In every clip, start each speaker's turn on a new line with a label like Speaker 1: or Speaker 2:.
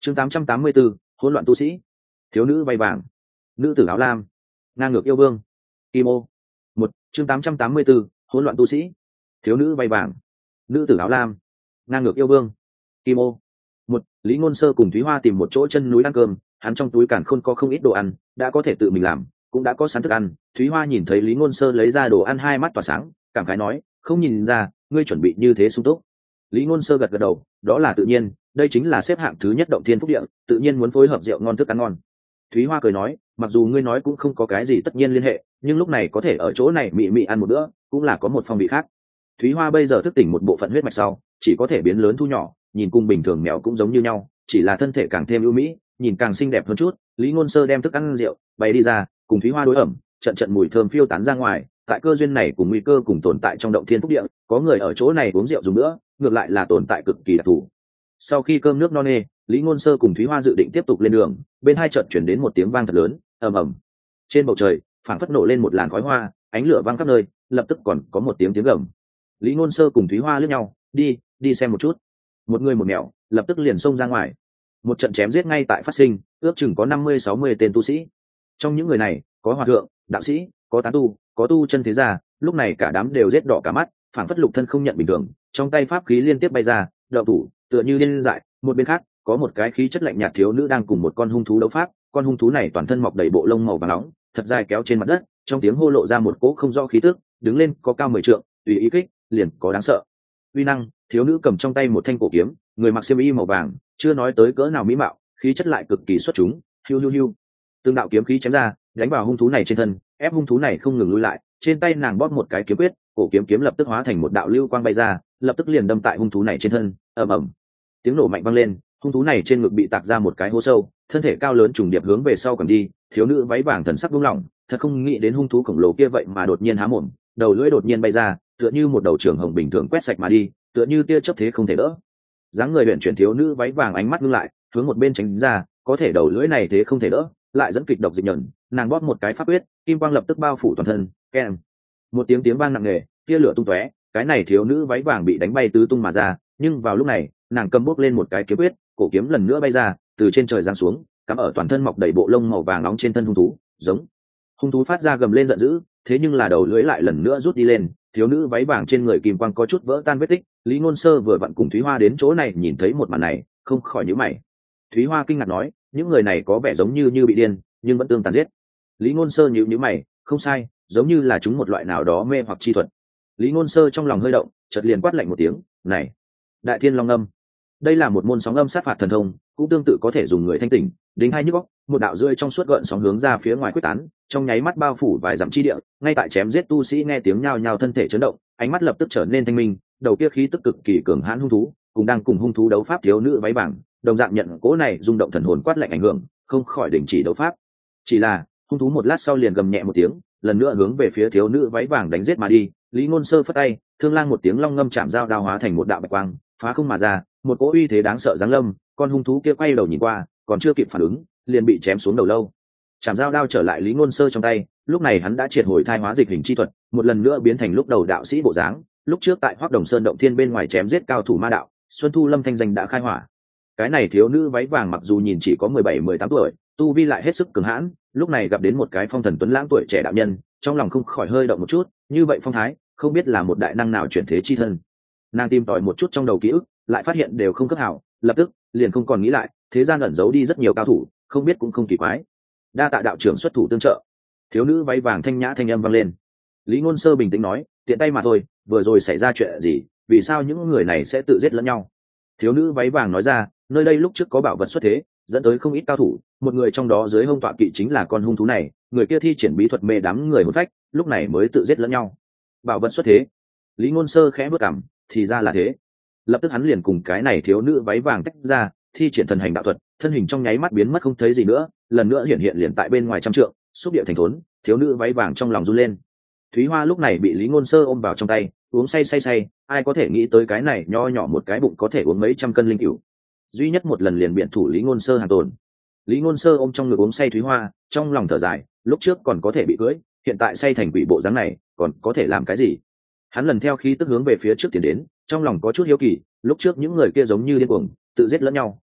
Speaker 1: chương 884, hỗn loạn tu sĩ. Thiếu nữ vay vàng, nữ tử áo lam, ngang ngược yêu vương. Kim ô. Một. Chương 884, hỗn loạn tu sĩ. Thiếu nữ vay vàng, nữ tử áo lam, ngang ngược yêu vương. Kim ô. Một. Lý Ngôn Sơ cùng Thúy Hoa tìm một chỗ chân núi ăn cơm, hắn trong túi càn khôn có không ít đồ ăn, đã có thể tự mình làm, cũng đã có sẵn thức ăn. Thúy Hoa nhìn thấy Lý Ngôn Sơ lấy ra đồ ăn, hai mắt tỏa sáng, cảm khái nói, không nhìn ra ngươi chuẩn bị như thế sung túc. Lý Ngôn Sơ gật gật đầu, đó là tự nhiên, đây chính là xếp hạng thứ nhất động thiên phúc địa, tự nhiên muốn phối hợp rượu ngon thức ăn ngon. Thúy Hoa cười nói, mặc dù ngươi nói cũng không có cái gì tất nhiên liên hệ, nhưng lúc này có thể ở chỗ này mị mị ăn một bữa, cũng là có một phong vị khác. Thúy Hoa bây giờ thức tỉnh một bộ phận huyết mạch sau, chỉ có thể biến lớn thu nhỏ, nhìn cùng bình thường mèo cũng giống như nhau, chỉ là thân thể càng thêm ưu mỹ, nhìn càng xinh đẹp hơn chút. Lý Ngôn Sơ đem thức ăn rượu bày đi ra, cùng Thúy Hoa đối ẩm, trận trận mùi thơm phiêu tán ra ngoài. Tại cơ duyên này cùng nguy cơ cùng tồn tại trong động thiên phúc địa, có người ở chỗ này uống rượu dùng nữa, ngược lại là tồn tại cực kỳ đặc thù. Sau khi cơm nước no nê, Lý Ngôn Sơ cùng Thúy Hoa dự định tiếp tục lên đường, bên hai chợt chuyển đến một tiếng vang thật lớn, ầm ầm. Trên bầu trời, phảng phất nổ lên một làn khói hoa, ánh lửa vang khắp nơi, lập tức còn có một tiếng gầm. Lý Ngôn Sơ cùng Thúy Hoa liếc nhau, đi xem một chút. Một người một mèo, lập tức liền xông ra ngoài. Một trận chém giết ngay tại phát sinh, ước chừng có 50-60 tên tu sĩ. Trong những người này, có hòa thượng, đạo sĩ, có tán tu, có tu chân thế gia, lúc này cả đám đều giết đỏ cả mắt, phảng phất lục thân không nhận bình thường, trong tay pháp khí liên tiếp bay ra, đậu thủ, tựa như điên dại. Một bên khác, có một cái khí chất lạnh nhạt thiếu nữ đang cùng một con hung thú đấu pháp, con hung thú này toàn thân mọc đầy bộ lông màu vàng nóng, thật dài kéo trên mặt đất, trong tiếng hô lộ ra một cỗ không rõ khí tức, đứng lên có cao 10 trượng, tùy ý kích, liền có đáng sợ. Uy năng, thiếu nữ cầm trong tay một thanh cổ kiếm, người mặc xiêm y màu vàng, chưa nói tới cỡ nào mỹ mạo, khí chất lại cực kỳ xuất chúng, hiu hiu hiu. Từng đạo kiếm khí chém ra, đánh vào hung thú này trên thân, ép hung thú này không ngừng lùi lại, trên tay nàng bóp một cái kiếm quyết, cổ kiếm lập tức hóa thành một đạo lưu quang bay ra, lập tức liền đâm tại hung thú này trên thân, ầm ầm. Tiếng nổ mạnh vang lên, hung thú này trên ngực bị tạc ra một cái hố sâu, thân thể cao lớn trùng điệp hướng về sau còn đi. Thiếu nữ váy vàng thần sắc buông lỏng, thật không nghĩ đến hung thú khổng lồ kia vậy mà đột nhiên há mồm, đầu lưỡi đột nhiên bay ra, tựa như một đầu trường hồng bình thường quét sạch mà đi, tựa như tia chớp thế không thể đỡ. Dáng người luyện chuyển thiếu nữ váy vàng ánh mắt ngưng lại, hướng một bên tránh ra, có thể đầu lưỡi này thế không thể đỡ, lại dẫn kịch độc dịch nhẫn, nàng bóp một cái pháp quyết, kim quang lập tức bao phủ toàn thân, keng. Một tiếng vang nặng nề, tia lửa tung tóe, cái này thiếu nữ váy vàng bị đánh bay tứ tung mà ra, nhưng vào lúc này, nàng cầm bốc lên một cái kiếm quyết, cổ kiếm lần nữa bay ra, từ trên trời giáng xuống, cắm ở toàn thân mọc đầy bộ lông màu vàng nóng trên thân hung thú, giống. Hung thú phát ra gầm lên giận dữ, thế nhưng là đầu lưỡi lại lần nữa rút đi lên, thiếu nữ váy vàng trên người kim quang có chút vỡ tan vết tích. Lý Ngôn Sơ vừa vặn cùng Thúy Hoa đến chỗ này nhìn thấy một màn này, không khỏi nhíu mày. Thúy Hoa kinh ngạc nói, những người này có vẻ giống như bị điên, nhưng vẫn tương tàn giết. Lý Ngôn Sơ nhíu mày, không sai, giống như là chúng một loại nào đó mê hoặc chi thuật. Lý Ngôn Sơ trong lòng hơi động, chợt liền quát lạnh một tiếng, "Này, Đại Thiên Long Âm." Đây là một môn sóng âm sát phạt thần thông, cũng tương tự có thể dùng người thanh tỉnh, đính hai nhức óc, một đạo rưỡi trong suốt gợn sóng hướng ra phía ngoài quyết tán, trong nháy mắt bao phủ vài dặm chi địa, ngay tại chém giết tu sĩ nghe tiếng nhao nhao thân thể chấn động, ánh mắt lập tức trở nên thanh minh, đầu kia khí tức cực kỳ cường hãn hung thú, cùng đang cùng hung thú đấu pháp thiếu nữ váy vàng, đồng dạng nhận cỗ này rung động thần hồn quát lạnh ảnh hưởng, không khỏi đình chỉ đấu pháp. Chỉ là, hung thú một lát sau liền gầm nhẹ một tiếng, lần nữa hướng về phía thiếu nữ váy vàng đánh giết mà đi. Lý Ngôn Sơ phất tay, thương lang một tiếng long ngâm chạm dao đao hóa thành một đạo bạch quang, phá không mà ra, một cỗ uy thế đáng sợ giáng lâm, con hung thú kia quay đầu nhìn qua, còn chưa kịp phản ứng, liền bị chém xuống đầu lâu. Chạm dao đao trở lại Lý Ngôn Sơ trong tay, lúc này hắn đã triệt hồi thai hóa dịch hình chi thuật, một lần nữa biến thành lúc đầu đạo sĩ bộ dáng. Lúc trước tại Hoắc Đồng Sơn động thiên bên ngoài chém giết cao thủ ma đạo, Xuân Thu Lâm thanh danh đã khai hỏa. Cái này thiếu nữ váy vàng mặc dù nhìn chỉ có 17-18 tuổi, tu vi lại hết sức cường hãn, lúc này gặp đến một cái phong thần tuấn lãng tuổi trẻ đạo nhân, trong lòng không khỏi hơi động một chút, như vậy phong thái, không biết là một đại năng nào chuyển thế chi thân. Nàng tìm tòi một chút trong đầu ký ức, lại phát hiện đều không cấp hảo, lập tức liền không còn nghĩ lại, thế gian ẩn giấu đi rất nhiều cao thủ, không biết cũng không kỳ quái. Đa tạ đạo trưởng xuất thủ tương trợ. Thiếu nữ váy vàng thanh nhã thanh âm vang lên. Lý Ngôn Sơ bình tĩnh nói, tiện tay mà thôi, vừa rồi xảy ra chuyện gì, vì sao những người này sẽ tự giết lẫn nhau? Thiếu nữ váy vàng nói ra, nơi đây lúc trước có bảo vật xuất thế, dẫn tới không ít cao thủ, một người trong đó dưới hông tọa kỵ chính là con hung thú này, người kia thi triển bí thuật mê đám người hồn phách, lúc này mới tự giết lẫn nhau. Bảo vật xuất thế. Lý Ngôn Sơ khẽ bước cằm, thì ra là thế. Lập tức hắn liền cùng cái này thiếu nữ váy vàng tách ra, thi triển thần hành đạo thuật, thân hình trong nháy mắt biến mất không thấy gì nữa, lần nữa hiện liền tại bên ngoài trăm trượng, xúc địa thành thốn. Thiếu nữ váy vàng trong lòng run lên. Thúy Hoa lúc này bị Lý Ngôn Sơ ôm vào trong tay, uống say, ai có thể nghĩ tới cái này nho nhỏ một cái bụng có thể uống mấy trăm cân linh cửu. Duy nhất một lần liền biện thủ Lý Ngôn Sơ hàng tồn. Lý Ngôn Sơ ôm trong ngực uống say Thúy Hoa, trong lòng thở dài, lúc trước còn có thể bị cưỡi, hiện tại say thành quỷ bộ dáng này, còn có thể làm cái gì? Hắn lần theo khí tức hướng về phía trước tiến đến, trong lòng có chút hiếu kỳ, lúc trước những người kia giống như điên cuồng, tự giết lẫn nhau,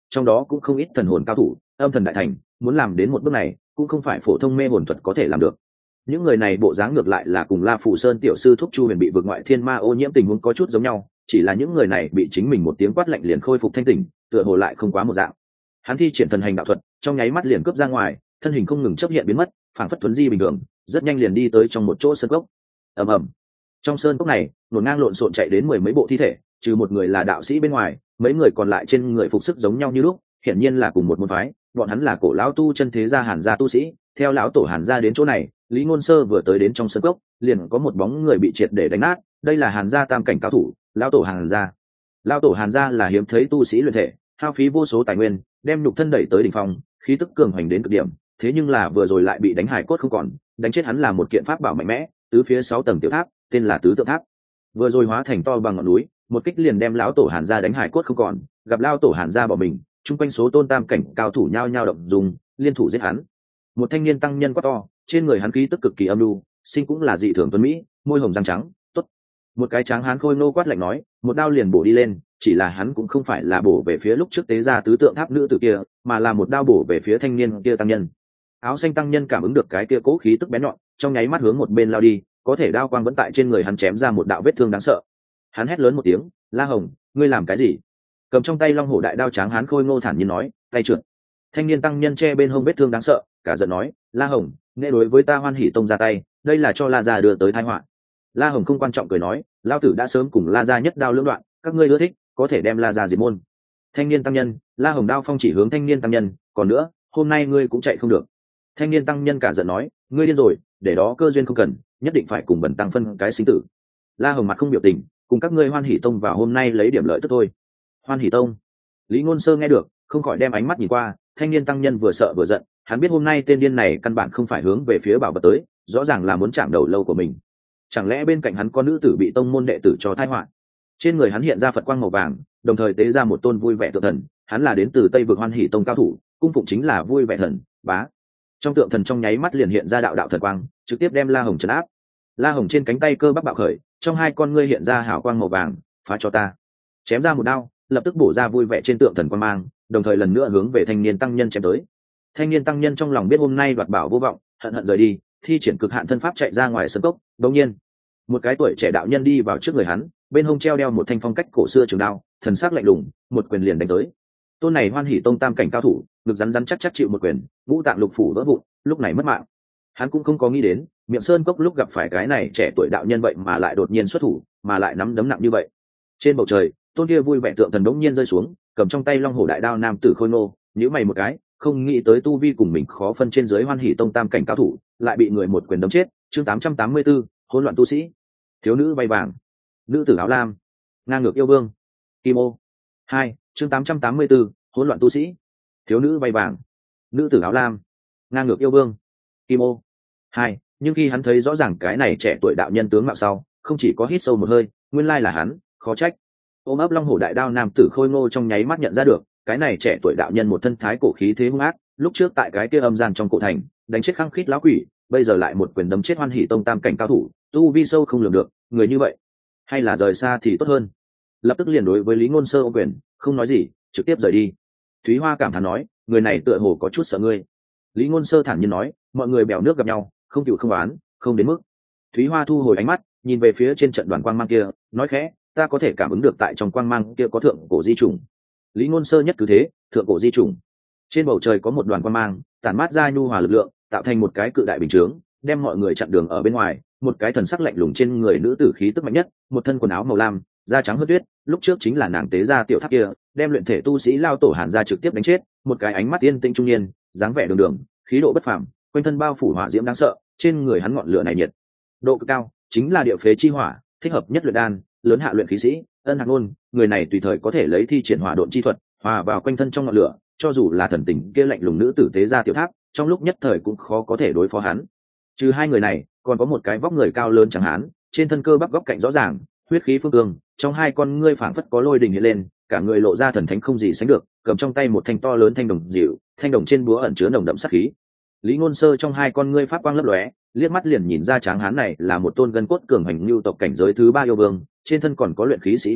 Speaker 1: trong đó cũng không ít thần hồn cao thủ, âm thần đại thành, muốn làm đến một bước này cũng không phải phổ thông mê hồn thuật có thể làm được. Những người này bộ dáng ngược lại là cùng La Phủ Sơn tiểu sư thúc Chu Huyền bị vượt ngoại thiên ma ô nhiễm tình huống có chút giống nhau, chỉ là những người này bị chính mình một tiếng quát lạnh liền khôi phục thanh tỉnh, tựa hồ lại không quá một dạng. Hắn thi triển thần hành đạo thuật, trong nháy mắt liền cướp ra ngoài, thân hình không ngừng chớp hiện biến mất, phảng phất thuấn di bình thường, rất nhanh liền đi tới trong một chỗ sơn cốc. Ầm ầm. Trong sơn cốc này, hỗn ngang lộn xộn chạy đến mười mấy bộ thi thể, trừ một người là đạo sĩ bên ngoài, mấy người còn lại trên người phục sức giống nhau như lúc, hiển nhiên là cùng một môn phái, bọn hắn là cổ lão tu chân thế gia Hàn gia tu sĩ. Theo lão tổ Hàn gia đến chỗ này, Lý Ngôn Sơ vừa tới đến trong sơn cốc, liền có một bóng người bị triệt để đánh nát, đây là Hàn gia tam cảnh cao thủ, lão tổ Hàn gia. Lão tổ Hàn gia là hiếm thấy tu sĩ luyện thể, hao phí vô số tài nguyên, đem nhục thân đẩy tới đỉnh phong, khí tức cường hành đến cực điểm, thế nhưng là vừa rồi lại bị đánh hải cốt không còn, đánh chết hắn là một kiện pháp bảo mạnh mẽ, tứ phía 6 tầng tiểu tháp, tên là Tứ Tượng Tháp. Vừa rồi hóa thành to bằng ngọn núi, một kích liền đem lão tổ Hàn gia đánh hải cốt không còn, gặp lão tổ Hàn gia bỏ mình, chung quanh số tôn tam cảnh cao thủ nhao nhao động dùng, liên thủ giết hắn. Một thanh niên tăng nhân quá to, trên người hắn khí tức cực kỳ âm nhu, sinh cũng là dị thường tuấn mỹ, môi hồng răng trắng, tốt. Một cái tráng hán khôi nô quát lạnh nói, một đao liền bổ đi lên, chỉ là hắn cũng không phải là bổ về phía lúc trước tế ra Tứ Tượng Tháp nữ tử kia, mà là một đao bổ về phía thanh niên kia tăng nhân. Áo xanh tăng nhân cảm ứng được cái kia cố khí tức bén nhọn, trong nháy mắt hướng một bên lao đi, có thể đao quang vẫn tại trên người hắn chém ra một đạo vết thương đáng sợ. Hắn hét lớn một tiếng, La Hồng, ngươi làm cái gì? Cầm trong tay long hổ đại đao tráng hán khôi ngô thản nhiên nói, tay trượt. Thanh niên tăng nhân che bên hông vết thương đáng sợ, cả giận nói, La Hồng, nghe đối với ta Hoan Hỷ Tông ra tay, đây là cho La gia đưa tới tai họa. La Hồng không quan trọng cười nói, lão tử đã sớm cùng La gia nhất đao lưỡng đoạn, các ngươi ưa thích, có thể đem La gia diệt môn. Thanh niên tăng nhân, La Hồng đao phong chỉ hướng thanh niên tăng nhân, còn nữa, hôm nay ngươi cũng chạy không được. Thanh niên tăng nhân cả giận nói, ngươi điên rồi, để đó cơ duyên không cần, nhất định phải cùng bần tăng phân cái sinh tử. La Hồng mặt không biểu tình, cùng các ngươi Hoan Hỷ Tông vào hôm nay lấy điểm lợi tức thôi. Hoan Hỷ Tông. Lý Ngôn Sơ nghe được, không khỏi đem ánh mắt nhìn qua, thanh niên tăng nhân vừa sợ vừa giận, hắn biết hôm nay tên điên này căn bản không phải hướng về phía bảo vật tới, rõ ràng là muốn chạm đầu lâu của mình. Chẳng lẽ bên cạnh hắn có nữ tử bị tông môn đệ tử cho tai họa? Trên người hắn hiện ra Phật quang màu vàng, đồng thời tế ra một tôn vui vẻ tượng thần, hắn là đến từ Tây vực Hoan Hỷ Tông cao thủ, cung phụng chính là vui vẻ thần, bá. Trong tượng thần trong nháy mắt liền hiện ra đạo đạo thần quang, trực tiếp đem La Hồng trấn áp. La Hồng trên cánh tay cơ bắp bạo khởi, trong hai con ngươi hiện ra hào quang màu vàng, phá cho ta. Chém ra một đao, lập tức bổ ra vui vẻ trên tượng thần quang mang, đồng thời lần nữa hướng về thanh niên tăng nhân chém tới. Thanh niên tăng nhân trong lòng biết hôm nay đoạt bảo vô vọng, hận hận rời đi, thi triển cực hạn thân pháp chạy ra ngoài sân cốc. Đột nhiên, một cái tuổi trẻ đạo nhân đi vào trước người hắn, bên hông treo đeo một thanh phong cách cổ xưa trường đao, thần sắc lạnh lùng, một quyền liền đánh tới. Tôn này Hoan Hỷ Tông tam cảnh cao thủ, ngực rắn rắn chắc chắc chịu một quyền, ngũ tạng lục phủ vỡ vụn, lúc này mất mạng. Hắn cũng không có nghĩ đến, miệng sơn cốc lúc gặp phải cái này trẻ tuổi đạo nhân vậy mà lại đột nhiên xuất thủ, mà lại nắm đấm nặng như vậy. Trên bầu trời, tôn kia vui vẻ tượng thần đống nhiên rơi xuống, cầm trong tay long hổ đại đao nam tử khôi ngô, nhíu mày một cái, không nghĩ tới tu vi cùng mình khó phân trên dưới Hoan Hỷ Tông tam cảnh cao thủ, lại bị người một quyền đấm chết. Chương 884, hỗn loạn tu sĩ. Thiếu nữ bay vàng, nữ tử áo lam, ngang ngược yêu vương. Kim ô. 2, chương 884, hỗn loạn tu sĩ. Thiếu nữ bay vàng, nữ tử áo lam, ngang ngược yêu vương. Kim ô. 2, nhưng khi hắn thấy rõ ràng cái này trẻ tuổi đạo nhân tướng mạo sau, không chỉ có hít sâu một hơi, nguyên lai là hắn, khó trách. Ôm ấp long hổ đại đao nam tử khôi ngô trong nháy mắt nhận ra được, cái này trẻ tuổi đạo nhân một thân thái cổ khí thế hung ác, lúc trước tại cái kia âm gian trong cổ thành, đánh chết khăng khít lão quỷ, bây giờ lại một quyền đấm chết Hoan Hỷ Tông tam cảnh cao thủ, tu vi sâu không lường được, người như vậy, hay là rời xa thì tốt hơn. Lập tức liền đối với Lý Ngôn Sơ ôm quyền, không nói gì, trực tiếp rời đi. Thúy Hoa cảm thán nói, người này tựa hồ có chút sợ ngươi. Lý Ngôn Sơ thản nhiên nói, mọi người bèo nước gặp nhau, không cựu không oán, không đến mức. Thúy Hoa thu hồi ánh mắt, nhìn về phía trên trận đoàn quang mang kia, nói khẽ, ta có thể cảm ứng được tại trong quang mang kia có thượng cổ di trùng. Lý Ngôn Sơ nhất cứ thế, thượng cổ di trùng. Trên bầu trời có một đoàn quang mang, tản mát ra nhu hòa lực lượng, tạo thành một cái cự đại bình chướng, đem mọi người chặn đường ở bên ngoài. Một cái thần sắc lạnh lùng trên người nữ tử khí tức mạnh nhất, một thân quần áo màu lam, da trắng hơn tuyết, lúc trước chính là nàng tế gia tiểu tháp kia, đem luyện thể tu sĩ lao tổ Hàn gia trực tiếp đánh chết. Một cái ánh mắt yên tĩnh trung niên, dáng vẻ đường đường, khí độ bất phàm, quanh thân bao phủ hỏa diễm đáng sợ, trên người hắn ngọn lửa này nhiệt độ cực cao, chính là địa phế chi hỏa, thích hợp nhất luyện đan, lớn hạ luyện khí sĩ. Ân Hạc Nôn, người này tùy thời có thể lấy thi triển hỏa độn chi thuật, hòa vào quanh thân trong ngọn lửa, cho dù là thần tình kia lạnh lùng nữ tử tế gia tiểu tháp, trong lúc nhất thời cũng khó có thể đối phó hắn. Trừ hai người này, còn có một cái vóc người cao lớn chẳng hán, trên thân cơ bắp góc cạnh rõ ràng, huyết khí phương cương, trong hai con ngươi phảng phất có lôi đình hiện lên, cả người lộ ra thần thánh không gì sánh được, cầm trong tay một thanh to lớn thanh đồng dịu, thanh đồng trên búa ẩn chứa nồng đậm sát khí. Lý Ngôn Sơ trong hai con ngươi pháp quang lấp lóe, liếc mắt liền nhìn ra tráng hán này là một tôn gân cốt cường hành lưu tộc cảnh giới thứ 3 yêu vương, trên thân còn có luyện khí sĩ khí tức,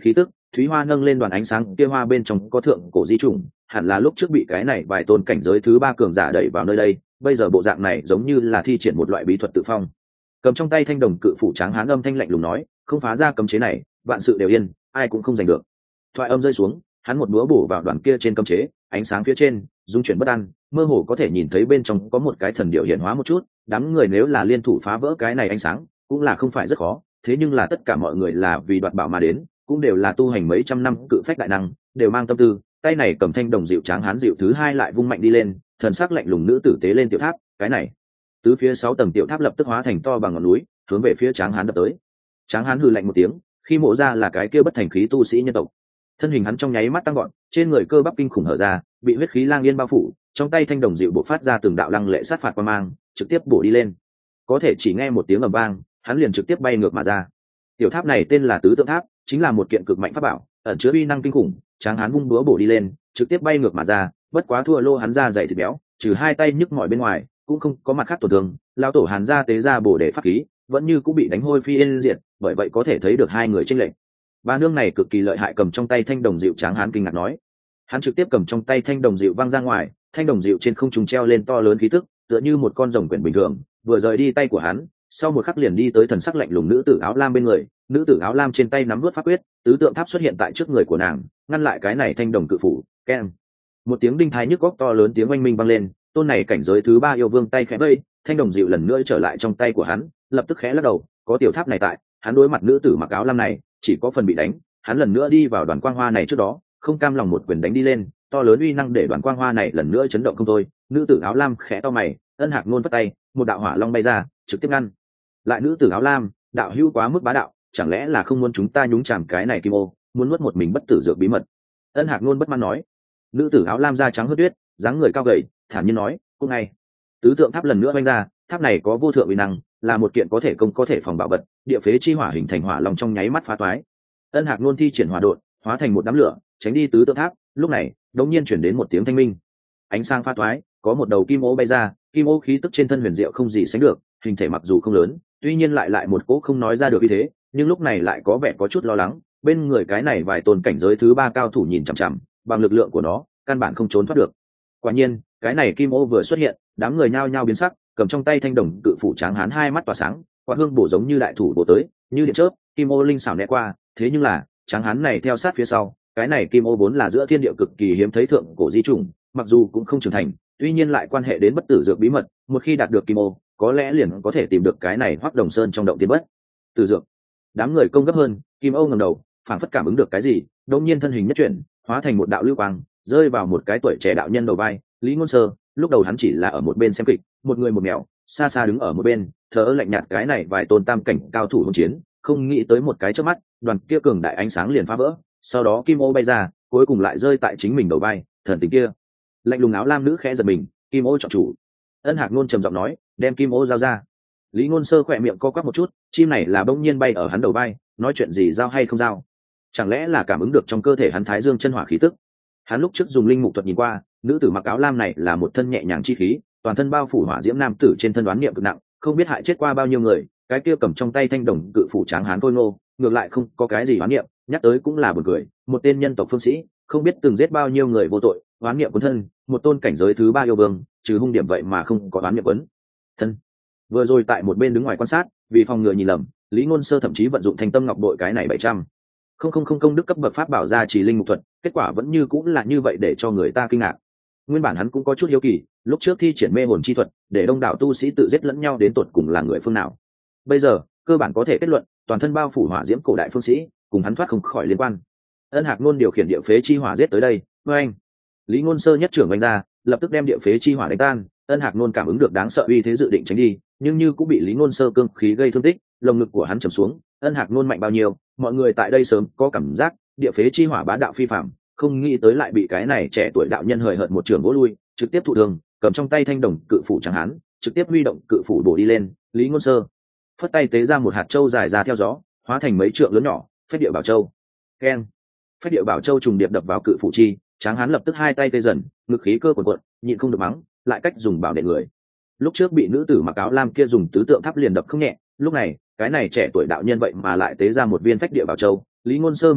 Speaker 1: thúy hoa nâng lên đoàn ánh sáng kia hoa bên trong có thượng cổ di chủng, hẳn là lúc trước bị cái này vài tôn cảnh giới thứ ba cường giả đẩy vào nơi đây, bây giờ bộ dạng này giống như là thi triển một loại bí thuật tự phong. Cầm trong tay thanh đồng cự phủ tráng hán âm thanh lạnh lùng nói, không phá ra cấm chế này, vạn sự đều yên, ai cũng không giành được. Thoại âm rơi xuống, hắn một búa bổ vào đoàn kia trên cấm chế, ánh sáng phía trên dung chuyển bất an, mơ hồ có thể nhìn thấy bên trong có một cái thần điệu hiện hóa một chút. Đám người nếu là liên thủ phá vỡ cái này ánh sáng cũng là không phải rất khó, thế nhưng là tất cả mọi người là vì đoạt bảo mà đến, cũng đều là tu hành mấy trăm năm cự phách đại năng, đều mang tâm tư. Tay này cầm thanh đồng dịu tráng hán dịu thứ hai lại vung mạnh đi lên, thần sắc lạnh lùng nữ tử tế lên tiểu tháp. Cái này tứ phía 6 tầng tiểu tháp lập tức hóa thành to bằng ngọn núi, hướng về phía tráng hán đập tới. Tráng hán hừ lạnh một tiếng, khi mộ ra là cái kia bất thành khí tu sĩ nhân tộc, thân hình hắn trong nháy mắt tăng gọn, trên người cơ bắp kinh khủng hở ra, bị huyết khí lang yên bao phủ, trong tay thanh đồng dịu bộc phát ra từng đạo lăng lệ sát phạt qua mang, trực tiếp bổ đi lên. Có thể chỉ nghe một tiếng ầm vang, hắn liền trực tiếp bay ngược mà ra. Tiểu tháp này tên là tứ tượng tháp, chính là một kiện cực mạnh pháp bảo, ẩn chứa uy năng kinh khủng. Tráng hán vung búa bổ đi lên, trực tiếp bay ngược mà ra, bất quá thua lô hắn ra dày thịt béo, trừ hai tay nhức mỏi bên ngoài, cũng không có mặt khác tổn thương. Lão tổ Hàn gia tế ra bổ để pháp khí, vẫn như cũng bị đánh hôi phi yên diệt, bởi vậy có thể thấy được hai người chênh lệch. Bà nương này cực kỳ lợi hại, cầm trong tay thanh đồng dịu tráng hán kinh ngạc nói. Hắn trực tiếp cầm trong tay thanh đồng dịu văng ra ngoài, thanh đồng dịu trên không trung treo lên to lớn khí tức, tựa như một con rồng quyển bình thường, vừa rời đi tay của hắn, sau một khắc liền đi tới thần sắc lạnh lùng nữ tử áo lam bên người. Nữ tử áo lam trên tay nắm vút pháp quyết, tứ tượng tháp xuất hiện tại trước người của nàng, ngăn lại cái này thanh đồng cự phủ. Keng! Một tiếng đinh thái nhức góc to lớn tiếng oanh minh vang lên, tôn này cảnh giới thứ ba yêu vương tay khẽ vây, thanh đồng dịu lần nữa trở lại trong tay của hắn, lập tức khẽ lắc đầu, có tiểu tháp này tại, hắn đối mặt nữ tử mặc áo lam này, chỉ có phần bị đánh. Hắn lần nữa đi vào đoàn quang hoa này trước đó, không cam lòng một quyền đánh đi lên, to lớn uy năng để đoàn quang hoa này lần nữa chấn động không thôi. Nữ tử áo lam khẽ to mày, Ân Hạc Nôn vất tay, một đạo hỏa long bay ra, trực tiếp ngăn lại nữ tử áo lam. Đạo hữu quá mức bá đạo, chẳng lẽ là không muốn chúng ta nhúng chàm cái này kim ô, muốn nuốt một mình bất tử dược bí mật? Ân Hạc Nôn bất mãn nói. Nữ tử áo lam da trắng hớt tuyết, dáng người cao gầy, thản nhiên nói, cũng ngay. Tứ tượng tháp lần nữa vang ra, tháp này có vô thượng uy năng, là một kiện có thể công có thể phòng bảo vật. Địa phế chi hỏa hình thành hỏa long trong nháy mắt phá toái. Ân Hạc Nôn thi triển hỏa độn, hóa thành một đám lửa, tránh đi tứ tượng tháp. Lúc này đột nhiên chuyển đến một tiếng thanh minh, ánh sáng phá toái, có một đầu kim ô bay ra. Kim ô khí tức trên thân huyền diệu không gì sánh được, hình thể mặc dù không lớn, tuy nhiên lại một cỗ không nói ra được như thế, nhưng lúc này lại có vẻ có chút lo lắng. Bên người cái này vài tôn cảnh giới thứ ba cao thủ nhìn chằm chằm, bằng lực lượng của nó căn bản không trốn thoát được. Quả nhiên cái này kim ô vừa xuất hiện, đám người nhao nhao biến sắc, cầm trong tay thanh đồng cự phủ tráng hán hai mắt tỏa sáng, quả hương bổ giống như đại thủ bổ tới, như điện chớp. Kim ô linh xảo né qua, thế nhưng là tráng hán này theo sát phía sau. Cái này kim ô vốn là giữa thiên địa cực kỳ hiếm thấy thượng cổ di chủng, mặc dù cũng không trưởng thành, tuy nhiên lại quan hệ đến bất tử dược bí mật. Một khi đạt được kim ô, có lẽ liền có thể tìm được cái này Hoắc Đồng Sơn trong động tiên bất tử dược. Đám người công gấp hơn, kim ô ngẩng đầu, phảng phất cảm ứng được cái gì, đột nhiên thân hình nhất chuyển, hóa thành một đạo lưu quang, rơi vào một cái tuổi trẻ đạo nhân đầu vai, Lý Ngôn Sơ. Lúc đầu hắn chỉ là ở một bên xem kịch, một người một mèo, xa xa đứng ở một bên, thờ ơ lạnh nhạt cái này vài tôn tam cảnh cao thủ hỗn chiến, không nghĩ tới một cái chớp mắt, đoàn kia cường đại ánh sáng liền phá vỡ, sau đó kim ô bay ra, cuối cùng lại rơi tại chính mình đầu vai. Thần tình kia, lạnh lùng áo lam nữ khẽ giật mình, kim ô chọn chủ. Ân Hạc Nôn trầm giọng nói, đem kim ô giao ra. Lý Ngôn Sơ khỏe miệng co quắp một chút, chim này là bỗng nhiên bay ở hắn đầu vai, nói chuyện gì giao hay không giao? Chẳng lẽ là cảm ứng được trong cơ thể hắn thái dương chân hỏa khí tức? Hắn lúc trước dùng linh mục thuật nhìn qua, nữ tử mặc áo lam này là một thân nhẹ nhàng chi khí, toàn thân bao phủ hỏa diễm nam tử trên thân đoán niệm cực nặng, không biết hại chết qua bao nhiêu người. Cái kia cầm trong tay thanh đồng cự phủ tráng hán Thôi Ngô, ngược lại không có cái gì đoán niệm, nhắc tới cũng là buồn cười, một tên nhân tộc phương sĩ, không biết từng giết bao nhiêu người vô tội, đoán niệm cuốn thân, một tôn cảnh giới thứ ba yêu vương, trừ hung điểm vậy mà không có đoán niệm quấn thân. Vừa rồi tại một bên đứng ngoài quan sát, vì phòng ngừa nhìn lầm, Lý Ngôn Sơ thậm chí vận dụng Thanh Tâm Ngọc Bội cái này 700 không công đức cấp bậc pháp bảo ra chỉ linh mục thuật, kết quả vẫn như cũng là như vậy để cho người ta kinh ngạc. Nguyên bản hắn cũng có chút hiếu kỳ, lúc trước thi triển mê hồn chi thuật để đông đảo tu sĩ tự giết lẫn nhau đến tột cùng là người phương nào. Bây giờ cơ bản có thể kết luận, toàn thân bao phủ hỏa diễm cổ đại phương sĩ cùng hắn thoát không khỏi liên quan. Ân Hạc Nôn điều khiển địa phế chi hỏa giết tới đây, với anh Lý Ngôn Sơ nhất trưởng đánh ra, lập tức đem địa phế chi hỏa đánh tan. Ân Hạc Nôn cảm ứng được đáng sợ uy thế dự định tránh đi, nhưng như cũng bị Lý Ngôn Sơ cương khí gây thương tích, lồng ngực của hắn trầm xuống. Ân Hạc Nôn mạnh bao nhiêu, mọi người tại đây sớm có cảm giác, địa phế chi hỏa bá đạo phi phàm, không nghĩ tới lại bị cái này trẻ tuổi đạo nhân hời hợt một trường vỗ lui, trực tiếp thụ thương. Cầm trong tay thanh đồng cự phủ chẳng hắn, trực tiếp huy động cự phủ bổ đi lên. Lý Ngôn Sơ phất tay tế ra một hạt châu dài ra theo gió, hóa thành mấy trượng lớn nhỏ phách địa bảo châu. Keng! Phách địa bảo châu trùng điệp đập vào cự phủ chi, tráng hán lập tức hai tay tê dần, ngực khí cơ cuồn cuộn, nhịn không được mắng, lại cách dùng bảo đệ người. Lúc trước bị nữ tử mặc áo lam kia dùng tứ tượng tháp liền đập không nhẹ, lúc này cái này trẻ tuổi đạo nhân vậy mà lại tế ra một viên phách địa bảo châu. Lý Ngôn Sơ mỉm cười,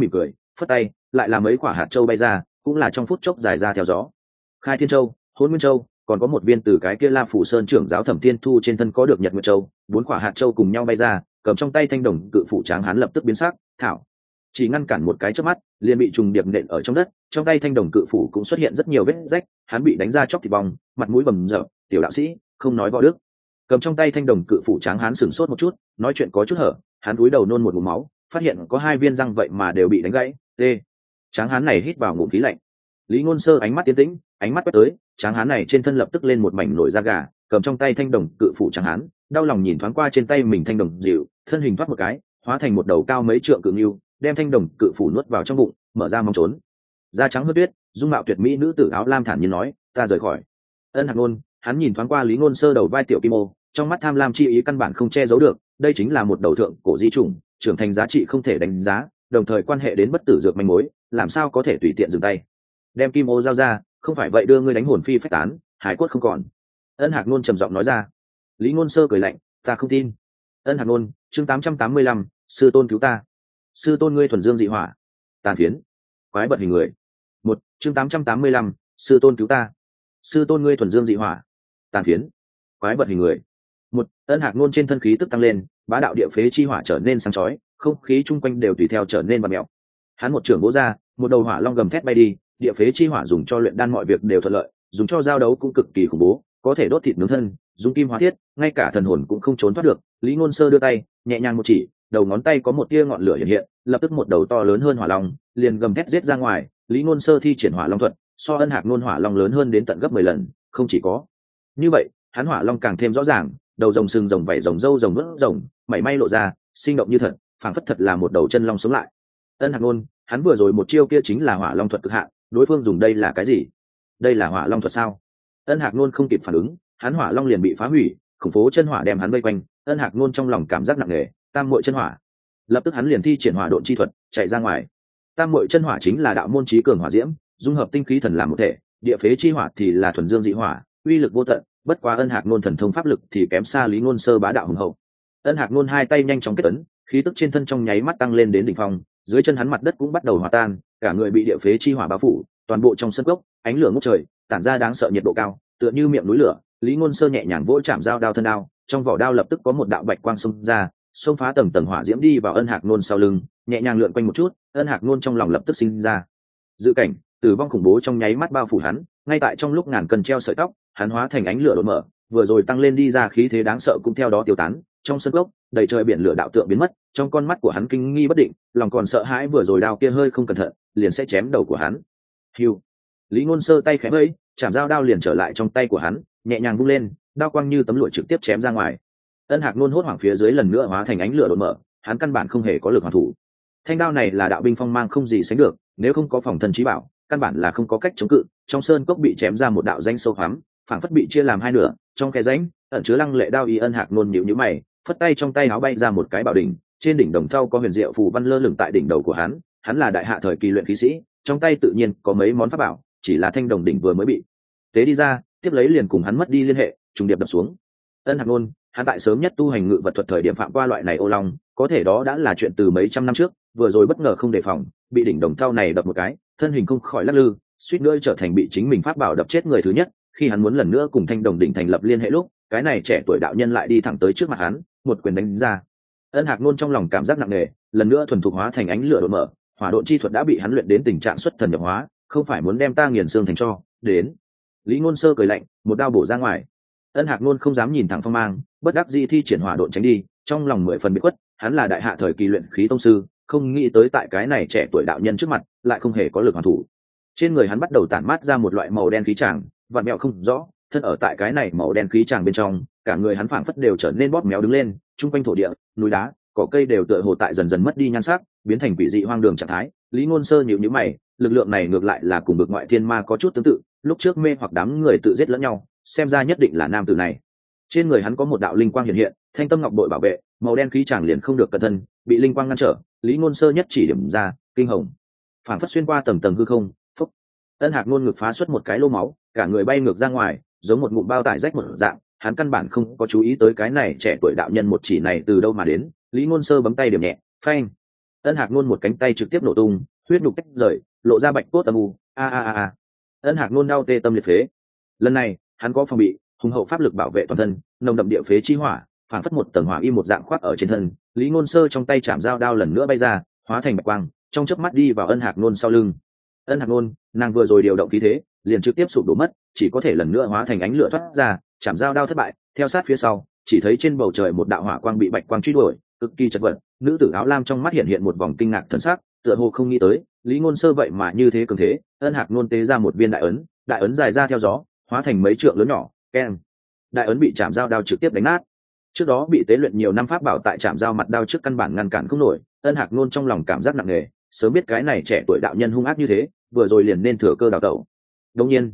Speaker 1: phất tay lại là mấy quả hạt châu bay ra, cũng là trong phút chốc dài ra theo gió. Khai Thiên Châu, Hỗn Nguyên Châu, còn có một viên từ cái kia La Phủ Sơn trưởng giáo Thẩm Thiên Thu trên thân có được Nhật Nguyệt Châu, 4 quả hạt châu cùng nhau bay ra, cầm trong tay thanh đồng cự phủ tráng hán lập tức biến sắc, thảo chỉ ngăn cản một cái chớp mắt, liền bị trùng điệp nện ở trong đất, trong tay thanh đồng cự phủ cũng xuất hiện rất nhiều vết rách, hắn bị đánh ra chóc thịt bong, mặt mũi bầm dập, tiểu đạo sĩ, không nói võ đức. Cầm trong tay thanh đồng cự phủ tráng hán sửng sốt một chút, nói chuyện có chút hở, hắn cúi đầu nôn một ngụm máu, phát hiện có 2 viên răng vậy mà đều bị đánh gãy. Tráng hán này hít vào ngụm khí lạnh. Lý Ngôn Sơ ánh mắt tiến tĩnh, ánh mắt quét tới, tráng hán này trên thân lập tức lên một mảnh nổi da gà, cầm trong tay thanh đồng cự phủ tráng hán, đau lòng nhìn thoáng qua trên tay mình thanh đồng dịu, thân hình thoát một cái, hóa thành một đầu cao mấy trượng cự ngưu, đem thanh đồng cự phủ nuốt vào trong bụng, mở ra mong trốn. Da trắng hơn tuyết, dung mạo tuyệt mỹ nữ tử áo lam thản nhiên nói, ta rời khỏi. Ân Hạc Nôn, hắn nhìn thoáng qua Lý Ngôn Sơ đầu vai tiểu kim ô, trong mắt tham lam chi ý căn bản không che giấu được, đây chính là một đầu thượng cổ di chủng, trưởng thành giá trị không thể đánh giá, đồng thời quan hệ đến bất tử dược manh mối, làm sao có thể tùy tiện dừng tay. Đem kim ô giao ra, không phải vậy đưa ngươi đánh hồn phi phách tán, hải cốt không còn. Ân Hạc Nôn trầm giọng nói ra. Lý Ngôn Sơ cười lạnh, ta không tin. Ân Hạc Nôn, chương 885, sư tôn cứu ta. Sư tôn ngươi thuần dương dị hỏa, tàn phiến, quái bật hình người. Một, chương 885, sư tôn cứu ta. Sư tôn ngươi thuần dương dị hỏa, tàn phiến, quái bật hình người. Một, Ân Hạc Nôn trên thân khí tức tăng lên, bá đạo địa phế chi hỏa trở nên sáng chói, không khí chung quanh đều tùy theo trở nên vặn mèo. Hắn một trường vỗ ra, một đầu hỏa long gầm thét bay đi, địa phế chi hỏa dùng cho luyện đan mọi việc đều thuận lợi, dùng cho giao đấu cũng cực kỳ khủng bố, có thể đốt thịt nướng thân, dùng kim hóa thiết, ngay cả thần hồn cũng không trốn thoát được. Lý Ngôn Sơ đưa tay, nhẹ nhàng một chỉ, đầu ngón tay có một tia ngọn lửa hiện hiện, lập tức một đầu to lớn hơn hỏa long liền gầm thét giết ra ngoài. Lý Ngôn Sơ thi triển hỏa long thuật, so Ân Hạc Nôn hỏa long lớn hơn đến tận gấp 10 lần, không chỉ có như vậy, hắn hỏa long càng thêm rõ ràng, đầu rồng sừng rồng vảy rồng râu rồng vớt rồng, mảy may lộ ra, sinh động như thật, phảng phất thật là một đầu chân long sống lại. Ân Hạc Nôn, hắn vừa rồi một chiêu kia chính là hỏa long thuật cực hạn, đối phương dùng đây là cái gì? Đây là hỏa long thuật sao? Ân Hạc Nôn không kịp phản ứng, hắn hỏa long liền bị phá hủy, khủng phố chân hỏa đem hắn vây quanh. Ân Hạc Nôn trong lòng cảm giác nặng nề, tam muội chân hỏa. Lập tức hắn liền thi triển hỏa độn chi thuật, chạy ra ngoài. Tam muội chân hỏa chính là đạo môn chí cường hỏa diễm, dung hợp tinh khí thần làm một thể, địa phế chi hỏa thì là thuần dương dị hỏa, uy lực vô tận, bất quá Ân Hạc Nôn thần thông pháp lực thì kém xa Lý Ngôn Sơ bá đạo hùng hậu. Ân Hạc Nôn hai tay nhanh chóng kết ấn, khí tức trên thân trong nháy mắt tăng lên đến đỉnh phong, dưới chân hắn mặt đất cũng bắt đầu hòa tan, cả người bị địa phế chi hỏa bao phủ, toàn bộ trong sân cốc, ánh lửa ngút trời, tản ra đáng sợ nhiệt độ cao, tựa như miệng núi lửa. Lý Ngôn Sơ nhẹ nhàng vỗ chạm dao đao thân đao, trong vỏ đao lập tức có một đạo bạch quang xông ra, xông phá tầng tầng hỏa diễm đi vào Ân Hạc Nôn sau lưng, nhẹ nhàng lượn quanh một chút, Ân Hạc Nôn trong lòng lập tức sinh ra dự cảnh, tử vong khủng bố trong nháy mắt bao phủ hắn, ngay tại trong lúc ngàn cân treo sợi tóc, hắn hóa thành ánh lửa đột mở, vừa rồi tăng lên đi ra khí thế đáng sợ cũng theo đó tiêu tán. Trong sân gốc, đầy trời biển lửa đạo tượng biến mất, trong con mắt của hắn kinh nghi bất định, lòng còn sợ hãi vừa rồi đao kia hơi không cẩn thận, liền sẽ chém đầu của hắn. Hưu. Lý Ngôn Sơ tay khẽ vẫy, chạm dao đao liền trở lại trong tay của hắn, nhẹ nhàng vung lên, đao quang như tấm lụa trực tiếp chém ra ngoài. Ân Hạc Nôn hốt hoảng phía dưới lần nữa hóa thành ánh lửa đột mở, hắn căn bản không hề có lực hoàn thủ. Thanh đao này là đạo binh phong mang không gì sánh được, nếu không có phòng thân chí bảo, căn bản là không có cách chống cự. Trong sơn cốc bị chém ra một đạo danh sâu hoắm, phảng phất bị chia làm hai nửa, trong khe rãnh ẩn chứa lăng lệ đao ý. Ân Hạc Nôn nhíu nhíu mày, phất tay trong tay áo bay ra một cái bảo đỉnh, trên đỉnh đồng thau có huyền diệu phù văn lơ lửng tại đỉnh đầu của hắn. Hắn là đại hạ thời kỳ luyện khí sĩ, trong tay tự nhiên có mấy món pháp bảo, chỉ là thanh đồng đỉnh vừa mới bị tế đi ra, tiếp lấy liền cùng hắn mất đi liên hệ, trùng điệp đập xuống. Ân Hạc Nôn, hắn tại sớm nhất tu hành ngự vật thuật thời điểm phạm qua loại này ô long, có thể đó đã là chuyện từ mấy trăm năm trước, vừa rồi bất ngờ không đề phòng, bị đỉnh đồng thau này đập một cái, thân hình không khỏi lắc lư, suýt nữa trở thành bị chính mình pháp bảo đập chết người thứ nhất. Khi hắn muốn lần nữa cùng thanh đồng đỉnh thành lập liên hệ lúc, cái này trẻ tuổi đạo nhân lại đi thẳng tới trước mặt hắn, một quyền đánh ra. Ân Hạc Nôn trong lòng cảm giác nặng nề, lần nữa thuần thục hóa thành ánh lửa đột mở, hỏa độn chi thuật đã bị hắn luyện đến tình trạng xuất thần nhập hóa, không phải muốn đem ta nghiền xương thành tro. Đến. Lý Ngôn Sơ cười lạnh, một đao bổ ra ngoài. Ân Hạc Nôn không dám nhìn thẳng phong mang, bất đắc dĩ thi triển hỏa độn tránh đi, trong lòng 10 phần bị quất, hắn là đại hạ thời kỳ luyện khí tông sư, không nghĩ tới tại cái này trẻ tuổi đạo nhân trước mặt, lại không hề có lực hoàn thủ. Trên người hắn bắt đầu tản mát ra một loại màu đen khí tràng, vặn mèo không rõ, thân ở tại cái này màu đen khí tràng bên trong, cả người hắn phảng phất đều trở nên bóp méo đứng lên, trung quanh thổ địa, núi đá, cỏ cây đều tựa hồ tại dần dần mất đi nhan sắc, biến thành quỷ dị hoang đường trạng thái. Lý Ngôn Sơ nhíu nhíu mày, lực lượng này ngược lại là cùng vực ngoại thiên ma có chút tương tự, lúc trước mê hoặc đám người tự giết lẫn nhau, xem ra nhất định là nam tử này. Trên người hắn có một đạo linh quang hiện hiện, thanh tâm ngọc bội bảo vệ, màu đen khí tràng liền không được cẩn thân, bị linh quang ngăn trở. Lý Ngôn Sơ nhất chỉ điểm ra, kinh hồng, phảng phất xuyên qua tầng tầng hư không. Phúc. Ân Hạc Nôn ngực phá xuất một cái lô máu, cả người bay ngược ra ngoài, giống một ngụm bao tải rách một dạng. Hắn căn bản không có chú ý tới cái này trẻ tuổi đạo nhân một chỉ này từ đâu mà đến. Lý Ngôn Sơ bấm tay điểm nhẹ, phanh. Ân Hạc Nôn một cánh tay trực tiếp nổ tung, huyết nhục tách rời, lộ ra bạch cốt âm u. A. Ân Hạc Nôn đau tê tâm liệt phế. Lần này hắn có phòng bị, hùng hậu pháp lực bảo vệ toàn thân, nồng đậm địa phế chi hỏa phản phất một tầng hỏa y một dạng khoác ở trên thân. Lý Ngôn Sơ trong tay chạm dao đao lần nữa bay ra, hóa thành bạch quang, trong chớp mắt đi vào Ân Hạc Nôn sau lưng. Ân Hạc Nôn, nàng vừa rồi điều động khí thế, liền trực tiếp sụp đổ mất, chỉ có thể lần nữa hóa thành ánh lửa thoát ra, chạm dao đao thất bại, theo sát phía sau, chỉ thấy trên bầu trời một đạo hỏa quang bị bạch quang truy đuổi, cực kỳ chật vật. Nữ tử áo lam trong mắt hiện một vòng kinh ngạc thần sắc, tựa hồ không nghĩ tới Lý Ngôn Sơ vậy mà như thế cường thế. Ân Hạc Nôn tế ra một viên đại ấn dài ra theo gió, hóa thành mấy trượng lớn nhỏ. Keng, đại ấn bị chạm dao đao trực tiếp đánh nát. Trước đó bị tế luyện nhiều năm pháp bảo tại chạm dao mặt đao trước căn bản ngăn cản không nổi. Ân Hạc Nôn trong lòng cảm giác nặng nề, sớm biết cái này trẻ tuổi đạo nhân hung ác như thế, vừa rồi liền nên thừa cơ đào tẩu. Đương nhiên,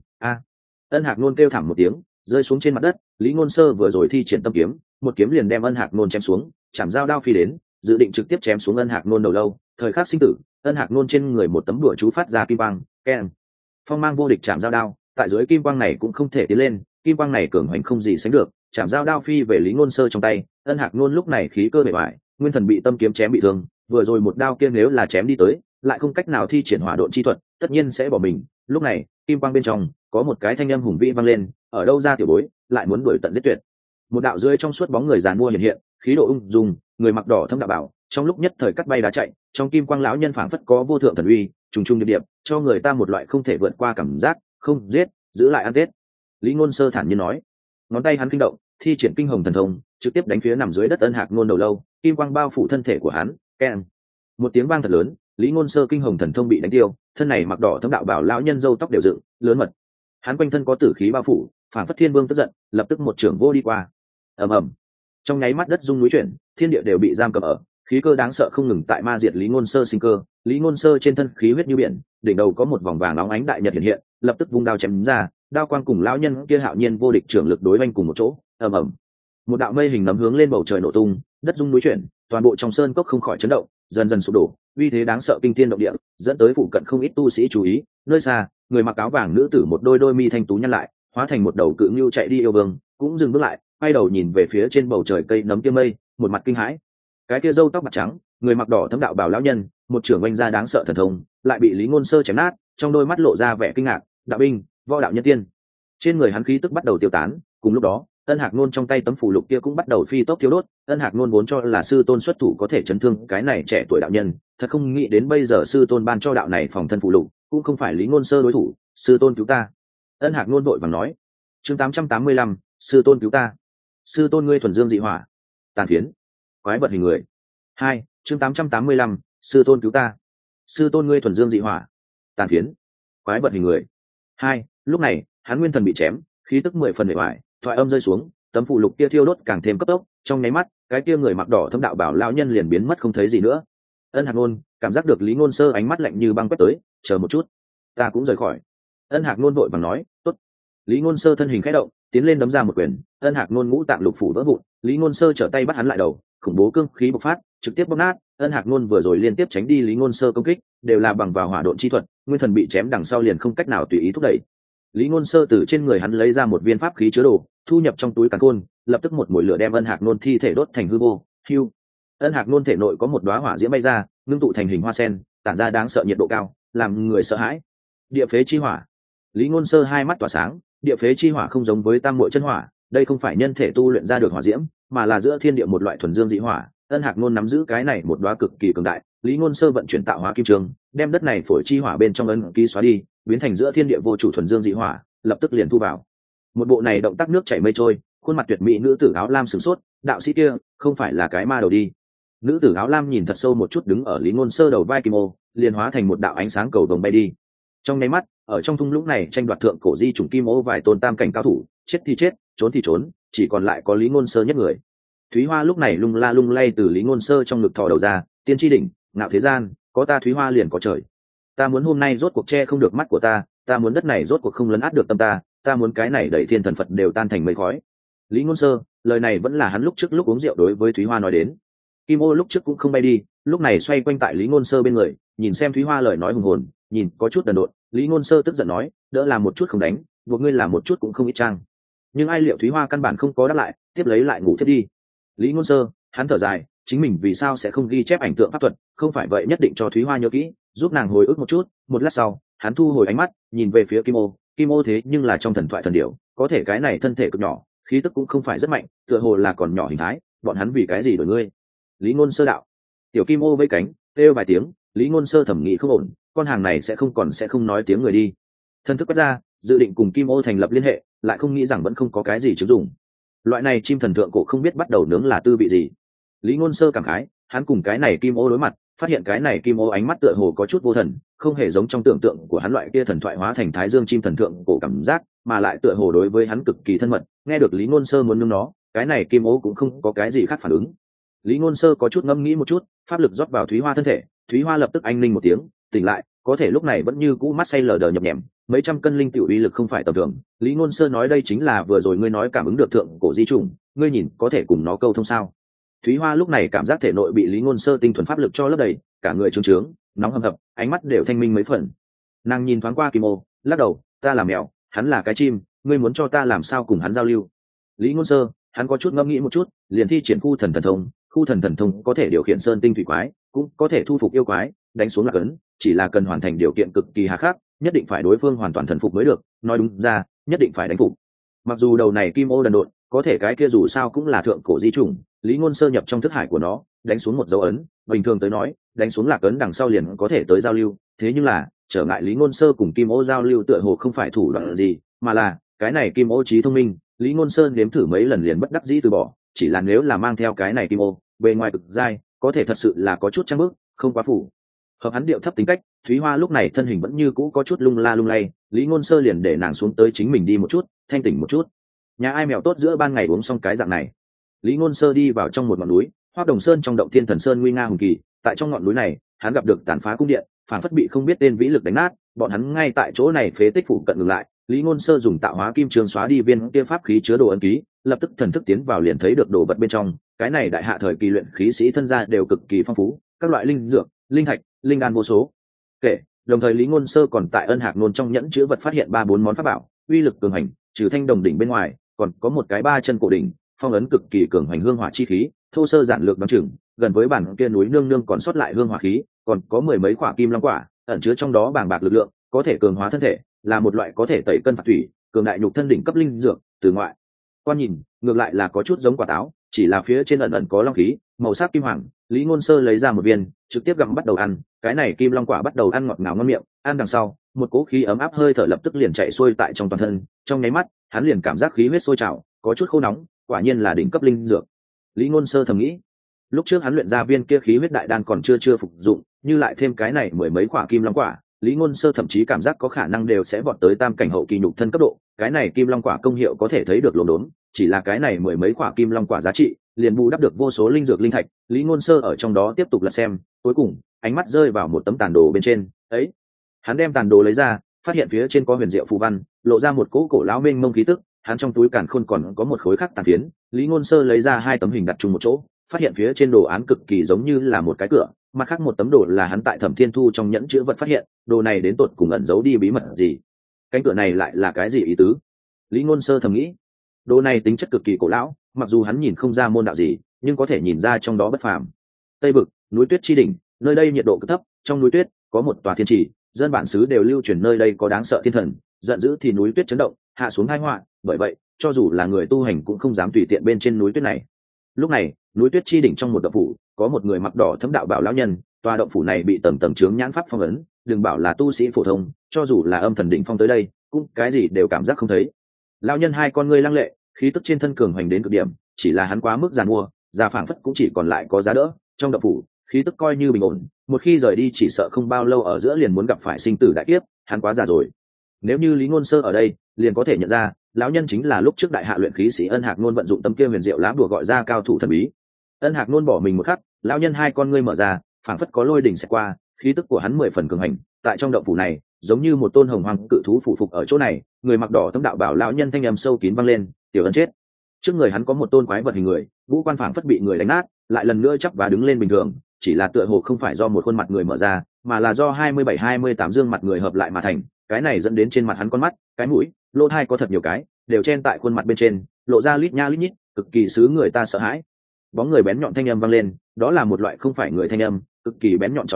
Speaker 1: Ân Hạc Nôn kêu thảm một tiếng, rơi xuống trên mặt đất. Lý Ngôn Sơ vừa rồi thi triển tâm kiếm, một kiếm liền đem Ân Hạc Nôn chém xuống, chạm dao đao phi đến, dự định trực tiếp chém xuống Ân Hạc Nôn đầu lâu. Thời khắc sinh tử, Ân Hạc Nôn trên người một tấm đùa chú phát ra kim quang, keng, phong mang vô địch chạm dao đao, tại dưới kim quang này cũng không thể tiến lên, kim quang này cường hoành không gì sánh được, chạm dao đao phi về Lý Ngôn Sơ trong tay. Ân Hạc Nôn lúc này khí cơ bề bại, nguyên thần bị tâm kiếm chém bị thương, vừa rồi một đao kia nếu là chém đi tới, lại không cách nào thi triển hỏa độn chi thuật, tất nhiên sẽ bỏ mình. Lúc này, kim quang bên trong có một cái thanh âm hùng vĩ vang lên, ở đâu ra tiểu bối, lại muốn đuổi tận giết tuyệt. Một đạo rơi trong suốt bóng người giàn mua hiện, khí độ ung dung, người mặc đỏ thâm đạo bảo, trong lúc nhất thời cắt bay đá chạy, trong kim quang lão nhân phảng phất có vô thượng thần uy, trùng trùng điệp điệp, cho người ta một loại không thể vượt qua cảm giác, không giết, giữ lại ăn tết. Lý Ngôn Sơ thản nhiên nói, ngón tay hắn kinh động, thi triển kinh hồng thần thông, trực tiếp đánh phía nằm dưới đất Ân Hạc Nôn đầu lâu, kim quang bao phủ thân thể của hắn. Keng, một tiếng vang thật lớn, Lý Ngôn Sơ kinh hồng thần thông bị đánh tiêu, thân này mặc đỏ thâm đạo bảo lão nhân râu tóc đều dựng, lớn mật. Hắn quanh thân có tử khí bao phủ, phảng phất thiên vương tức giận, lập tức một trưởng vô đi qua. Ầm ầm, trong nháy mắt đất rung núi chuyển, thiên địa đều bị giam cầm ở, khí cơ đáng sợ không ngừng tại ma diệt Lý Ngôn Sơ sinh cơ. Lý Ngôn Sơ trên thân khí huyết như biển, đỉnh đầu có một vòng vàng óng ánh đại nhật hiện, lập tức vung đao chém ra, đao quang cùng lão nhân kia hạo nhiên vô địch trưởng lực đối oanh cùng một chỗ. Ầm ầm, một đạo mây hình nấm hướng lên bầu trời nổ tung, đất rung núi chuyển, toàn bộ trong sơn cốc không khỏi chấn động, dần dần sụp đổ, uy thế đáng sợ kinh thiên động địa, dẫn tới phụ cận không ít tu sĩ chú ý. Nơi xa, người mặc áo vàng nữ tử một đôi mi thanh tú nhăn lại, hóa thành một đầu cự ngưu chạy đi yêu vương, cũng dừng bước lại, quay đầu nhìn về phía trên bầu trời cây nấm kia mây, một mặt kinh hãi. Cái kia râu tóc bạc trắng, người mặc đỏ thấm đạo bào lão nhân, một trưởng oanh ra đáng sợ thần thông, lại bị Lý Ngôn Sơ chém nát, trong đôi mắt lộ ra vẻ kinh ngạc. Đạo binh, võ đạo nhân tiên. Trên người hắn khí tức bắt đầu tiêu tán, cùng lúc đó, Ân Hạc Nôn trong tay tấm phù lục kia cũng bắt đầu phi tốc thiêu đốt. Ân Hạc Nôn vốn cho là sư tôn xuất thủ có thể chấn thương cái này trẻ tuổi đạo nhân, thật không nghĩ đến bây giờ sư tôn ban cho đạo này phòng thân phù lục, cũng không phải Lý Ngôn Sơ đối thủ. Sư tôn cứu ta! Ân Hạc Nôn vội vàng nói. Chương 885, sư tôn cứu ta! Sư tôn ngươi thuần dương dị hỏa, tàn phiến, quái vật hình người. 2, chương 885, sư tôn cứu ta! Sư tôn ngươi thuần dương dị hỏa, tàn phiến, quái vật hình người. 2, lúc này, hắn nguyên thần bị chém, khí tức 10 phần bề ngoài, thoại âm rơi xuống, tấm phù lục kia thiêu đốt càng thêm cấp tốc, trong nháy mắt, cái kia người mặc đỏ thâm đạo bảo lão nhân liền biến mất không thấy gì nữa. Ân Hạc Nôn cảm giác được Lý Ngôn Sơ ánh mắt lạnh như băng quét tới, chờ một chút, ta cũng rời khỏi. Ân Hạc Nôn vội vàng nói, tốt. Lý Ngôn Sơ thân hình khẽ động, tiến lên đấm ra một quyền. Ân Hạc Nôn ngũ tạng lục phủ vỡ vụn, Lý Ngôn Sơ trở tay bắt hắn lại đầu, khủng bố cương khí bộc phát, trực tiếp bóp nát. Ân Hạc Nôn vừa rồi liên tiếp tránh đi Lý Ngôn Sơ công kích, đều là bằng vào hỏa độn chi thuật, nguyên thần bị chém đằng sau liền không cách nào tùy ý thúc đẩy. Lý Ngôn Sơ từ trên người hắn lấy ra một viên pháp khí chứa đồ, thu nhập trong túi càn khôn, lập tức một mùi lửa đem Ân Hạc Nôn thi thể đốt thành hư vô. Hưu. Ân Hạc Nôn thể nội có một đóa hỏa diễm bay ra, ngưng tụ thành hình hoa sen, tản ra đáng sợ nhiệt độ cao, làm người sợ hãi. Địa phế chi hỏa. Lý Ngôn Sơ hai mắt tỏa sáng, địa phế chi hỏa không giống với tam muội chân hỏa, đây không phải nhân thể tu luyện ra được hỏa diễm, mà là giữa thiên địa một loại thuần dương dị hỏa. Ân Hạc Nôn nắm giữ cái này một đóa cực kỳ cường đại, Lý Ngôn Sơ vận chuyển tạo hóa kim trường, đem đất này phổi chi hỏa bên trong ấn ký xóa đi, biến thành giữa thiên địa vô chủ thuần dương dị hỏa, lập tức liền thu vào. Một bộ này động tác nước chảy mây trôi, khuôn mặt tuyệt mỹ nữ tử áo lam sửng sốt, đạo sĩ kia không phải là cái ma đầu đi. Nữ tử áo lam nhìn thật sâu một chút đứng ở Lý Ngôn Sơ đầu vai kim ô, liền hóa thành một đạo ánh sáng cầu vồng bay đi. Trong nháy mắt, ở trong thung lũng này tranh đoạt thượng cổ di chủng kim ô vài tôn tam cảnh cao thủ, chết thì chết, trốn thì trốn, chỉ còn lại có Lý Ngôn Sơ nhất người. Thúy Hoa lúc này lung la lung lay từ Lý Ngôn Sơ trong ngực thò đầu ra, tiên tri đỉnh, ngạo thế gian, có ta Thúy Hoa liền có trời. Ta muốn hôm nay rốt cuộc che không được mắt của ta muốn đất này rốt cuộc không lấn át được tâm ta muốn cái này đẩy thiên thần Phật đều tan thành mây khói. Lý Ngôn Sơ, lời này vẫn là hắn lúc trước lúc uống rượu đối với Thúy Hoa nói đến. Kim ô lúc trước cũng không bay đi, lúc này xoay quanh tại Lý Ngôn Sơ bên người, nhìn xem Thúy Hoa lời nói hùng hồn, nhìn có chút đần độn. Lý Ngôn Sơ tức giận nói, đỡ làm một chút không đánh, buộc ngươi làm một chút cũng không ít trang. Nhưng ai liệu Thúy Hoa căn bản không có đáp lại, tiếp lấy lại ngủ thiết đi. Lý Ngôn Sơ, hắn thở dài, chính mình vì sao sẽ không ghi chép ảnh tượng pháp thuật, không phải vậy nhất định cho Thúy Hoa nhớ kỹ, giúp nàng hồi ức một chút. Một lát sau hắn thu hồi ánh mắt nhìn về phía Kim ô thế nhưng là trong thần thoại thần điểu, có thể cái này thân thể cực nhỏ, khí tức cũng không phải rất mạnh, tựa hồ là còn nhỏ hình thái, bọn hắn vì cái gì đổi ngươi? Lý Ngôn Sơ đạo. Tiểu Kim ô vẫy cánh kêu vài tiếng, Lý Ngôn Sơ thẩm nghĩ không ổn, con hàng này sẽ không nói tiếng người đi. Thân thức quét ra, dự định cùng Kim ô thành lập liên hệ, lại không nghĩ rằng vẫn không có cái gì chứng dụng. Loại này chim thần thượng cổ không biết bắt đầu nướng là tư vị gì. Lý Ngôn Sơ cảm khái, hắn cùng cái này Kim ô đối mặt, phát hiện cái này Kim ô ánh mắt tựa hồ có chút vô thần, không hề giống trong tưởng tượng của hắn loại kia thần thoại hóa thành Thái Dương chim thần thượng cổ cảm giác, mà lại tựa hồ đối với hắn cực kỳ thân mật. Nghe được Lý Ngôn Sơ muốn nương nó, cái này Kim ô cũng không có cái gì khác phản ứng. Lý Ngôn Sơ có chút ngẫm nghĩ một chút, pháp lực rót vào Thúy Hoa thân thể, Thúy Hoa lập tức anh linh một tiếng, tỉnh lại, có thể lúc này vẫn như cũ mắt say lờ đờ nhập nhèm, mấy trăm cân linh tiểu uy lực không phải tầm thường. Lý Ngôn Sơ nói đây chính là vừa rồi ngươi nói cảm ứng được thượng cổ di trùng, ngươi nhìn có thể cùng nó câu thông sao? Thúy Hoa lúc này cảm giác thể nội bị Lý Ngôn Sơ tinh thuần pháp lực cho lấp đầy, cả người trướng trướng, nóng hầm hập, ánh mắt đều thanh minh mấy phần. Nàng nhìn thoáng qua Kim Ô, lắc đầu, ta là mèo, hắn là cái chim, ngươi muốn cho ta làm sao cùng hắn giao lưu? Lý Ngôn Sơ, hắn có chút ngẫm nghĩ một chút, liền thi triển khu thần thần thông, khu thần thần thông có thể điều khiển sơn tinh thủy quái, cũng có thể thu phục yêu quái, đánh xuống lạc ấn, chỉ là cần hoàn thành điều kiện cực kỳ hà khắc, nhất định phải đối phương hoàn toàn thần phục mới được, nói đúng ra, nhất định phải đánh phục. Mặc dù đầu này Kim Ô đần độn, có thể cái kia dù sao cũng là thượng cổ di chủng, Lý Ngôn Sơ nhập trong thức hải của nó, đánh xuống một dấu ấn, bình thường tới nói, đánh xuống lạc ấn đằng sau liền có thể tới giao lưu, thế nhưng là, trở ngại Lý Ngôn Sơ cùng Kim Ô giao lưu tựa hồ không phải thủ đoạn gì, mà là, cái này Kim Ô trí thông minh, Lý Ngôn Sơn nếm thử mấy lần liền bất đắc dĩ từ bỏ, chỉ là nếu là mang theo cái này Kim Ô, bề ngoài cực dai, có thể thật sự là có chút trang bức, không quá phủ hợp hắn điệu thấp tính cách. Thúy Hoa lúc này thân hình vẫn như cũ có chút lung la lung lay, Lý Ngôn Sơ liền để nàng xuống tới chính mình đi một chút, thanh tỉnh một chút. Nhà ai mèo tốt giữa ban ngày uống xong cái dạng này. Lý Ngôn Sơ đi vào trong một ngọn núi, Hoắc Đồng Sơn trong động Thiên Thần Sơn nguy nga hùng kỳ, tại trong ngọn núi này, hắn gặp được tàn phá cung điện, phản phất bị không biết tên vĩ lực đánh nát, bọn hắn ngay tại chỗ này phế tích phụ cận ngừng lại. Lý Ngôn Sơ dùng tạo hóa kim trường xóa đi viên kia pháp khí chứa đồ ấn ký, lập tức thần thức tiến vào liền thấy được đồ vật bên trong, cái này đại hạ thời kỳ luyện khí sĩ thân gia đều cực kỳ phong phú, các loại linh dược, linh thạch, linh đan vô số kể. Đồng thời Lý Ngôn Sơ còn tại Ân Hạc Nôn trong nhẫn chứa vật phát hiện 3-4 món pháp bảo, uy lực cường hành, trừ thanh đồng đỉnh bên ngoài, còn có một cái 3 chân cổ đỉnh, phong ấn cực kỳ cường hành hương hỏa chi khí, thô sơ giản lược đoán chừng, gần với bản kia núi nương nương còn sót lại hương hỏa khí, còn có mười mấy quả kim long quả, ẩn chứa trong đó bàng bạc lực lượng, có thể cường hóa thân thể, là một loại có thể tẩy cân phạt thủy, cường đại nhục thân đỉnh cấp linh dược. Từ ngoại quan nhìn, ngược lại là có chút giống quả táo, chỉ là phía trên ẩn ẩn có long khí, màu sắc kim hoàng. Lý Ngôn Sơ lấy ra một viên, trực tiếp gặm bắt đầu ăn, cái này kim long quả bắt đầu ăn ngọt ngào ngon miệng, ăn đằng sau, một cỗ khí ấm áp hơi thở lập tức liền chạy xuôi tại trong toàn thân, trong nháy mắt, hắn liền cảm giác khí huyết sôi trào, có chút khô nóng, quả nhiên là đỉnh cấp linh dược. Lý Ngôn Sơ thầm nghĩ, lúc trước hắn luyện ra viên kia khí huyết đại đan còn chưa phục dụng, như lại thêm cái này mười mấy quả kim long quả, Lý Ngôn Sơ thậm chí cảm giác có khả năng đều sẽ vọt tới tam cảnh hậu kỳ nhục thân cấp độ. Cái này kim long quả công hiệu có thể thấy được lốm đốm, chỉ là cái này mười mấy quả kim long quả giá trị, liền bù đắp được vô số linh dược linh thạch. Lý Ngôn Sơ ở trong đó tiếp tục lật xem, cuối cùng ánh mắt rơi vào một tấm tàn đồ bên trên, ấy, hắn đem tàn đồ lấy ra, phát hiện phía trên có huyền diệu phù văn, lộ ra một cỗ cổ lão mênh mông khí tức. Hắn trong túi càn khôn còn có một khối khắc tàn phiến, Lý Ngôn Sơ lấy ra 2 tấm hình đặt chung một chỗ, phát hiện phía trên đồ án cực kỳ giống như là một cái cửa, mặt khác một tấm đồ là hắn tại Thẩm Thiên Thu trong nhẫn chứa vật phát hiện, đồ này đến tột cùng ẩn giấu đi bí mật gì? Cánh cửa này lại là cái gì ý tứ? Lý Ngôn Sơ thầm nghĩ. Đồ này tính chất cực kỳ cổ lão, mặc dù hắn nhìn không ra môn đạo gì, nhưng có thể nhìn ra trong đó bất phàm. Tây Vực, núi tuyết chi đỉnh, nơi đây nhiệt độ cực thấp, trong núi tuyết có một tòa thiên trì, dân bản xứ đều lưu truyền nơi đây có đáng sợ thiên thần, giận dữ thì núi tuyết chấn động, hạ xuống tai họa, bởi vậy, cho dù là người tu hành cũng không dám tùy tiện bên trên núi tuyết này. Lúc này, núi tuyết chi đỉnh trong một động phủ, có một người mặc đỏ thấm đạo bảo lão nhân, tòa động phủ này bị tầng tầng chướng nhãn pháp phong ấn, đừng bảo là tu sĩ phổ thông, cho dù là âm thần đỉnh phong tới đây, cũng cái gì đều cảm giác không thấy. Lão nhân 2 con ngươi lăng lệ, khí tức trên thân cường hoành đến cực điểm, chỉ là hắn quá mức giàn mua, già phảng phất cũng chỉ còn lại có giá đỡ. Trong động phủ, khí tức coi như bình ổn, một khi rời đi chỉ sợ không bao lâu ở giữa liền muốn gặp phải sinh tử đại kiếp, hắn quá già rồi. Nếu như Lý Ngôn Sơ ở đây, liền có thể nhận ra, lão nhân chính là lúc trước đại hạ luyện khí sĩ Ân Hạc Nôn vận dụng tấm kia huyền diệu lá bùa gọi ra cao thủ thần bí. Ân Hạc Nôn bỏ mình một khắc, lão nhân 2 con ngươi mở ra, phảng phất có lôi đỉnh sẽ qua, khí tức của hắn 10 phần cường hành, tại trong động phủ này, giống như một tôn hồng hoàng cự thú phụ phục ở chỗ này. Người mặc đỏ thấm đạo bảo lão nhân thanh âm sâu kín vang lên, "Tiểu Ân chết." Trước người hắn có một tôn quái vật hình người, ngũ quan phảng phất bị người đánh nát, lại lần nữa chắp và đứng lên bình thường, chỉ là tựa hồ không phải do một khuôn mặt người mở ra, mà là do 27-28 dương mặt người hợp lại mà thành. Cái này dẫn đến trên mặt hắn con mắt, cái mũi, lỗ tai có thật nhiều cái, đều chen tại khuôn mặt bên trên, lộ ra lít nha lít nhít, cực kỳ xứ người ta sợ hãi. Bóng người bén nhọn thanh âm vang lên, đó là một loại không phải người thanh âm, cực kỳ bén nhọn chói tai,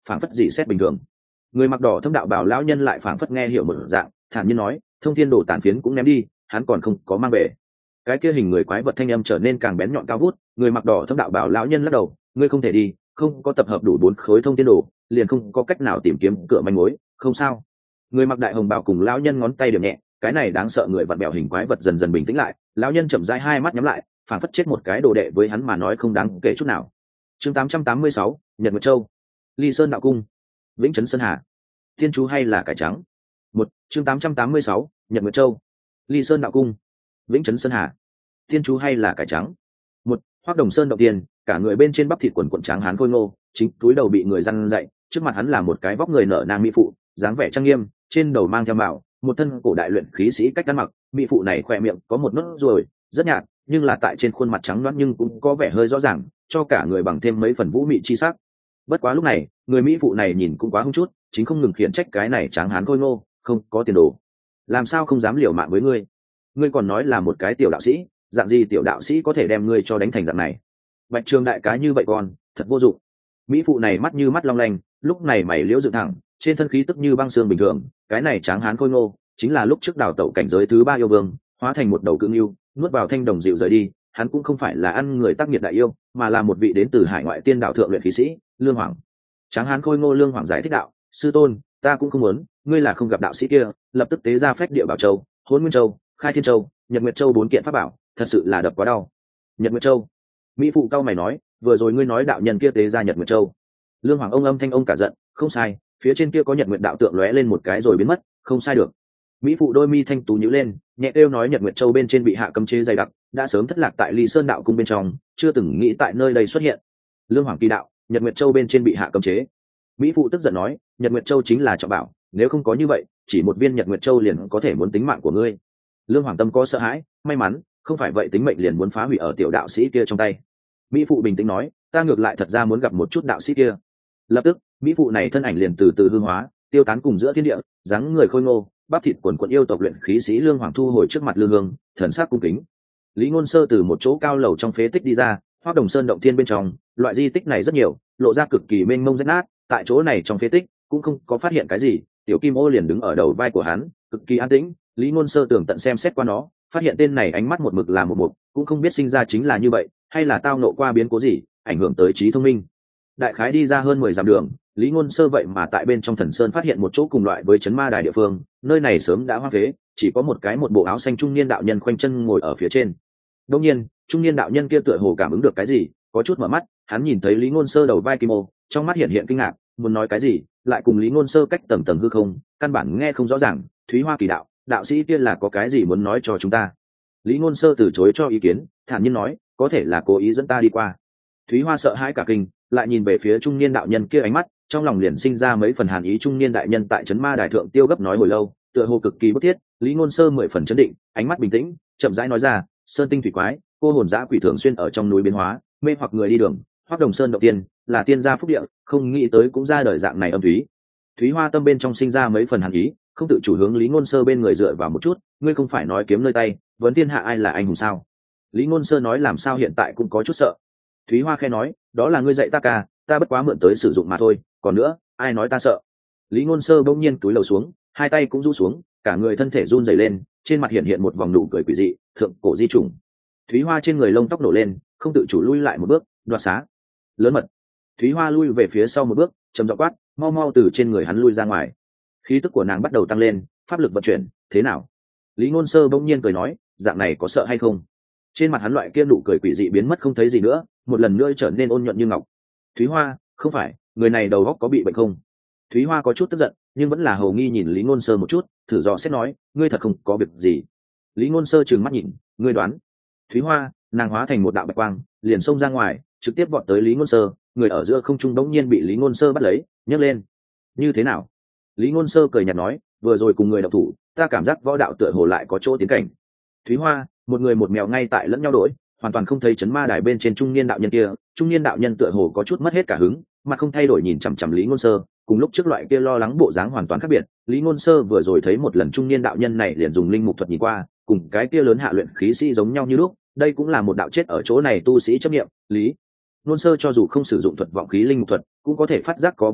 Speaker 1: phảng phất dị xét bình thường. Người mặc đỏ thâm đạo bảo lão nhân lại phảng phất nghe hiểu một dạng, thản nhiên nói, thông thiên đồ tàn phiến cũng ném đi, hắn còn không có mang về. Cái kia hình người quái vật thanh âm trở nên càng bén nhọn cao vút. Người mặc đỏ thâm đạo bảo lão nhân lắc đầu, ngươi không thể đi, không có tập hợp đủ 4 khối thông thiên đồ, liền không có cách nào tìm kiếm cửa manh mối. Không sao. Người mặc đại hồng bào cùng lão nhân ngón tay điểm nhẹ, cái này đáng sợ người vặn bèo hình quái vật dần dần bình tĩnh lại. Lão nhân chậm rãi hai mắt nhắm lại, phảng phất chết một cái đồ đệ với hắn mà nói không đáng kể chút nào. Chương 886, Nhật Nguyệt Châu, Ly Sơn đạo cung, Vĩnh Trấn Sơn Hà, Thiên chú hay là cải trắng. Chương 886, Nhật Nguyệt Châu, Ly Sơn đạo cung, Vĩnh Trấn Sơn Hà, Thiên chú hay là cải trắng. Hoắc Đồng Sơn động tiên, cả người bên trên bắp thịt quần quần tráng hán khôi ngô, chính túi đầu bị người răn dậy, trước mặt hắn là một cái vóc người nở nang mỹ phụ, dáng vẻ trang nghiêm, trên đầu mang theo mạo, một thân cổ đại luyện khí sĩ cách ăn mặc. Mỹ phụ này khỏe miệng có một nốt ruồi, rất nhạt, nhưng là tại trên khuôn mặt trắng nõn nhưng cũng có vẻ hơi rõ ràng, cho cả người bằng thêm mấy phần vũ mị chi sắc. Bất quá lúc này, người mỹ phụ này nhìn cũng quá hung chút, chính không ngừng khiển trách cái này tráng hán khôi ngô, không có tiền đồ, làm sao không dám liều mạng với ngươi? Ngươi còn nói là một cái tiểu đạo sĩ, dạng gì tiểu đạo sĩ có thể đem ngươi cho đánh thành dạng này? Bạch Trường đại cá như vậy con, thật vô dụng. Mỹ phụ này mắt như mắt long lanh, lúc này mày liễu dựng thẳng, trên thân khí tức như băng xương bình thường. Cái này tráng hán khôi ngô, chính là lúc trước đào tẩu cảnh giới thứ 3 yêu vương, hóa thành một đầu cự yêu, nuốt vào thanh đồng dịu rời đi. Hắn cũng không phải là ăn người tác nghiệt đại yêu, mà là một vị đến từ hải ngoại tiên đạo thượng luyện khí sĩ, Lương Hoàng. Tráng hán khôi ngô Lương Hoàng giải thích đạo, sư tôn, ta cũng không muốn, ngươi là không gặp đạo sĩ kia, lập tức tế ra phách địa bảo châu, Hỗn Nguyên Châu, Khai Thiên Châu, Nhật Nguyệt Châu 4 kiện pháp bảo, thật sự là đập quá đau. Nhật Nguyệt Châu. Mỹ phụ cao mày nói, vừa rồi ngươi nói đạo nhân kia tế ra Nhật Nguyệt Châu. Lương Hoàng ông âm thanh ông cả giận, không sai, phía trên kia có Nhật Nguyệt đạo tượng lóe lên một cái rồi biến mất, không sai được. Mỹ phụ đôi mi thanh tú nhíu lên, nhẹ kêu nói Nhật Nguyệt Châu bên trên bị hạ cấm chế dày đặc, đã sớm thất lạc tại Ly Sơn đạo cung bên trong, chưa từng nghĩ tại nơi đây xuất hiện. Lương Hoàng kỳ đạo, Nhật Nguyệt Châu bên trên bị hạ cấm chế. Mỹ phụ tức giận nói, Nhật Nguyệt Châu chính là trọng bảo, nếu không có như vậy, chỉ một viên Nhật Nguyệt Châu liền có thể muốn tính mạng của ngươi. Lương Hoàng tâm có sợ hãi, may mắn, không phải vậy tính mệnh liền muốn phá hủy ở tiểu đạo sĩ kia trong tay. Mỹ phụ bình tĩnh nói, ta ngược lại thật ra muốn gặp một chút đạo sĩ kia. Lập tức, Mỹ phụ này thân ảnh liền từ từ hư hóa, tiêu tán cùng giữa thiên địa, dáng người khôi ngô, bắp thịt quần quần yêu tộc luyện khí sĩ Lương Hoàng thu hồi trước mặt Lương Hương, thần sắc cung kính. Lý Ngôn Sơ từ một chỗ cao lầu trong phế tích đi ra, Hoắc Đồng Sơn động thiên bên trong, loại di tích này rất nhiều, lộ ra cực kỳ mênh mông rách nát, tại chỗ này trong phế tích cũng không có phát hiện cái gì. Tiểu Kim Ô liền đứng ở đầu vai của hắn, cực kỳ an tĩnh. Lý Ngôn Sơ tường tận xem xét qua nó, phát hiện tên này ánh mắt một mực là một mục, cũng không biết sinh ra chính là như vậy, hay là tao nộ qua biến cố gì, ảnh hưởng tới trí thông minh. Đại khái đi ra hơn 10 dặm đường, Lý Ngôn Sơ vậy mà tại bên trong Thần Sơn phát hiện một chỗ cùng loại với Trấn Ma Đài địa phương, nơi này sớm đã hoang phế, chỉ có một bộ áo xanh trung niên đạo nhân khoanh chân ngồi ở phía trên. Đương nhiên, trung niên đạo nhân kia tựa hồ cảm ứng được cái gì, có chút mở mắt, hắn nhìn thấy Lý Ngôn Sơ đầu vai Kim Ô, trong mắt hiện hiện kinh ngạc, muốn nói cái gì, lại cùng Lý Ngôn Sơ cách tầng tầng hư không, căn bản nghe không rõ ràng. Thúy Hoa kỳ đạo, đạo sĩ kia là có cái gì muốn nói cho chúng ta? Lý Ngôn Sơ từ chối cho ý kiến, thản nhiên nói, có thể là cố ý dẫn ta đi qua. Thúy Hoa sợ hãi cả kinh, lại nhìn về phía trung niên đạo nhân kia ánh mắt, trong lòng liền sinh ra mấy phần hàn ý. Trung niên đại nhân tại Trấn Ma Đài thượng tiêu gấp nói hồi lâu, tựa hồ cực kỳ bức thiết. Lý Ngôn Sơ 10 phần chấn định, ánh mắt bình tĩnh, chậm rãi nói ra, sơn tinh thủy quái, cô hồn dã quỷ thường xuyên ở trong núi biến hóa, mê hoặc người đi đường. Hoắc Đồng Sơn động tiên là tiên gia phúc địa, không nghĩ tới cũng ra đời dạng này âm thúy. Thúy Hoa tâm bên trong sinh ra mấy phần hàn ý, không tự chủ hướng Lý Ngôn Sơ bên người dựa vào một chút. Ngươi không phải nói kiếm nơi tay, vấn thiên hạ ai là anh hùng sao? Lý Ngôn Sơ nói làm sao hiện tại cũng có chút sợ. Thúy Hoa khẽ nói, đó là ngươi dạy ta ca, ta bất quá mượn tới sử dụng mà thôi, còn nữa, ai nói ta sợ? Lý Ngôn Sơ bỗng nhiên cúi đầu xuống, hai tay cũng rũ xuống, cả người thân thể run rẩy lên, trên mặt hiện một vòng nụ cười quỷ dị, thượng cổ di trùng. Thúy Hoa trên người lông tóc nổ lên, không tự chủ lui lại một bước, đoạt xá. Lớn mật. Thúy Hoa lui về phía sau một bước, trầm giọng quát, mau mau từ trên người hắn lui ra ngoài. Khí tức của nàng bắt đầu tăng lên, pháp lực vận chuyển, thế nào? Lý Ngôn Sơ bỗng nhiên cười nói, dạng này có sợ hay không? Trên mặt hắn loại kia nụ cười quỷ dị biến mất không thấy gì nữa, một lần nữa trở nên ôn nhuận như ngọc. Thúy Hoa, không phải, người này đầu óc có bị bệnh không? Thúy Hoa có chút tức giận, nhưng vẫn là hầu nghi nhìn Lý Ngôn Sơ một chút, thử dò xét nói, ngươi thật không có việc gì? Lý Ngôn Sơ trừng mắt nhìn, ngươi đoán? Thúy Hoa, nàng hóa thành một đạo bạch quang, liền xông ra ngoài, trực tiếp vọt tới Lý Ngôn Sơ, người ở giữa không trung đống nhiên bị Lý Ngôn Sơ bắt lấy, nhấc lên. Như thế nào? Lý Ngôn Sơ cười nhạt nói, vừa rồi cùng người động thủ, ta cảm giác võ đạo tựa hồ lại có chỗ tiến cảnh. Thúy Hoa, một người một mèo ngay tại lẫn nhau đổi, hoàn toàn không thấy Trấn Ma Đài bên trên trung niên đạo nhân kia. Trung niên đạo nhân tựa hồ có chút mất hết cả hứng, mặt không thay đổi nhìn chằm chằm Lý Ngôn Sơ, cùng lúc trước loại kia lo lắng bộ dáng hoàn toàn khác biệt. Lý Ngôn Sơ vừa rồi thấy một lần trung niên đạo nhân này liền dùng linh mục thuật nhìn qua, cùng cái kia lớn hạ luyện khí sĩ giống nhau như lúc, đây cũng là một đạo chết ở chỗ này tu sĩ chấp niệm. Lý Ngôn Sơ cho dù không sử dụng thuật vọng khí linh mục thuật, cũng có thể phát giác có vấn đề,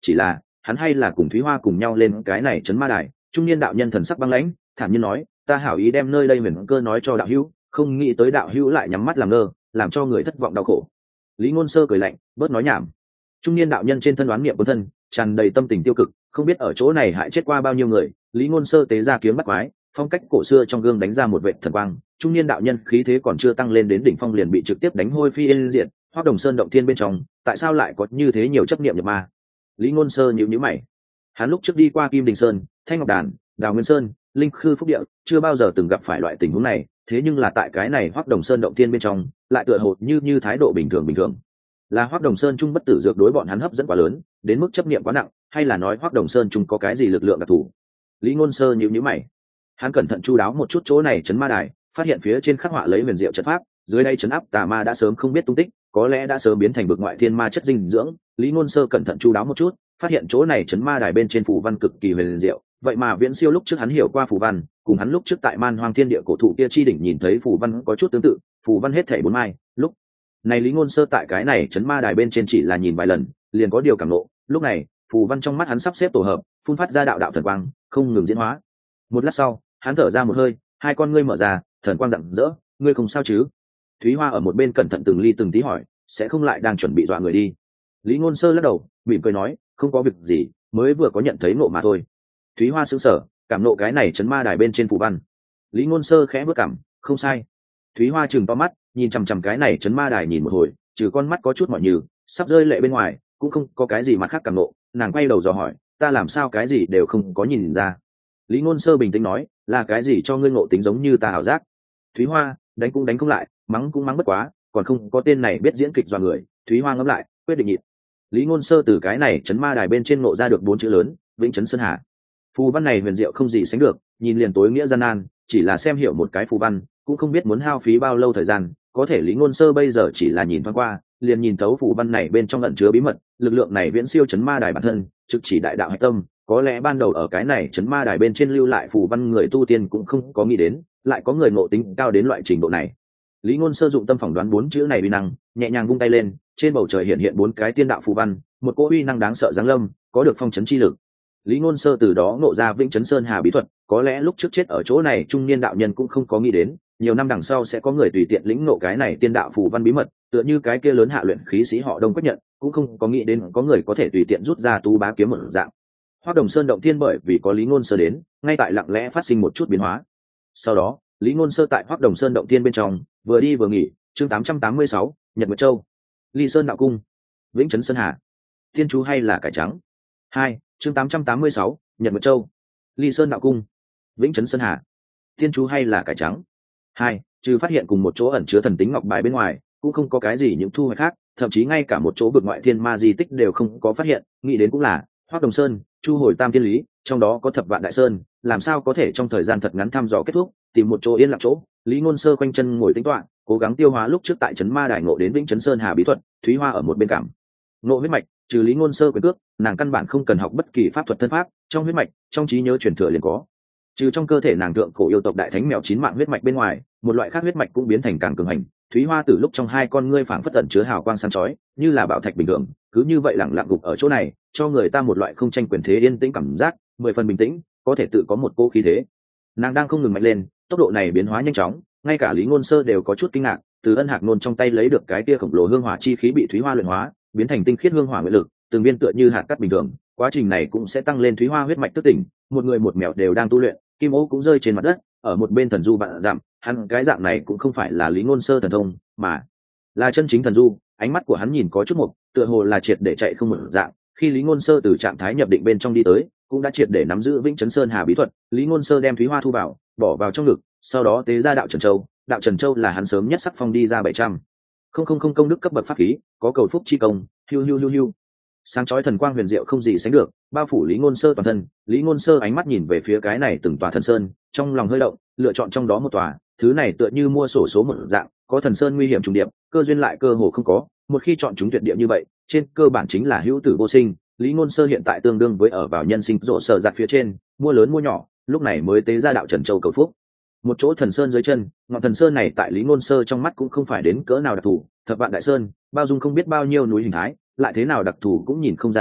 Speaker 1: chỉ là hắn hay là cùng Thúy Hoa cùng nhau lên cái này trấn ma đài. Trung niên đạo nhân thần sắc băng lãnh, thản nhiên nói, ta hảo ý đem nơi đây huyền cơ nói cho đạo hữu, không nghĩ tới đạo hữu lại nhắm mắt làm ngơ, làm cho người thất vọng đau khổ. Lý Ngôn Sơ cười lạnh, bớt nói nhảm. Trung niên đạo nhân trên thân đoán niệm cuốn thân, tràn đầy tâm tình tiêu cực, không biết ở chỗ này hại chết qua bao nhiêu người. Lý Ngôn Sơ tế ra kiếm bắt quái, phong cách cổ xưa trong gương đánh ra một vệt thần quang. Trung niên đạo nhân khí thế còn chưa tăng lên đến đỉnh phong liền bị trực tiếp đánh hôi phi yên diệt. Hoắc Đồng Sơn động thiên bên trong, tại sao lại có như thế nhiều chấp niệm nhập ma? Lý Ngôn Sơ nhíu mày. Hắn lúc trước đi qua Kim Đình Sơn, Thanh Ngọc Đàn, Đào Nguyên Sơn, Linh Khư Phúc Địa, chưa bao giờ từng gặp phải loại tình huống này, thế nhưng là tại cái này Hoắc Đồng Sơn động thiên bên trong, lại tựa hồ như thái độ bình thường. Là Hoắc Đồng Sơn trung bất tử dược đối bọn hắn hấp dẫn quá lớn, đến mức chấp niệm quá nặng, hay là nói Hoắc Đồng Sơn trung có cái gì lực lượng đặc thù? Lý Ngôn Sơ nhíu mày. Hắn cẩn thận chu đáo một chút chỗ này trấn ma đài, phát hiện phía trên khắc họa lấy huyền diệu trận pháp, dưới đây trấn áp tà ma đã sớm không biết tung tích, có lẽ đã sớm biến thành vực ngoại thiên ma chất dinh dưỡng. Lý Ngôn Sơ cẩn thận chu đáo một chút, phát hiện chỗ này trấn ma đài bên trên phù văn cực kỳ huyền diệu, vậy mà viễn siêu lúc trước hắn hiểu qua phù văn, cùng hắn lúc trước tại Man Hoang Thiên Địa cổ thụ kia chi đỉnh nhìn thấy phù văn có chút tương tự, phù văn hết thảy 4 mai. Lúc này Lý Ngôn Sơ tại cái này trấn ma đài bên trên chỉ là nhìn vài lần, liền có điều cảm ngộ, lúc này, phù văn trong mắt hắn sắp xếp tổ hợp, phun phát ra đạo đạo thần quang, không ngừng diễn hóa. Một lát sau, hắn thở ra một hơi, hai con ngươi mở ra, thần quang rạng rỡ, ngươi không sao chứ? Thúy Hoa ở một bên cẩn thận từng ly từng tí hỏi, sẽ không lại đang chuẩn bị dọa người đi? Lý Ngôn Sơ lắc đầu, mỉm cười nói, không có việc gì, mới vừa có nhận thấy ngộ mà thôi. Thúy Hoa sững sờ, cảm nộ cái này trấn ma đài bên trên phù văn. Lý Ngôn Sơ khẽ bước cằm, không sai. Thúy Hoa trừng to mắt, nhìn chằm chằm cái này trấn ma đài nhìn một hồi, trừ con mắt có chút mỏi nhừ, sắp rơi lệ bên ngoài, cũng không có cái gì mặt khác cảm nộ. Nàng quay đầu dò hỏi, ta làm sao cái gì đều không có nhìn ra? Lý Ngôn Sơ bình tĩnh nói, là cái gì cho ngươi ngộ tính giống như ta ảo giác? Thúy Hoa, đánh cũng đánh không lại, mắng cũng mắng bất quá, còn không có tên này biết diễn kịch dọa người. Thúy Hoa ngẫm lại, quyết định nhịn. Lý Ngôn Sơ từ cái này trấn ma đài bên trên ngộ ra được 4 chữ lớn, Vĩnh Trấn Sơn Hà. Phù văn này huyền diệu không gì sánh được, nhìn liền tối nghĩa gian nan, chỉ là xem hiểu một cái phù văn, cũng không biết muốn hao phí bao lâu thời gian, có thể Lý Ngôn Sơ bây giờ chỉ là nhìn thoáng qua, liền nhìn thấu phù văn này bên trong ẩn chứa bí mật, lực lượng này viễn siêu trấn ma đài bản thân, trực chỉ đại đạo hạch tâm, có lẽ ban đầu ở cái này trấn ma đài bên trên lưu lại phù văn người tu tiên cũng không có nghĩ đến, lại có người ngộ tính cao đến loại trình độ này. Lý Ngôn Sơ dụng tâm phỏng đoán 4 chữ này uy năng, nhẹ nhàng vung tay lên, trên bầu trời hiện 4 cái tiên đạo phù văn, một cỗ uy năng đáng sợ giáng lâm, có được phong trấn chi lực. Lý Ngôn Sơ từ đó ngộ ra Vĩnh Trấn Sơn Hà bí thuật, có lẽ lúc trước chết ở chỗ này trung niên đạo nhân cũng không có nghĩ đến, nhiều năm đằng sau sẽ có người tùy tiện lĩnh ngộ cái này tiên đạo phù văn bí mật, tựa như cái kia lớn hạ luyện khí sĩ họ Đông Quách Nhận, cũng không có nghĩ đến có người có thể tùy tiện rút ra tú bá kiếm một dạng. Hoắc Đồng Sơn động thiên bởi vì có Lý Ngôn Sơ đến, ngay tại lặng lẽ phát sinh một chút biến hóa. Sau đó, Lý Ngôn Sơ tại Hoắc Đồng Sơn động thiên bên trong, vừa đi vừa nghỉ, chương 886, Nhật Nguyệt Châu, Ly Sơn đạo cung, Vĩnh Trấn Sơn Hà, Thiên chú hay là cải trắng. 2, chương 886, Nhật Nguyệt Châu, Ly Sơn đạo cung, Vĩnh Trấn Sơn Hà, Thiên chú hay là cải trắng. 2, trừ phát hiện cùng một chỗ ẩn chứa thần tính ngọc bài bên ngoài, cũng không có cái gì những thu hoạch khác, thậm chí ngay cả một chỗ vực ngoại thiên ma di tích đều không có phát hiện, nghĩ đến cũng là Hoắc Đồng Sơn, Chu hồi tam thiên lý, trong đó có Thập Vạn Đại Sơn, làm sao có thể trong thời gian thật ngắn thăm dò kết thúc, tìm một chỗ yên lặng chỗ. Lý Ngôn Sơ quanh chân ngồi tĩnh tọa, cố gắng tiêu hóa lúc trước tại trấn ma đài ngộ đến Vĩnh Trấn Sơn Hà bí thuật. Thúy Hoa ở một bên cảm ngộ huyết mạch, trừ Lý Ngôn Sơ quyền cước, nàng căn bản không cần học bất kỳ pháp thuật thân pháp, trong huyết mạch, trong trí nhớ truyền thừa liền có. Trừ trong cơ thể nàng thượng cổ yêu tộc đại thánh mèo 9 mạng huyết mạch bên ngoài, một loại khác huyết mạch cũng biến thành càng cường hành. Thúy Hoa từ lúc trong hai con ngươi phảng phất ẩn chứa hào quang sáng chói, như là bảo thạch bình thường, cứ như vậy lặng lặng gục ở chỗ này, cho người ta một loại không tranh quyền thế yên tĩnh cảm giác, 10 phần bình tĩnh, có thể tự có một cô khí thế. Nàng đang không ngừng mạnh lên, tốc độ này biến hóa nhanh chóng, ngay cả Lý Ngôn Sơ đều có chút kinh ngạc. Từ Ân Hạc nôn trong tay lấy được cái kia khổng lồ hương hỏa chi khí bị Thúy Hoa luyện hóa, biến thành tinh khiết hương hỏa nguyện lực, từng viên tựa như hạt cát bình thường. Quá trình này cũng sẽ tăng lên Thúy Hoa huyết mạch thức tỉnh. Một người một mèo đều đang tu luyện, Kim Ô cũng rơi trên mặt đất, ở một bên thần du vạn dặm. Hắn cái dạng này cũng không phải là Lý Ngôn Sơ thần thông, mà là chân chính thần du. Ánh mắt của hắn nhìn có chút mục, tựa hồ là triệt để chạy không một dạng. Khi Lý Ngôn Sơ từ trạng thái nhập định bên trong đi tới, cũng đã triệt để nắm giữ Vĩnh Trấn Sơn Hà bí thuật. Lý Ngôn Sơ đem Thúy Hoa thu vào, bỏ vào trong ngực, sau đó tế ra đạo Trần Châu. Đạo Trần Châu là hắn sớm nhất sắc phong đi ra 700 không công đức cấp bậc pháp khí, có cầu phúc chi công, hiu. Sáng chói thần quang huyền diệu không gì sánh được, bao phủ Lý Ngôn Sơ toàn thân. Lý Ngôn Sơ ánh mắt nhìn về phía cái này từng tòa thần sơn, trong lòng hơi động, lựa chọn trong đó một tòa. Thứ này tựa như mua sổ số một dạng, có thần sơn nguy hiểm trùng điệp, cơ duyên lại cơ hồ không có. Một khi chọn chúng tuyệt địa như vậy, trên cơ bản chính là hữu tử vô sinh. Lý Ngôn Sơ hiện tại tương đương với ở vào nhân sinh rộ sở giặt phía trên, mua lớn mua nhỏ, lúc này mới tế ra đạo Trần Châu cầu phúc. Một chỗ thần sơn dưới chân, ngọn thần sơn này tại Lý Ngôn Sơ trong mắt cũng không phải đến cỡ nào đặc thù. Thập Vạn Đại Sơn bao dung không biết bao nhiêu núi hình thái, lại thế nào đặc thù cũng nhìn không ra đến.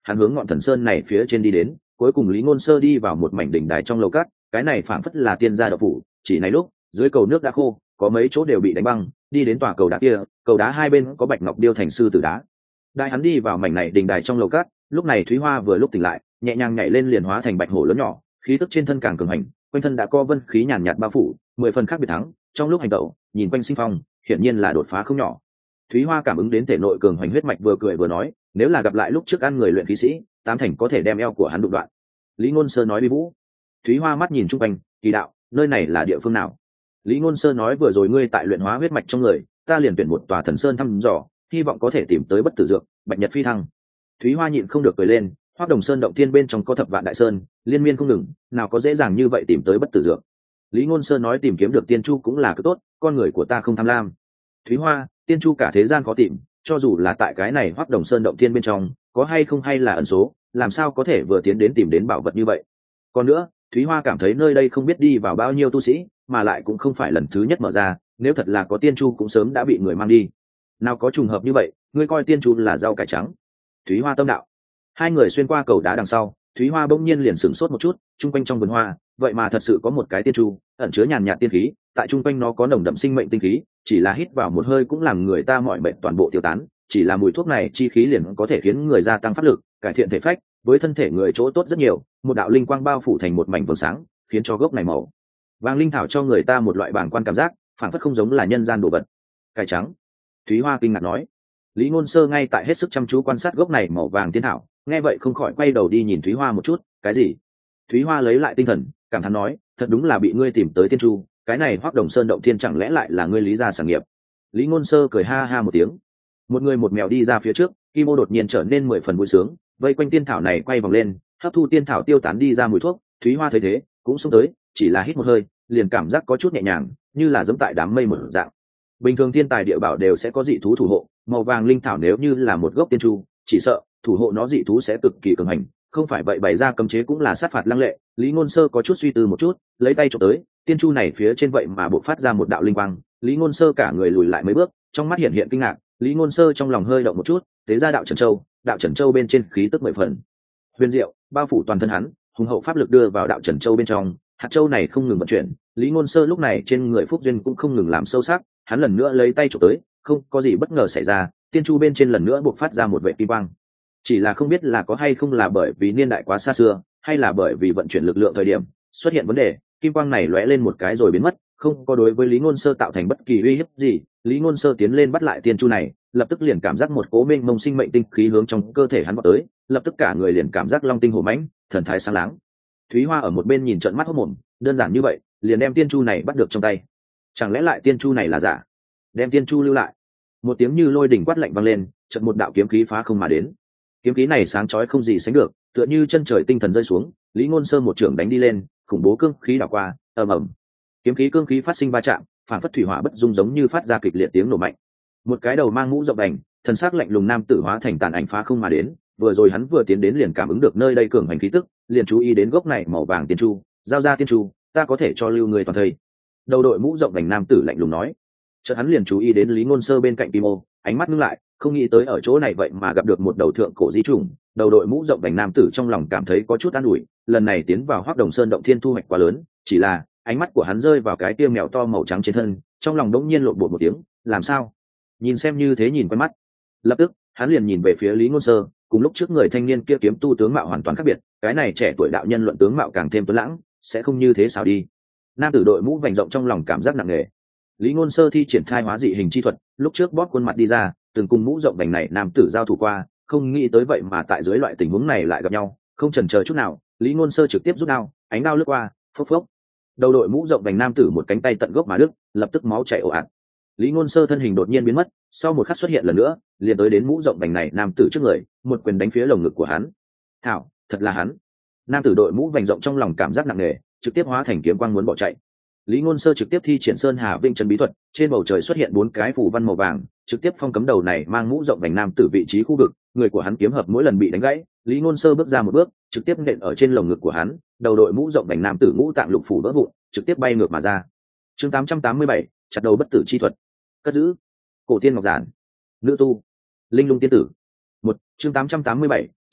Speaker 1: hắn hướng ngọn thần sơn này phía trên đi đến. Cuối cùng Lý Ngôn Sơ đi vào một mảnh đỉnh đài trong lầu cát, cái này phảng phất là tiên gia đậu phủ. Chỉ này lúc dưới cầu nước đã khô, có mấy chỗ đều bị đánh băng. Đi đến tòa cầu đá kia, cầu đá hai bên có bạch ngọc điêu thành sư tử đá. Đại hắn đi vào mảnh này đỉnh đài trong lầu cát, lúc này Thúy Hoa vừa lúc tỉnh lại, nhẹ nhàng nhảy lên liền hóa thành bạch hổ lớn nhỏ, khí tức trên thân càng cường hành, quanh thân đã có vân khí nhàn nhạt bao phủ, 10 phần khác biệt thắng. Trong lúc hành động, nhìn quanh sinh phong, hiển nhiên là đột phá không nhỏ. Thúy Hoa cảm ứng đến thể nội cường hành huyết mạch, vừa cười vừa nói, nếu là gặp lại lúc trước ăn người luyện khí sĩ, tám thành có thể đem eo của hắn đụng đoạn. Lý Ngôn Sơ nói với Vũ. Thúy Hoa mắt nhìn chung quanh, kỳ đạo, nơi này là địa phương nào? Lý Ngôn Sơ nói, vừa rồi ngươi tại luyện hóa huyết mạch trong người, ta liền tuyển một tòa thần sơn thăm dò, hy vọng có thể tìm tới bất tử dược, bạch nhật phi thăng. Thúy Hoa nhịn không được cười lên, Hoắc Đồng Sơn động thiên bên trong có thập vạn đại sơn, liên miên không ngừng, nào có dễ dàng như vậy tìm tới bất tử dược. Lý Ngôn Sơ nói, tìm kiếm được tiên chu cũng là cực tốt, con người của ta không tham lam. Thúy Hoa, tiên chu cả thế gian khó tìm, cho dù là tại cái này Hoắc Đồng Sơn động thiên bên trong, có hay không hay là ẩn số, làm sao có thể vừa tiến đến tìm đến bảo vật như vậy. Còn nữa, Thúy Hoa cảm thấy nơi đây không biết đi vào bao nhiêu tu sĩ, mà lại cũng không phải lần thứ nhất mở ra, nếu thật là có tiên chu cũng sớm đã bị người mang đi. Nào có trùng hợp như vậy, ngươi coi tiên chu là rau cải trắng. Thúy Hoa tâm đạo. Hai người xuyên qua cầu đá đằng sau, Thúy Hoa bỗng nhiên liền sửng sốt một chút, trung quanh trong vườn hoa, vậy mà thật sự có một cái tiên chu, ẩn chứa nhàn nhạt tiên khí, tại trung quanh nó có nồng đậm sinh mệnh tinh khí, chỉ là hít vào một hơi cũng làm người ta mỏi mệt toàn bộ tiêu tán, chỉ là mùi thuốc này chi khí liền có thể khiến người gia tăng pháp lực, cải thiện thể phách, với thân thể người chỗ tốt rất nhiều. Một đạo linh quang bao phủ thành một mảnh vầng sáng, khiến cho gốc này màu vàng linh thảo cho người ta một loại bàng quan cảm giác, phản phất không giống là nhân gian đồ vật. Cải trắng. Thúy Hoa kinh ngạc nói. Lý Ngôn Sơ ngay tại hết sức chăm chú quan sát gốc này màu vàng tiên thảo, nghe vậy không khỏi quay đầu đi nhìn Thúy Hoa một chút. Cái gì? Thúy Hoa lấy lại tinh thần, cảm thán nói, thật đúng là bị ngươi tìm tới tiên chu, cái này Hoắc Đồng Sơn động thiên chẳng lẽ lại là ngươi Lý gia sản nghiệp? Lý Ngôn Sơ cười ha ha một tiếng. Một người một mèo đi ra phía trước, Kim Ô đột nhiên trở nên 10 phần vui sướng, vây quanh tiên thảo này quay vòng lên, hấp thu tiên thảo tiêu tán đi ra mùi thuốc. Thúy Hoa thấy thế, cũng xông tới, chỉ là hít một hơi, liền cảm giác có chút nhẹ nhàng, như là giẫm tại đám mây một dạng. Bình thường thiên tài địa bảo đều sẽ có dị thú thủ hộ, màu vàng linh thảo nếu như là một gốc tiên chu, chỉ sợ thủ hộ nó dị thú sẽ cực kỳ cường hành, không phải vậy bày ra cấm chế cũng là sát phạt lăng lệ. Lý Ngôn Sơ có chút suy tư một chút, lấy tay chụp tới, tiên chu này phía trên vậy mà bộc phát ra một đạo linh quang. Lý Ngôn Sơ cả người lùi lại mấy bước, trong mắt hiện hiện kinh ngạc. Lý Ngôn Sơ trong lòng hơi động một chút, tế ra đạo Trần Châu bên trên khí tức 10 phần huyền diệu, bao phủ toàn thân hắn, hùng hậu pháp lực đưa vào đạo Trần Châu bên trong, hạt châu này không ngừng vận chuyển. Lý Ngôn Sơ lúc này trên người phúc duyên cũng không ngừng làm sâu sắc, hắn lần nữa lấy tay chụp tới, không có gì bất ngờ xảy ra, tiên chu bên trên lần nữa bộc phát ra một vệt kim quang. Chỉ là không biết là có hay không là bởi vì niên đại quá xa xưa, hay là bởi vì vận chuyển lực lượng thời điểm xuất hiện vấn đề, kim quang này lóe lên một cái rồi biến mất, không có đối với Lý Ngôn Sơ tạo thành bất kỳ uy hiếp gì. Lý Ngôn Sơ tiến lên bắt lại tiên chu này, lập tức liền cảm giác một cỗ mênh mông sinh mệnh tinh khí hướng trong cơ thể hắn vọt tới, lập tức cả người liền cảm giác long tinh hổ mãnh, thần thái sáng láng. Thúy Hoa ở một bên nhìn trợn mắt hốt mồm, đơn giản như vậy, liền đem tiên chu này bắt được trong tay. Chẳng lẽ lại tiên chu này là giả? Đem tiên chu lưu lại. Một tiếng như lôi đỉnh quát lạnh vang lên, chợt một đạo kiếm khí phá không mà đến. Kiếm khí này sáng chói không gì sánh được, tựa như chân trời tinh thần rơi xuống. Lý Ngôn Sơ một chưởng đánh đi lên, khủng bố cương khí đảo qua, ầm ầm. Kiếm khí cương khí phát sinh va chạm, phản phất thủy hỏa bất dung, giống như phát ra kịch liệt tiếng nổ mạnh. Một cái đầu mang mũ rộng đành, thần sắc lạnh lùng nam tử hóa thành tàn ảnh phá không mà đến. Vừa rồi hắn vừa tiến đến liền cảm ứng được nơi đây cường hành khí tức, liền chú ý đến gốc này màu vàng tiên chu, giao ra tiên chu, ta có thể cho lưu người toàn thây. Đầu đội mũ rộng đành nam tử lạnh lùng nói. Chợt hắn liền chú ý đến Lý Ngôn Sơ bên cạnh Kim Ô, ánh mắt ngưng lại, không nghĩ tới ở chỗ này vậy mà gặp được một đầu thượng cổ di trùng. Đầu đội mũ rộng đành nam tử trong lòng cảm thấy có chút an ủi, lần này tiến vào Hoắc Đồng Sơn động thiên thu hoạch quá lớn, chỉ là ánh mắt của hắn rơi vào cái tia mèo to màu trắng trên thân, trong lòng đống nhiên lộn bột một tiếng, làm sao? Nhìn xem như thế nhìn quen mắt. Lập tức, hắn liền nhìn về phía Lý Ngôn Sơ, cùng lúc trước người thanh niên kia kiếm tu tướng mạo hoàn toàn khác biệt, cái này trẻ tuổi đạo nhân luận tướng mạo càng thêm tuấn lãng, sẽ không như thế sao đi. Nam tử đội mũ vành rộng trong lòng cảm giác nặng nề. Lý Ngôn Sơ thi triển khai hóa dị hình chi thuật, lúc trước bóp khuôn mặt đi ra, từng cùng mũ rộng vành này nam tử giao thủ qua, không nghĩ tới vậy mà tại dưới loại tình huống này lại gặp nhau, không chần chờ chút nào, Lý Ngôn Sơ trực tiếp rút đao, ánh đao lướt qua, phốc phốc. Đầu đội mũ rộng vành nam tử một cánh tay tận gốc mà đứt, lập tức máu chảy ồ ạt. Lý Ngôn Sơ thân hình đột nhiên biến mất, sau một khắc xuất hiện lần nữa, liền tới đến mũ rộng vành này nam tử trước người, một quyền đánh phía lồng ngực của hắn. Thảo, thật là hắn. Nam tử đội mũ vành rộng trong lòng cảm giác nặng nề, trực tiếp hóa thành kiếm quang muốn bỏ chạy. Lý Ngôn Sơ trực tiếp thi triển Sơn Hà Vinh Chân bí thuật, trên bầu trời xuất hiện 4 cái phù văn màu vàng, trực tiếp phong cấm đầu này mang mũ rộng vành nam tử vị trí khu vực, người của hắn kiếm hợp mỗi lần bị đánh gãy, Lý Ngôn Sơ bước ra một bước, trực tiếp nện ở trên lồng ngực của hắn, đầu đội mũ rộng vành nam tử ngũ tạng lục phủ vỡ vụn, trực tiếp bay ngược mà ra. Chương 887, chặt đầu bất tử chi thuật. Cất giữ. Cổ tiên ngọc giản. Nữ tu. Linh lung tiên tử. Chương 887,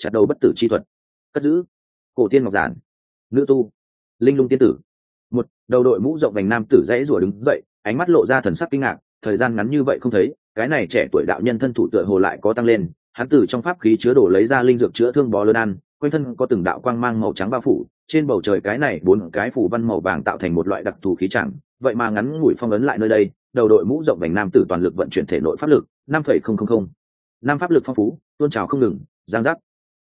Speaker 1: chặt đầu bất tử chi thuật. Cất giữ cổ tiên ngọc giản. Nữ tu linh lung tiên tử. Một đầu đội mũ rộng vành nam tử dãy rủa đứng dậy, ánh mắt lộ ra thần sắc kinh ngạc, thời gian ngắn như vậy không thấy, cái này trẻ tuổi đạo nhân thân thủ tựa hồ lại có tăng lên. Hắn từ trong pháp khí chứa đổ lấy ra linh dược chữa thương bó lớn ăn, quanh thân có từng đạo quang mang màu trắng bao phủ, trên bầu trời cái này 4 cái phủ văn màu vàng tạo thành một loại đặc thù khí chẳng, vậy mà ngắn ngủi phong ấn lại nơi đây. Đầu đội mũ rộng vành nam tử toàn lực vận chuyển thể nội pháp lực 5,000 năm pháp lực phong phú tuôn trào không ngừng. Giang giác.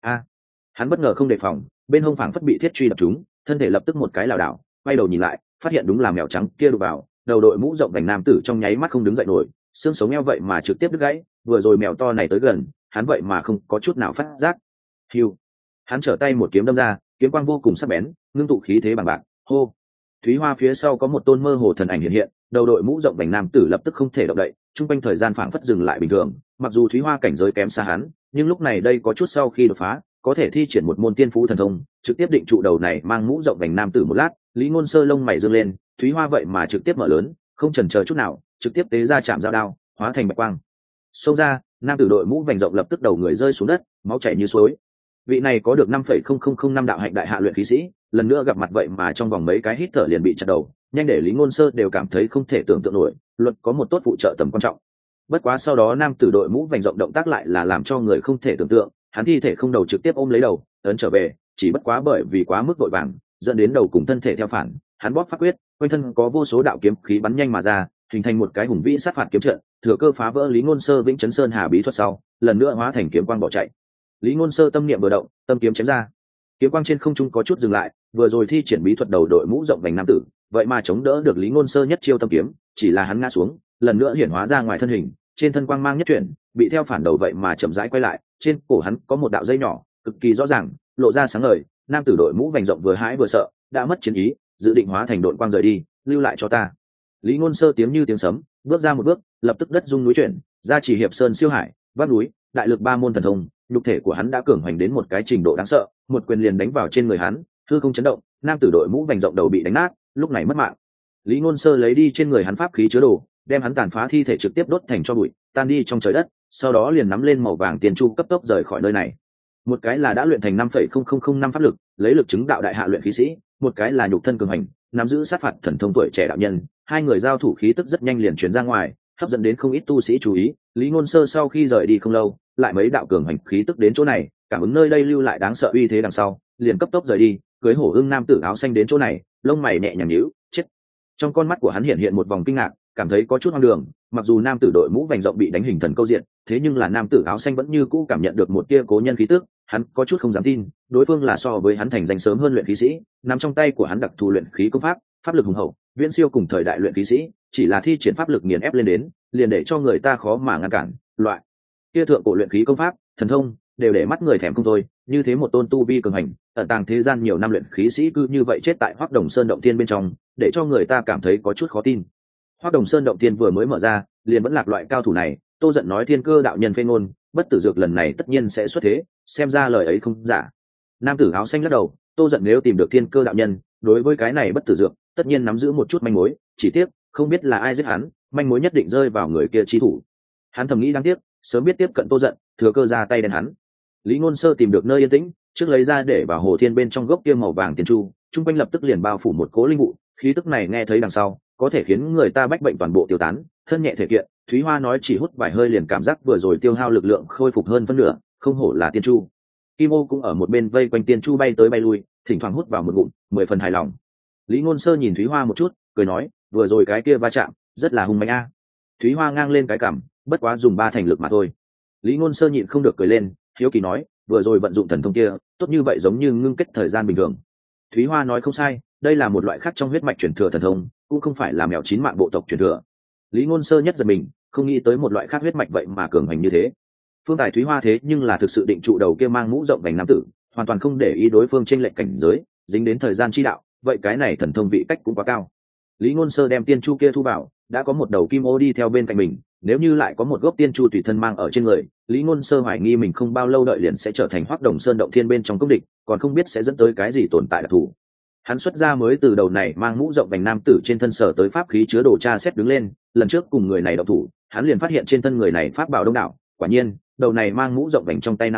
Speaker 1: Hắn bất ngờ không đề phòng, bên hông phảng phất bị thiết truy đập trúng, thân thể lập tức một cái lảo đảo, quay đầu nhìn lại, phát hiện đúng là mèo trắng kia đụng vào. Đầu đội mũ rộng vành nam tử trong nháy mắt không đứng dậy nổi, xương sống eo vậy mà trực tiếp đứt gãy. Vừa rồi mèo to này tới gần, hắn vậy mà không có chút nào phát giác. Hiu. Hắn trở tay một kiếm đâm ra, kiếm quang vô cùng sắc bén, ngưng tụ khí thế bằng bạc. Hô. Thúy Hoa phía sau có một tôn mơ hồ thần ảnh hiện hiện, đầu đội mũ rộng vành nam tử lập tức không thể động đậy, trung quanh thời gian phảng phất dừng lại bình thường. Mặc dù Thúy Hoa cảnh giới kém xa hắn, nhưng lúc này đây có chút sau khi đột phá, có thể thi triển một môn tiên phú thần thông, trực tiếp định trụ đầu này mang mũ rộng vành nam tử. Một lát, Lý Ngôn Sơ lông mày dương lên, Thúy Hoa vậy mà trực tiếp mở lớn, không chần chờ chút nào, trực tiếp tế ra chạm dao đao, hóa thành bạch quang. Xông ra, nam tử đội mũ vành rộng lập tức đầu người rơi xuống đất, máu chảy như suối. Vị này có được 5,000 đạo hạnh đại hạ luyện khí sĩ, lần nữa gặp mặt vậy mà trong vòng mấy cái hít thở liền bị chặt đầu, nhanh để Lý Ngôn Sơ đều cảm thấy không thể tưởng tượng nổi, luật có một tốt phụ trợ tầm quan trọng. Bất quá sau đó nam tử đội mũ vành rộng động tác lại là làm cho người không thể tưởng tượng, hắn thi thể không đầu trực tiếp ôm lấy đầu, ấn trở về, chỉ bất quá bởi vì quá mức vội vàng, dẫn đến đầu cùng thân thể theo phản, hắn bóp pháp quyết, quanh thân có vô số đạo kiếm khí bắn nhanh mà ra, hình thành một cái hùng vĩ sát phạt kiếm trận, thừa cơ phá vỡ Lý Ngôn Sơ Vĩnh Chấn Sơn Hà bí thuật sau, lần nữa hóa thành kiếm quang bỏ chạy. Lý Ngôn Sơ tâm niệm vừa động, tâm kiếm chém ra, kiếm quang trên không trung có chút dừng lại, vừa rồi thi triển bí thuật đầu đội mũ rộng vành nam tử, vậy mà chống đỡ được Lý Ngôn Sơ nhất chiêu tâm kiếm, chỉ là hắn ngã xuống, lần nữa hiển hóa ra ngoài thân hình, trên thân quang mang nhất chuyển, bị theo phản đầu vậy mà chậm rãi quay lại, trên cổ hắn có một đạo dây nhỏ, cực kỳ rõ ràng, lộ ra sáng ngời. Nam tử đội mũ vành rộng vừa hãi vừa sợ, đã mất chiến ý, dự định hóa thành độn quang rời đi, lưu lại cho ta. Lý Ngôn Sơ tiếng như tiếng sấm, bước ra một bước, lập tức đất rung núi chuyển, ra chỉ hiệp sơn siêu hải, vác núi, đại lực 3 môn thần thông, nhục thể của hắn đã cường hoành đến một cái trình độ đáng sợ, một quyền liền đánh vào trên người hắn, hư không chấn động, nam tử đội mũ vành rộng đầu bị đánh nát, lúc này mất mạng. Lý Ngôn Sơ lấy đi trên người hắn pháp khí chứa đồ, đem hắn tàn phá thi thể trực tiếp đốt thành tro bụi, tan đi trong trời đất, sau đó liền nắm lên màu vàng tiền chu cấp tốc rời khỏi nơi này. Một cái là đã luyện thành 5,000 pháp lực, lấy lực chứng đạo đại hạ luyện khí sĩ, một cái là nhục thân cường hành, nắm giữ sát phạt thần thông tuổi trẻ đạo nhân, hai người giao thủ khí tức rất nhanh liền truyền ra ngoài, hấp dẫn đến không ít tu sĩ chú ý. Lý Ngôn Sơ sau khi rời đi không lâu, lại mấy đạo cường hành khí tức đến chỗ này, cảm ứng nơi đây lưu lại đáng sợ uy thế đằng sau, liền cấp tốc rời đi, cưới hổ ưng nam tử áo xanh đến chỗ này, lông mày nhẹ nhàng nhíu, chết. Trong con mắt của hắn hiện hiện một vòng kinh ngạc, cảm thấy có chút hoang đường, mặc dù nam tử đội mũ vành rộng bị đánh hình thần câu diện, thế nhưng là nam tử áo xanh vẫn như cũ cảm nhận được một tia cố nhân khí tức, hắn có chút không dám tin, đối phương là so với hắn thành danh sớm hơn luyện khí sĩ, nằm trong tay của hắn đặc thù luyện khí công pháp, pháp lực hùng hậu, viễn siêu cùng thời đại luyện khí sĩ, chỉ là thi triển pháp lực nghiền ép lên đến, liền để cho người ta khó mà ngăn cản. Loại kia thượng cổ luyện khí công pháp, thần thông đều để mắt người thèm không thôi, như thế một tôn tu vi cường hành, ẩn tàng thế gian nhiều năm luyện khí sĩ cứ như vậy chết tại Hoắc Đồng Sơn động thiên bên trong, để cho người ta cảm thấy có chút khó tin. Hoắc Đồng Sơn động thiên vừa mới mở ra, liền vẫn lạc loại cao thủ này, Tô Dận nói Thiên Cơ đạo nhân phê ngôn, bất tử dược lần này tất nhiên sẽ xuất thế, xem ra lời ấy không giả. Nam tử áo xanh lắc đầu, Tô Dận nếu tìm được Thiên Cơ đạo nhân, đối với cái này bất tử dược, tất nhiên nắm giữ một chút manh mối, chỉ tiếc không biết là ai giết hắn, manh mối nhất định rơi vào người kia chi thủ. Hắn thầm nghĩ đáng tiếc, sớm biết tiếp cận Tô Dận, thừa cơ ra tay đen hắn. Lý Ngôn Sơ tìm được nơi yên tĩnh, trước lấy ra để vào hồ thiên bên trong gốc kia màu vàng tiền chu, trung quanh lập tức liền bao phủ một cỗ linh vụ, khí tức này nghe thấy đằng sau, có thể khiến người ta bách bệnh toàn bộ tiêu tán, thân nhẹ thể kiện. Thúy Hoa nói chỉ hút vài hơi liền cảm giác vừa rồi tiêu hao lực lượng khôi phục hơn phân nửa, không hổ là tiên chu. Kim Ô cũng ở một bên vây quanh tiên chu bay tới bay lui, thỉnh thoảng hút vào một ngụm, 10 phần hài lòng. Lý Ngôn Sơ nhìn Thúy Hoa một chút, cười nói, vừa rồi cái kia va chạm, rất là hung mãnh a. Thúy Hoa ngang lên cái cằm, bất quá dùng 3 thành lực mà thôi. Lý Ngôn Sơ nhịn không được cười lên, hiếu kỳ nói, vừa rồi vận dụng thần thông kia, tốt như vậy giống như ngưng kết thời gian bình thường. Thúy Hoa nói không sai, đây là một loại khác trong huyết mạch truyền thừa thần thông, cũng không phải là mèo 9 mạng bộ tộc truyền thừa. Lý Ngôn Sơ nhất giật mình, không nghĩ tới một loại khác huyết mạch vậy mà cường hành như thế. Phương Tài Thúy Hoa thế nhưng là thực sự định trụ đầu kia mang mũ rộng vành nam tử, hoàn toàn không để ý đối phương chênh lệch cảnh giới, dính đến thời gian chi đạo, vậy cái này thần thông vị cách cũng quá cao. Lý Ngôn Sơ đem tiên chu kia thu vào, đã có một đầu kim ô đi theo bên cạnh mình, nếu như lại có một gốc tiên chu tùy thân mang ở trên người, Lý Ngôn Sơ hoài nghi mình không bao lâu đợi liền sẽ trở thành Hoắc Đồng Sơn động thiên bên trong công địch, còn không biết sẽ dẫn tới cái gì tồn tại đặc thù. Hắn xuất ra mới từ đầu này mang mũ rộng vành nam tử trên thân sở tới pháp khí chứa đồ tra xét đứng lên, lần trước cùng người này động thủ, hắn liền phát hiện trên thân người này pháp bảo đông đảo, quả nhiên, đầu này mang mũ rộng vành trong tay nam tử,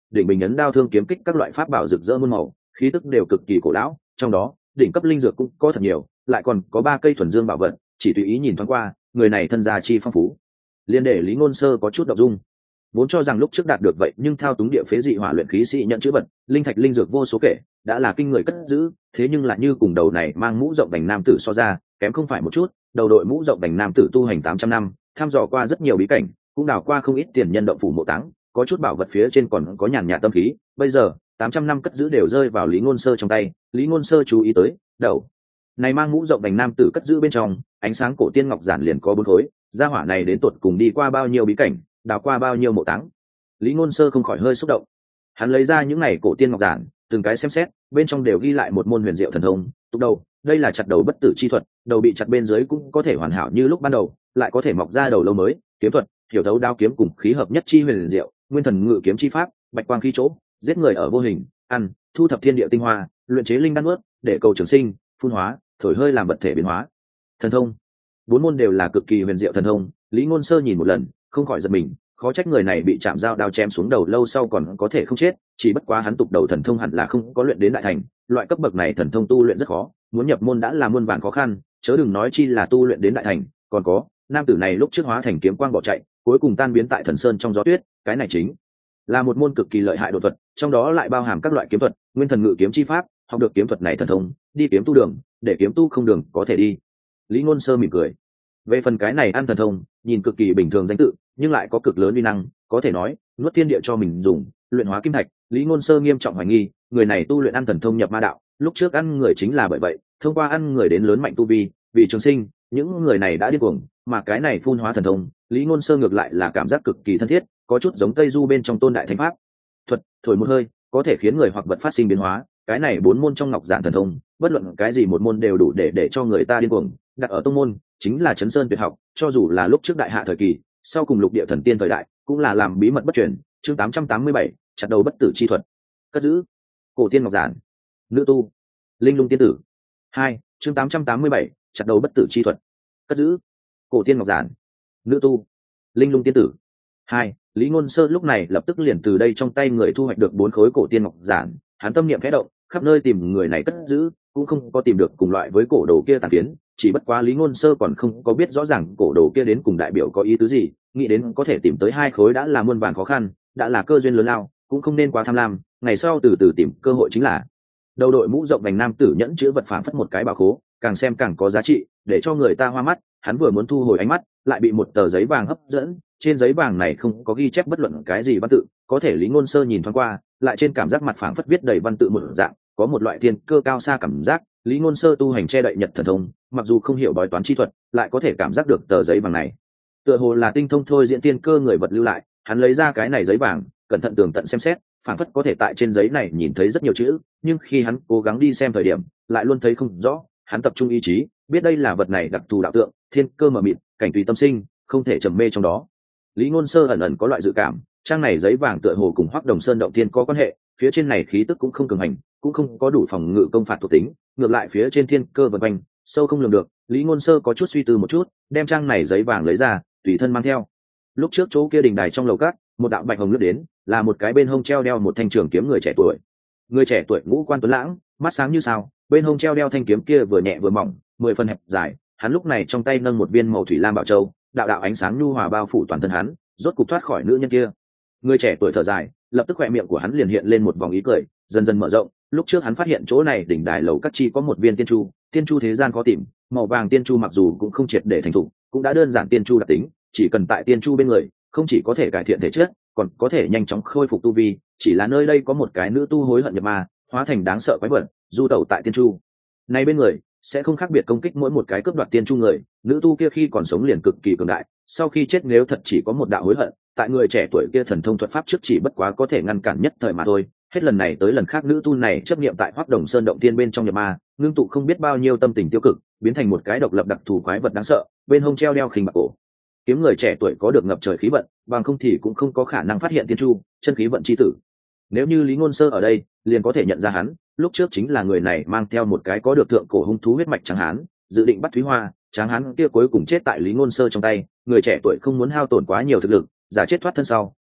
Speaker 1: đỉnh bình ấn đao thương kiếm kích các loại pháp bảo rực rỡ muôn màu, khí tức đều cực kỳ cổ lão, trong đó đỉnh cấp linh dược cũng có thật nhiều, lại còn có 3 cây thuần dương bảo vật, chỉ tùy ý nhìn thoáng qua, người này thân gia chi phong phú, liên để Lý Ngôn Sơ có chút động dung. Vốn cho rằng lúc trước đạt được vậy, nhưng thao túng địa phế dị hỏa luyện khí sĩ nhận chữ vật, linh thạch linh dược vô số kể, đã là kinh người cất giữ, thế nhưng lại như cùng đầu này mang mũ rộng đành nam tử so ra, kém không phải một chút. Đầu đội mũ rộng đành nam tử tu hành 800 năm, thăm dò qua rất nhiều bí cảnh, cũng đào qua không ít tiền nhân động phủ mộ táng, có chút bảo vật phía trên còn có nhàn nhạt tâm khí. Bây giờ 800 năm cất giữ đều rơi vào Lý Ngôn Sơ trong tay. Lý Ngôn Sơ chú ý tới, đầu này mang mũ rộng đành nam tử cất giữ bên trong ánh sáng cổ tiên ngọc giản liền có 4 khối. Gia hỏa này đến tột cùng đi qua bao nhiêu bí cảnh, đào qua bao nhiêu mộ táng. Lý Ngôn Sơ không khỏi hơi xúc động. Hắn lấy ra những này cổ tiên ngọc giản, từng cái xem xét, bên trong đều ghi lại một môn huyền diệu thần thông. Tục đầu, đây là chặt đầu bất tử chi thuật, đầu bị chặt bên dưới cũng có thể hoàn hảo như lúc ban đầu, lại có thể mọc ra đầu lâu mới. Kiếm thuật, hiểu thấu đao kiếm cùng khí hợp nhất chi huyền diệu, nguyên thần ngự kiếm chi pháp, bạch quang khí chỗ, giết người ở vô hình, ăn, thu thập thiên địa tinh hoa, luyện chế linh đan nuốt, để cầu trường sinh, phun hóa, thổi hơi làm vật thể biến hóa. Thần thông, 4 môn đều là cực kỳ huyền diệu thần thông. Lý Ngôn Sơ nhìn một lần, không khỏi giật mình, khó trách người này bị chạm dao đao chém xuống đầu lâu sau còn có thể không chết, chỉ bất quá hắn tục đầu thần thông hẳn là không có luyện đến đại thành, loại cấp bậc này thần thông tu luyện rất khó, muốn nhập môn đã là muôn vàn khó khăn, chớ đừng nói chi là tu luyện đến đại thành. Còn có, nam tử này lúc trước hóa thành kiếm quang bỏ chạy, cuối cùng tan biến tại thần sơn trong gió tuyết, cái này chính là một môn cực kỳ lợi hại độ thuật, trong đó lại bao hàm các loại kiếm thuật, nguyên thần ngự kiếm chi pháp, học được kiếm thuật này thần thông, đi kiếm tu đường, để kiếm tu không đường có thể đi. Lý Ngôn Sơ mỉm cười. Về phần cái này ăn thần thông, nhìn cực kỳ bình thường danh tự, nhưng lại có cực lớn uy năng, có thể nói nuốt thiên địa cho mình dùng, luyện hóa kim thạch. Lý Ngôn Sơ nghiêm trọng hoài nghi, người này tu luyện ăn thần thông nhập ma đạo, lúc trước ăn người chính là bởi vậy, thông qua ăn người đến lớn mạnh tu vi, vì trường sinh, những người này đã điên cuồng, mà cái này phun hóa thần thông, Lý Ngôn Sơ ngược lại là cảm giác cực kỳ thân thiết, có chút giống Tây Du bên trong Tôn Đại Thánh Pháp. Thuật, thổi một hơi, có thể khiến người hoặc vật phát sinh biến hóa, cái này 4 môn trong Ngọc Giản thần thông, bất luận cái gì một môn đều đủ để cho người ta điên cuồng, đặt ở tông môn, chính là Chấn Sơn tuyệt học, cho dù là lúc trước đại hạ thời kỳ, sau cùng lục địa thần tiên thời đại, cũng là làm bí mật bất truyền. Chương 887, chặt đầu bất tử chi thuật. Cất giữ. Cổ tiên Ngọc Giản. Nữ tu. Linh lung tiên tử. 2, chương 887, chặt đầu bất tử chi thuật. Cất giữ. Cổ tiên Ngọc Giản. Nữ tu. Linh lung tiên tử. 2, Lý Ngôn Sơ lúc này lập tức liền từ đây trong tay người thu hoạch được 4 khối cổ tiên ngọc giản, hắn tâm niệm khẽ động, khắp nơi tìm người này cất giữ, cũng không có tìm được cùng loại với cổ đồ kia tàn phiến, chỉ bất quá Lý Ngôn Sơ còn không có biết rõ ràng cổ đồ kia đến cùng đại biểu có ý tứ gì, nghĩ đến có thể tìm tới 2 khối đã là muôn vàn khó khăn, đã là cơ duyên lớn lao, cũng không nên quá tham lam, ngày sau từ từ tìm cơ hội chính là. Đầu đội mũ rộng vành nam tử nhẫn chứa vật phảng phất một cái bảo khố, càng xem càng có giá trị, để cho người ta hoa mắt, hắn vừa muốn thu hồi ánh mắt, lại bị một tờ giấy vàng hấp dẫn, trên giấy vàng này không có ghi chép bất luận cái gì văn tự, có thể Lý Ngôn Sơ nhìn thoáng qua, lại trên cảm giác mặt phảng phất viết đầy văn tự một dạng, có một loại thiên cơ cao xa cảm giác. Lý Ngôn Sơ tu hành che đậy nhật thần thông, mặc dù không hiểu bói toán chi thuật, lại có thể cảm giác được tờ giấy vàng này tựa hồ là tinh thông thôi diễn tiên cơ người vật lưu lại. Hắn lấy ra cái này giấy vàng, cẩn thận tường tận xem xét, phảng phất có thể tại trên giấy này nhìn thấy rất nhiều chữ, nhưng khi hắn cố gắng đi xem thời điểm, lại luôn thấy không rõ. Hắn tập trung ý chí, biết đây là vật này đặc thù đạo tượng, thiên cơ mờ mịt, cảnh tùy tâm sinh, không thể trầm mê trong đó. Lý Ngôn Sơ ẩn ẩn có loại dự cảm, trang này giấy vàng tựa hồ cùng Hoắc Đồng Sơn động thiên có quan hệ, phía trên này khí tức cũng không cường hành, cũng không có đủ phòng ngự công phạt thuộc tính, ngược lại phía trên thiên cơ vần quanh, sâu không lường được. Lý Ngôn Sơ có chút suy tư một chút, đem trang này giấy vàng lấy ra, tùy thân mang theo. Lúc trước chỗ kia đình đài trong lầu cát, một đạo bạch hồng lướt đến, là một cái bên hông treo đeo một thanh trường kiếm người trẻ tuổi. Người trẻ tuổi ngũ quan tuấn lãng, mắt sáng như sao, bên hông treo đeo thanh kiếm kia vừa nhẹ vừa mỏng, 10 phần hẹp dài, hắn lúc này trong tay nâng một viên màu thủy lam bảo châu, đạo đạo ánh sáng nhu hòa bao phủ toàn thân hắn, rốt cục thoát khỏi nữ nhân kia. Người trẻ tuổi thở dài, lập tức khỏe miệng của hắn liền hiện lên một vòng ý cười, dần dần mở rộng. Lúc trước hắn phát hiện chỗ này đỉnh đài lầu các chi có một viên tiên chu thế gian khó tìm, màu vàng tiên chu mặc dù cũng không triệt để thành thục, cũng đã đơn giản tiên chu đặc tính, chỉ cần tại tiên chu bên người, không chỉ có thể cải thiện thể chất, còn có thể nhanh chóng khôi phục tu vi. Chỉ là nơi đây có một cái nữ tu hối hận nhập ma, hóa thành đáng sợ quái vật, du tẩu tại tiên chu này bên người, sẽ không khác biệt công kích mỗi một cái cướp đoạt tiên chu người. Nữ tu kia khi còn sống liền cực kỳ cường đại, sau khi chết nếu thật chỉ có một đạo hối hận, tại người trẻ tuổi kia thần thông thuật pháp trước chỉ bất quá có thể ngăn cản nhất thời mà thôi. Hết lần này tới lần khác nữ tu này chấp niệm tại Hoắc Đồng Sơn động tiên bên trong nhập ma, ngưng tụ không biết bao nhiêu tâm tình tiêu cực, biến thành một cái độc lập đặc thù quái vật đáng sợ, bên hông treo đeo khinh bạc cổ kiếm. Người trẻ tuổi có được ngập trời khí vận, bằng không thì cũng không có khả năng phát hiện tiên chu chân khí vận chi tử. Nếu như Lý Ngôn Sơ ở đây, liền có thể nhận ra hắn, lúc trước chính là người này mang theo một cái có được thượng cổ hung thú huyết mạch tráng hán, dự định bắt Thúy Hoa. Tráng hán kia cuối cùng chết tại Lý Ngôn Sơ trong tay. Người trẻ tuổi không muốn hao tổn quá nhiều thực lực, giả chết thoát thân sau,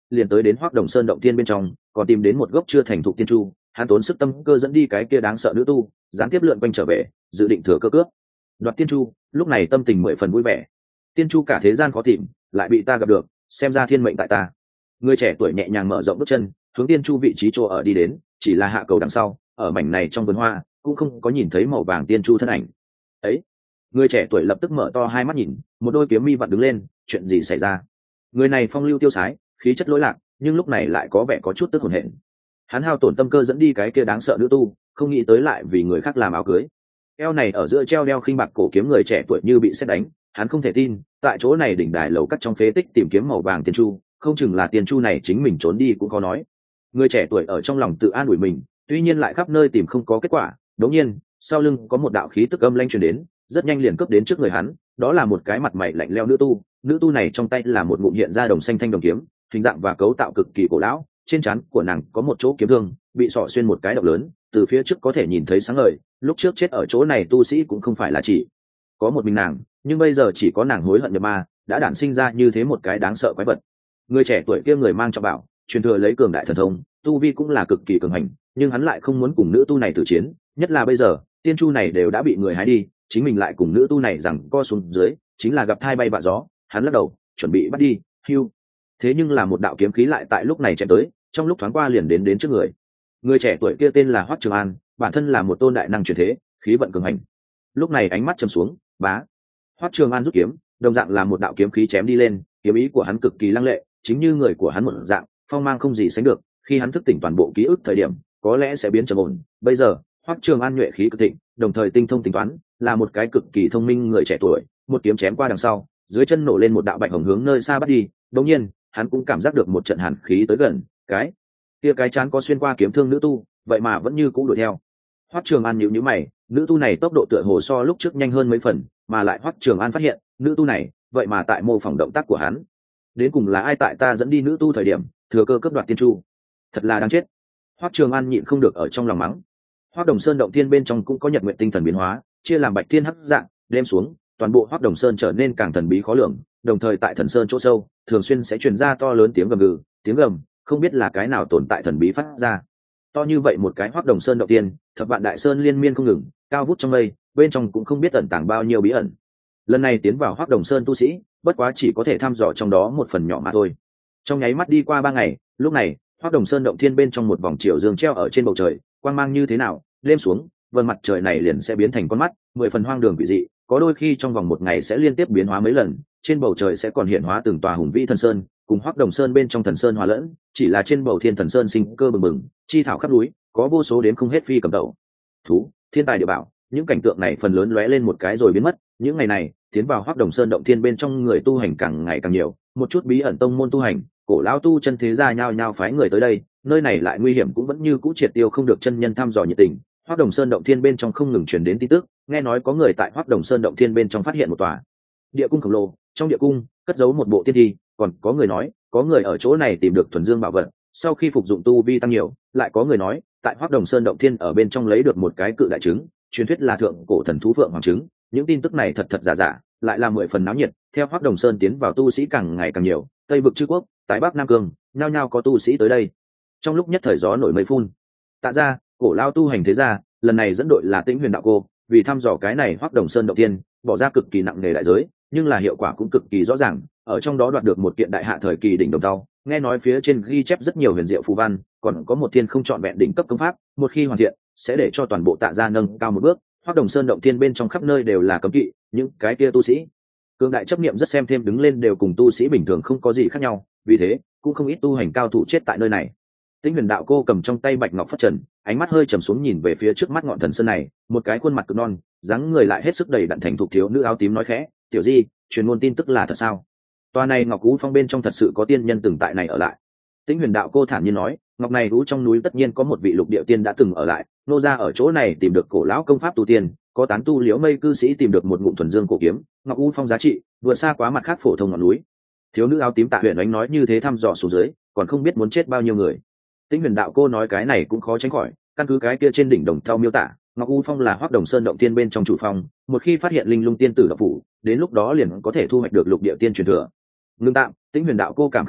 Speaker 1: liền tới đến Hoắc Đồng Sơn động tiên bên trong, còn tìm đến một gốc chưa thành thục tiên chu. Hắn tốn sức tâm cơ dẫn đi cái kia đáng sợ nữ tu, gián tiếp lượn quanh trở về, dự định thừa cơ cướp đoạt tiên chu. Lúc này tâm tình 10 phần vui vẻ. Tiên chu cả thế gian khó tìm, lại bị ta gặp được, xem ra thiên mệnh tại ta. Người trẻ tuổi nhẹ nhàng mở rộng bước chân, hướng tiên chu vị trí chỗ ở đi đến. Chỉ là hạ cầu đằng sau, ở mảnh này trong vườn hoa cũng không có nhìn thấy màu vàng tiên chu thân ảnh. Ấy, người trẻ tuổi lập tức mở to hai mắt nhìn, một đôi kiếm mi vặn đứng lên. Chuyện gì xảy ra? Người này phong lưu tiêu sái, khí chất lỗi lạc, nhưng lúc này lại có vẻ có chút tức hồn hển. Hắn hao tổn tâm cơ dẫn đi cái kia đáng sợ nữ tu, không nghĩ tới lại vì người khác làm áo cưới. Eo này ở giữa treo đeo khinh bạc cổ kiếm, người trẻ tuổi như bị sét đánh. Hắn không thể tin, tại chỗ này đỉnh đài lầu cắt trong phế tích tìm kiếm màu vàng tiên chu, không chừng là tiên chu này chính mình trốn đi cũng khó nói. Người trẻ tuổi ở trong lòng tự an ủi mình, tuy nhiên lại khắp nơi tìm không có kết quả. Đống nhiên sau lưng có một đạo khí tức âm lanh truyền đến, rất nhanh liền cướp đến trước người hắn. Đó là một cái mặt mày lạnh lẽo nữ tu này trong tay là một ngụm hiện ra đồng xanh thanh đồng kiếm, hình dạng và cấu tạo cực kỳ cổ lão. Trên trán của nàng có một chỗ kiếm thương, bị xỏ xuyên một cái động lớn, từ phía trước có thể nhìn thấy sáng ngời. Lúc trước chết ở chỗ này tu sĩ cũng không phải là chỉ có một mình nàng, nhưng bây giờ chỉ có nàng hối hận nhập ma, đã đản sinh ra như thế một cái đáng sợ quái vật. Người trẻ tuổi kia người mang trọng bảo, truyền thừa lấy cường đại thần thông, tu vi cũng là cực kỳ cường hành, nhưng hắn lại không muốn cùng nữ tu này tử chiến, nhất là bây giờ tiên chu này đều đã bị người hái đi, chính mình lại cùng nữ tu này rằng co xuống dưới, chính là gặp thai bay vạ gió. Hắn lắc đầu chuẩn bị bắt đi. Hưu, thế nhưng là một đạo kiếm khí lại tại lúc này chém tới, trong lúc thoáng qua liền đến trước người. Người trẻ tuổi kia tên là Hoắc Trường An, bản thân là một tôn đại năng truyền thế, khí vận cường hành. Lúc này ánh mắt trầm xuống, bá. Hoắc Trường An rút kiếm, đồng dạng là một đạo kiếm khí chém đi lên, kiếm ý của hắn cực kỳ lăng lệ, chính như người của hắn một dạng, phong mang không gì sánh được. Khi hắn thức tỉnh toàn bộ ký ức thời điểm, có lẽ sẽ biến trầm ổn. Bây giờ, Hoắc Trường An nhuệ khí cực thịnh, đồng thời tinh thông tính toán, là một cái cực kỳ thông minh người trẻ tuổi. Một kiếm chém qua đằng sau, dưới chân nổ lên một đạo bạch hồng hướng nơi xa bắt đi. Đột nhiên, hắn cũng cảm giác được một trận hàn khí tới gần, cái chán có xuyên qua kiếm thương nữ tu, vậy mà vẫn như cũ đuổi theo. Hoắc Trường An nhíu mày, nữ tu này tốc độ tựa hồ so lúc trước nhanh hơn mấy phần, mà lại Hoắc Trường An phát hiện, nữ tu này vậy mà tại mô phỏng động tác của hắn. Đến cùng là ai tại ta dẫn đi nữ tu thời điểm thừa cơ cướp đoạt tiên chu? Thật là đáng chết. Hoắc Trường An nhịn không được ở trong lòng mắng. Hoắc Đồng Sơn động thiên bên trong cũng có nhật nguyện tinh thần biến hóa, chia làm bạch thiên hắc dạng, đêm xuống, toàn bộ Hoắc Đồng Sơn trở nên càng thần bí khó lường, đồng thời tại thần sơn chỗ sâu, thường xuyên sẽ truyền ra to lớn tiếng gầm gừ, tiếng gầm, không biết là cái nào tồn tại thần bí phát ra. To như vậy một cái Hoắc Đồng Sơn động tiên, thập vạn đại sơn liên miên không ngừng, cao vút trong mây, bên trong cũng không biết ẩn tàng bao nhiêu bí ẩn. Lần này tiến vào Hoắc Đồng Sơn tu sĩ, bất quá chỉ có thể thăm dò trong đó một phần nhỏ mà thôi. Trong nháy mắt đi qua 3 ngày, lúc này Hoắc Đồng Sơn động thiên bên trong một vòng chiều dương treo ở trên bầu trời, quang mang như thế nào, đêm xuống, vân mặt trời này liền sẽ biến thành con mắt, 10 phần hoang đường quỷ dị, có đôi khi trong vòng một ngày sẽ liên tiếp biến hóa mấy lần, trên bầu trời sẽ còn hiện hóa từng tòa hùng vĩ thần sơn, cùng Hoắc Đồng Sơn bên trong thần sơn hòa lẫn, chỉ là trên bầu thiên thần sơn sinh cơ bừng bừng, chi thảo khắp núi, có vô số đến không hết phi cầm tẩu thú, thiên tài địa bảo. Những cảnh tượng này phần lớn lóe lên một cái rồi biến mất. Những ngày này tiến vào Hoắc Đồng Sơn động thiên bên trong người tu hành càng ngày càng nhiều, một chút bí ẩn tông môn tu hành, cổ lão tu chân thế gia nhao nhao phái người tới đây. Nơi này lại nguy hiểm cũng vẫn như cũ triệt tiêu không được chân nhân thăm dò nhiệt tình. Hoắc Đồng Sơn động thiên bên trong không ngừng truyền đến tin tức, nghe nói có người tại Hoắc Đồng Sơn động thiên bên trong phát hiện một tòa địa cung khổng lồ, trong địa cung cất giấu một bộ tiên thi, còn có người nói có người ở chỗ này tìm được thuần dương bảo vật, sau khi phục dụng tu vi tăng nhiều. Lại có người nói tại Hoắc Đồng Sơn động thiên ở bên trong lấy được một cái cự đại trứng, truyền thuyết là thượng cổ thần thú phượng hoàng trứng. Những tin tức này thật giả giả, lại là 10 phần náo nhiệt. Theo Hoắc Đồng Sơn tiến vào tu sĩ càng ngày càng nhiều, Tây vực Trư Quốc, Tái Bắc Nam Cương, nhao nhao có tu sĩ tới đây. Trong lúc nhất thời gió nổi mây phun. Tạ gia, cổ lao tu hành thế gia, lần này dẫn đội là Tĩnh Huyền đạo cô, vì thăm dò cái này Hoắc Đồng Sơn động tiên, bỏ ra cực kỳ nặng nề đại giới, nhưng là hiệu quả cũng cực kỳ rõ ràng, ở trong đó đoạt được một kiện đại hạ thời kỳ đỉnh đồng tàu. Nghe nói phía trên ghi chép rất nhiều huyền diệu phù văn, còn có một thiên không trọn vẹn đỉnh cấp công pháp, một khi hoàn thiện sẽ để cho toàn bộ Tạ gia nâng cao một bước. Hoắc Đồng Sơn động thiên bên trong khắp nơi đều là cấm kỵ, những cái kia tu sĩ cường đại chấp niệm rất xem thêm đứng lên đều cùng tu sĩ bình thường không có gì khác nhau, vì thế cũng không ít tu hành cao thủ chết tại nơi này. Tĩnh Huyền đạo cô cầm trong tay bạch ngọc phất trần, ánh mắt hơi trầm xuống nhìn về phía trước mắt ngọn thần sơn này, một cái khuôn mặt cực non, dáng người lại hết sức đầy đặn thành thục thiếu nữ áo tím nói khẽ, "Tiểu Di, truyền ngôn tin tức là thật sao? Tòa này Ngọc Ú Phong bên trong thật sự có tiên nhân từng tại này ở lại?" Tĩnh Huyền đạo cô thản nhiên nói, "Ngọc này ú trong núi tất nhiên có một vị lục địa tiên đã từng ở lại, nô gia ở chỗ này tìm được cổ lão công pháp tu tiên, có tán tu Liễu Mây cư sĩ tìm được một ngụm thuần dương cổ kiếm, Ngọc Ú Phong giá trị vượt xa quá mặt khác phổ thông ngọn núi." Thiếu nữ áo tím Tạ Huyền Ánh nói như thế thăm dò xuống dưới, còn không biết muốn chết bao nhiêu người. Tĩnh Huyền đạo cô nói cái này cũng khó tránh khỏi, căn cứ cái kia trên đỉnh đồng thau miêu tả, Ngọc U Phong là Hoắc Đồng Sơn động tiên bên trong chủ phong, một khi phát hiện linh lung tiên tử độc phủ, đến lúc đó liền có thể thu hoạch được lục địa tiên truyền thừa. Ngưng tạm, Tĩnh Huyền đạo cô cảm khái nói,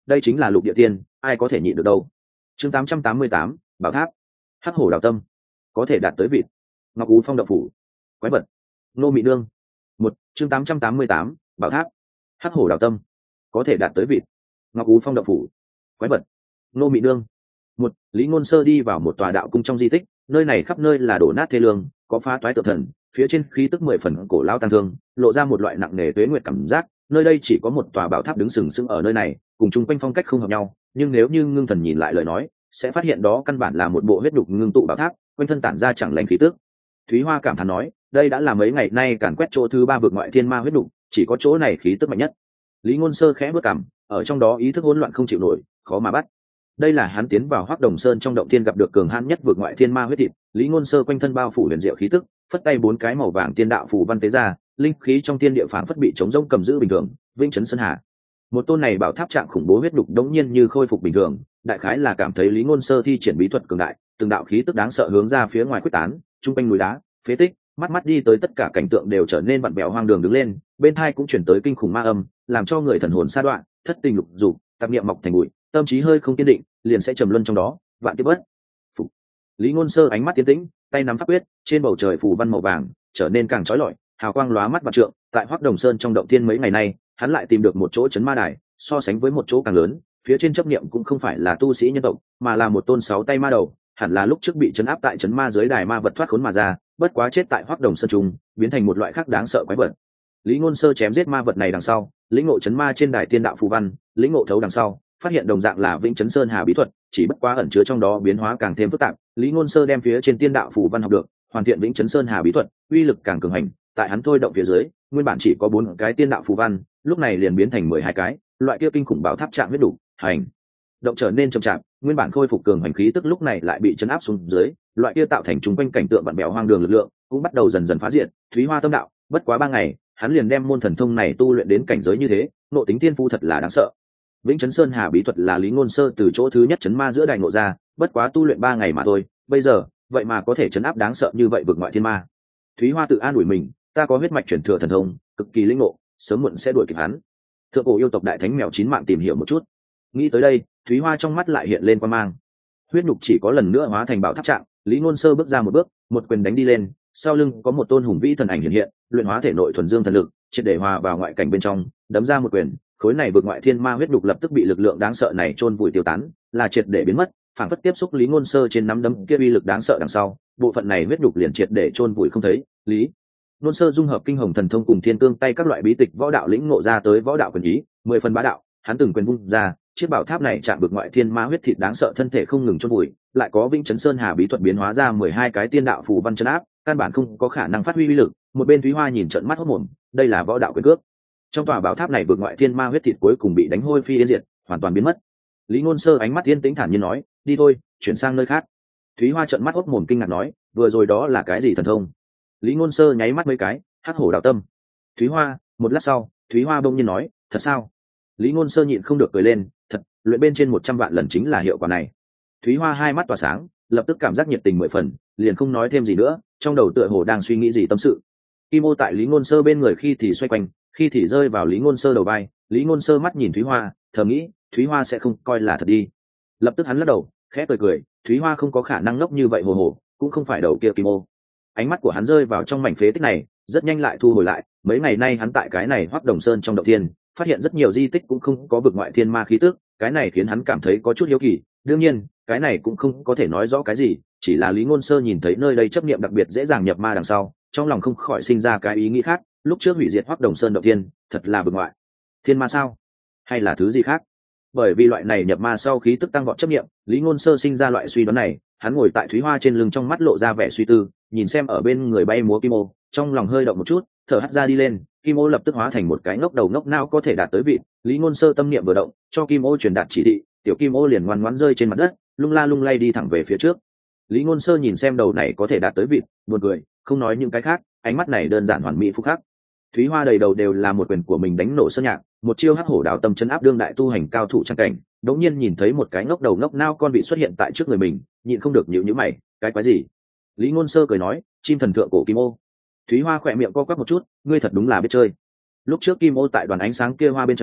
Speaker 1: đây chính là lục địa tiên, ai có thể nhịn được đâu. Chương 888, bảo tháp. Hắc hổ đào tâm, có thể đạt tới vịt. Ngọc Ú Phong động phủ. Quái vật. Nô Mị Nương. Một, chương 888, bảo tháp. Hắc hổ đào tâm, có thể đạt tới vịt. Ngọc Ú Phong động phủ. Quái vật. Nô Mị Nương. Một, Lý Ngôn Sơ đi vào một tòa đạo cung trong di tích, nơi này khắp nơi là đổ nát thê lương, có phá toái tượng thần, phía trên khí tức 10 phần cổ lao tăng thương, lộ ra một loại nặng nề tuế nguyệt cảm giác. Nơi đây chỉ có một tòa bảo tháp đứng sừng sững ở nơi này, cùng chung quanh phong cách không hợp nhau, nhưng nếu như ngưng thần nhìn lại lời nói, sẽ phát hiện đó căn bản là một bộ huyết đục ngưng tụ bảo tháp, quanh thân tản ra chẳng lành khí tức. Thúy Hoa cảm thán nói, đây đã là mấy ngày nay càn quét chỗ thứ 3 vực ngoại thiên ma huyết đục, chỉ có chỗ này khí tức mạnh nhất. Lý Ngôn Sơ khẽ bước cằm, ở trong đó ý thức hỗn loạn không chịu nổi, khó mà bắt. Đây là hắn tiến vào Hoắc Đồng Sơn trong động thiên gặp được cường hãn nhất vực ngoại thiên ma huyết thịt. Lý Ngôn Sơ quanh thân bao phủ huyền diệu khí tức, phất tay 4 cái màu vàng tiên đạo phù văn tế ra, linh khí trong thiên địa phảng phất bị chống rỗng cầm giữ bình thường, vĩnh chấn sơn hà. Một tôn này bảo tháp trạng khủng bố huyết đục đống nhiên như khôi phục bình thường, đại khái là cảm thấy Lý Ngôn Sơ thi triển bí thuật cường đại, từng đạo khí tức đáng sợ hướng ra phía ngoài quyết tán, trung quanh núi đá, phế tích, mắt đi tới tất cả cảnh tượng đều trở nên vặn vẹo hoang đường đứng lên, bên tai cũng chuyển tới kinh khủng ma âm, làm cho người thần hồn sa đoạn, thất tình lục dục, tạp niệm mọc thành bụi, tâm trí hơi không kiên định, liền sẽ trầm luân trong đó, vạn kiếp bất phục. Lý Ngôn Sơ ánh mắt tiến tĩnh, tay nắm pháp quyết, trên bầu trời phù văn màu vàng trở nên càng chói lọi, hào quang lóa mắt vạn trượng. Tại Hoắc Đồng Sơn trong động thiên mấy ngày nay, hắn lại tìm được một chỗ chấn ma đài, so sánh với một chỗ càng lớn, phía trên chấp niệm cũng không phải là tu sĩ nhân tộc, mà là một tôn 6 tay ma đầu, hẳn là lúc trước bị chấn áp tại chấn ma dưới đài ma vật thoát khốn mà ra, bất quá chết tại Hoắc Đồng Sơn trung, biến thành một loại khác đáng sợ quái vật. Lý Ngôn Sơ chém giết ma vật này đằng sau, lĩnh ngộ chấn ma trên đài tiên đạo phù văn, lĩnh ngộ thấu đằng sau, phát hiện đồng dạng là Vĩnh Chấn Sơn Hà bí thuật, chỉ bất quá ẩn chứa trong đó biến hóa càng thêm phức tạp. Lý Ngôn Sơ đem phía trên tiên đạo phù văn học được, hoàn thiện Vĩnh Chấn Sơn Hà bí thuật, uy lực càng cường hành. Tại hắn thôi động phía dưới, nguyên bản chỉ có 4 cái tiên đạo phù văn, lúc này liền biến thành 12 cái, loại kia kinh khủng bảo tháp trạng huyết đủ, hành động trở nên chậm chạp, nguyên bản khôi phục cường hành khí tức lúc này lại bị chấn áp xuống dưới, loại kia tạo thành trung quanh cảnh tượng vặn vẹo hoang đường lực lượng cũng bắt đầu dần dần phá diệt. Thúy Hoa tâm đạo, bất quá 3 ngày, hắn liền đem môn thần thông này tu luyện đến cảnh giới như thế, nội tính thiên phu thật là đáng sợ. Vĩnh Chấn Sơn Hà bí thuật là Lý Ngôn Sơ từ chỗ thứ nhất chấn ma giữa đài ngộ ra, bất quá tu luyện 3 ngày mà thôi, bây giờ, vậy mà có thể chấn áp đáng sợ như vậy vực ngoại thiên ma. Thúy Hoa tự an ủi mình, ta có huyết mạch truyền thừa thần thông, cực kỳ linh ngộ, sớm muộn sẽ đuổi kịp hắn. Thượng cổ yêu tộc đại thánh mèo 9 mạng tìm hiểu một chút. Nghĩ tới đây, Thúy Hoa trong mắt lại hiện lên quan mang. Huyết nhục chỉ có lần nữa hóa thành bảo tháp trạng, Lý Ngôn Sơ bước ra một bước, một quyền đánh đi lên, sau lưng có một tôn hùng vĩ thần ảnh hiện hiện, luyện hóa thể nội thuần dương thần lực, triệt để hòa vào ngoại cảnh bên trong, đấm ra một quyền, khối này vượt ngoại thiên ma huyết nhục lập tức bị lực lượng đáng sợ này chôn vùi tiêu tán, là triệt để biến mất, phản phất tiếp xúc Lý Ngôn Sơ trên nắm đấm kia uy lực đáng sợ đằng sau, bộ phận này huyết nhục liền triệt để chôn vùi không thấy. Lý Ngôn Sơ dung hợp kinh hồng thần thông cùng thiên cương tay các loại bí tịch võ đạo lĩnh ngộ ra tới võ đạo quyền ý, 10 phần bá đạo, hắn từng quyền vung ra, chiếc bảo tháp này chạm vượt ngoại thiên ma huyết thịt đáng sợ thân thể không ngừng chôn vùi, lại có Vĩnh Chấn Sơn Hà bí thuật biến hóa ra 12 cái tiên đạo phù văn trấn áp, căn bản không có khả năng phát huy uy lực. Một bên Thúy Hoa nhìn trợn mắt hốt mồm, đây là võ đạo quyền cước. Trong tòa bảo tháp này vượt ngoại thiên ma huyết thịt cuối cùng bị đánh hôi phi yên diệt, hoàn toàn biến mất. Lý Ngôn Sơ ánh mắt yên tĩnh thản nhiên nói, đi thôi, chuyển sang nơi khác. Thúy Hoa trợn mắt hốt mồm kinh ngạc nói, vừa rồi đó là cái gì thần thông? Lý Ngôn Sơ nháy mắt mấy cái, hắc hổ đào tâm. Thúy Hoa, một lát sau, Thúy Hoa bỗng nhiên nói, thật sao? Lý Ngôn Sơ nhịn không được cười lên, thật, luyện bên trên 100 vạn lần chính là hiệu quả này. Thúy Hoa hai mắt tỏa sáng, lập tức cảm giác nhiệt tình 10 phần, liền không nói thêm gì nữa, trong đầu tựa hồ đang suy nghĩ gì tâm sự. Kim Ô tại Lý Ngôn Sơ bên người khi thì xoay quanh, khi thì rơi vào Lý Ngôn Sơ đầu vai. Lý Ngôn Sơ mắt nhìn Thúy Hoa, thầm nghĩ, Thúy Hoa sẽ không coi là thật đi. Lập tức hắn lắc đầu, khẽ cười, Thúy Hoa không có khả năng ngốc như vậy hồ hồ, cũng không phải đầu kia Kim Ô. Ánh mắt của hắn rơi vào trong mảnh phế tích này, rất nhanh lại thu hồi lại. Mấy ngày nay hắn tại cái này Hoắc Đồng Sơn trong động thiên, phát hiện rất nhiều di tích cũng không có vực ngoại thiên ma khí tức, cái này khiến hắn cảm thấy có chút hiếu kỳ. Đương nhiên, cái này cũng không có thể nói rõ cái gì, chỉ là Lý Ngôn Sơ nhìn thấy nơi đây chấp niệm đặc biệt dễ dàng nhập ma đằng sau, trong lòng không khỏi sinh ra cái ý nghĩ khác, lúc trước hủy diệt Hoắc Đồng Sơn động thiên, thật là vực ngoại thiên ma sao, hay là thứ gì khác? Bởi vì loại này nhập ma sau khí tức tăng vọt chấp niệm, Lý Ngôn Sơ sinh ra loại suy đoán này. Hắn ngồi tại Thúy Hoa trên lưng, trong mắt lộ ra vẻ suy tư, nhìn xem ở bên người bay múa Kim Ô, trong lòng hơi động một chút, thở hắt ra đi lên. Kim Ô lập tức hóa thành một cái ngốc đầu ngốc não có thể đạt tới vị. Lý Ngôn Sơ tâm niệm vừa động, cho Kim Ô truyền đạt chỉ thị, tiểu Kim Ô liền ngoan ngoãn rơi trên mặt đất, lung la lung lay đi thẳng về phía trước. Lý Ngôn Sơ nhìn xem đầu này có thể đạt tới vị, buồn cười, không nói những cái khác, ánh mắt này đơn giản hoàn mỹ phúc khắc. Thúy Hoa đầy đầu đều là một quyền của mình đánh nổ sơn nhạc, một chiêu hắc hổ đào tâm chấn áp đương đại tu hành cao thủ trang cảnh. Đống nhiên nhìn thấy một cái ngốc đầu ngốc nao con bị xuất hiện tại trước người mình, nhịn không được nhíu mày, cái quái gì? Lý Ngôn Sơ cười nói, chim thần thượng cổ Kim Ô. Thúy Hoa khỏe miệng co quắp một chút, ngươi thật đúng là biết chơi. Lúc trước Kim Ô tại đoàn ánh sáng kia hoa bên trong,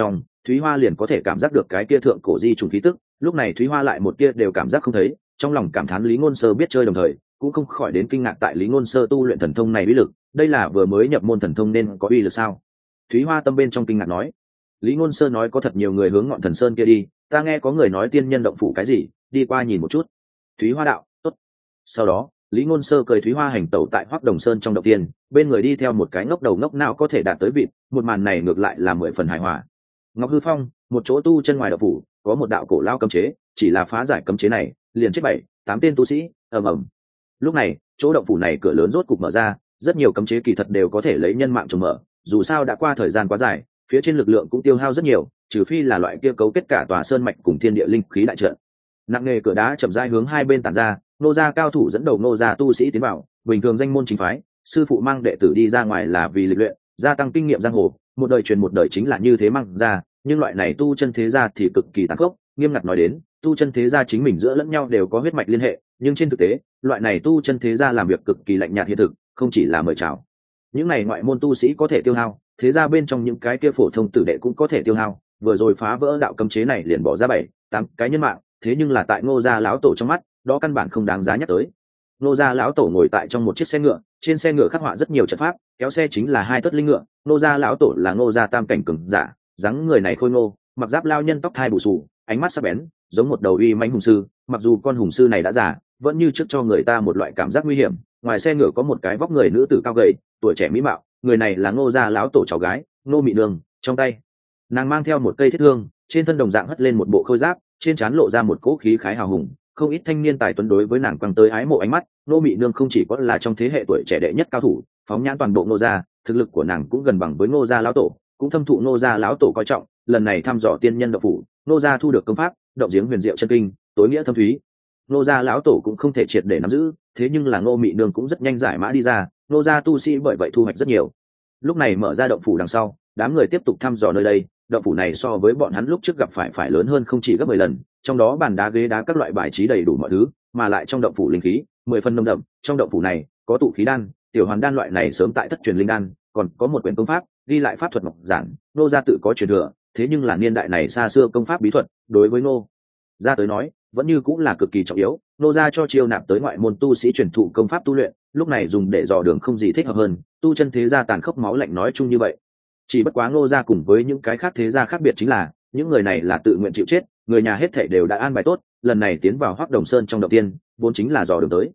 Speaker 1: Thúy Hoa liền có thể cảm giác được cái kia thượng cổ di trùng khí tức. Lúc này Thúy Hoa lại một kia đều cảm giác không thấy, trong lòng cảm thán Lý Ngôn Sơ biết chơi đồng thời cũng không khỏi đến kinh ngạc tại Lý Ngôn Sơ tu luyện thần thông này uy lực. Đây là vừa mới nhập môn thần thông nên có uy lực sao? Thúy Hoa tâm bên trong kinh ngạc nói. Lý Ngôn Sơ nói có thật nhiều người hướng Ngọn Thần Sơn kia đi, ta nghe có người nói tiên nhân động phủ cái gì, đi qua nhìn một chút. Thúy Hoa đạo, tốt. Sau đó Lý Ngôn Sơ cười Thúy Hoa hành tẩu tại Hoắc Đồng Sơn trong động tiên, bên người đi theo một cái ngốc đầu ngốc não có thể đạt tới vịt, một màn này ngược lại là 10 phần hài hòa. Ngọc Hư Phong, một chỗ tu chân ngoài động phủ, có một đạo cổ lao cấm chế, chỉ là phá giải cấm chế này, liền chết 7-8 tên tu sĩ, ầm ầm. Lúc này, chỗ động phủ này cửa lớn rốt cục mở ra, rất nhiều cấm chế kỳ thật đều có thể lấy nhân mạng trùng mở, dù sao đã qua thời gian quá dài, phía trên lực lượng cũng tiêu hao rất nhiều, trừ phi là loại kia cấu kết cả tòa sơn mạch cùng thiên địa linh khí đại trận. Nặng nghề cửa đá chậm rãi hướng hai bên tản ra, nô gia cao thủ dẫn đầu nô gia tu sĩ tiến vào, bình thường danh môn chính phái, sư phụ mang đệ tử đi ra ngoài là vì lịch luyện, gia tăng kinh nghiệm giang hồ, một đời truyền một đời chính là như thế mang ra, nhưng loại này tu chân thế gia thì cực kỳ tàn khốc, nghiêm ngặt nói đến, tu chân thế gia chính mình giữa lẫn nhau đều có huyết mạch liên hệ, nhưng trên thực tế, loại này tu chân thế gia làm việc cực kỳ lạnh nhạt hiện thực, không chỉ là mời chào. Những này ngoại môn tu sĩ có thể tiêu hao, thế gia bên trong những cái kia phổ thông tử đệ cũng có thể tiêu hao, vừa rồi phá vỡ đạo cấm chế này liền bỏ ra 7-8 cái nhân mạng, thế nhưng là tại Ngô gia lão tổ trong mắt, đó căn bản không đáng giá nhắc tới. Ngô gia lão tổ ngồi tại trong một chiếc xe ngựa, trên xe ngựa khắc họa rất nhiều trận pháp, kéo xe chính là hai thất linh ngựa. Ngô gia lão tổ là Ngô gia tam cảnh cường giả, dáng người này khôi ngô, mặc giáp lao nhân tóc thai bù xù, ánh mắt sắc bén, giống một đầu uy mãnh hùng sư. Mặc dù con hùng sư này đã già, vẫn như trước cho người ta một loại cảm giác nguy hiểm. Ngoài xe ngựa có một cái vóc người nữ tử cao gầy, tuổi trẻ mỹ mạo, người này là Ngô gia lão tổ cháu gái, Ngô Mị Nương, trong tay nàng mang theo một cây thiết thương, trên thân đồng dạng hất lên một bộ khôi giáp, trên trán lộ ra một cỗ khí khái hào hùng. Không ít thanh niên tài tuấn đối với nàng quăng tới ái mộ ánh mắt. Ngô Mị Nương không chỉ có là trong thế hệ tuổi trẻ đệ nhất cao thủ, phóng nhãn toàn bộ Ngô gia, thực lực của nàng cũng gần bằng với Ngô gia lão tổ, cũng thâm thụ Ngô gia lão tổ coi trọng. Lần này thăm dò tiên nhân động phủ, Ngô gia thu được công pháp động giếng huyền diệu chân kinh, tối nghĩa thâm thúy. Ngô gia lão tổ cũng không thể triệt để nắm giữ, thế nhưng là Ngô Mị Nương cũng rất nhanh giải mã đi ra, Ngô gia tu sĩ bởi vậy thu hoạch rất nhiều. Lúc này mở ra động phủ đằng sau, đám người tiếp tục thăm dò nơi đây. Động phủ này so với bọn hắn lúc trước gặp phải lớn hơn không chỉ gấp 10 lần, trong đó bàn đá ghế đá các loại bài trí đầy đủ mọi thứ, mà lại trong động phủ linh khí 10 phần nồng đậm. Trong động phủ này có tụ khí đan, tiểu hoàn đan loại này sớm tại thất truyền linh đan, còn có một quyển công pháp ghi lại pháp thuật ngọc giản, Ngô gia tự có truyền thừa, thế nhưng là niên đại này xa xưa công pháp bí thuật, đối với Ngô gia tới nói vẫn như cũng là cực kỳ trọng yếu. Ngô gia cho chiêu nạp tới ngoại môn tu sĩ truyền thụ công pháp tu luyện, lúc này dùng để dò đường không gì thích hợp hơn. Tu chân thế gia tàn khốc máu lạnh nói chung như vậy, chỉ bất quá Ngô gia cùng với những cái khác thế gia khác biệt chính là những người này là tự nguyện chịu chết, người nhà hết thảy đều đã an bài tốt, lần này tiến vào Hoắc Đồng Sơn trong động tiên vốn chính là dò đường tới.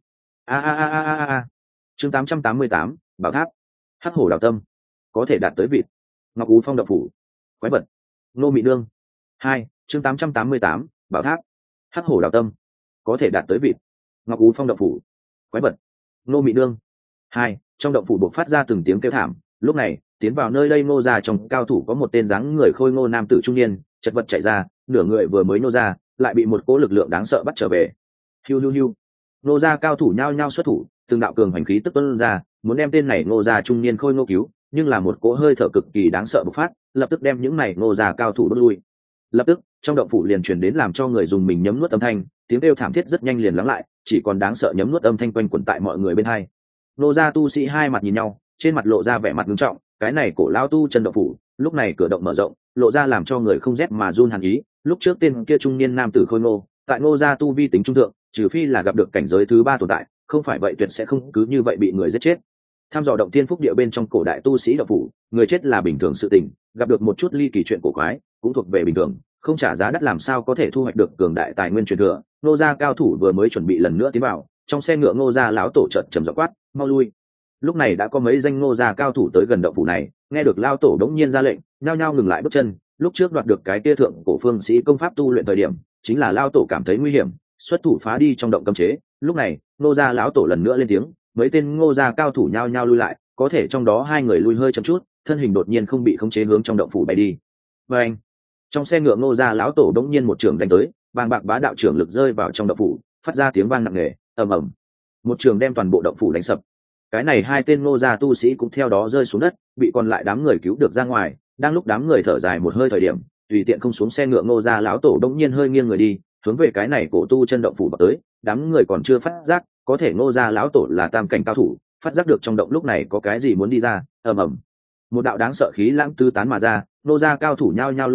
Speaker 1: Chương 888, Bảo Tháp. Hắc hổ đào tâm, có thể đạt tới vịt. Ngọc Ú Phong động phủ. Quái vật. Ngô Mị Nương. 2, chương 888, Bảo Tháp. Hắc hổ đào tâm, có thể đạt tới vịt. Ngọc Ú Phong động phủ. Quái vật. Ngô Mị Nương. 2, trong động phủ bộc phát ra từng tiếng kêu thảm. Lúc này tiến vào nơi đây Ngô gia trong cao thủ có một tên dáng người khôi ngô nam tử trung niên, chật vật chạy ra, nửa người vừa mới nô ra, lại bị một cỗ lực lượng đáng sợ bắt trở về. Hiu hiu hiu. Ngô gia cao thủ nhao nhao xuất thủ, từng đạo cường hành khí tức tuôn ra, muốn đem tên này Ngô gia trung niên khôi ngô cứu, nhưng là một cỗ hơi thở cực kỳ đáng sợ bộc phát, lập tức đem những này Ngô gia cao thủ đốt lui. Lập tức, trong động phủ liền truyền đến làm cho người dùng mình nhấm nuốt âm thanh, tiếng kêu thảm thiết rất nhanh liền lắng lại, chỉ còn đáng sợ nhấm nuốt âm thanh quanh quẩn tại mọi người bên hai. Ngô gia tu sĩ hai mặt nhìn nhau, trên mặt lộ ra vẻ mặt nghiêm trọng. Cái này cổ lao tu chân động phủ, lúc này cửa động mở rộng, lộ ra làm cho người không rét mà run hàn ý. Lúc trước tên kia trung niên nam tử khôi ngô, tại Ngô gia tu vi tính trung thượng, trừ phi là gặp được cảnh giới thứ 3 tồn tại, không phải vậy tuyệt sẽ không cứ như vậy bị người giết chết. Tham dò động thiên phúc địa bên trong cổ đại tu sĩ động phủ, người chết là bình thường sự tình, gặp được một chút ly kỳ chuyện cổ quái, cũng thuộc về bình thường, không trả giá đắt làm sao có thể thu hoạch được cường đại tài nguyên truyền thừa. Ngô gia cao thủ vừa mới chuẩn bị lần nữa tiến vào, trong xe ngựa Ngô gia lão tổ chợt trầm giọng quát, mau lui. Lúc này đã có mấy danh Ngô gia cao thủ tới gần động phủ này, nghe được lao tổ đống nhiên ra lệnh, nhao nhao ngừng lại bước chân. Lúc trước đoạt được cái kia thượng cổ phương sĩ công pháp tu luyện thời điểm, chính là lao tổ cảm thấy nguy hiểm, xuất thủ phá đi trong động cấm chế. Lúc này Ngô gia lão tổ lần nữa lên tiếng, mấy tên Ngô gia cao thủ nhao nhao lui lại, có thể trong đó hai người lui hơi chậm chút, thân hình đột nhiên không bị khống chế hướng trong động phủ bay đi. Và anh, trong xe ngựa Ngô gia lão tổ đống nhiên một trường đánh tới, bàng bạc bá đạo trưởng lực rơi vào trong động phủ, phát ra tiếng vang nặng nề, ầm ầm, một trường đem toàn bộ động phủ đánh sập. Cái này hai tên Ngô gia tu sĩ cũng theo đó rơi xuống đất, bị còn lại đám người cứu được ra ngoài. Đang lúc đám người thở dài một hơi thời điểm, tùy tiện không xuống xe ngựa Ngô gia lão tổ đống nhiên hơi nghiêng người đi, hướng về cái này cổ tu chân động phủ vào tới. Đám người còn chưa phát giác, có thể Ngô gia lão tổ là tam cảnh cao thủ, phát giác được trong động lúc này có cái gì muốn đi ra. Ầm ầm, một đạo đáng sợ khí lãng tư tán mà ra, Ngô gia cao thủ nhao nhao lui lại.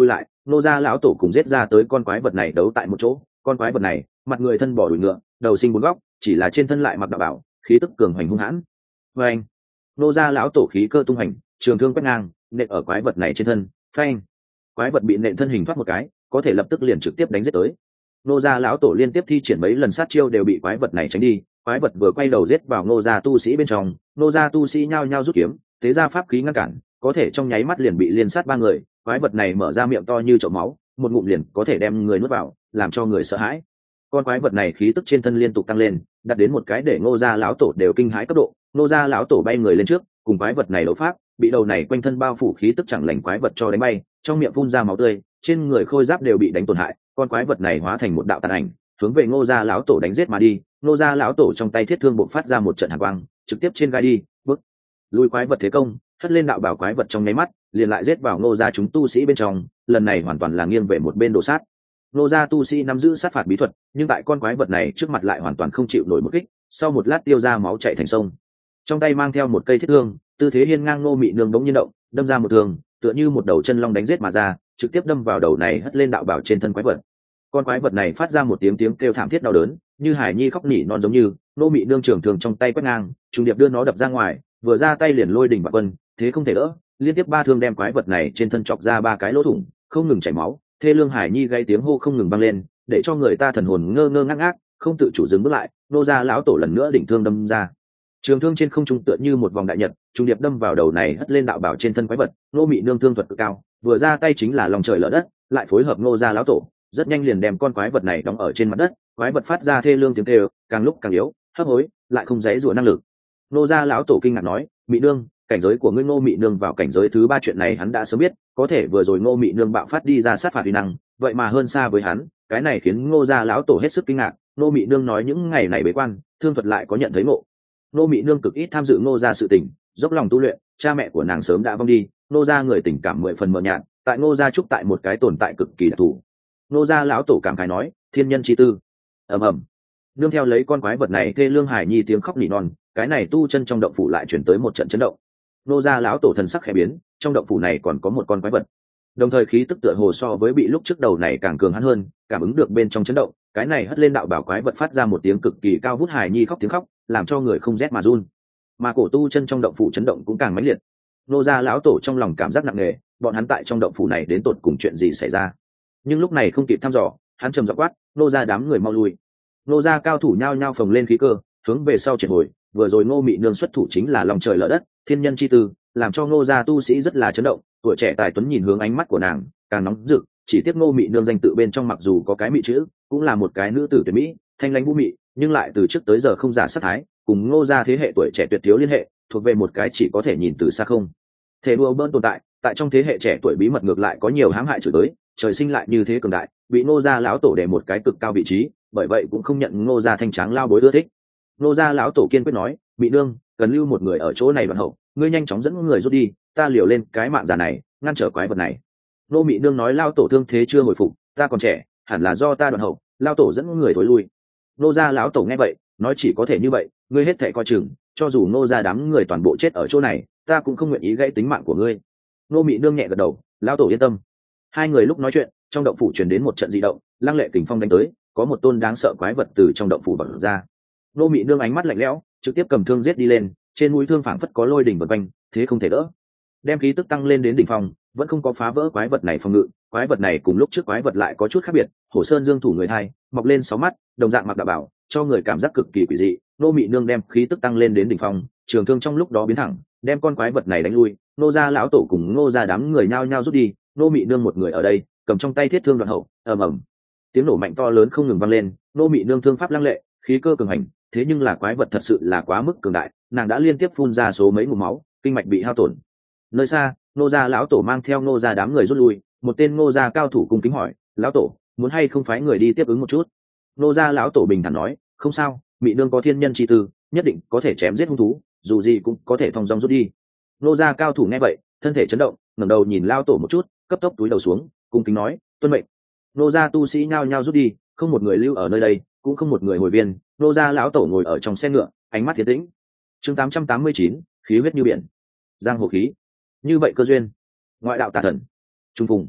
Speaker 1: nô gia lão tổ cùng giết ra tới con quái vật này đấu tại một chỗ. Con quái vật này mặt người thân bỏ đùi ngựa, đầu sinh bốn góc, chỉ là trên thân lại mặc đạo bảo, khí tức cường hoành hung hãn. Và anh, nô gia lão tổ khí cơ tung hành, trường thương quét ngang, nện ở quái vật này trên thân. Phanh, quái vật bị nện thân hình thoát một cái, có thể lập tức liền trực tiếp đánh giết tới. Nô gia lão tổ liên tiếp thi triển mấy lần sát chiêu đều bị quái vật này tránh đi. Quái vật vừa quay đầu giết vào nô gia tu sĩ bên trong, nô gia tu sĩ nhao nhao rút kiếm, tế ra pháp khí ngăn cản, có thể trong nháy mắt liền bị liên sát ba người. Quái vật này mở ra miệng to như chậu máu, một ngụm liền có thể đem người nuốt vào, làm cho người sợ hãi. Con quái vật này khí tức trên thân liên tục tăng lên, đạt đến một cái để Ngô gia lão tổ đều kinh hãi cấp độ. Ngô gia lão tổ bay người lên trước, cùng quái vật này đấu pháp, bị đầu này quanh thân bao phủ khí tức chẳng lành quái vật cho đánh bay, trong miệng phun ra máu tươi, trên người khôi giáp đều bị đánh tổn hại. Con quái vật này hóa thành một đạo tàn ảnh, hướng về Ngô gia lão tổ đánh giết mà đi. Ngô gia lão tổ trong tay thiết thương bộc phát ra một trận hàn quang, trực tiếp trên gai đi, bước lùi quái vật thế công, hất lên đạo bảo quái vật trong nháy mắt, liền lại giết vào Ngô gia chúng tu sĩ bên trong, lần này hoàn toàn là nghiêng về một bên đổ sát. Ngô gia tu sĩ nắm giữ sát phạt bí thuật, nhưng tại con quái vật này trước mặt lại hoàn toàn không chịu nổi một kích, sau một lát tiêu ra máu chảy thành sông. Trong tay mang theo một cây thiết thương, tư thế hiên ngang Ngô Mị Nương đống nhiên động, đâm ra một thương, tựa như một đầu chân long đánh giết mà ra, trực tiếp đâm vào đầu này hất lên đạo bảo trên thân quái vật. Con quái vật này phát ra một tiếng kêu thảm thiết đau đớn, như hải nhi khóc nỉ non giống như. Ngô Mị Nương trường thương trong tay quét ngang, trùng điệp đưa nó đập ra ngoài, vừa ra tay liền lôi đỉnh bạc quân, thế không thể đỡ, liên tiếp ba thương đem quái vật này trên thân chọc ra ba cái lỗ thủng, không ngừng chảy máu. Thê lương hải nhi gây tiếng hô không ngừng vang lên, để cho người ta thần hồn ngơ ngơ ngác ngác, không tự chủ dừng bước lại. Nô gia lão tổ lần nữa đỉnh thương đâm ra, trường thương trên không trung tựa như một vòng đại nhật, trung điệp đâm vào đầu này hất lên đạo bảo trên thân quái vật. Nô Mị Nương thương thuật cực cao, vừa ra tay chính là lòng trời lở đất, lại phối hợp Nô gia lão tổ, rất nhanh liền đem con quái vật này đóng ở trên mặt đất. Quái vật phát ra thê lương tiếng kêu, càng lúc càng yếu, hấp hối, lại không dễ rủa năng lực. Nô gia lão tổ kinh ngạc nói: Mị Nương, cảnh giới của ngươi Ngô Mị Nương vào cảnh giới thứ 3 chuyện này hắn đã sớm biết, có thể vừa rồi Ngô Mị Nương bạo phát đi ra sát phạt uy năng, vậy mà hơn xa với hắn, cái này khiến Ngô gia lão tổ hết sức kinh ngạc. Ngô Mị Nương nói những ngày này bế quan, thương thuật lại có nhận thấy ngộ. Ngô Mị Nương cực ít tham dự Ngô gia sự tình, dốc lòng tu luyện, cha mẹ của nàng sớm đã vong đi, Ngô gia người tình cảm 10 phần mờ nhạt, tại Ngô gia trúc tại một cái tồn tại cực kỳ đặc thù. Ngô gia lão tổ cảm khái nói: Thiên nhân chi tư. Ầm ầm. Nương theo lấy con quái vật này thê lương hải nhi tiếng khóc nỉ non, cái này tu chân trong động phủ lại chuyển tới một trận chấn động. Nô gia lão tổ thần sắc khẽ biến, trong động phủ này còn có một con quái vật, đồng thời khí tức tựa hồ so với bị lúc trước đầu này càng cường hãn hơn, cảm ứng được bên trong chấn động, cái này hất lên đạo bảo quái vật phát ra một tiếng cực kỳ cao vút hài nhi khóc tiếng khóc, làm cho người không rét mà run. Mà cổ tu chân trong động phủ chấn động cũng càng mãnh liệt. Nô gia lão tổ trong lòng cảm giác nặng nề, bọn hắn tại trong động phủ này đến tột cùng chuyện gì xảy ra? Nhưng lúc này không kịp thăm dò, hắn trầm giọng quát: Nô gia đám người mau lui. Nô gia cao thủ nhao nhao phồng lên khí cơ, hướng về sau triệt hồi. Vừa rồi Ngô Mị Nương xuất thủ chính là lòng trời lở đất, thiên nhân chi tư, làm cho Ngô gia tu sĩ rất là chấn động. Tuổi trẻ tài tuấn nhìn hướng ánh mắt của nàng càng nóng rực, chỉ tiếc Ngô Mị Nương danh tự bên trong mặc dù có cái mị chữ, cũng là một cái nữ tử tuyệt mỹ, thanh lãnh vũ mị, nhưng lại từ trước tới giờ không giả sát thái, cùng Ngô gia thế hệ tuổi trẻ tuyệt thiếu liên hệ, thuộc về một cái chỉ có thể nhìn từ xa không thể đùa bỡn tồn tại. Tại trong thế hệ trẻ tuổi bí mật ngược lại có nhiều hãm hại chửi tới, trời sinh lại như thế cường đại, bị Ngô gia lão tổ để một cái cực cao vị trí, bởi vậy cũng không nhận Ngô gia thanh tráng lao bối ưa thích. Ngô gia lão tổ kiên quyết nói: Mị Nương, cần lưu một người ở chỗ này đoạn hậu, ngươi nhanh chóng dẫn người rút đi, ta liều lên cái mạng già này ngăn trở quái vật này. Ngô Mị Nương nói: Lao tổ thương thế chưa hồi phục, ta còn trẻ, hẳn là do ta đoạn hậu. Lao tổ dẫn người thối lui. Ngô gia lão tổ nghe vậy nói: chỉ có thể như vậy, ngươi hết thệ coi chừng, cho dù Ngô gia đám người toàn bộ chết ở chỗ này, ta cũng không nguyện ý gãy tính mạng của ngươi. Ngô Mị Nương nhẹ gật đầu: Lão tổ yên tâm. Hai người lúc nói chuyện, trong động phủ truyền đến một trận dị động, lăng lệ kình phong đánh tới, có một tôn đáng sợ quái vật từ trong động phủ bật ra. Ngô Mị Nương ánh mắt lạnh lẽo, trực tiếp cầm thương giết đi lên, trên mũi thương phảng phất có lôi đỉnh vần quanh, thế không thể đỡ. Đem khí tức tăng lên đến đỉnh phong, vẫn không có phá vỡ quái vật này phòng ngự. Quái vật này cùng lúc trước quái vật lại có chút khác biệt, Hổ Sơn Dương thủ người hai, mọc lên 6 mắt, đồng dạng mặc đạo bảo, cho người cảm giác cực kỳ quỷ dị. Ngô Mị Nương đem khí tức tăng lên đến đỉnh phong, trường thương trong lúc đó biến thẳng, đem con quái vật này đánh lui. Ngô gia lão tổ cùng Ngô gia đám người nhao nhao rút đi, Ngô Mị Nương một người ở đây, cầm trong tay thiết thương đoạn hậu, ầm ầm. Tiếng nổ mạnh to lớn không ngừng vang lên, Ngô Mị Nương thương pháp lăng lệ, khí cơ cường hành, thế nhưng là quái vật thật sự là quá mức cường đại, nàng đã liên tiếp phun ra số mấy ngụm máu, kinh mạch bị hao tổn. Nơi xa, Ngô gia lão tổ mang theo Ngô gia đám người rút lui, một tên Ngô gia cao thủ cung kính hỏi: Lão tổ, muốn hay không phái người đi tiếp ứng một chút? Ngô gia lão tổ bình thản nói: Không sao, Mị Nương có thiên nhân chi tư, nhất định có thể chém giết hung thú, dù gì cũng có thể thong dong rút đi. Ngô gia cao thủ nghe vậy, thân thể chấn động, ngẩng đầu nhìn lão tổ một chút, cấp tốc túi đầu xuống, cung kính nói: Tuân mệnh. Ngô gia tu sĩ nhao nhao rút đi, không một người lưu ở nơi đây, cũng không một người hồi viên. Ngô gia lão tổ ngồi ở trong xe ngựa, ánh mắt thiệt tĩnh. Chương 889, khí huyết như biển, giang hồ khí, như vậy cơ duyên, ngoại đạo tà thần, trung phùng.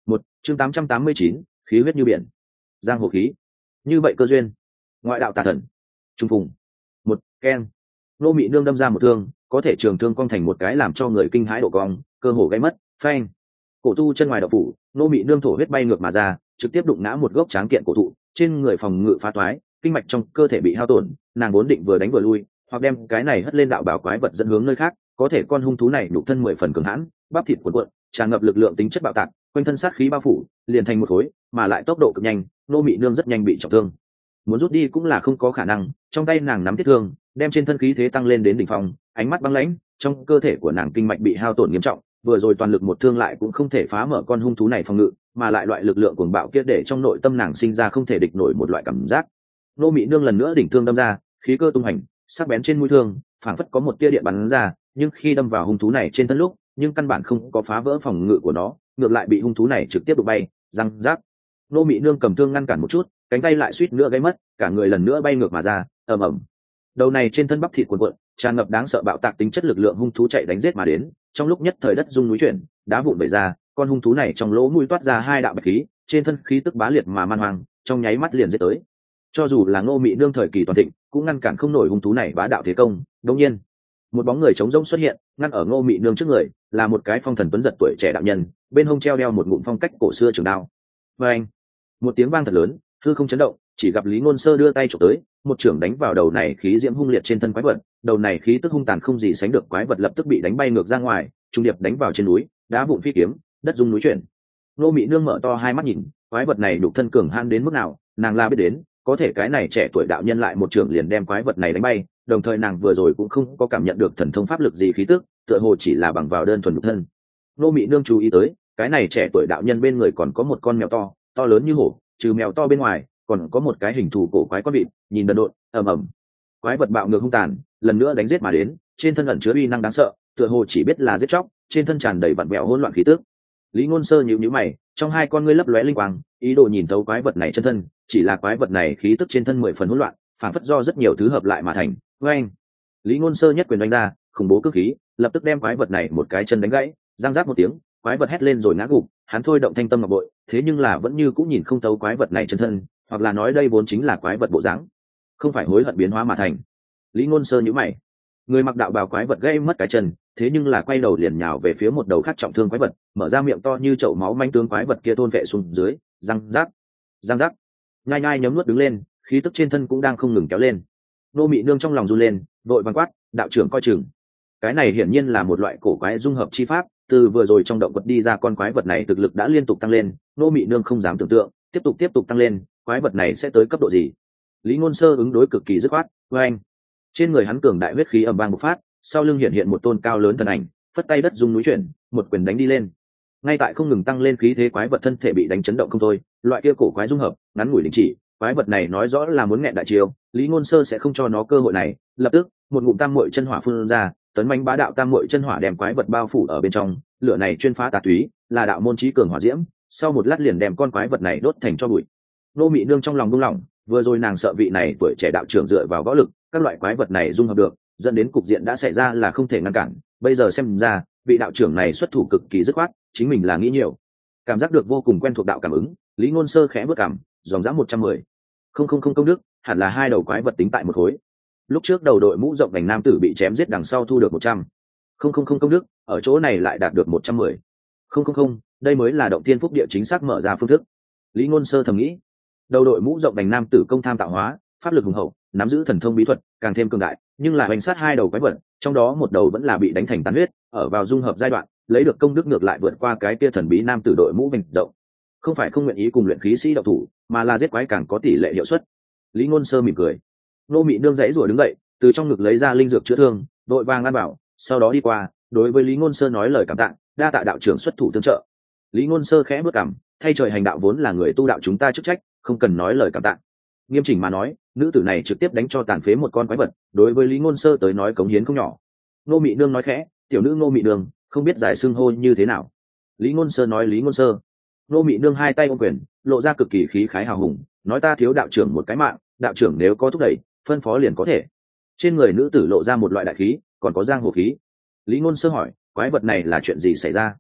Speaker 1: Một chương 889, khí huyết như biển, giang hồ khí, như vậy cơ duyên, ngoại đạo tà thần, trung phùng. Một keng, nô mị nương đâm ra một thương, có thể trường thương cong thành một cái làm cho người kinh hãi độ cong, cơ hồ gãy mất. Phanh, cổ tu chân ngoài đậu phủ, nô mị nương thổ huyết bay ngược mà ra, trực tiếp đụng ngã một gốc tráng kiện cổ thụ, trên người phòng ngự phá toái, kinh mạch trong cơ thể bị hao tổn, nàng vốn định vừa đánh vừa lui, hoặc đem cái này hất lên đạo bảo quái vật dẫn hướng nơi khác, có thể con hung thú này nhục thân 10 phần cường hãn, bắp thịt cuộn cuộn, tràn ngập lực lượng tính chất bạo tạc, quanh thân sát khí bao phủ, liền thành một khối, mà lại tốc độ cực nhanh, nô mị nương rất nhanh bị trọng thương. Muốn rút đi cũng là không có khả năng, trong tay nàng nắm thiết thương, đem trên thân khí thế tăng lên đến đỉnh phong, ánh mắt băng lãnh, trong cơ thể của nàng kinh mạch bị hao tổn nghiêm trọng, vừa rồi toàn lực một thương lại cũng không thể phá mở con hung thú này phòng ngự, mà lại loại lực lượng cuồng bạo kia để trong nội tâm nàng sinh ra không thể địch nổi một loại cảm giác. Nô mị nương lần nữa đỉnh thương đâm ra, khí cơ tung hành, sắc bén trên mũi thương, phảng phất có một tia điện bắn ra, nhưng khi đâm vào hung thú này trên thân lúc, nhưng căn bản không có phá vỡ phòng ngự của nó, ngược lại bị hung thú này trực tiếp đụng bay, răng rác. Nô mị nương cầm thương ngăn cản một chút, cánh tay lại suýt nữa gãy mất, cả người lần nữa bay ngược mà ra, ầm ầm. Đầu này trên thân bắp thịt cuộn cuộn, tràn ngập đáng sợ bạo tạc tính chất lực lượng hung thú chạy đánh giết mà đến, trong lúc nhất thời đất rung núi chuyển, đá vụn vẩy ra, con hung thú này trong lỗ mũi toát ra hai đạo bạch khí, trên thân khí tức bá liệt mà man hoang, trong nháy mắt liền giết tới. Cho dù là Ngô Mị nương thời kỳ toàn thịnh, cũng ngăn cản không nổi hung thú này bá đạo thế công. Đột nhiên, một bóng người trống rỗng xuất hiện, ngăn ở Ngô Mị nương trước người, là một cái phong thần tuấn giật tuổi trẻ đạo nhân, bên hông treo đeo một ngụm phong cách cổ xưa trường đao. Và anh, một tiếng vang thật lớn, hư không chấn động, chỉ gặp Lý Ngôn Sơ đưa tay chụp tới, một chưởng đánh vào đầu này khí diễm hung liệt trên thân quái vật, đầu này khí tức hung tàn không gì sánh được quái vật lập tức bị đánh bay ngược ra ngoài, trung điệp đánh vào trên núi, đá vụn phi kiếm, đất rung núi chuyển. Ngô Mị nương mở to hai mắt nhìn, quái vật này đục thân cường hãn đến mức nào, nàng la biết đến, có thể cái này trẻ tuổi đạo nhân lại một trường liền đem quái vật này đánh bay, đồng thời nàng vừa rồi cũng không có cảm nhận được thần thông pháp lực gì khí tức, tựa hồ chỉ là bằng vào đơn thuần nhục thân. Ngô Mị nương chú ý tới, cái này trẻ tuổi đạo nhân bên người còn có một con mèo to, to lớn như hổ, trừ mèo to bên ngoài, còn có một cái hình thù cổ quái con vịt, nhìn đần độn, ầm ầm. Quái vật bạo ngược hung tàn, lần nữa đánh giết mà đến, trên thân ẩn chứa uy năng đáng sợ, tựa hồ chỉ biết là giết chóc, trên thân tràn đầy vặn vẹo hỗn loạn khí tức. Lý Ngôn Sơ nhíu nhíu mày, trong hai con ngươi lấp lóe linh quang, ý đồ nhìn thấu quái vật này chân thân, chỉ là quái vật này khí tức trên thân 10 phần hỗn loạn, phản phất do rất nhiều thứ hợp lại mà thành. Oeng! Lý Ngôn Sơ nhất quyền đánh ra, khủng bố cước khí, lập tức đem quái vật này một cái chân đánh gãy, răng rác một tiếng, quái vật hét lên rồi ngã gục, hắn thôi động thanh tâm ngọc bội, thế nhưng là vẫn như cũng nhìn không thấu quái vật này chân thân, hoặc là nói đây vốn chính là quái vật bộ dáng, không phải hối hận biến hóa mà thành. Lý Ngôn Sơ nhíu mày, người mặc đạo bào quái vật gãy mất cái chân, thế nhưng là quay đầu liền nhào về phía một đầu khác trọng thương quái vật, mở ra miệng to như chậu máu manh tướng quái vật kia thôn vệ xuống dưới, răng rác, nhai nhai nhấm nuốt đứng lên, khí tức trên thân cũng đang không ngừng kéo lên. Nô Mị nương trong lòng run lên, vội vàng quát, đạo trưởng coi chừng. Cái này hiển nhiên là một loại cổ quái dung hợp chi pháp, từ vừa rồi trong động vật đi ra con quái vật này thực lực đã liên tục tăng lên, Nô Mị nương không dám tưởng tượng, tiếp tục tăng lên, quái vật này sẽ tới cấp độ gì. Lý Ngôn Sơ ứng đối cực kỳ dứt khoát, oeng. Trên người hắn cường đại huyết khí ầm vang bộc phát, sau lưng hiện một tôn cao lớn thần ảnh, phất tay đất rung núi chuyển, một quyền đánh đi lên. Ngay tại không ngừng tăng lên khí thế quái vật thân thể bị đánh chấn động không thôi, loại kia cổ quái dung hợp, ngắn ngủi đình chỉ, quái vật này nói rõ là muốn nghẹn đại chiêu, Lý Ngôn Sơ sẽ không cho nó cơ hội này, lập tức, một ngụm tam muội chân hỏa phun ra, tấn mãnh bá đạo tam muội chân hỏa đem quái vật bao phủ ở bên trong, lửa này chuyên phá tà túy, là đạo môn chí cường hỏa diễm, sau một lát liền đem con quái vật này đốt thành tro bụi. Nô Mị nương trong lòng buông lỏng, vừa rồi nàng sợ vị này tuổi trẻ đạo trưởng dựa vào võ lực, các loại quái vật này dung hợp được, dẫn đến cục diện đã xảy ra là không thể ngăn cản, bây giờ xem ra, vị đạo trưởng này xuất thủ cực kỳ dứt khoát, chính mình là nghĩ nhiều. Cảm giác được vô cùng quen thuộc đạo cảm ứng, Lý Ngôn Sơ khẽ bước cằm, dòng dã 110. Không công đức, hẳn là hai đầu quái vật tính tại một khối. Lúc trước đầu đội mũ rộng vành nam tử bị chém giết đằng sau thu được 100. Không công đức, ở chỗ này lại đạt được 110. Không, đây mới là động thiên phúc địa chính xác mở ra phương thức. Lý Ngôn Sơ thầm nghĩ. Đầu đội mũ rộng vành nam tử công tham tạo hóa, pháp lực hùng hậu, nắm giữ thần thông bí thuật, càng thêm cường đại, nhưng là hành sát hai đầu quái vật, trong đó một đầu vẫn là bị đánh thành tàn huyết, ở vào dung hợp giai đoạn, lấy được công đức ngược lại vượt qua cái kia thần bí nam tử đội mũ vành rộng. Không phải không nguyện ý cùng luyện khí sĩ đạo thủ, mà là giết quái càng có tỷ lệ hiệu suất. Lý Ngôn Sơ mỉm cười. Nô Mị nương dãy rủa đứng dậy, từ trong ngực lấy ra linh dược chữa thương, đội vàng ăn bảo, sau đó đi qua, đối với Lý Ngôn Sơ nói lời cảm tạ, đa tạ đạo trưởng xuất thủ tương trợ. Lý Ngôn Sơ khẽ bước cằm, thay trời hành đạo vốn là người tu đạo chúng ta chức trách, không cần nói lời cảm tạ. Nghiêm chỉnh mà nói, nữ tử này trực tiếp đánh cho tàn phế một con quái vật, đối với Lý Ngôn Sơ tới nói cống hiến không nhỏ. Nô Mị nương nói khẽ, tiểu nữ Nô Mị nương, không biết giải xưng hô như thế nào. Lý Ngôn Sơ nói Lý Ngôn Sơ. Nô Mị nương hai tay ôm quyền, lộ ra cực kỳ khí khái hào hùng, nói ta thiếu đạo trưởng một cái mạng, đạo trưởng nếu có thúc đẩy, phân phó liền có thể. Trên người nữ tử lộ ra một loại đại khí, còn có giang hồ khí. Lý Ngôn Sơ hỏi, quái vật này là chuyện gì xảy ra?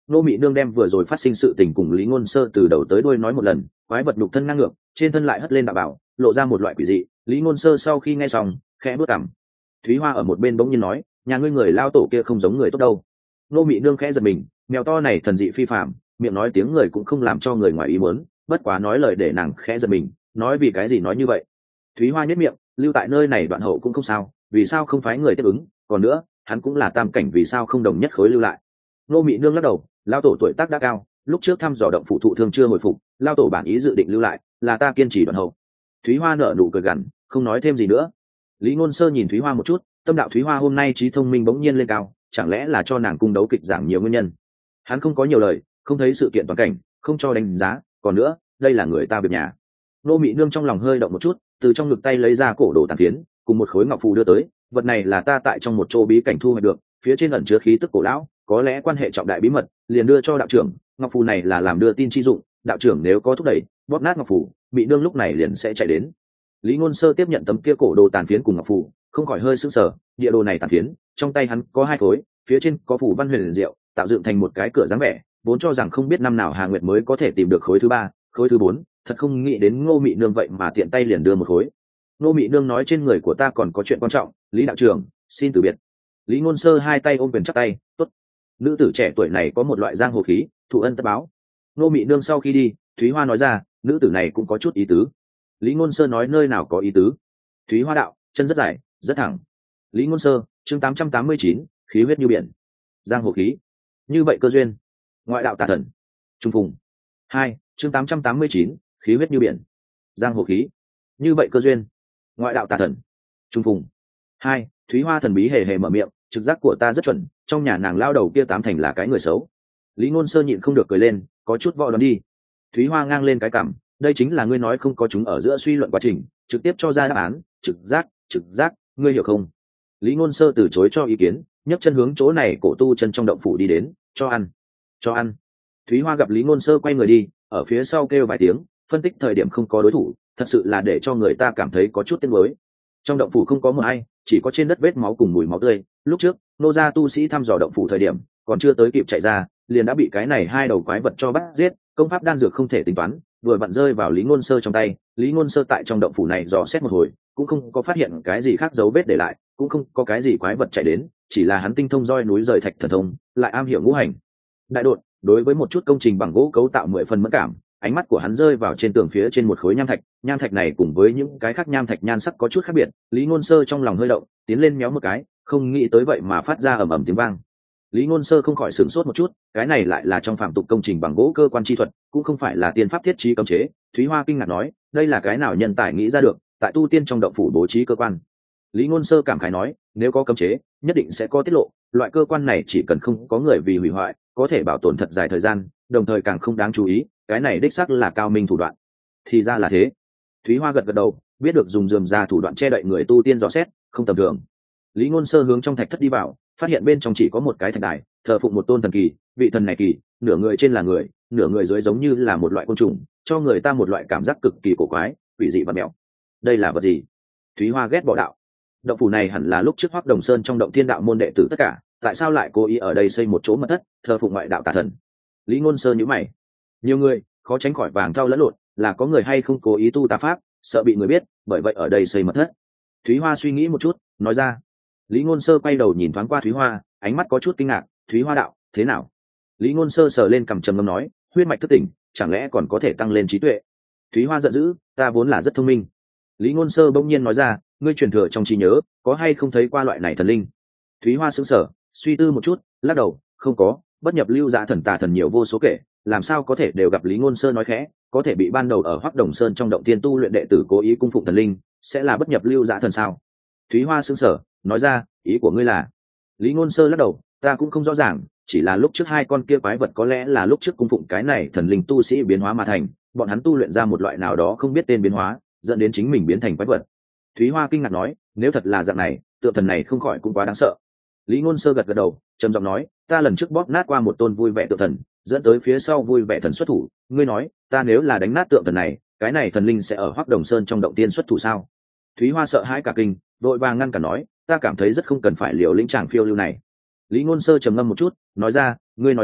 Speaker 1: Nô Mị Nương đem vừa rồi phát sinh sự tình cùng Lý Ngôn Sơ từ đầu tới đuôi nói một lần, quái vật nhục thân ngang ngược, trên thân lại hất lên đạo bảo, lộ ra một loại quỷ dị. Lý Ngôn Sơ sau khi nghe xong, khẽ bước cằm. Thúy Hoa ở một bên bỗng nhiên nói, nhà ngươi người lao tổ kia không giống người tốt đâu. Nô Mị Nương khẽ giật mình, mèo to này thần dị phi phàm, miệng nói tiếng người cũng không làm cho người ngoài ý muốn, bất quá nói lời để nàng khẽ giật mình, nói vì cái gì nói như vậy. Thúy Hoa nhếch miệng, lưu tại nơi này đoạn hậu cũng không sao, vì sao không phái người tiếp ứng, còn nữa, hắn cũng là tam cảnh vì sao không đồng nhất khối lưu lại. Nô Mị Nương lắc đầu, lao tổ tuổi tác đã cao, lúc trước thăm dò động phủ thụ thương chưa hồi phục, lao tổ bản ý dự định lưu lại, là ta kiên trì đoạn hậu. Thúy Hoa nở nụ cười gằn, không nói thêm gì nữa. Lý Ngôn Sơ nhìn Thúy Hoa một chút, tâm đạo Thúy Hoa hôm nay trí thông minh bỗng nhiên lên cao, chẳng lẽ là cho nàng cung đấu kịch giảng nhiều nguyên nhân. Hắn không có nhiều lời, không thấy sự kiện toàn cảnh, không cho đánh giá, còn nữa, đây là người ta việc nhà. Nô Mị Nương trong lòng hơi động một chút, từ trong ngực tay lấy ra cổ đồ tàn phiến, cùng một khối ngọc phù đưa tới, vật này là ta tại trong một chỗ bí cảnh thu hoạch được, phía trên ẩn chứa khí tức cổ lão, có lẽ quan hệ trọng đại bí mật, liền đưa cho đạo trưởng. Ngọc phù này là làm đưa tin chi dụng, đạo trưởng nếu có thúc đẩy, bóp nát ngọc phù, Mị Nương lúc này liền sẽ chạy đến. Lý Ngôn Sơ tiếp nhận tấm kia cổ đồ tàn phiến cùng ngọc phù, không khỏi hơi sững sờ, địa đồ này tàn phiến, trong tay hắn có hai khối, phía trên có phù văn huyền diệu, tạo dựng thành một cái cửa dáng vẻ, vốn cho rằng không biết năm nào Hà Nguyệt mới có thể tìm được khối thứ ba, khối thứ bốn, thật không nghĩ đến Ngô Mị Nương vậy mà tiện tay liền đưa một khối. Ngô Mị Nương nói trên người của ta còn có chuyện quan trọng, Lý đạo trưởng, xin từ biệt. Lý Ngôn Sơ hai tay ôm quyền chắp tay, tốt. Nữ tử trẻ tuổi này có một loại giang hồ khí, thụ ân tất báo. Ngô Mị Nương sau khi đi, Thúy Hoa nói ra, nữ tử này cũng có chút ý tứ. Lý Ngôn Sơ nói nơi nào có ý tứ. Thúy Hoa đạo, chân rất dài, rất thẳng. Lý Ngôn Sơ, chương 889, khí huyết như biển. Giang hồ khí. Như vậy cơ duyên. Ngoại đạo tà thần. Trung phùng. 2, chương 889, khí huyết như biển. Giang hồ khí. Như vậy cơ duyên. Ngoại đạo tà thần. Trung phùng. 2, Thúy Hoa thần bí hề hề mở miệng, trực giác của ta rất chuẩn, trong nhà nàng lao đầu kia tám thành là cái người xấu. Lý Ngôn Sơ nhịn không được cười lên, có chút võ đoán đi. Thúy Hoa ngang lên cái cằm, đây chính là ngươi nói không có chúng ở giữa suy luận quá trình, trực tiếp cho ra đáp án, trực giác, ngươi hiểu không? Lý Ngôn Sơ từ chối cho ý kiến, nhấc chân hướng chỗ này cổ tu chân trong động phủ đi đến, cho ăn. Thúy Hoa gặp Lý Ngôn Sơ quay người đi, ở phía sau kêu vài tiếng, phân tích thời điểm không có đối thủ, thật sự là để cho người ta cảm thấy có chút tiếc nuối. Trong động phủ không có một ai, chỉ có trên đất vết máu cùng mùi máu tươi. Lúc trước, nô gia tu sĩ thăm dò động phủ thời điểm, còn chưa tới kịp chạy ra, liền đã bị cái này hai đầu quái vật cho bắt giết. Công pháp đan dược không thể tính toán, vừa vặn rơi vào Lý Ngôn Sơ trong tay. Lý Ngôn Sơ tại trong động phủ này dò xét một hồi, cũng không có phát hiện cái gì khác dấu vết để lại, cũng không có cái gì quái vật chạy đến, chỉ là hắn tinh thông roi núi rời thạch thần thông, lại am hiểu ngũ hành đại đột, đối với một chút công trình bằng gỗ cấu tạo 10 phần mẫn cảm. Ánh mắt của hắn rơi vào trên tường phía trên một khối nham thạch này cùng với những cái khác nham thạch nhan sắc có chút khác biệt. Lý Ngôn Sơ trong lòng hơi động, tiến lên méo một cái, không nghĩ tới vậy mà phát ra ầm ầm tiếng vang. Lý Ngôn Sơ không khỏi sửng sốt một chút, cái này lại là trong phạm tục công trình bằng gỗ cơ quan chi thuật, cũng không phải là tiên pháp thiết trí cấm chế. Thúy Hoa kinh ngạc nói, đây là cái nào nhân tài nghĩ ra được, tại tu tiên trong động phủ bố trí cơ quan. Lý Ngôn Sơ cảm khái nói, nếu có cấm chế, nhất định sẽ có tiết lộ, loại cơ quan này chỉ cần không có người vì hủy hoại, có thể bảo tồn thật dài thời gian, đồng thời càng không đáng chú ý, cái này đích xác là cao minh thủ đoạn. Thì ra là thế. Thúy Hoa gật gật đầu, biết được dùng rườm rà thủ đoạn che đậy người tu tiên dò xét, không tầm thường. Lý Ngôn Sơ hướng trong thạch thất đi vào, phát hiện bên trong chỉ có một cái thạch đài, thờ phụng một tôn thần kỳ, vị thần này kỳ, nửa người trên là người, nửa người dưới giống như là một loại côn trùng, cho người ta một loại cảm giác cực kỳ cổ quái, quỷ dị và mèo. Đây là vật gì? Thúy Hoa ghét bỏ đạo. Động phủ này hẳn là lúc trước Hoắc Đồng Sơn trong động Thiên đạo môn đệ tử tất cả, tại sao lại cố ý ở đây xây một chỗ mật thất, thờ phụng ngoại đạo tà thần? Lý Ngôn Sơ nhíu mày. Nhiều người, khó tránh khỏi vàng thau lẫn lộn, là có người hay không cố ý tu tà pháp, sợ bị người biết, bởi vậy ở đây xây mật thất. Thúy Hoa suy nghĩ một chút, nói ra. Lý Ngôn Sơ quay đầu nhìn thoáng qua Thúy Hoa, ánh mắt có chút kinh ngạc. Thúy Hoa đạo, thế nào? Lý Ngôn Sơ sờ lên cằm trầm ngâm nói, huyết mạch thức tỉnh, chẳng lẽ còn có thể tăng lên trí tuệ? Thúy Hoa giận dữ, ta vốn là rất thông minh. Lý Ngôn Sơ bỗng nhiên nói ra, ngươi truyền thừa trong trí nhớ, có hay không thấy qua loại này thần linh? Thúy Hoa sững sờ, suy tư một chút, lắc đầu, không có, bất nhập lưu dạ thần tà thần nhiều vô số kể, làm sao có thể đều gặp. Lý Ngôn Sơ nói khẽ, có thể bị ban đầu ở Hoắc Đồng Sơn trong động tiên tu luyện đệ tử cố ý cung phụng thần linh, sẽ là bất nhập lưu dạ thần sao? Thúy Hoa sững sờ, nói ra, ý của ngươi là? Lý Ngôn Sơ lắc đầu, ta cũng không rõ ràng, chỉ là lúc trước hai con kia quái vật có lẽ là lúc trước cung phụng cái này thần linh tu sĩ biến hóa mà thành, bọn hắn tu luyện ra một loại nào đó không biết tên biến hóa, dẫn đến chính mình biến thành quái vật. Thúy Hoa kinh ngạc nói, nếu thật là dạng này, tượng thần này không khỏi cũng quá đáng sợ. Lý Ngôn Sơ gật gật đầu, trầm giọng nói, ta lần trước bóp nát qua một tôn vui vẻ tượng thần, dẫn tới phía sau vui vẻ thần xuất thủ, ngươi nói, ta nếu là đánh nát tượng thần này, cái này thần linh sẽ ở Hoắc Đồng Sơn trong động tiên xuất thủ sao? Thúy Hoa sợ hãi cả kinh, đội vàng ngăn cản nói, ta cảm thấy rất không cần phải liều lĩnh chàng phiêu lưu này. Lý Ngôn Sơ trầm ngâm một chút, nói ra, ngươi nói đúng,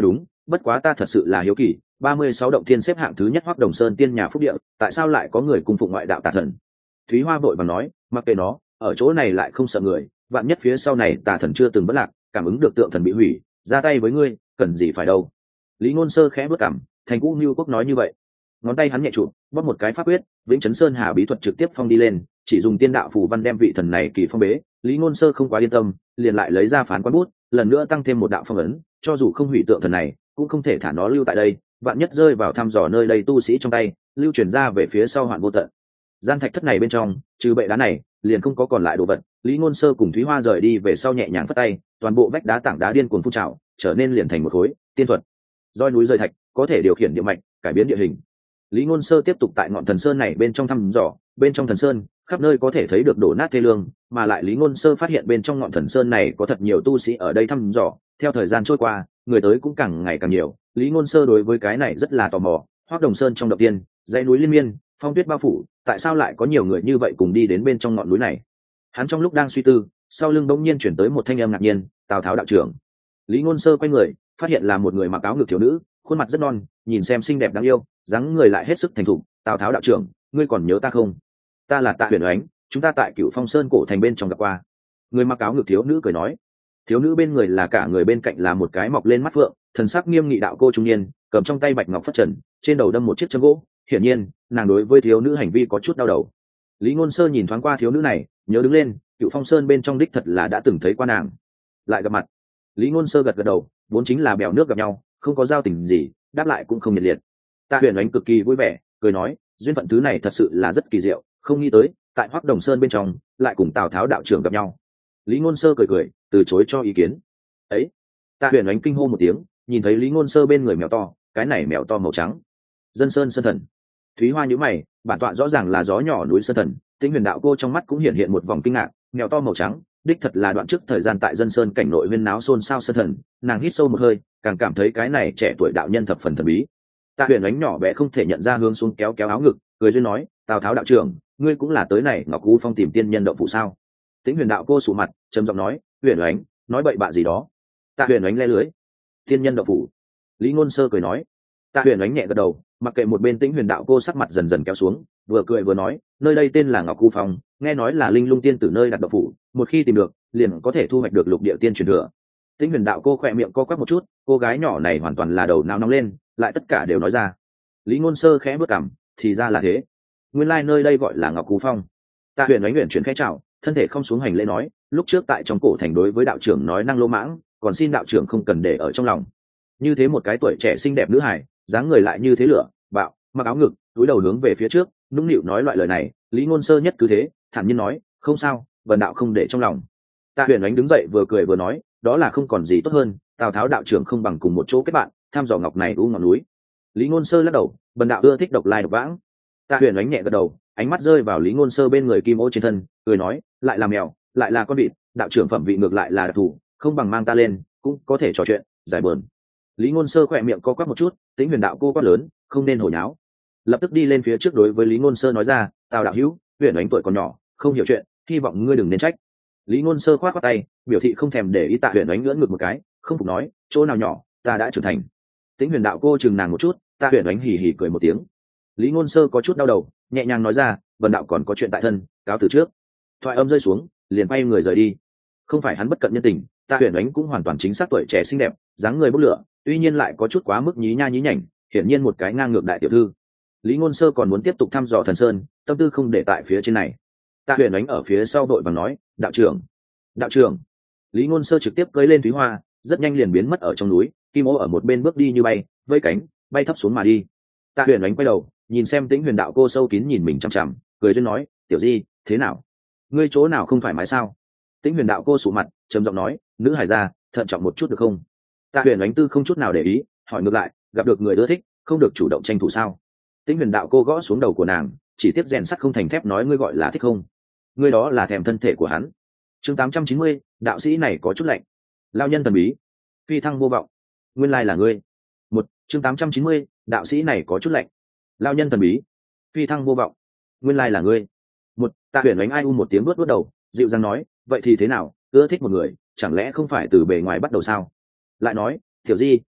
Speaker 1: bất quá ta thật sự là hiếu kỳ, 36 động thiên xếp hạng thứ nhất Hoắc Đồng Sơn tiên nhà phúc địa, tại sao lại có người cung phụng ngoại đạo tà thần? Thúy Hoa vội vàng nói, mặc kệ nó, ở chỗ này lại không sợ người, vạn nhất phía sau này tà thần chưa từng bất lạc, cảm ứng được tượng thần bị hủy, ra tay với ngươi, cần gì phải đâu. Lý Ngôn Sơ khẽ bước cằm, thành Vũ Nưu Quốc nói như vậy. Ngón tay hắn nhẹ chụp, bóp một cái pháp quyết, Vĩnh Chấn Sơn Hà bí thuật trực tiếp phong đi lên, chỉ dùng tiên đạo phù văn đem vị thần này kỳ phong bế. Lý Ngôn Sơ không quá yên tâm, liền lại lấy ra phán quan bút, lần nữa tăng thêm một đạo phong ấn, cho dù không hủy tượng thần này, cũng không thể thả nó lưu tại đây, vạn nhất rơi vào thăm dò nơi đây tu sĩ trong tay, lưu truyền ra về phía sau hoạn vô tận. Gian thạch thất này bên trong, trừ bệ đá này, liền không có còn lại đồ vật. Lý Ngôn Sơ cùng Thúy Hoa rời đi về sau nhẹ nhàng phất tay, toàn bộ vách đá tảng đá điên cuồng phun trào, trở nên liền thành một khối tiên thuật. Roi núi rời thạch, có thể điều khiển địa mạch, cải biến địa hình. Lý Ngôn Sơ tiếp tục tại ngọn thần sơn này bên trong thăm dò, bên trong thần sơn, khắp nơi có thể thấy được đổ nát thê lương, mà lại Lý Ngôn Sơ phát hiện bên trong ngọn thần sơn này có thật nhiều tu sĩ ở đây thăm dò. Theo thời gian trôi qua, người tới cũng càng ngày càng nhiều. Lý Ngôn Sơ đối với cái này rất là tò mò. Hoắc Đồng Sơn trong động tiên, dãy núi liên miên, phong tuyết bao phủ, tại sao lại có nhiều người như vậy cùng đi đến bên trong ngọn núi này? Hắn trong lúc đang suy tư, sau lưng bỗng nhiên chuyển tới một thanh âm ngạc nhiên, Tào Tháo đạo trưởng. Lý Ngôn Sơ quay người, phát hiện là một người mặc áo ngực thiếu nữ, khuôn mặt rất non, nhìn xem xinh đẹp đáng yêu, dáng người lại hết sức thành thục. Tào Tháo đạo trưởng, ngươi còn nhớ ta không? Ta là Tạ Huyền Oánh, chúng ta tại Cửu Phong Sơn cổ thành bên trong gặp qua. Người mặc áo ngực thiếu nữ cười nói. Thiếu nữ bên người là cả người bên cạnh là một cái mọc lên mắt phượng, thần sắc nghiêm nghị đạo cô trung niên, cầm trong tay bạch ngọc phất trần, trên đầu đâm một chiếc châm gỗ. Hiển nhiên, nàng đối với thiếu nữ hành vi có chút đau đầu. Lý Ngôn Sơ nhìn thoáng qua thiếu nữ này, nhớ đứng lên, Cửu Phong Sơn bên trong đích thật là đã từng thấy qua nàng. Lại gặp mặt. Lý Ngôn Sơ gật gật đầu, vốn chính là bèo nước gặp nhau, không có giao tình gì, đáp lại cũng không nhiệt liệt. Tạ Huyền Oánh cực kỳ vui vẻ, cười nói, duyên phận thứ này thật sự là rất kỳ diệu, không nghĩ tới, tại Hoắc Đồng Sơn bên trong, lại cùng Tào Tháo đạo trưởng gặp nhau. Lý Ngôn Sơ cười cười, từ chối cho ý kiến. Ấy. Tạ Huyền Oánh kinh hô một tiếng, nhìn thấy Lý Ngôn Sơ bên người mèo to, cái này mèo to màu trắng. Dân Sơn Sơn Thần. Thúy Hoa nhíu mày, bản tọa rõ ràng là gió nhỏ núi Sơn Thần, Tĩnh Huyền đạo cô trong mắt cũng hiện hiện một vòng kinh ngạc, mèo to màu trắng, đích thật là đoạn trước thời gian tại Dân Sơn cảnh nội huyên náo xôn xao Sơn Thần, nàng hít sâu một hơi, càng cảm thấy cái này trẻ tuổi đạo nhân thập phần thần bí. Tạ Huyền Oánh nhỏ bé không thể nhận ra hướng xuống kéo kéo áo ngực, cười duyên nói, Tào Tháo đạo trưởng, ngươi cũng là tới này Ngọc U Phong tìm tiên nhân động phủ sao? Tĩnh Huyền đạo cô sụ mặt, trầm giọng nói, Huyền Oánh, nói bậy bạ gì đó? Tạ Huyền Oánh le lưới, tiên nhân động phủ. Lý Ngôn Sơ cười nói. Tạ Huyền Oánh nhẹ gật đầu, mặc kệ một bên Tĩnh Huyền đạo cô sắc mặt dần dần kéo xuống, vừa cười vừa nói, nơi đây tên là Ngọc U Phong, nghe nói là linh lung tiên tử nơi đặt động phủ, một khi tìm được, liền có thể thu hoạch được lục địa tiên truyền thừa. Tĩnh Huyền đạo cô khỏe miệng co quắp một chút, cô gái nhỏ này hoàn toàn là đầu não nóng lên, lại tất cả đều nói ra. Lý Ngôn Sơ khẽ bước cằm, thì ra là thế, nguyên lai nơi đây gọi là Ngọc U Phong. Tạ Huyền Oánh chuyển khẽ chào, thân thể không xuống hành lễ nói, lúc trước tại trong cổ thành đối với đạo trưởng nói năng lô mãng, còn xin đạo trưởng không cần để ở trong lòng. Như thế một cái tuổi trẻ xinh đẹp nữ hài, dáng người lại như thế lửa bạo, mặc áo ngực, túi đầu hướng về phía trước, nũng nịu nói loại lời này. Lý Ngôn Sơ nhất cứ thế, thản nhiên nói, không sao, vần đạo không để trong lòng. Tạ Huyền Oánh đứng dậy vừa cười vừa nói, đó là không còn gì tốt hơn, Tào Tháo đạo trưởng không bằng cùng một chỗ kết bạn, tham dò ngọc này u ngọn núi. Lý Ngôn Sơ lắc đầu, vần đạo ưa thích độc lai độc vãng. Tạ Huyền Oánh nhẹ gật đầu, ánh mắt rơi vào Lý Ngôn Sơ bên người kim ô trên thân, cười nói, lại là mèo, lại là con vịt, đạo trưởng phẩm vị ngược lại là đặc thù, không bằng mang ta lên, cũng có thể trò chuyện, giải buồn. Lý Ngôn Sơ khỏe miệng co quắp một chút, Tĩnh Huyền đạo cô quát lớn, không nên hồi nháo. Lập tức đi lên phía trước đối với Lý Ngôn Sơ nói ra, Tào đạo hữu, Huyền Oánh tuổi còn nhỏ, không hiểu chuyện, hy vọng ngươi đừng nên trách. Lý Ngôn Sơ khoát tay, biểu thị không thèm để ý. Tạ Huyền Oánh ngưỡng ngực một cái, không phục nói, chỗ nào nhỏ, ta đã trưởng thành. Tĩnh Huyền đạo cô chừng nàng một chút, Tạ Huyền Oánh hì hì cười một tiếng. Lý Ngôn Sơ có chút đau đầu, nhẹ nhàng nói ra, vần đạo còn có chuyện tại thân, cáo từ trước. Thoại âm rơi xuống, liền quay người rời đi. Không phải hắn bất cận nhân tình, Tạ Huyền Oánh cũng hoàn toàn chính xác tuổi trẻ xinh đẹp, dáng người bốc lửa, tuy nhiên lại có chút quá mức nhí nha nhí nhảnh, hiển nhiên một cái ngang ngược đại tiểu thư. Lý Ngôn Sơ còn muốn tiếp tục thăm dò thần sơn, tâm tư không để tại phía trên này. Tạ Huyền Oánh ở phía sau đội vàng nói, đạo trưởng, đạo trưởng. Lý Ngôn Sơ trực tiếp cưỡi lên Thúy Hoa, rất nhanh liền biến mất ở trong núi. Kim Ô ở một bên bước đi như bay, vây cánh, bay thấp xuống mà đi. Tạ Huyền Oánh quay đầu, nhìn xem Tĩnh Huyền đạo cô sâu kín nhìn mình chằm chằm, cười duyên nói, tiểu di, thế nào? Ngươi chỗ nào không thoải mái sao? Tĩnh Huyền đạo cô sụ mặt, trầm giọng nói, nữ hài gia, thận trọng một chút được không? Tạ Huyền Oánh tư không chút nào để ý, hỏi ngược lại, gặp được người ưa thích, không được chủ động tranh thủ sao? Tĩnh Huyền đạo cô gõ xuống đầu của nàng, chỉ tiếp rèn sắt không thành thép nói, ngươi gọi là thích không? Ngươi đó là thèm thân thể của hắn. Chương 890, đạo sĩ này có chút lạnh. Lao nhân thần bí, phi thăng vô vọng. Nguyên lai là ngươi. Chương 890, đạo sĩ này có chút lạnh. Lao nhân thần bí, phi thăng vô vọng. Nguyên lai là ngươi. Tạ Huyền Oánh ai u một tiếng vuốt vuốt đầu, dịu dàng nói, vậy thì thế nào, ưa thích một người, chẳng lẽ không phải từ bề ngoài bắt đầu sao? Lại nói, tiểu di,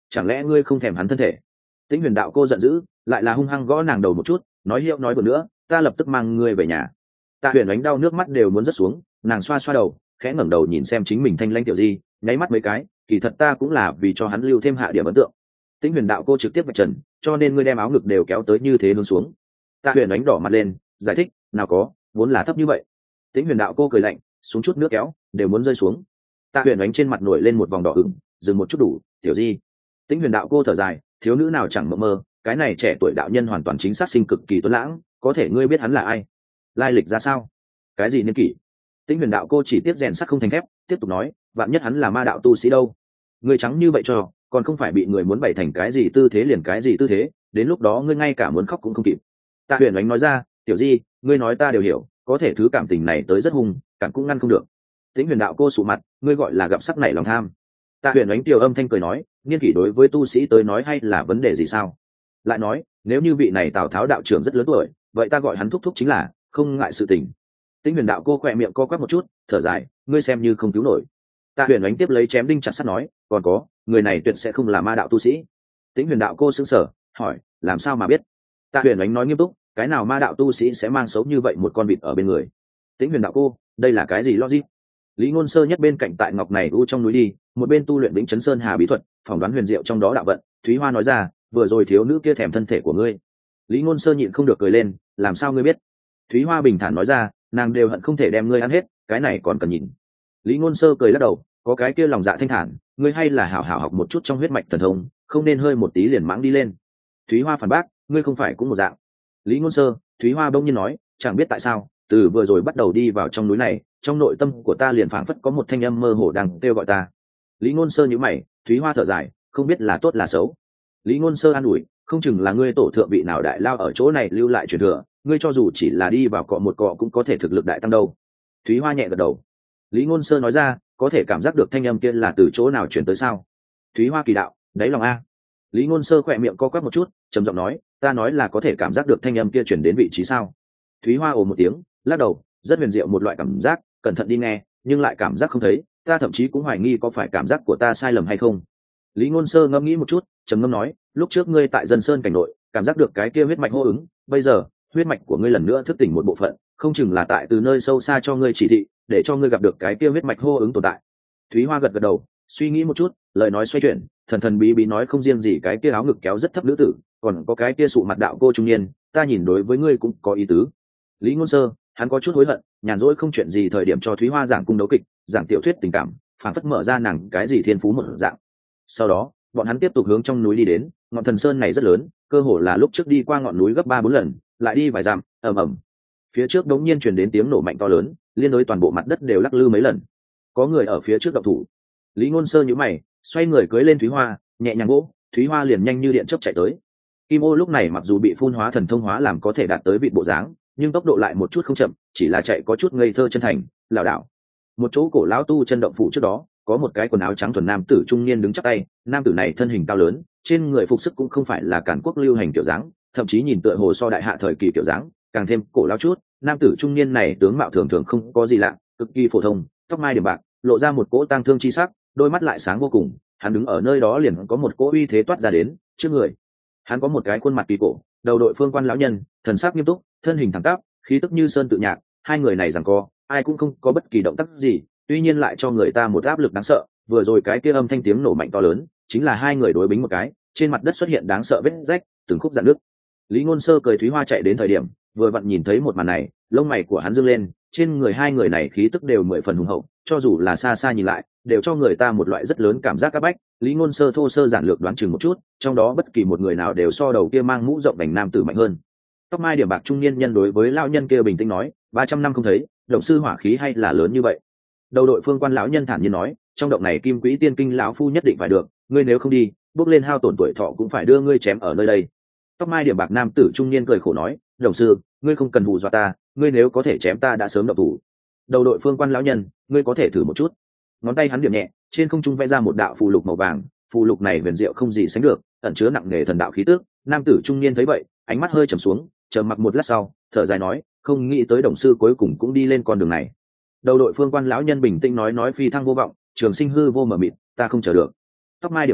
Speaker 1: chẳng lẽ ngươi không thèm hắn thân thể? Tĩnh Huyền đạo cô giận dữ, lại là hung hăng gõ nàng đầu một chút, nói hiệu nói bữa nữa, ta lập tức mang ngươi về nhà. Tạ Huyền Ánh đau nước mắt đều muốn rớt xuống, nàng xoa xoa đầu, khẽ ngẩng đầu nhìn xem chính mình thanh lãnh tiểu di, nháy mắt mấy cái, kỳ thật ta cũng là vì cho hắn lưu thêm hạ điểm ấn tượng. Tĩnh Huyền đạo cô trực tiếp vạch trần, cho nên ngươi đem áo ngực đều kéo tới như thế hướng xuống. Tạ Huyền Ánh đỏ mặt lên, giải thích, nào có, vốn là thấp như vậy. Tĩnh Huyền đạo cô cười lạnh, xuống chút nước kéo, đều muốn rơi xuống. Tạ Huyền Ánh trên mặt nổi lên một vòng đỏ ửng, dừng một chút đủ, tiểu di. Tĩnh Huyền đạo cô thở dài, thiếu nữ nào chẳng mơ mơ, cái này trẻ tuổi đạo nhân hoàn toàn chính xác sinh cực kỳ tuấn lãng, có thể ngươi biết hắn là ai? Lai lịch ra sao? Cái gì niên kỷ? Tĩnh Huyền đạo cô chỉ tiếp rèn sắt không thành thép, tiếp tục nói, vạn nhất hắn là ma đạo tu sĩ đâu? Ngươi trắng như vậy cho, còn không phải bị người muốn bày thành cái gì tư thế liền cái gì tư thế, đến lúc đó ngươi ngay cả muốn khóc cũng không kịp. Tạ Huyền Ánh nói ra, tiểu di, ngươi nói ta đều hiểu, có thể thứ cảm tình này tới rất hung, cảm cũng ngăn không được. Tĩnh Huyền đạo cô sụ mặt, ngươi gọi là gặp sắc nảy lòng tham. Tạ Huyền Ánh tiểu âm thanh cười nói, niên kỷ đối với tu sĩ tới nói hay là vấn đề gì sao? Lại nói, nếu như vị này Tào Tháo đạo trưởng rất lớn tuổi, vậy ta gọi hắn thúc thúc chính là, không ngại sự tình. Tĩnh Huyền đạo cô khỏe miệng co quắp một chút, thở dài, ngươi xem như không cứu nổi. Tạ Huyền Ánh tiếp lấy chém đinh chặt sắt nói, còn có, người này tuyệt sẽ không là ma đạo tu sĩ. Tĩnh Huyền đạo cô sững sờ, hỏi, làm sao mà biết? Tạ Huyền Ánh nói nghiêm túc, cái nào ma đạo tu sĩ sẽ mang xấu như vậy một con vịt ở bên người? Tĩnh Huyền đạo cô, đây là cái gì logic? Lý Ngôn Sơ nhất bên cạnh tại ngọc này u trong núi đi, một bên tu luyện Vĩnh Chấn Sơn Hà bí thuật, phỏng đoán huyền diệu trong đó đạo vận. Thúy Hoa nói ra, vừa rồi thiếu nữ kia thèm thân thể của ngươi. Lý Ngôn Sơ nhịn không được cười lên, làm sao ngươi biết? Thúy Hoa bình thản nói ra, nàng đều hận không thể đem ngươi ăn hết, cái này còn cần nhìn. Lý Ngôn Sơ cười lắc đầu, có cái kia lòng dạ thanh thản, ngươi hay là hảo hảo học một chút trong huyết mạch thần thông, không nên hơi một tí liền mãng đi lên. Thúy Hoa phản bác, ngươi không phải cũng một dạng. Lý Ngôn Sơ, Thúy Hoa bỗng nhiên nói, chẳng biết tại sao, từ vừa rồi bắt đầu đi vào trong núi này, trong nội tâm của ta liền phảng phất có một thanh âm mơ hồ đang kêu gọi ta. Lý Ngôn Sơ nhíu mày, Thúy Hoa thở dài, không biết là tốt là xấu. Lý Ngôn Sơ an ủi, không chừng là ngươi tổ thượng vị nào đại lao ở chỗ này lưu lại truyền thừa, ngươi cho dù chỉ là đi vào cọ một cọ cũng có thể thực lực đại tăng đâu. Thúy Hoa nhẹ gật đầu. Lý Ngôn Sơ nói ra, có thể cảm giác được thanh âm kia là từ chỗ nào truyền tới sao? Thúy Hoa kỳ đạo, đáy lòng a. Lý Ngôn Sơ khỏe miệng co quắp một chút, trầm giọng nói, ta nói là có thể cảm giác được thanh âm kia truyền đến vị trí sao? Thúy Hoa ồ một tiếng, lắc đầu, rất huyền diệu một loại cảm giác, cẩn thận đi nghe, nhưng lại cảm giác không thấy, ta thậm chí cũng hoài nghi có phải cảm giác của ta sai lầm hay không. Lý Ngôn Sơ ngẫm nghĩ một chút, trầm ngâm nói, lúc trước ngươi tại Dân Sơn cảnh nội, cảm giác được cái kia huyết mạch hô ứng, bây giờ, huyết mạch của ngươi lần nữa thức tỉnh một bộ phận, không chừng là tại từ nơi sâu xa cho ngươi chỉ thị, để cho ngươi gặp được cái kia huyết mạch hô ứng tồn tại. Thúy Hoa gật gật đầu, suy nghĩ một chút, lời nói xoay chuyển, thần thần bí bí nói không riêng gì cái kia áo ngực kéo rất thấp nữ tử, còn có cái kia sụ mặt đạo cô trung niên, ta nhìn đối với ngươi cũng có ý tứ. Lý Ngôn Sơ, hắn có chút hối hận, nhàn rỗi không chuyện gì thời điểm cho Thúy Hoa giảng cung đấu kịch, giảng tiểu thuyết tình cảm, phản phất mở ra nàng cái gì thiên phú một dạng. Sau đó, bọn hắn tiếp tục hướng trong núi đi đến, ngọn thần sơn này rất lớn, cơ hồ là lúc trước đi qua ngọn núi gấp 3-4 lần, lại đi vài dặm, ầm ầm. Phía trước đống nhiên truyền đến tiếng nổ mạnh to lớn, liên đối toàn bộ mặt đất đều lắc lư mấy lần. Có người ở phía trước động thủ. Lý Ngôn Sơ nhíu mày, xoay người cưỡi lên Thúy Hoa, nhẹ nhàng vỗ, Thúy Hoa liền nhanh như điện chớp chạy tới. Kim Ô lúc này mặc dù bị phun hóa thần thông hóa làm có thể đạt tới vị bộ dáng, nhưng tốc độ lại một chút không chậm, chỉ là chạy có chút ngây thơ chân thành, lảo đảo. Một chỗ cổ lão tu chân động phủ trước đó, có một cái quần áo trắng thuần nam tử trung niên đứng chắp tay, nam tử này thân hình cao lớn, trên người phục sức cũng không phải là Càn Quốc lưu hành kiểu dáng, thậm chí nhìn tựa hồ so đại hạ thời kỳ kiểu dáng, càng thêm cổ lão chút. Nam tử trung niên này tướng mạo thường thường không có gì lạ, cực kỳ phổ thông, tóc mai điểm bạc, lộ ra một cỗ tang thương chi sắc, đôi mắt lại sáng vô cùng. Hắn đứng ở nơi đó liền có một cỗ uy thế toát ra đến trước người. Hắn có một cái khuôn mặt kỳ cổ, đầu đội phương quan lão nhân, thần sắc nghiêm túc, thân hình thẳng tắp, khí tức như sơn tự nhạc. Hai người này giằng co, ai cũng không có bất kỳ động tác gì, tuy nhiên lại cho người ta một áp lực đáng sợ. Vừa rồi cái kia âm thanh tiếng nổ mạnh to lớn, chính là hai người đối bính một cái, trên mặt đất xuất hiện đáng sợ vết rách, từng khúc rạn nước. Lý Ngôn Sơ cười Thúy Hoa chạy đến thời điểm, vừa vặn nhìn thấy một màn này, lông mày của hắn dương lên, trên người hai người này khí tức đều 10 phần hùng hậu, cho dù là xa xa nhìn lại, đều cho người ta một loại rất lớn cảm giác áp bách. Lý Ngôn Sơ thô sơ giản lược đoán chừng một chút, trong đó bất kỳ một người nào đều so đầu kia mang mũ rộng đành nam tử mạnh hơn. Tóc mai điểm bạc trung niên nhân đối với lão nhân kia bình tĩnh nói, 300 năm không thấy, động sư hỏa khí hay là lớn như vậy. Đầu đội phương quan lão nhân thản nhiên nói, trong động này Kim Quỹ Tiên Kinh lão phu nhất định phải được, ngươi nếu không đi, bước lên hao tổn tuổi thọ cũng phải đưa ngươi chém ở nơi đây. Tóc mai điểm bạc nam tử trung niên cười khổ nói, đồng sư, ngươi không cần hù dọa ta, ngươi nếu có thể chém ta đã sớm động thủ. Đầu đội phương quan lão nhân, ngươi có thể thử một chút. Ngón tay hắn điểm nhẹ, trên không trung vẽ ra một đạo phù lục màu vàng, phù lục này huyền diệu không gì sánh được, ẩn chứa nặng nề thần đạo khí tức. Nam tử trung niên thấy vậy, ánh mắt hơi trầm xuống, trầm mặc một lát sau, thở dài nói, không nghĩ tới đồng sư cuối cùng cũng đi lên con đường này. Đầu đội phương quan lão nhân bình tĩnh nói phi thăng vô vọng, trường sinh hư vô mờ mịt, ta không chờ được. Tóc mai điểm bạc,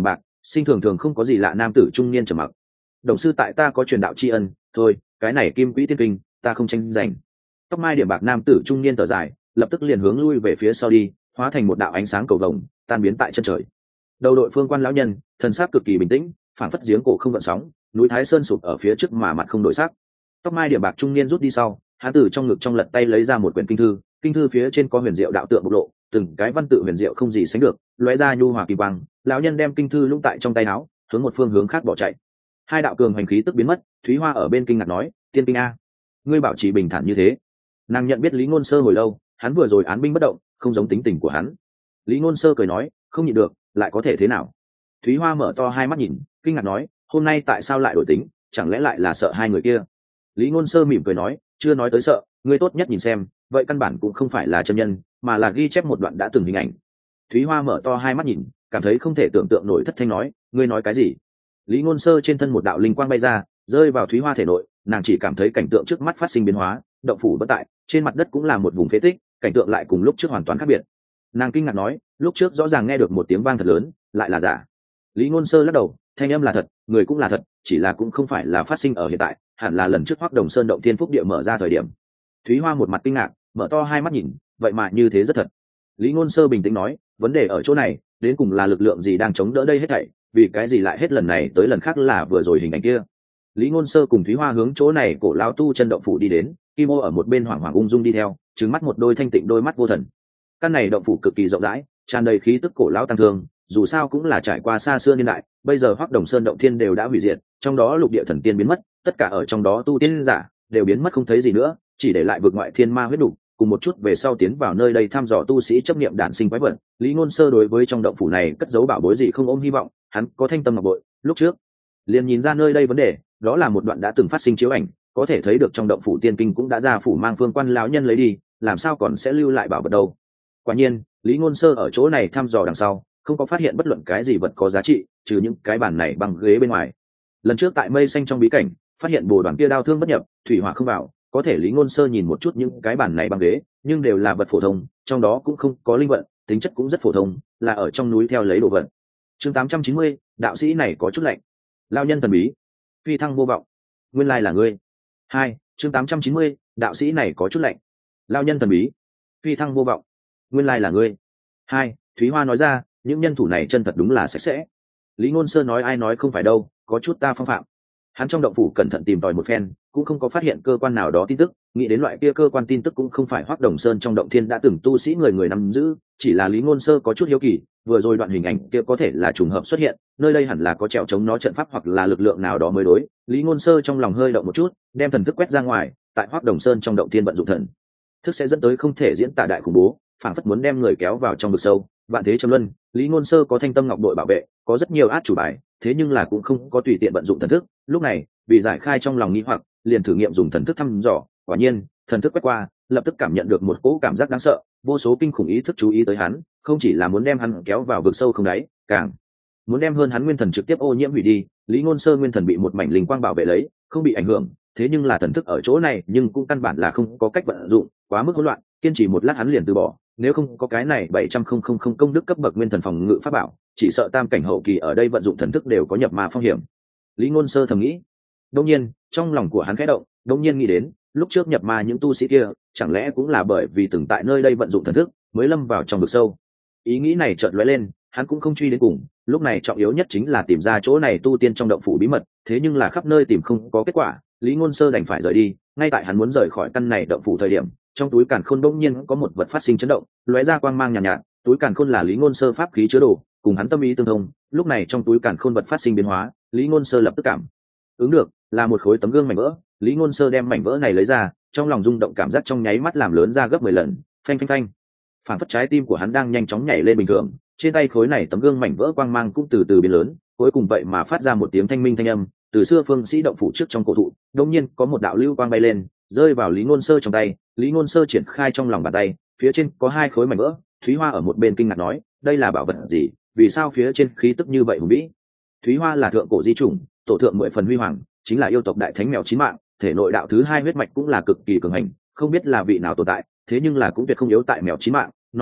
Speaker 1: Sinh thường thường không có gì lạ nam tử trung niên trầm mặc. Đồng sư tại ta có truyền đạo tri ân, thôi cái này kim quỹ tiên kinh ta không tranh giành. Tóc mai điểm bạc nam tử trung niên thở dài, lập tức liền hướng lui về phía sau đi, hóa thành một đạo ánh sáng cầu vồng tan biến tại chân trời. Đầu đội phương quan lão nhân thần sắc cực kỳ bình tĩnh, phản phất giếng cổ không gợn sóng, núi Thái Sơn sụp ở phía trước mà mặt không đổi sắc. Tóc mai điểm bạc trung niên rút đi sau, hắn từ trong ngực trong lật tay lấy ra một quyển kinh thư phía trên có huyền diệu đạo tượng bộc lộ, từng cái văn tự huyền diệu không gì sánh được, lóe ra nhu hòa kỳ quang. Lão nhân đem kinh thư lũng tại trong tay áo, hướng một phương hướng khác bỏ chạy. Hai đạo cường hành khí tức biến mất, Thúy Hoa ở bên kinh ngạc nói, tiên kinh a, ngươi bảo trì bình thản như thế. Nàng nhận biết Lý Ngôn Sơ hồi lâu, hắn vừa rồi án binh bất động, không giống tính tình của hắn. Lý Ngôn Sơ cười nói, không nhịn được, lại có thể thế nào? Thúy Hoa mở to hai mắt nhìn, kinh ngạc nói, hôm nay tại sao lại đổi tính, chẳng lẽ lại là sợ hai người kia? Lý Ngôn Sơ mỉm cười nói, chưa nói tới sợ, ngươi tốt nhất nhìn xem, vậy căn bản cũng không phải là chân nhân, mà là ghi chép một đoạn đã từng hình ảnh. Thúy Hoa mở to hai mắt nhìn, cảm thấy không thể tưởng tượng nổi, thất thanh nói, ngươi nói cái gì? Lý Ngôn Sơ trên thân một đạo linh quang bay ra, rơi vào Thúy Hoa thể nội, nàng chỉ cảm thấy cảnh tượng trước mắt phát sinh biến hóa, động phủ bất tại, trên mặt đất cũng là một vùng phế tích, cảnh tượng lại cùng lúc trước hoàn toàn khác biệt. Nàng kinh ngạc nói, lúc trước rõ ràng nghe được một tiếng vang thật lớn, lại là giả. Lý Ngôn Sơ lắc đầu, thanh âm là thật, người cũng là thật, chỉ là cũng không phải là phát sinh ở hiện tại, hẳn là lần trước Hoắc Đồng Sơn động thiên phúc địa mở ra thời điểm. Thúy Hoa một mặt kinh ngạc, mở to hai mắt nhìn, vậy mà như thế rất thật. Lý Ngôn Sơ bình tĩnh nói, vấn đề ở chỗ này, đến cùng là lực lượng gì đang chống đỡ đây hết thảy, vì cái gì lại hết lần này tới lần khác là vừa rồi hình ảnh kia. Lý Ngôn Sơ cùng Thúy Hoa hướng chỗ này cổ lão tu chân động phủ đi đến, Kim Ô ở một bên hoảng hoảng ung dung đi theo, trừng mắt một đôi thanh tịnh đôi mắt vô thần. Căn này động phủ cực kỳ rộng rãi, tràn đầy khí tức cổ lão tăng thương, dù sao cũng là trải qua xa xưa niên đại, bây giờ Hoắc Đồng Sơn động thiên đều đã hủy diệt, trong đó lục địa thần tiên biến mất, tất cả ở trong đó tu tiên giả đều biến mất không thấy gì nữa, chỉ để lại vực ngoại thiên ma huyết đủ, cùng một chút về sau tiến vào nơi đây thăm dò tu sĩ chấp niệm đản sinh quái vật. Lý Ngôn Sơ đối với trong động phủ này cất giấu bảo bối gì không ôm hy vọng, hắn có thanh tâm ngọc bội, lúc trước liền nhìn ra nơi đây vấn đề, đó là một đoạn đã từng phát sinh chiếu ảnh, có thể thấy được trong động phủ tiên kinh cũng đã ra phủ mang phương quan lão nhân lấy đi, làm sao còn sẽ lưu lại bảo vật đâu. Quả nhiên, Lý Ngôn Sơ ở chỗ này thăm dò đằng sau, không có phát hiện bất luận cái gì vật có giá trị, trừ những cái bàn này bằng ghế bên ngoài. Lần trước tại mây xanh trong bí cảnh, phát hiện bồ đoàn kia đao thương bất nhập, thủy hỏa không vào, có thể Lý Ngôn Sơ nhìn một chút những cái bàn này bằng ghế, nhưng đều là vật phổ thông, trong đó cũng không có linh vận, tính chất cũng rất phổ thông, là ở trong núi theo lấy đồ vật. Chương 890, đạo sĩ này có chút lạnh. Lão nhân thần bí, phi thăng vô vọng, nguyên lai là ngươi. 2, chương 890, đạo sĩ này có chút lạnh. Lão nhân thần bí, phi thăng vô vọng, nguyên lai là ngươi. 2, Thúy Hoa nói ra, những nhân thủ này chân thật đúng là sạch sẽ. Lý Ngôn Sơ nói, ai nói không phải đâu, có chút ta phong phạm. Hắn trong động phủ cẩn thận tìm tòi một phen, cũng không có phát hiện cơ quan nào đó tin tức, nghĩ đến loại kia cơ quan tin tức cũng không phải Hoắc Đồng Sơn trong động thiên đã từng tu sĩ người nắm giữ, chỉ là Lý Ngôn Sơ có chút hiếu kỳ, vừa rồi đoạn hình ảnh kia có thể là trùng hợp xuất hiện, nơi đây hẳn là có trèo chống nó trận pháp hoặc là lực lượng nào đó mới đối. Lý Ngôn Sơ trong lòng hơi động một chút, đem thần thức quét ra ngoài, tại Hoắc Đồng Sơn trong động thiên vận dụng thần thức sẽ dẫn tới không thể diễn tả đại khủng bố, phảng phất muốn đem người kéo vào trong vực sâu. Vạn thế trầm luân, Lý Ngôn Sơ có thanh tâm ngọc đội bảo vệ, có rất nhiều át chủ bài, thế nhưng là cũng không có tùy tiện vận dụng thần thức. Lúc này, vì giải khai trong lòng nghi hoặc, liền thử nghiệm dùng thần thức thăm dò. Quả nhiên, thần thức quét qua, lập tức cảm nhận được một cỗ cảm giác đáng sợ, vô số kinh khủng ý thức chú ý tới hắn, không chỉ là muốn đem hắn kéo vào vực sâu không đáy, càng muốn đem hơn hắn nguyên thần trực tiếp ô nhiễm hủy đi. Lý Ngôn Sơ nguyên thần bị một mảnh linh quang bảo vệ lấy, không bị ảnh hưởng, thế nhưng là thần thức ở chỗ này nhưng cũng căn bản là không có cách vận dụng, quá mức hỗn loạn, kiên trì một lát hắn liền từ bỏ. Nếu không có cái này 700,000 công đức cấp bậc nguyên thần phòng ngự pháp bảo, chỉ sợ tam cảnh hậu kỳ ở đây vận dụng thần thức đều có nhập ma phong hiểm. Lý Ngôn Sơ thầm nghĩ. Đương nhiên, trong lòng của hắn khẽ động, đương nhiên nghĩ đến, lúc trước nhập ma những tu sĩ kia, chẳng lẽ cũng là bởi vì từng tại nơi đây vận dụng thần thức, mới lâm vào trong vực sâu. Ý nghĩ này chợt lóe lên, hắn cũng không truy đến cùng, lúc này trọng yếu nhất chính là tìm ra chỗ này tu tiên trong động phủ bí mật, thế nhưng là khắp nơi tìm không có kết quả, Lý Ngôn Sơ đành phải rời đi. Ngay tại hắn muốn rời khỏi căn này động phủ thời điểm, trong túi càn khôn bỗng nhiên có một vật phát sinh chấn động, lóe ra quang mang nhàn nhạt, túi càn khôn là Lý Ngôn Sơ pháp khí chứa đồ, cùng hắn tâm ý tương thông. Lúc này trong túi càn khôn vật phát sinh biến hóa, Lý Ngôn Sơ lập tức cảm ứng được là một khối tấm gương mảnh vỡ. Lý Ngôn Sơ đem mảnh vỡ này lấy ra, trong lòng rung động, cảm giác trong nháy mắt làm lớn ra gấp 10 lần, phanh phanh phanh, phản phất trái tim của hắn đang nhanh chóng nhảy lên bình thường. Trên tay khối này tấm gương mảnh vỡ quang mang cũng từ từ biến lớn, cuối cùng vậy mà phát ra một tiếng thanh minh thanh âm. Từ xưa phương sĩ động phủ trước trong cổ thụ, đột nhiên có một đạo lưu quang bay lên, rơi vào Lý Ngôn Sơ trong tay. Lý Ngôn Sơ triển khai trong lòng bàn tay, phía trên có 2 khối mảnh vỡ. Thúy Hoa ở một bên kinh ngạc nói, đây là bảo vật gì, vì sao phía trên khí tức như vậy hùng vĩ? Thúy Hoa là thượng cổ di chủng, tổ thượng 10 phần huy hoàng, chính là yêu tộc đại thánh mèo chín mạng, thể nội đạo thứ 2 huyết mạch cũng là cực kỳ cường hành, không biết là vị nào tồn tại, thế nhưng là cũng tuyệt không yếu tại mèo chín mạng. Nói cách khác,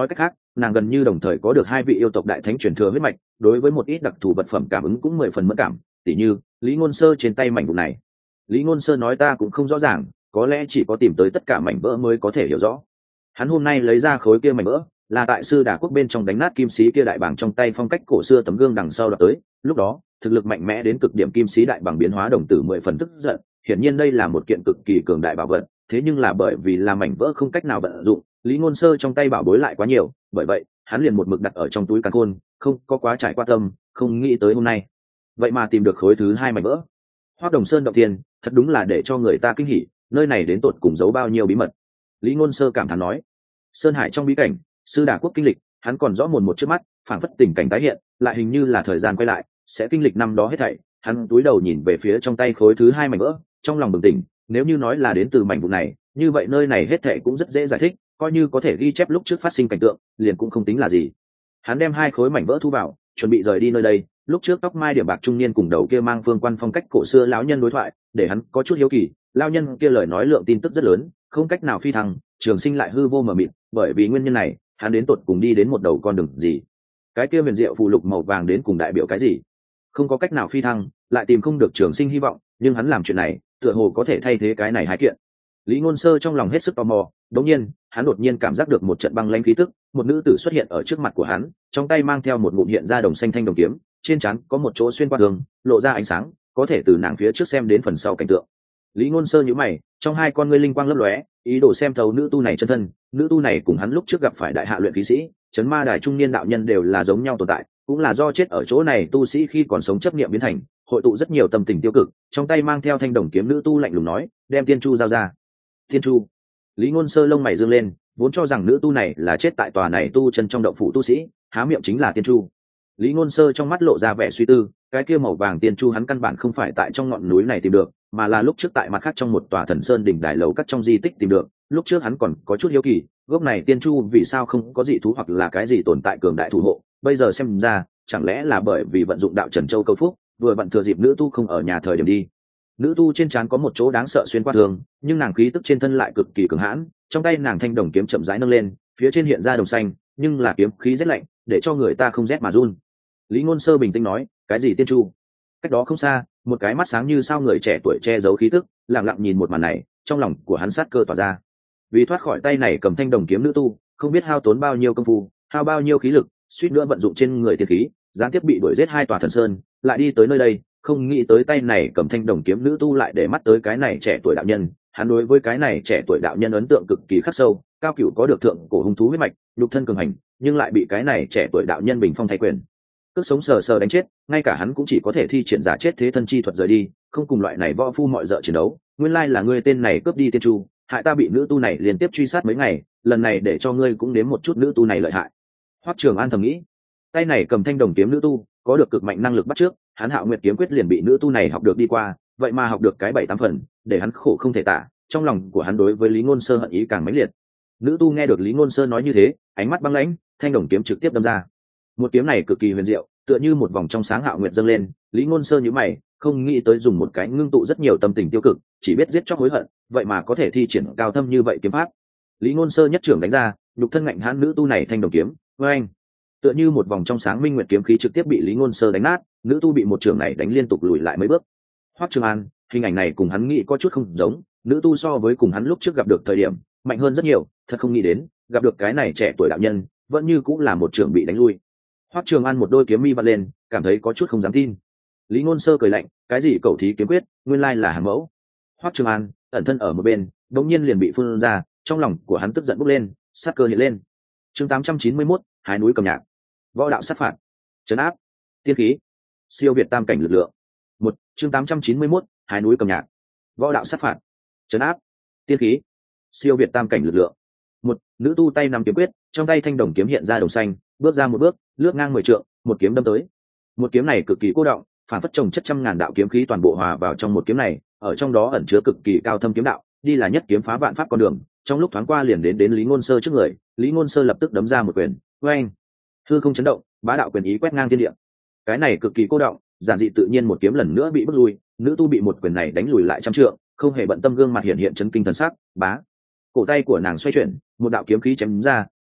Speaker 1: nàng gần như đồng thời có được hai vị yêu tộc đại thánh truyền thừa huyết mạch, đối với một ít đặc thù vật phẩm cảm ứng cũng 10 phần mẫn cảm, tỉ như Lý Ngôn Sơ trên tay mảnh vụn này. Lý Ngôn Sơ nói ta cũng không rõ ràng, có lẽ chỉ có tìm tới tất cả mảnh vỡ mới có thể hiểu rõ. Hắn hôm nay lấy ra khối kia mảnh vỡ, là tại Sư Đà Quốc bên trong đánh nát kim sĩ kia đại bảng trong tay phong cách cổ xưa tấm gương đằng sau đoạt tới, lúc đó, thực lực mạnh mẽ đến cực điểm kim sĩ đại bảng biến hóa đồng tử 10 phần tức giận, hiển nhiên đây là một kiện cực kỳ cường đại bảo vật, thế nhưng là bởi vì là mảnh vỡ không cách nào vận dụng, Lý Ngôn Sơ trong tay bảo bối lại quá nhiều, bởi vậy, hắn liền một mực đặt ở trong túi càn khôn, không có quá trải qua tâm, không nghĩ tới hôm nay, vậy mà tìm được khối thứ hai mảnh vỡ. Hoắc Đồng Sơn động thiên, thật đúng là để cho người ta kinh hỉ, nơi này đến tột cùng giấu bao nhiêu bí mật. Lý Ngôn Sơ cảm thán nói. Sơn Hải trong bí cảnh, Sư Đà Quốc kinh lịch, hắn còn rõ mồn một trước mắt, phảng phất tình cảnh tái hiện, lại hình như là thời gian quay lại, sẽ kinh lịch năm đó hết thảy. Hắn cúi đầu nhìn về phía trong tay khối thứ hai mảnh vỡ, trong lòng bừng tỉnh, nếu như nói là đến từ mảnh vụn này, như vậy nơi này hết thảy cũng rất dễ giải thích, coi như có thể ghi chép lúc trước phát sinh cảnh tượng, liền cũng không tính là gì. Hắn đem hai khối mảnh vỡ thu vào, chuẩn bị rời đi nơi đây. Lúc trước tóc mai điểm bạc trung niên cùng đầu kia mang phương quan phong cách cổ xưa lão nhân đối thoại, để hắn có chút hiếu kỳ, lão nhân kia lời nói lượng tin tức rất lớn, không cách nào phi thăng, trường sinh lại hư vô mờ mịt, bởi vì nguyên nhân này, hắn đến tột cùng đi đến một đầu con đường gì? Cái kia huyền diệu phù lục màu vàng đến cùng đại biểu cái gì? Không có cách nào phi thăng, lại tìm không được trường sinh hy vọng, nhưng hắn làm chuyện này, tựa hồ có thể thay thế cái này hai kiện. Lý Ngôn Sơ trong lòng hết sức tò mò, đột nhiên, hắn đột nhiên cảm giác được một trận băng lãnh khí tức, một nữ tử xuất hiện ở trước mặt của hắn, trong tay mang theo một ngụm hiện ra đồng xanh thanh đồng kiếm, trên trán có một chỗ xuyên qua đường, lộ ra ánh sáng, có thể từ nàng phía trước xem đến phần sau cảnh tượng. Lý Ngôn Sơ nhíu mày, trong hai con ngươi linh quang lấp lóe, ý đồ xem thấu nữ tu này chân thân. Nữ tu này cùng hắn lúc trước gặp phải đại hạ luyện khí sĩ, chấn ma đài trung niên đạo nhân đều là giống nhau tồn tại, cũng là do chết ở chỗ này tu sĩ khi còn sống chấp niệm biến thành, hội tụ rất nhiều tâm tình tiêu cực, trong tay mang theo thanh đồng kiếm nữ tu lạnh lùng nói, đem tiên chu giao ra. Tiên chu? Lý Ngôn Sơ lông mày dương lên, vốn cho rằng nữ tu này là chết tại tòa này tu chân trong động phủ tu sĩ, há miệng chính là tiên chu. Lý Ngôn Sơ trong mắt lộ ra vẻ suy tư, cái kia màu vàng tiên chu hắn căn bản không phải tại trong ngọn núi này tìm được, mà là lúc trước tại mặt khác trong một tòa thần sơn đỉnh đài lầu cắt trong di tích tìm được. Lúc trước hắn còn có chút hiếu kỳ, gốc này tiên chu vì sao không có dị thú hoặc là cái gì tồn tại cường đại thủ hộ, bây giờ xem ra, chẳng lẽ là bởi vì vận dụng đạo Trần Châu câu phúc, vừa vặn thừa dịp nữ tu không ở nhà thời điểm đi. Nữ tu trên trán có một chỗ đáng sợ xuyên qua thường, nhưng nàng khí tức trên thân lại cực kỳ cường hãn, trong tay nàng thanh đồng kiếm chậm rãi nâng lên, phía trên hiện ra đồng xanh, nhưng là kiếm khí rất lạnh, để cho người ta không rét mà run. Lý Ngôn Sơ bình tĩnh nói, cái gì tiên chu? Cách đó không xa, một cái mắt sáng như sao người trẻ tuổi che giấu khí tức, lặng lặng nhìn một màn này, trong lòng của hắn sát cơ tỏa ra. Vì thoát khỏi tay này cầm thanh đồng kiếm nữ tu, không biết hao tốn bao nhiêu công phu, hao bao nhiêu khí lực, suýt nữa vận dụng trên người tiên khí, gián tiếp bị đuổi giết hai tòa thần sơn, lại đi tới nơi đây, không nghĩ tới tay này cầm thanh đồng kiếm nữ tu lại để mắt tới cái này trẻ tuổi đạo nhân. Hắn đối với cái này trẻ tuổi đạo nhân ấn tượng cực kỳ khắc sâu, cao cửu có được thượng cổ hung thú huyết mạch, nhục thân cường hành, nhưng lại bị cái này trẻ tuổi đạo nhân bình phong thay quyền, cước sống sờ sờ đánh chết, ngay cả hắn cũng chỉ có thể thi triển giả chết thế thân chi thuật rời đi, không cùng loại này võ phu mọi dợ chiến đấu. Nguyên lai là ngươi tên này cướp đi tiên chu, hại ta bị nữ tu này liên tiếp truy sát mấy ngày, lần này để cho ngươi cũng nếm một chút nữ tu này lợi hại. Hoắc Trường An thầm nghĩ, tay này cầm thanh đồng kiếm nữ tu, có được cực mạnh năng lực bắt trước, hắn Hạo Nguyệt kiếm quyết liền bị nữ tu này học được đi qua, vậy mà học được cái 7-8 phần, để hắn khổ không thể tả, trong lòng của hắn đối với Lý Ngôn Sơ hận ý càng mãnh liệt. Nữ tu nghe được Lý Ngôn Sơ nói như thế, ánh mắt băng lãnh, thanh đồng kiếm trực tiếp đâm ra. Một kiếm này cực kỳ huyền diệu, tựa như một vòng trong sáng hạo nguyệt dâng lên. Lý Ngôn Sơ nhíu mày, không nghĩ tới dùng một cái ngưng tụ rất nhiều tâm tình tiêu cực, chỉ biết giết chóc hối hận, vậy mà có thể thi triển cao thâm như vậy kiếm pháp. Lý Ngôn Sơ nhất trưởng đánh ra, nhục thân ngạnh hãn nữ tu này thanh đồng kiếm, oeng, tựa như một vòng trong sáng minh nguyệt kiếm khí trực tiếp bị Lý Ngôn Sơ đánh nát, nữ tu bị một trưởng này đánh liên tục lùi lại mấy bước. Hoắc Trường An, hình ảnh này cùng hắn nghĩ có chút không giống, nữ tu so với cùng hắn lúc trước gặp được thời điểm mạnh hơn rất nhiều, thật không nghĩ đến gặp được cái này trẻ tuổi đạo nhân vẫn như cũng là một trưởng bị đánh lui. Hoắc Trường An một đôi kiếm mi vặn lên, cảm thấy có chút không dám tin. Lý Ngôn Sơ cười lạnh, cái gì cẩu thí kiếm quyết, nguyên lai là hàng mẫu. Hoắc Trường An ẩn thân ở một bên, đột nhiên liền bị phun ra, trong lòng của hắn tức giận bốc lên, sát cơ hiện lên. Chương 891, hái núi cầm nhạc. Võ đạo sát phạt, trấn áp, tiên khí, siêu việt tam cảnh lực lượng. Một, chương 891, hái núi cầm nhạc. Võ đạo sát phạt, trấn áp, tiên khí, siêu việt tam cảnh lực lượng. Một, nữ tu tay nắm kiếm quyết, trong tay thanh đồng kiếm hiện ra đồng xanh, bước ra một bước, lướt ngang 10 trượng, một kiếm đâm tới. Một kiếm này cực kỳ cô động, phản phất trồng chất trăm ngàn đạo kiếm khí toàn bộ hòa vào trong một kiếm này, ở trong đó ẩn chứa cực kỳ cao thâm kiếm đạo, đi là nhất kiếm phá vạn pháp con đường. Trong lúc thoáng qua liền đến Lý Ngôn Sơ trước người, Lý Ngôn Sơ lập tức đấm ra một quyền, oeng, hư không chấn động, bá đạo quyền ý quét ngang thiên địa. Cái này cực kỳ cô động, giản dị tự nhiên, một kiếm lần nữa bị bước lui, nữ tu bị một quyền này đánh lùi lại trăm trượng, không hề bận tâm gương mặt hiện hiện chấn kinh thần sắc, bá, cổ tay của nàng xoay chuyển, một đạo kiếm khí chém ra,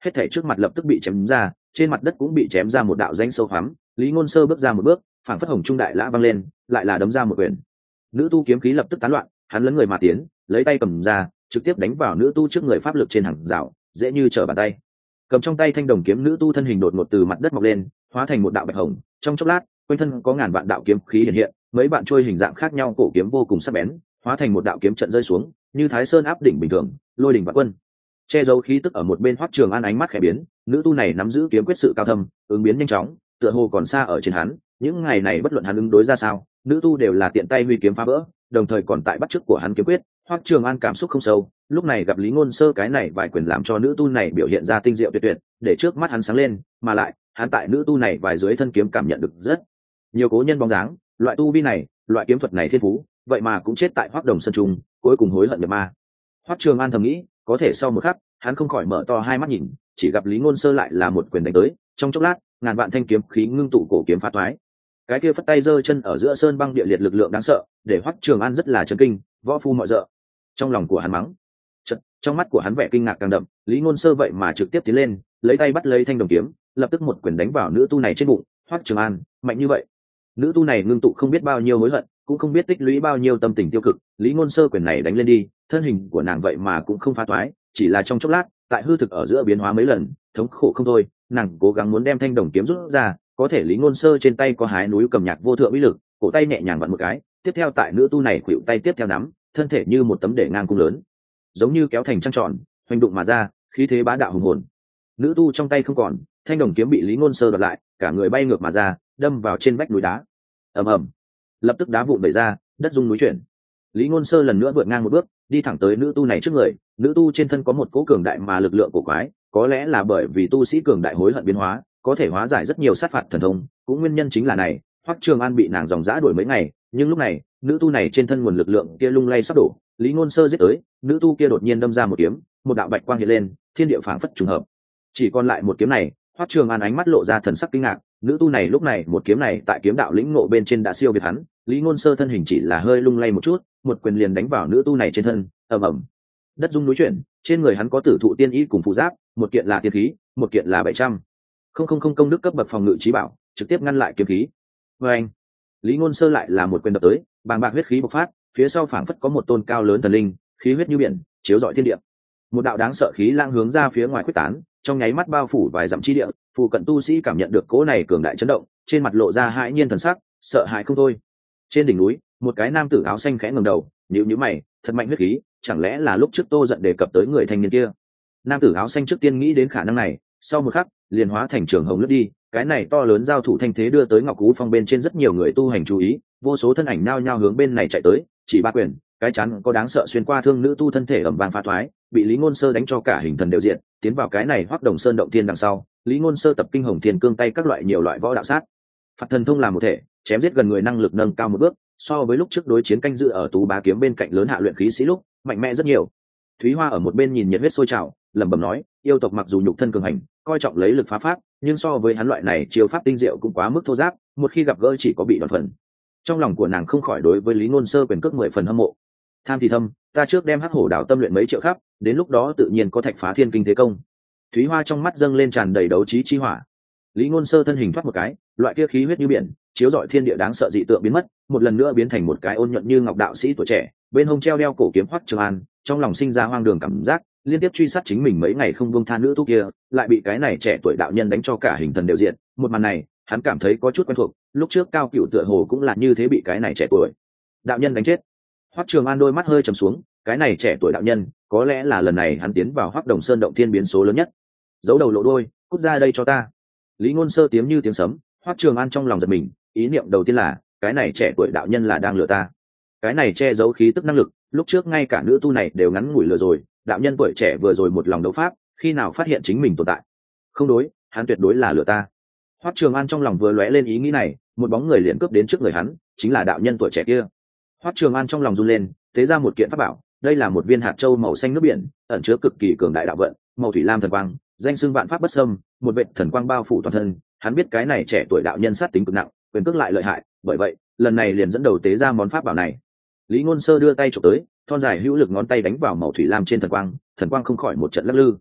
Speaker 1: hết thể trước mặt lập tức bị chém ra, trên mặt đất cũng bị chém ra một đạo danh sâu hoắm. Lý Ngôn Sơ bước ra một bước, phảng phất hồng trung đại lã văng lên, lại là đấm ra một quyền. Nữ tu kiếm khí lập tức tán loạn, hắn lấn người mà tiến, lấy tay cầm ra, trực tiếp đánh vào nữ tu trước người, pháp lực trên hàng rào dễ như trở bàn tay. Cầm trong tay thanh đồng kiếm, nữ tu thân hình đột ngột từ mặt đất mọc lên, hóa thành một đạo bạch hồng. Trong chốc lát, quanh thân có ngàn vạn đạo kiếm khí hiện hiện, mấy bạn trôi hình dạng khác nhau cổ kiếm vô cùng sắc bén, hóa thành một đạo kiếm trận rơi xuống, như Thái Sơn áp đỉnh bình thường, lôi đỉnh vạn quân. Che giấu khí tức ở một bên Hoắc Trường An ánh mắt khẽ biến, nữ tu này nắm giữ kiếm quyết sự cao thâm, ứng biến nhanh chóng, tựa hồ còn xa ở trên hắn. Những ngày này bất luận hắn ứng đối ra sao, nữ tu đều là tiện tay huy kiếm phá vỡ, đồng thời còn tại bắt chước của hắn kiếm quyết. Hoắc Trường An cảm xúc không sâu, lúc này gặp Lý Ngôn Sơ cái này vài quyền làm cho nữ tu này biểu hiện ra tinh diệu tuyệt tuyệt, để trước mắt hắn sáng lên, mà lại, hắn tại nữ tu này vài dưới thân kiếm cảm nhận được rất nhiều cố nhân bóng dáng, loại tu vi này, loại kiếm thuật này thiên phú, vậy mà cũng chết tại Hoắc Đồng Sơn Trung, cuối cùng hối hận nhập ma. Hoắc Trường An thầm nghĩ, có thể sau một khắc, hắn không khỏi mở to hai mắt nhìn, chỉ gặp Lý Ngôn Sơ lại là một quyền đánh tới, trong chốc lát, ngàn vạn thanh kiếm khí ngưng tụ, cổ kiếm phá toái. Cái kia phất tay giơ chân ở giữa sơn băng địa liệt lực lượng đáng sợ, để Hoắc Trường An rất là chấn kinh, võ phu mọi dợ. Trong lòng của hắn mắng. Chợt, trong mắt của hắn vẻ kinh ngạc càng đậm, Lý Ngôn Sơ vậy mà trực tiếp tiến lên, lấy tay bắt lấy thanh đồng kiếm, lập tức một quyền đánh vào nữ tu này trên bụng. Hoắc Trường An, mạnh như vậy. Nữ tu này ngưng tụ không biết bao nhiêu hối hận, cũng không biết tích lũy bao nhiêu tâm tình tiêu cực, Lý Ngôn Sơ quyền này đánh lên đi, thân hình của nàng vậy mà cũng không phá toái, chỉ là trong chốc lát, tại hư thực ở giữa biến hóa mấy lần, thống khổ không thôi, nàng cố gắng muốn đem thanh đồng kiếm rút ra, có thể Lý Ngôn Sơ trên tay có hái núi cầm nhạc vô thượng uy lực, cổ tay nhẹ nhàng vặn một cái, tiếp theo tại nữ tu này khuỵu tay tiếp theo nắm, thân thể như một tấm để ngang cung lớn, giống như kéo thành trăng tròn, hoành đụng mà ra, khí thế bá đạo hùng hồn. Nữ tu trong tay không còn, thanh đồng kiếm bị Lý Ngôn Sơ đoạt lại, cả người bay ngược mà ra, đâm vào trên vách núi đá. Ầm ầm, lập tức đá vụn vẩy ra, đất rung núi chuyển. Lý Ngôn Sơ lần nữa vượt ngang một bước, đi thẳng tới nữ tu này trước người. Nữ tu trên thân có một cỗ cường đại mà lực lượng cổ quái, có lẽ là bởi vì tu sĩ cường đại hối hận biến hóa, có thể hóa giải rất nhiều sát phạt thần thông, cũng nguyên nhân chính là này, Hoắc Trường An bị nàng dòng dã đuổi mấy ngày, nhưng lúc này, nữ tu này trên thân nguồn lực lượng kia lung lay sắp đổ, Lý Ngôn Sơ giết tới, nữ tu kia đột nhiên đâm ra một kiếm, một đạo bạch quang hiện lên, thiên địa phảng phất trùng hợp. Chỉ còn lại một kiếm này, Hoắc Trường An ánh mắt lộ ra thần sắc kinh ngạc, nữ tu này lúc này một kiếm này tại kiếm đạo lĩnh ngộ bên trên đã siêu việt hắn, Lý Ngôn Sơ thân hình chỉ là hơi lung lay một chút, một quyền liền đánh vào nữ tu này trên thân, ầm ầm. Đất rung núi chuyển, trên người hắn có tử thụ tiên y cùng phụ giáp, một kiện là tiên khí, một kiện là 700. Không công đức cấp bậc phòng ngự chí bảo, trực tiếp ngăn lại kiếm khí. Oeng. Lý Ngôn Sơ lại là một quyền đập tới, bàng bạc huyết khí bộc phát, phía sau phảng phất có một tôn cao lớn thần linh, khí huyết như biển, chiếu rọi thiên địa. Một đạo đáng sợ khí lang hướng ra phía ngoài khuếch tán, trong nháy mắt bao phủ vài dặm chi địa, phụ cận tu sĩ cảm nhận được cỗ này cường đại chấn động, trên mặt lộ ra hãi nhiên thần sắc, sợ hãi không thôi. Trên đỉnh núi, một cái nam tử áo xanh khẽ ngẩng đầu, nhíu mày, thật mạnh huyết khí, chẳng lẽ là lúc trước Tô Dận đề cập tới người thanh niên kia? Nam tử áo xanh trước tiên nghĩ đến khả năng này, sau một khắc, liền hóa thành trường hồng lướt đi, cái này to lớn giao thủ thanh thế đưa tới Ngọc Cú Phong bên trên rất nhiều người tu hành chú ý, vô số thân ảnh nao nhao hướng bên này chạy tới, chỉ ba quyền, cái chắn có đáng sợ xuyên qua thương nữ tu thân thể ầm vang phá thoái, bị Lý Ngôn Sơ đánh cho cả hình thần đều diện, tiến vào cái này Hoắc Đồng Sơn động thiên đằng sau, Lý Ngôn Sơ tập kinh hồng thiên cương tay các loại nhiều loại võ đạo sát, phạt thần thông làm một thể, chém giết gần người năng lực nâng cao một bước, so với lúc trước đối chiến canh dự ở Tú Bá kiếm bên cạnh lớn hạ luyện khí sĩ lúc, mạnh mẽ rất nhiều. Thúy Hoa ở một bên nhìn nhiệt huyết sôi trào, lẩm bẩm nói, yêu tộc mặc dù nhục thân cường hành, coi trọng lấy lực phá pháp, nhưng so với hắn loại này chiêu pháp tinh diệu cũng quá mức thô giáp, một khi gặp gỡ chỉ có bị đòn phần. Trong lòng của nàng không khỏi đối với Lý Ngôn Sơ quyền cước 10 phần hâm mộ. Tham thì thâm, ta trước đem Hắc Hổ Đảo tâm luyện mấy triệu khắp, đến lúc đó tự nhiên có thạch phá thiên kinh thế công. Thúy Hoa trong mắt dâng lên tràn đầy đấu trí chi hỏa. Lý Ngôn Sơ thân hình thoát một cái, loại kia khí huyết như biển, chiếu rọi thiên địa đáng sợ dị tượng biến mất, một lần nữa biến thành một cái ôn nhuận như ngọc đạo sĩ tuổi trẻ, bên hông treo đeo cổ kiếm Hoắc Trường An, trong lòng sinh ra hoang đường cảm giác, liên tiếp truy sát chính mình mấy ngày không buông tha nữ tu kia, lại bị cái này trẻ tuổi đạo nhân đánh cho cả hình thần đều diện, một màn này, hắn cảm thấy có chút quen thuộc, lúc trước Cao Cửu tựa hồ cũng là như thế bị cái này trẻ tuổi đạo nhân đánh chết. Hoắc Trường An đôi mắt hơi trầm xuống, cái này trẻ tuổi đạo nhân, có lẽ là lần này hắn tiến vào Hoắc Đồng Sơn động thiên biến số lớn nhất. Giấu đầu lộ đuôi, cút ra đây cho ta. Lý Ngôn Sơ tiếng như tiếng sấm, Hoắc Trường An trong lòng giật mình, ý niệm đầu tiên là, cái này trẻ tuổi đạo nhân là đang lừa ta. Cái này che giấu khí tức năng lực, lúc trước ngay cả nữ tu này đều ngắn ngủi lừa rồi, đạo nhân tuổi trẻ vừa rồi một lòng đấu pháp, khi nào phát hiện chính mình tồn tại. Không đối, hắn tuyệt đối là lừa ta. Hoắc Trường An trong lòng vừa lóe lên ý nghĩ này, một bóng người liền cướp đến trước người hắn, chính là đạo nhân tuổi trẻ kia. Hoắc Trường An trong lòng run lên, tế ra một kiện pháp bảo, đây là một viên hạt châu màu xanh nước biển, ẩn chứa cực kỳ cường đại đạo vận, màu thủy lam thần quang, danh xưng vạn pháp bất xâm, một vệt thần quang bao phủ toàn thân. Hắn biết cái này trẻ tuổi đạo nhân sát tính cực nặng, quyền cước lại lợi hại, bởi vậy, lần này liền dẫn đầu tế ra món pháp bảo này. Lý Ngôn Sơ đưa tay chụp tới, thon dài hữu lực ngón tay đánh vào màu thủy lam trên thần quang không khỏi một trận lắc lư.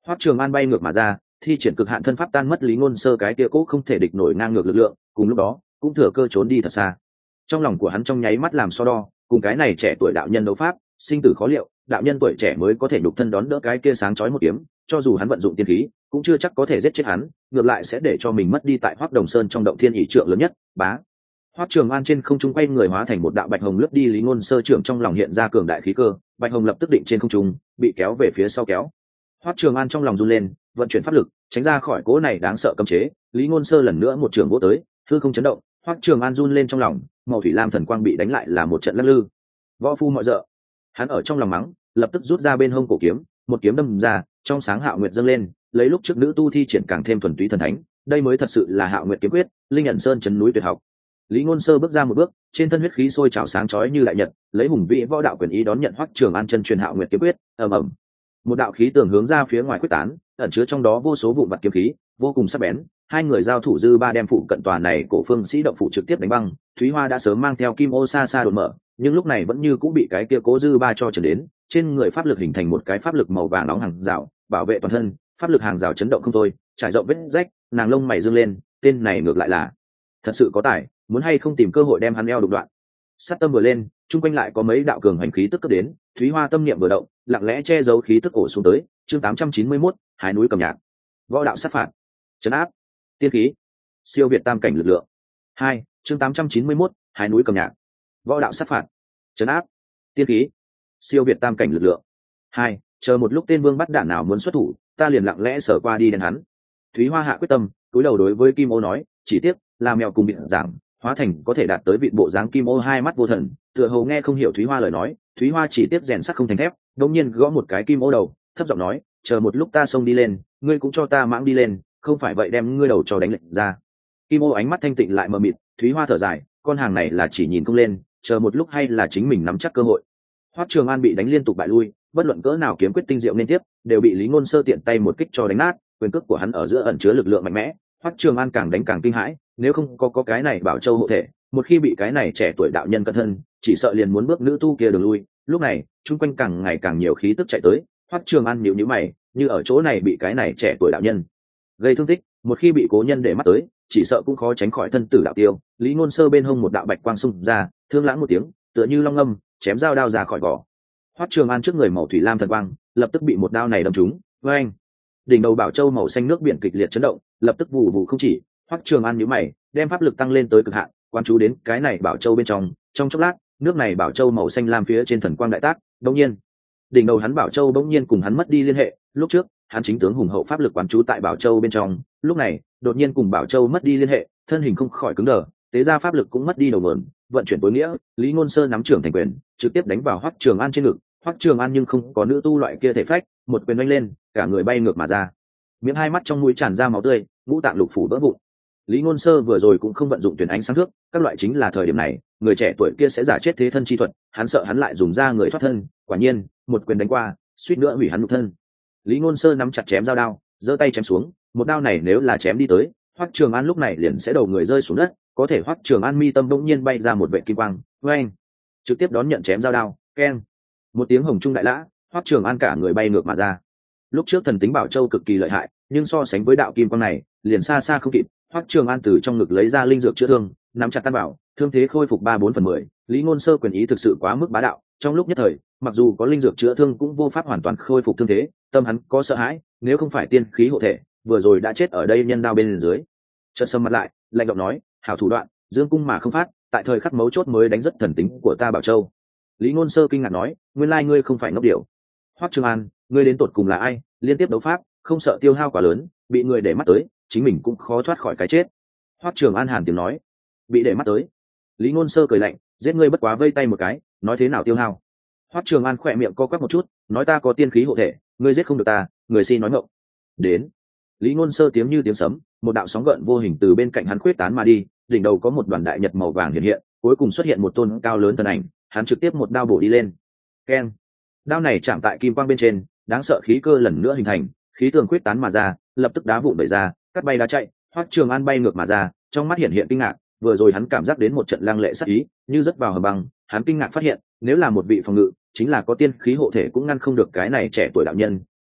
Speaker 1: Hoắc Trường An bay ngược mà ra, thi triển cực hạn thân pháp tan mất Lý Ngôn Sơ cái kia cố không thể địch nổi ngang ngược lực lượng, cùng lúc đó cũng thừa cơ trốn đi thật xa. Trong lòng của hắn trong nháy mắt làm so đo, cùng cái này trẻ tuổi đạo nhân đấu pháp, sinh tử khó liệu, đạo nhân tuổi trẻ mới có thể nhục thân đón đỡ cái kia sáng chói một kiếm, cho dù hắn vận dụng tiên khí, cũng chưa chắc có thể giết chết hắn, ngược lại sẽ để cho mình mất đi tại Hoắc Đồng Sơn trong động thiên ỷ trượng lớn nhất. Bá. Hoắc Trường An trên không trung quay người hóa thành một đạo bạch hồng lướt đi Lý Ngôn Sơ trưởng trong lòng hiện ra cường đại khí cơ, bạch hồng lập tức định trên không trung, bị kéo về phía sau kéo. Hoắc Trường An trong lòng run lên, vận chuyển pháp lực, tránh ra khỏi cỗ này đáng sợ cấm chế. Lý Ngôn Sơ lần nữa một trường vỗ tới, hư không chấn động, Hoắc Trường An run lên trong lòng, màu thủy lam thần quang bị đánh lại là một trận lắc lư. Võ phu mọi dợ, hắn ở trong lòng mắng, lập tức rút ra bên hông cổ kiếm, một kiếm đâm ra, trong sáng Hạo Nguyệt dâng lên, lấy lúc trước nữ tu thi triển càng thêm thuần túy thần thánh, đây mới thật sự là Hạo Nguyệt kiếm quyết, linh nhận sơn chấn núi tuyệt học. Lý Ngôn Sơ bước ra một bước, trên thân huyết khí sôi trào sáng chói như đại nhật, lấy hùng vĩ võ đạo quyền ý đón nhận Hoắc Trường An chân truyền Hạo Nguyệt kiếm quyết, ầm ầm. Một đạo khí tường hướng ra phía ngoài quyết tán, ẩn chứa trong đó vô số vụn vặt kiếm khí, vô cùng sắc bén. Hai người giao thủ dư ba đem phụ cận tòa này cổ phương sĩ động phụ trực tiếp đánh băng. Thúy Hoa đã sớm mang theo kim ô xa xa đột mở, nhưng lúc này vẫn như cũng bị cái kia cố dư ba cho trở đến, trên người pháp lực hình thành một cái pháp lực màu vàng nóng hàng rào, bảo vệ toàn thân, pháp lực hàng rào chấn động không thôi, trải rộng vết rách, nàng lông mày dương lên, tên này ngược lại là thật sự có tài, muốn hay không tìm cơ hội đem hắn eo đục đoạn. Sát tâm vừa lên, chung quanh lại có mấy đạo cường hành khí tức cấp đến, Thúy Hoa tâm niệm vừa động, lặng lẽ che giấu khí tức ổ xuống tới. Chương 891, Hái núi cầm nhạc. Võ đạo sát phạt, trấn áp, tiên khí, siêu việt tam cảnh lực lượng. 2, chương 891, Hái núi cầm nhạc. Võ đạo sát phạt, trấn áp, tiên khí, siêu việt tam cảnh lực lượng. 2, chờ một lúc tên vương bắt đạn nào muốn xuất thủ, ta liền lặng lẽ sở qua đi đến hắn. Thúy Hoa hạ quyết tâm, cúi đầu đối với Kim Ô nói, chỉ tiếc là mèo cùng biện giảng, hóa thành có thể đạt tới vị bộ dáng Kim Ô hai mắt vô thần, tựa hồ nghe không hiểu Thúy Hoa lời nói. Thúy Hoa chỉ tiếc rèn sắt không thành thép, đột nhiên gõ một cái Kim Ô đầu, thấp giọng nói, chờ một lúc ta xông đi lên, ngươi cũng cho ta mãng đi lên, không phải vậy đem ngươi đầu cho đánh lệnh ra. Kim Ô ánh mắt thanh tịnh lại mờ mịt. Thúy Hoa thở dài, con hàng này là chỉ nhìn không lên, chờ một lúc hay là chính mình nắm chắc cơ hội. Hoắc Trường An bị đánh liên tục bại lui, bất luận cỡ nào kiếm quyết tinh diệu liên tiếp, đều bị Lý Ngôn Sơ tiện tay một kích cho đánh nát, quyền cước của hắn ở giữa ẩn chứa lực lượng mạnh mẽ. Hoắc Trường An càng đánh càng kinh hãi, nếu không có cái này Bảo Châu hộ thể, một khi bị cái này trẻ tuổi đạo nhân cận thân, chỉ sợ liền muốn bước nữ tu kia đường lui. Lúc này, chung quanh càng ngày càng nhiều khí tức chạy tới, Hoắc Trường An nhíu nhíu mày, như ở chỗ này bị cái này trẻ tuổi đạo nhân gây thương tích, một khi bị cố nhân để mắt tới, chỉ sợ cũng khó tránh khỏi thân tử đạo tiêu. Lý Ngôn Sơ bên hông một đạo bạch quang xung ra, thương lãng một tiếng, tựa như long ngâm, chém dao đao ra khỏi vỏ. Hoắc Trường An trước người màu thủy lam thần quang, lập tức bị một đao này đâm trúng. Với anh, đỉnh đầu Bảo Châu màu xanh nước biển kịch liệt chấn động, lập tức vụ vụ không chỉ. Hoắc Trường An nhíu mày, đem pháp lực tăng lên tới cực hạn, quan chú đến cái này Bảo Châu bên trong. Trong chốc lát, nước này Bảo Châu màu xanh lam phía trên thần quang đại tác, đột nhiên, đỉnh đầu hắn Bảo Châu bỗng nhiên cùng hắn mất đi liên hệ. Lúc trước, hắn chính tướng hùng hậu pháp lực quán chú tại Bảo Châu bên trong, lúc này, đột nhiên cùng Bảo Châu mất đi liên hệ, thân hình không khỏi cứng đờ, tế ra pháp lực cũng mất đi đầu nguồn, vận chuyển tối nghĩa. Lý Ngôn Sơ nắm trưởng thành quyền, trực tiếp đánh vào Hoắc Trường An trên ngực. Hoắc Trường An nhưng không có nữ tu loại kia thể phách, một quyền đánh lên, cả người bay ngược mà ra, miệng hai mắt trong mũi tràn ra máu tươi, ngũ tạng lục phủ vỡ vụn. Lý Ngôn Sơ vừa rồi cũng không vận dụng tuyển ánh sáng thước, các loại chính là thời điểm này, người trẻ tuổi kia sẽ giả chết thế thân chi thuật, hắn sợ hắn lại dùng ra người thoát thân, quả nhiên, một quyền đánh qua, suýt nữa hủy hắn nhục thân. Lý Ngôn Sơ nắm chặt chém dao đao, giơ tay chém xuống, một đao này nếu là chém đi tới, Hoắc Trường An lúc này liền sẽ đầu người rơi xuống đất, có thể Hoắc Trường An mi tâm bỗng nhiên bay ra một vệt kim quang, oeng, trực tiếp đón nhận chém dao đao, keng, một tiếng hồng trung đại lã, Hoắc Trường An cả người bay ngược mà ra. Lúc trước thần tính Bảo Châu cực kỳ lợi hại, nhưng so sánh với đạo kim quang này, liền xa xa không kịp. Hoắc Trường An từ trong ngực lấy ra linh dược chữa thương, nắm chặt tan bảo, thương thế khôi phục 3/4/10. Lý Ngôn Sơ quyền ý thực sự quá mức bá đạo, trong lúc nhất thời, mặc dù có linh dược chữa thương cũng vô pháp hoàn toàn khôi phục thương thế, tâm hắn có sợ hãi, nếu không phải tiên khí hộ thể, vừa rồi đã chết ở đây nhân đao bên dưới. Chợt sầm mặt lại, lạnh giọng nói, hảo thủ đoạn, dương cung mà không phát, tại thời khắc mấu chốt mới đánh rất thần tính của ta Bảo Châu. Lý Ngôn Sơ kinh ngạc nói, nguyên lai ngươi không phải ngốc điểu. Hoắc Trường An, ngươi đến tột cùng là ai? Liên tiếp đấu pháp, không sợ tiêu hao quá lớn, bị người để mắt tới, chính mình cũng khó thoát khỏi cái chết. Hoắc Trường An hàn tiếng nói, bị để mắt tới. Lý Ngôn Sơ cười lạnh, giết ngươi bất quá vây tay một cái, nói thế nào tiêu hao. Hoắc Trường An khỏe miệng co quắp một chút, nói ta có tiên khí hộ thể, ngươi giết không được ta, người xin nói ngọng. Đến. Lý Ngôn Sơ tiếng như tiếng sấm, một đạo sóng gợn vô hình từ bên cạnh hắn khuyết tán mà đi, đỉnh đầu có một đoàn đại nhật màu vàng hiện hiện, cuối cùng xuất hiện một tôn cao lớn thân ảnh, hắn trực tiếp một đao bổ đi lên. Keng. Đao này chạm tại kim quang bên trên, đáng sợ khí cơ lần nữa hình thành, khí tường khuyết tán mà ra, lập tức đá vụn bể ra, cắt bay đá chạy. Hoắc Trường An bay ngược mà ra, trong mắt hiện hiện kinh ngạc, vừa rồi hắn cảm giác đến một trận lăng lệ sát ý, như rất vào hầm băng, hắn kinh ngạc phát hiện, nếu là một vị phòng ngự, chính là có tiên khí hộ thể cũng ngăn không được cái này trẻ tuổi đạo nhân,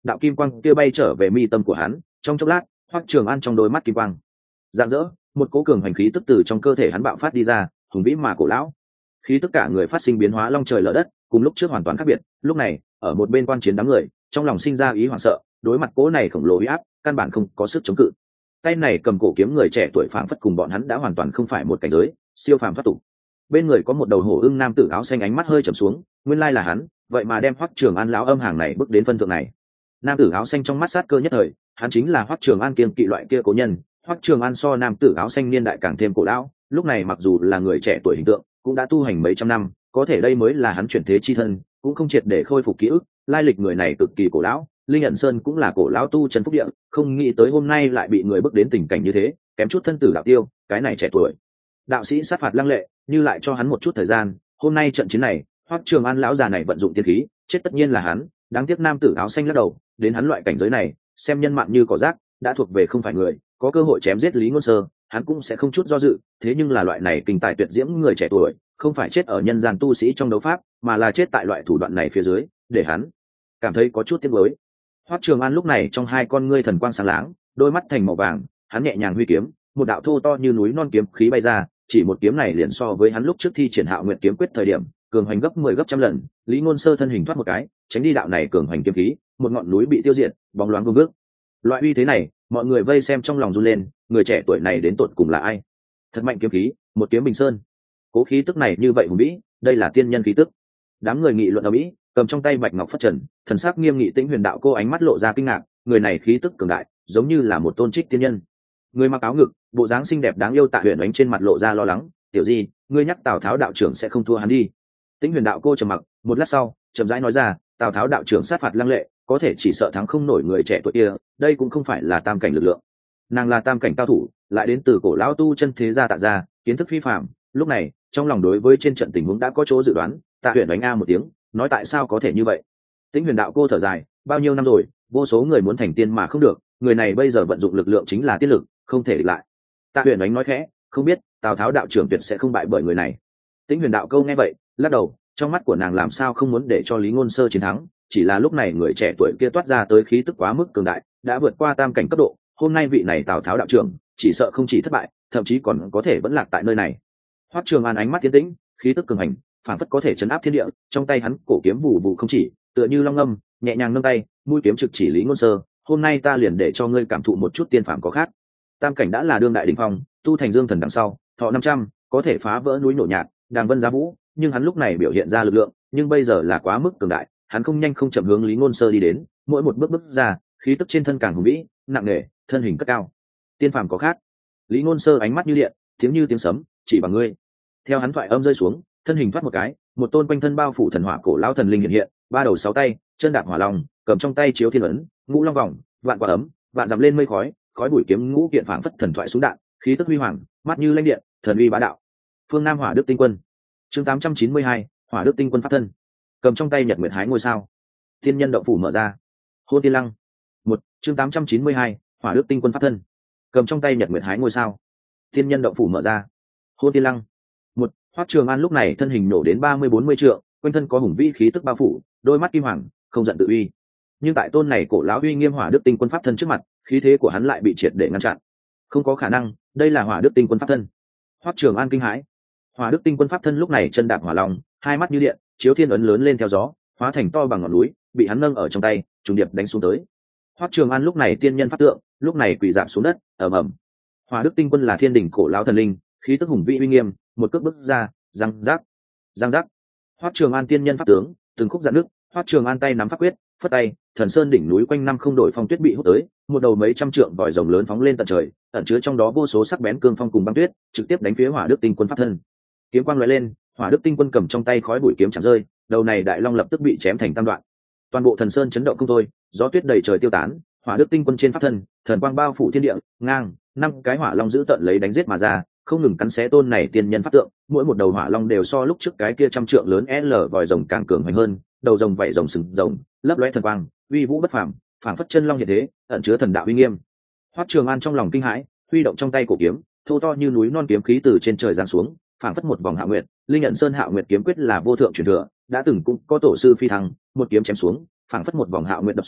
Speaker 1: đạo kim quang kia bay trở về mi tâm của hắn. Trong chốc lát, Hoắc Trường An trong đôi mắt kim quang rạng rỡ, một cỗ cường hành khí tức từ trong cơ thể hắn bạo phát đi ra, hùng vĩ mà cổ lão. Khí tất cả người phát sinh biến hóa long trời lở đất, cùng lúc trước hoàn toàn khác biệt. Lúc này, ở một bên quan chiến đám người, trong lòng sinh ra ý hoảng sợ, đối mặt cỗ này khổng lồ uy áp, căn bản không có sức chống cự. Tay này cầm cổ kiếm người trẻ tuổi phảng phất cùng bọn hắn đã hoàn toàn không phải một cảnh giới, siêu phàm thoát tục. Bên người có một đầu hổ ưng nam tử áo xanh, ánh mắt hơi trầm xuống, nguyên lai là hắn, vậy mà đem Hoắc Trường An lão âm hàng này bước đến phân thượng này. Nam tử áo xanh trong mắt sát cơ nhất thời, hắn chính là Hoắc Trường An kiêng kỵ loại kia cố nhân. Hoắc Trường An so nam tử áo xanh niên đại càng thêm cổ lão, lúc này mặc dù là người trẻ tuổi hình tượng, cũng đã tu hành mấy trăm năm, có thể đây mới là hắn chuyển thế chi thân, cũng không triệt để khôi phục ký ức. Lai lịch người này cực kỳ cổ lão, Linh Nhận Sơn cũng là cổ lão tu chân phúc địa, không nghĩ tới hôm nay lại bị người bước đến tình cảnh như thế, kém chút thân tử đạo tiêu. Cái này trẻ tuổi đạo sĩ sát phạt lăng lệ, như lại cho hắn một chút thời gian, hôm nay trận chiến này, Hoắc Trường An lão già này vận dụng tiên khí, chết tất nhiên là hắn. Đáng tiếc nam tử áo xanh lắc đầu, đến hắn loại cảnh giới này, xem nhân mạng như cỏ rác, đã thuộc về không phải người, có cơ hội chém giết Lý Ngôn Sơ, hắn cũng sẽ không chút do dự. Thế nhưng là loại này kinh tài tuyệt diễm người trẻ tuổi, không phải chết ở nhân gian tu sĩ trong đấu pháp, mà là chết tại loại thủ đoạn này phía dưới, để hắn cảm thấy có chút tiếc nuối. Hoắc Trường An lúc này trong hai con ngươi thần quang sáng láng, đôi mắt thành màu vàng, hắn nhẹ nhàng huy kiếm, một đạo thô to như núi non kiếm khí bay ra, chỉ một kiếm này liền so với hắn lúc trước thi triển Hạo Nguyệt kiếm quyết thời điểm, cường hoành gấp 10 gấp trăm lần. Lý Ngôn Sơ thân hình thoát một cái, tránh đi đạo này cường hoành kiếm khí, một ngọn núi bị tiêu diệt, bóng loáng vương bước. Loại uy thế này, mọi người vây xem trong lòng run lên, người trẻ tuổi này đến tột cùng là ai? Thật mạnh kiếm khí, một kiếm bình sơn. Cố khí tức này như vậy hùng vĩ, đây là tiên nhân khí tức. Đám người nghị luận ầm ĩ, cầm trong tay bạch ngọc phất trần, thần sắc nghiêm nghị. Tĩnh Huyền đạo cô ánh mắt lộ ra kinh ngạc, người này khí tức cường đại, giống như là một tôn trích tiên nhân. Người mặc áo ngực, bộ dáng xinh đẹp đáng yêu Tạ Huyền Ánh trên mặt lộ ra lo lắng, "Tiểu Di, ngươi nhắc Tào Tháo đạo trưởng sẽ không thua hắn đi." Tĩnh Huyền đạo cô trầm mặc, một lát sau, chậm rãi nói ra, "Tào Tháo đạo trưởng sát phạt lăng lệ, có thể chỉ sợ thắng không nổi người trẻ tuổi kia, đây cũng không phải là tam cảnh lực lượng." Nàng là tam cảnh cao thủ, lại đến từ cổ lão tu chân thế gia Tạ gia, kiến thức phi phàm. Lúc này, trong lòng đối với trên trận tình huống đã có chỗ dự đoán. Tạ Huyền Ánh a một tiếng, nói tại sao có thể như vậy. Tĩnh Huyền đạo cô thở dài, bao nhiêu năm rồi, vô số người muốn thành tiên mà không được, người này bây giờ vận dụng lực lượng chính là tiên lực, không thể địch lại. Tạ Huyền Ánh nói khẽ, không biết Tào Tháo đạo trưởng tuyệt sẽ không bại bởi người này. Tĩnh Huyền đạo câu nghe vậy, lắc đầu, trong mắt của nàng làm sao không muốn để cho Lý Ngôn Sơ chiến thắng, chỉ là lúc này người trẻ tuổi kia toát ra tới khí tức quá mức cường đại, đã vượt qua tam cảnh cấp độ. Hôm nay vị này Tào Tháo đạo trưởng chỉ sợ không chỉ thất bại, thậm chí còn có thể vẫn lạc tại nơi này. Hoắc Trường An ánh mắt tiến tĩnh, khí tức cường hành, phản phất có thể chấn áp thiên địa. Trong tay hắn cổ kiếm vụ vụ không chỉ, tựa như long ngâm, nhẹ nhàng nâng tay, mũi kiếm trực chỉ Lý Ngôn Sơ. Hôm nay ta liền để cho ngươi cảm thụ một chút tiên phàm có khác. Tam cảnh đã là đương đại đỉnh phong, tu thành dương thần đằng sau, thọ 500, có thể phá vỡ núi nổ nhạt, đàng vân giá vũ. Nhưng hắn lúc này biểu hiện ra lực lượng, nhưng bây giờ là quá mức cường đại, hắn không nhanh không chậm hướng Lý Ngôn Sơ đi đến, mỗi một bước bước ra, khí tức trên thân càng hùng vĩ, nặng nề, thân hình cất cao. Tiên phàm có khác. Lý Ngôn Sơ ánh mắt như điện, tiếng như tiếng sấm, chỉ bằng ngươi. Theo hắn thoại âm rơi xuống, thân hình thoát một cái, một tôn quanh thân bao phủ thần hỏa cổ lão thần linh hiện hiện, ba đầu sáu tay, chân đạp hỏa long, cầm trong tay chiếu thiên ấn, ngũ long vòng, vạn quả ấm, vạn dặm lên mây khói, khói bụi kiếm ngũ kiện phảng phất thần thoại súng đạn, khí tức huy hoàng, mắt như lanh điện, thần uy bá đạo. Phương Nam Hỏa Đức Tinh Quân. Chương 892, Hỏa Đức Tinh Quân pháp thân. Cầm trong tay Nhật Nguyệt Hái ngôi sao. Thiên nhân động phủ mở ra. Hôn Tiên Lăng. Một chương 892, Hỏa Đức Tinh Quân pháp thân. Cầm trong tay Nhật Nguyệt Hái ngôi sao. Thiên nhân động phủ mở ra. Hôn Tiên Lăng. Một Hoắc Trường An lúc này thân hình nổ đến 30-40 trượng, quanh thân có hùng vĩ khí tức bao phủ, đôi mắt kim hoàng, không giận tự uy. Nhưng tại tôn này cổ lão uy nghiêm Hỏa Đức Tinh Quân pháp thân trước mặt, khí thế của hắn lại bị triệt để ngăn chặn. Không có khả năng, đây là Hỏa Đức Tinh Quân pháp thân. Hoắc Trường An kinh hãi. Hỏa Đức Tinh Quân pháp thân lúc này chân đạp hỏa long, hai mắt như điện, chiếu thiên ấn lớn lên theo gió, hóa thành to bằng ngọn núi, bị hắn nâng ở trong tay, trùng điệp đánh xuống tới. Hoắc Trường An lúc này tiên nhân pháp tượng, lúc này quỳ rạp xuống đất, ầm ầm. Hỏa Đức Tinh Quân là thiên đỉnh cổ lão thần linh, khí tức hùng vĩ uy nghiêm, một cước bước ra, răng rắc, răng rắc. Hoắc Trường An tiên nhân pháp tướng, từng khúc dạn nước. Hoắc Trường An tay nắm pháp quyết, phất tay, thần sơn đỉnh núi quanh năm không đổi phong tuyết bị hút tới, một đầu mấy trăm trượng vòi rồng lớn phóng lên tận trời, ẩn chứa trong đó vô số sắc bén cương phong cùng băng tuyết, trực tiếp đánh phía Hỏa Đức Tinh Quân pháp thân. Kiếm quang lóe lên, Hỏa Đức Tinh Quân cầm trong tay khói bụi kiếm chạm rơi, đầu này đại long lập tức bị chém thành tam đoạn. Toàn bộ thần sơn chấn động không thôi, gió tuyết đầy trời tiêu tán. Hỏa Đức Tinh Quân trên pháp thân, thần quang bao phủ thiên địa, ngang, năm cái hỏa long giữ tận lấy đánh giết mà ra, không ngừng cắn xé tôn này tiên nhân pháp tượng. Mỗi một đầu hỏa long đều so lúc trước cái kia trăm trượng lớn L vòi rồng càng cường hoành hơn, đầu rồng vảy rồng sừng rồng, lấp lóe thần quang, uy vũ bất phàm, phảng phất chân long hiện thế, ẩn chứa thần đạo uy nghiêm. Hoắc Trường An trong lòng kinh hãi, huy động trong tay cổ kiếm, thô to như núi non kiếm khí từ trên trời giáng xuống, phảng phất một vòng Hạo Nguyệt. Linh Nhận Sơn Hạo Nguyệt kiếm quyết là vô thượng truyền thừa, đã từng cũng có tổ sư phi thăng, một kiếm chém xuống, phảng phất một vòng Hạo Nguyệt đập xuống,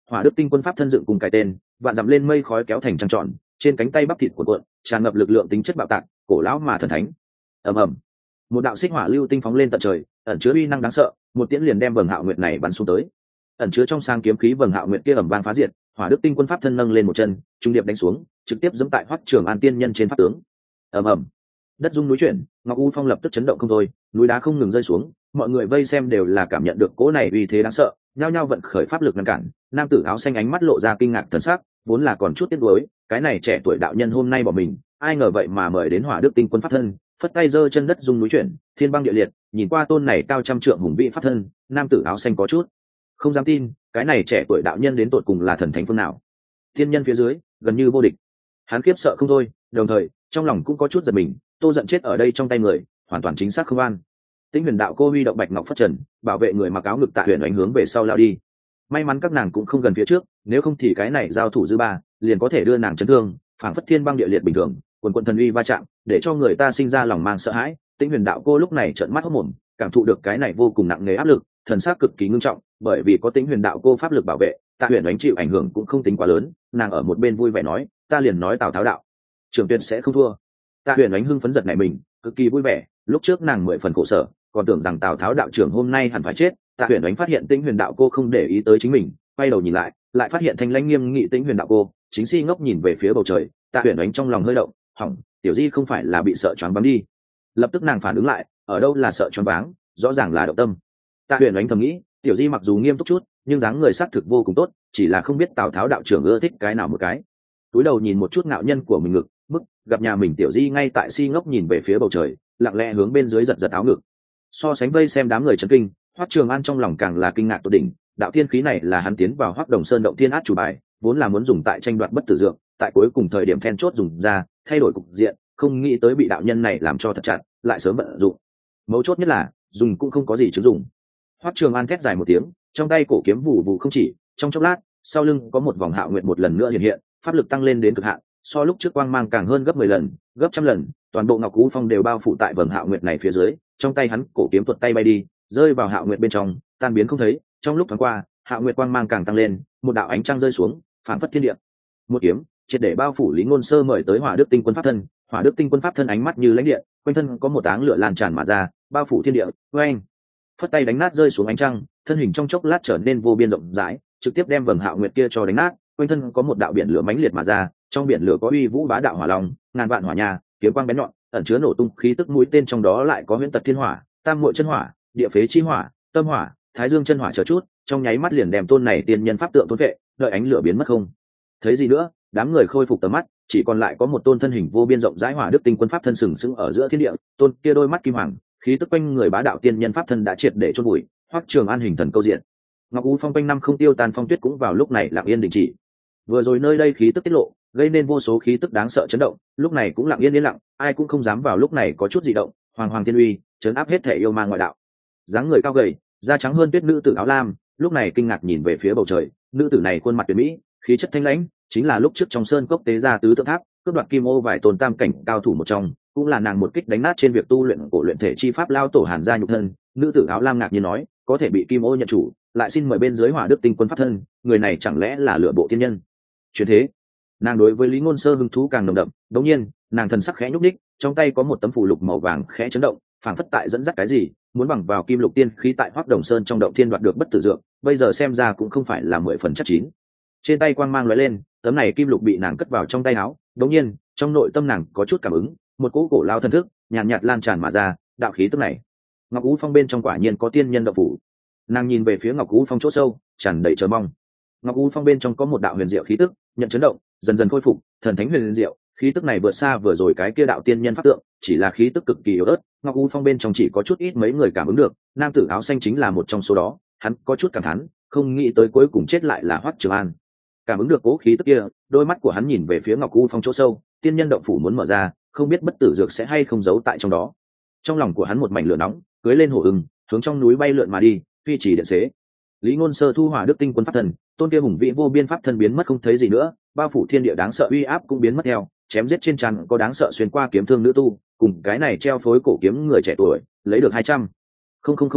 Speaker 1: Hỏa Đức Tinh Quân pháp thân dựng cùng cái tên, vạn dặm lên mây khói kéo thành trăng tròn, trên cánh tay bắp thịt cuộn cuộn, tràn ngập lực lượng tính chất bạo tạc, cổ lão mà thần thánh. Ầm ầm, một đạo xích hỏa lưu tinh phóng lên tận trời, ẩn chứa uy năng đáng sợ, một tiễn liền đem Vầng Hạo Nguyệt này bắn xuống tới. Ẩn chứa trong sang kiếm khí Vầng Hạo Nguyệt kia ầm vang phá diệt, Hỏa Đức Tinh Quân pháp thân nâng lên một chân, trung điệp đánh xuống, trực tiếp giẫm tại Hoắc Trường An tiên nhân trên pháp tướng. Ầm ầm, đất rung núi chuyển, Ngọc U Phong lập tức chấn động không thôi, núi đá không ngừng rơi xuống, mọi người vây xem đều là cảm nhận được cỗ này uy thế đáng sợ, nhao nhao vận khởi pháp lực ngăn cản. Nam tử áo xanh ánh mắt lộ ra kinh ngạc thần sắc, vốn là còn chút tiếc nuối, cái này trẻ tuổi đạo nhân hôm nay bỏ mình, ai ngờ vậy mà mời đến Hỏa Đức Tinh Quân pháp thân, phất tay giơ chân đất rung núi chuyển, thiên băng địa liệt, nhìn qua tôn này cao trăm trượng hùng vĩ pháp thân, nam tử áo xanh có chút không dám tin, cái này trẻ tuổi đạo nhân đến tột cùng là thần thánh phương nào? Thiên nhân phía dưới, gần như vô địch. Hắn khiếp sợ không thôi, đồng thời trong lòng cũng có chút giật mình, Tô Dận chết ở đây trong tay người, hoàn toàn chính xác không an. Tĩnh Huyền đạo cô huy động bạch ngọc phất trần, bảo vệ người mặc áo ngực Tạ Huyền Ánh hướng về sau lao đi. May mắn các nàng cũng không gần phía trước, nếu không thì cái này giao thủ dư ba liền có thể đưa nàng chấn thương, phảng phất thiên băng địa liệt bình thường, quần quần thần uy va chạm, để cho người ta sinh ra lòng mang sợ hãi. Tĩnh Huyền đạo cô lúc này trợn mắt hốt mồm, cảm thụ được cái này vô cùng nặng nề áp lực, thần sắc cực kỳ ngưng trọng, bởi vì có Tĩnh Huyền đạo cô pháp lực bảo vệ, Tạ Huyền Ánh chịu ảnh hưởng cũng không tính quá lớn. Nàng ở một bên vui vẻ nói, ta liền nói Tào Tháo đạo trưởng tuyệt sẽ không thua. Tạ Huyền Ánh hưng phấn giật nảy mình, cực kỳ vui vẻ, lúc trước nàng 10 phần khổ sở, còn tưởng rằng Tào Tháo đạo trưởng hôm nay hẳn phải chết. Tạ Huyền Ánh phát hiện Tĩnh Huyền đạo cô không để ý tới chính mình, quay đầu nhìn lại, lại phát hiện thanh lãnh nghiêm nghị Tĩnh Huyền đạo cô chính si ngốc nhìn về phía bầu trời. Tạ Huyền Ánh trong lòng hơi động, hỏng, tiểu di không phải là bị sợ choáng váng đi. Lập tức nàng phản ứng lại, ở đâu là sợ choáng váng, rõ ràng là động tâm. Tạ Huyền Ánh thầm nghĩ, tiểu di mặc dù nghiêm túc chút, nhưng dáng người xác thực vô cùng tốt, chỉ là không biết Tào Tháo đạo trưởng ưa thích cái nào một cái. Túi đầu nhìn một chút ngạo nhân của mình ngực, bức gặp nhà mình tiểu di ngay tại si ngốc nhìn về phía bầu trời, lặng lẽ hướng bên dưới giật giật áo ngực. So sánh vây xem đám người chấn kinh, Hoắc Trường An trong lòng càng là kinh ngạc tột đỉnh. Đạo thiên khí này là hắn tiến vào Hoắc Đồng Sơn động thiên át chủ bài, vốn là muốn dùng tại tranh đoạt bất tử dược, tại cuối cùng thời điểm then chốt dùng ra, thay đổi cục diện, không nghĩ tới bị đạo nhân này làm cho thật chặt, lại sớm vận dụng. Mấu chốt nhất là dùng cũng không có gì chứng dụng. Hoắc Trường An thét dài một tiếng, trong tay cổ kiếm vụ vụ không chỉ, trong chốc lát, sau lưng có một vòng hạo nguyệt một lần nữa hiện hiện, pháp lực tăng lên đến cực hạn, so lúc trước quang mang càng hơn gấp 10 lần, gấp trăm lần, toàn bộ Ngọc Cú Phong đều bao phủ tại vầng hạo nguyệt này phía dưới. Trong tay hắn cổ kiếm tuột tay bay đi, rơi vào hạo nguyệt bên trong, tan biến không thấy. Trong lúc thoáng qua, hạo nguyệt quang mang càng tăng lên, một đạo ánh trăng rơi xuống, phảng phất thiên địa. Một kiếm triệt để bao phủ Lý Ngôn Sơ mời tới Hỏa Đức Tinh Quân pháp thân. Hỏa Đức Tinh Quân pháp thân ánh mắt như lãnh điện, quanh thân có một áng lửa lan tràn mà ra, bao phủ thiên địa. Oeng, phất tay đánh nát rơi xuống ánh trăng, thân hình trong chốc lát trở nên vô biên rộng rãi, trực tiếp đem vầng hạo nguyệt kia cho đánh nát. Quanh thân có một đạo biển lửa mãnh liệt mà ra, trong biển lửa có uy vũ bá đạo hỏa long, ngàn vạn hỏa nha, kiếm quang bén nhọn, ẩn chứa nổ tung khí tức mũi tên, trong đó lại có huyễn tật thiên hỏa, tam muội chân hỏa, địa phế chi hỏa, tâm hỏa, thái dương chân hỏa chờ chút, trong nháy mắt liền đem tôn này tiên nhân pháp tượng thôn vệ. Đợi ánh lửa biến mất không thấy gì nữa, đám người khôi phục tầm mắt, chỉ còn lại có một tôn thân hình vô biên rộng rãi Hỏa Đức Tinh Quân pháp thân sừng sững ở giữa thiên địa. Tôn kia đôi mắt kim hoàng, khí tức quanh người bá đạo tiên nhân pháp thân đã triệt để chôn bụi. Hoắc Trường An hình thần câu diện, Ngọc U Phong quanh năm không tiêu tan phong tuyết cũng vào lúc này lặng yên đình chỉ. Vừa rồi nơi đây khí tức tiết lộ, gây nên vô số khí tức đáng sợ chấn động, lúc này cũng lặng yên yên lặng, ai cũng không dám vào lúc này có chút dị động. Hoàng hoàng thiên uy chấn áp hết thể yêu ma ngoại đạo. Dáng người cao gầy, da trắng hơn tuyết nữ tử áo lam, lúc này kinh ngạc nhìn về phía bầu trời. Nữ tử này khuôn mặt tuyệt mỹ, khí chất thanh lãnh, chính là lúc trước trong sơn cốc tế gia tứ tượng tháp cướp đoạt kim ô vài tôn tam cảnh cao thủ một trong, cũng là nàng một kích đánh nát trên việc tu luyện cổ luyện thể chi pháp lao tổ Hàn gia nhục thân. Nữ tử áo lam ngạc nhiên nói, có thể bị kim ô nhận chủ, lại xin mời bên dưới Hỏa Đức Tinh Quân pháp thân, người này chẳng lẽ là lựa bộ tiên nhân chuyển thế? Nàng đối với Lý Ngôn Sơ hứng thú càng nồng đậm. Đống nhiên nàng thần sắc khẽ nhúc nhích, trong tay có một tấm phù lục màu vàng khẽ chấn động, phảng phất tại dẫn dắt cái gì, muốn bằng vào kim lục tiên khí tại Hoắc Đồng Sơn trong động thiên đoạt được bất tử dược, bây giờ xem ra cũng không phải là 10 phần chắc chín. Trên tay quang mang lóe lên, tấm này kim lục bị nàng cất vào trong tay áo. Đống nhiên trong nội tâm nàng có chút cảm ứng, một cỗ cổ lao thần thức nhàn nhạt lan tràn mà ra. Đạo khí tức này, Ngọc Ú Phong bên trong quả nhiên có tiên nhân động phủ. Nàng nhìn về phía Ngọc Ú Phong chỗ sâu, tràn đầy chờ mong. Ngọc Ú Phong bên trong có một đạo huyền diệu khí tức nhận chấn động, dần dần khôi phục, thần thánh huyền diệu. Khí tức này vượt xa vừa rồi cái kia đạo tiên nhân pháp tượng, chỉ là khí tức cực kỳ yếu ớt. Ngọc U Phong bên trong chỉ có chút ít mấy người cảm ứng được, nam tử áo xanh chính là một trong số đó. Hắn có chút cảm thán, không nghĩ tới cuối cùng chết lại là Hoắc Trường An. Cảm ứng được cố khí tức kia, đôi mắt của hắn nhìn về phía Ngọc U Phong chỗ sâu, tiên nhân động phủ muốn mở ra, không biết bất tử dược sẽ hay không giấu tại trong đó. Trong lòng của hắn một mảnh lửa nóng, cưỡi lên hổ ưng, hướng trong núi bay lượn mà đi, phi chỉ điện xế. Lý Ngôn Sơ thu Hỏa Đức Tinh Quân pháp thần, tôn kia hùng vĩ vô biên pháp thân biến mất không thấy gì nữa, bao phủ thiên địa đáng sợ uy áp cũng biến mất theo. Chém giết trên trán có đáng sợ xuyên qua kiếm thương nữ tu, cùng cái này treo phối cổ kiếm người trẻ tuổi lấy được 200 không công đức,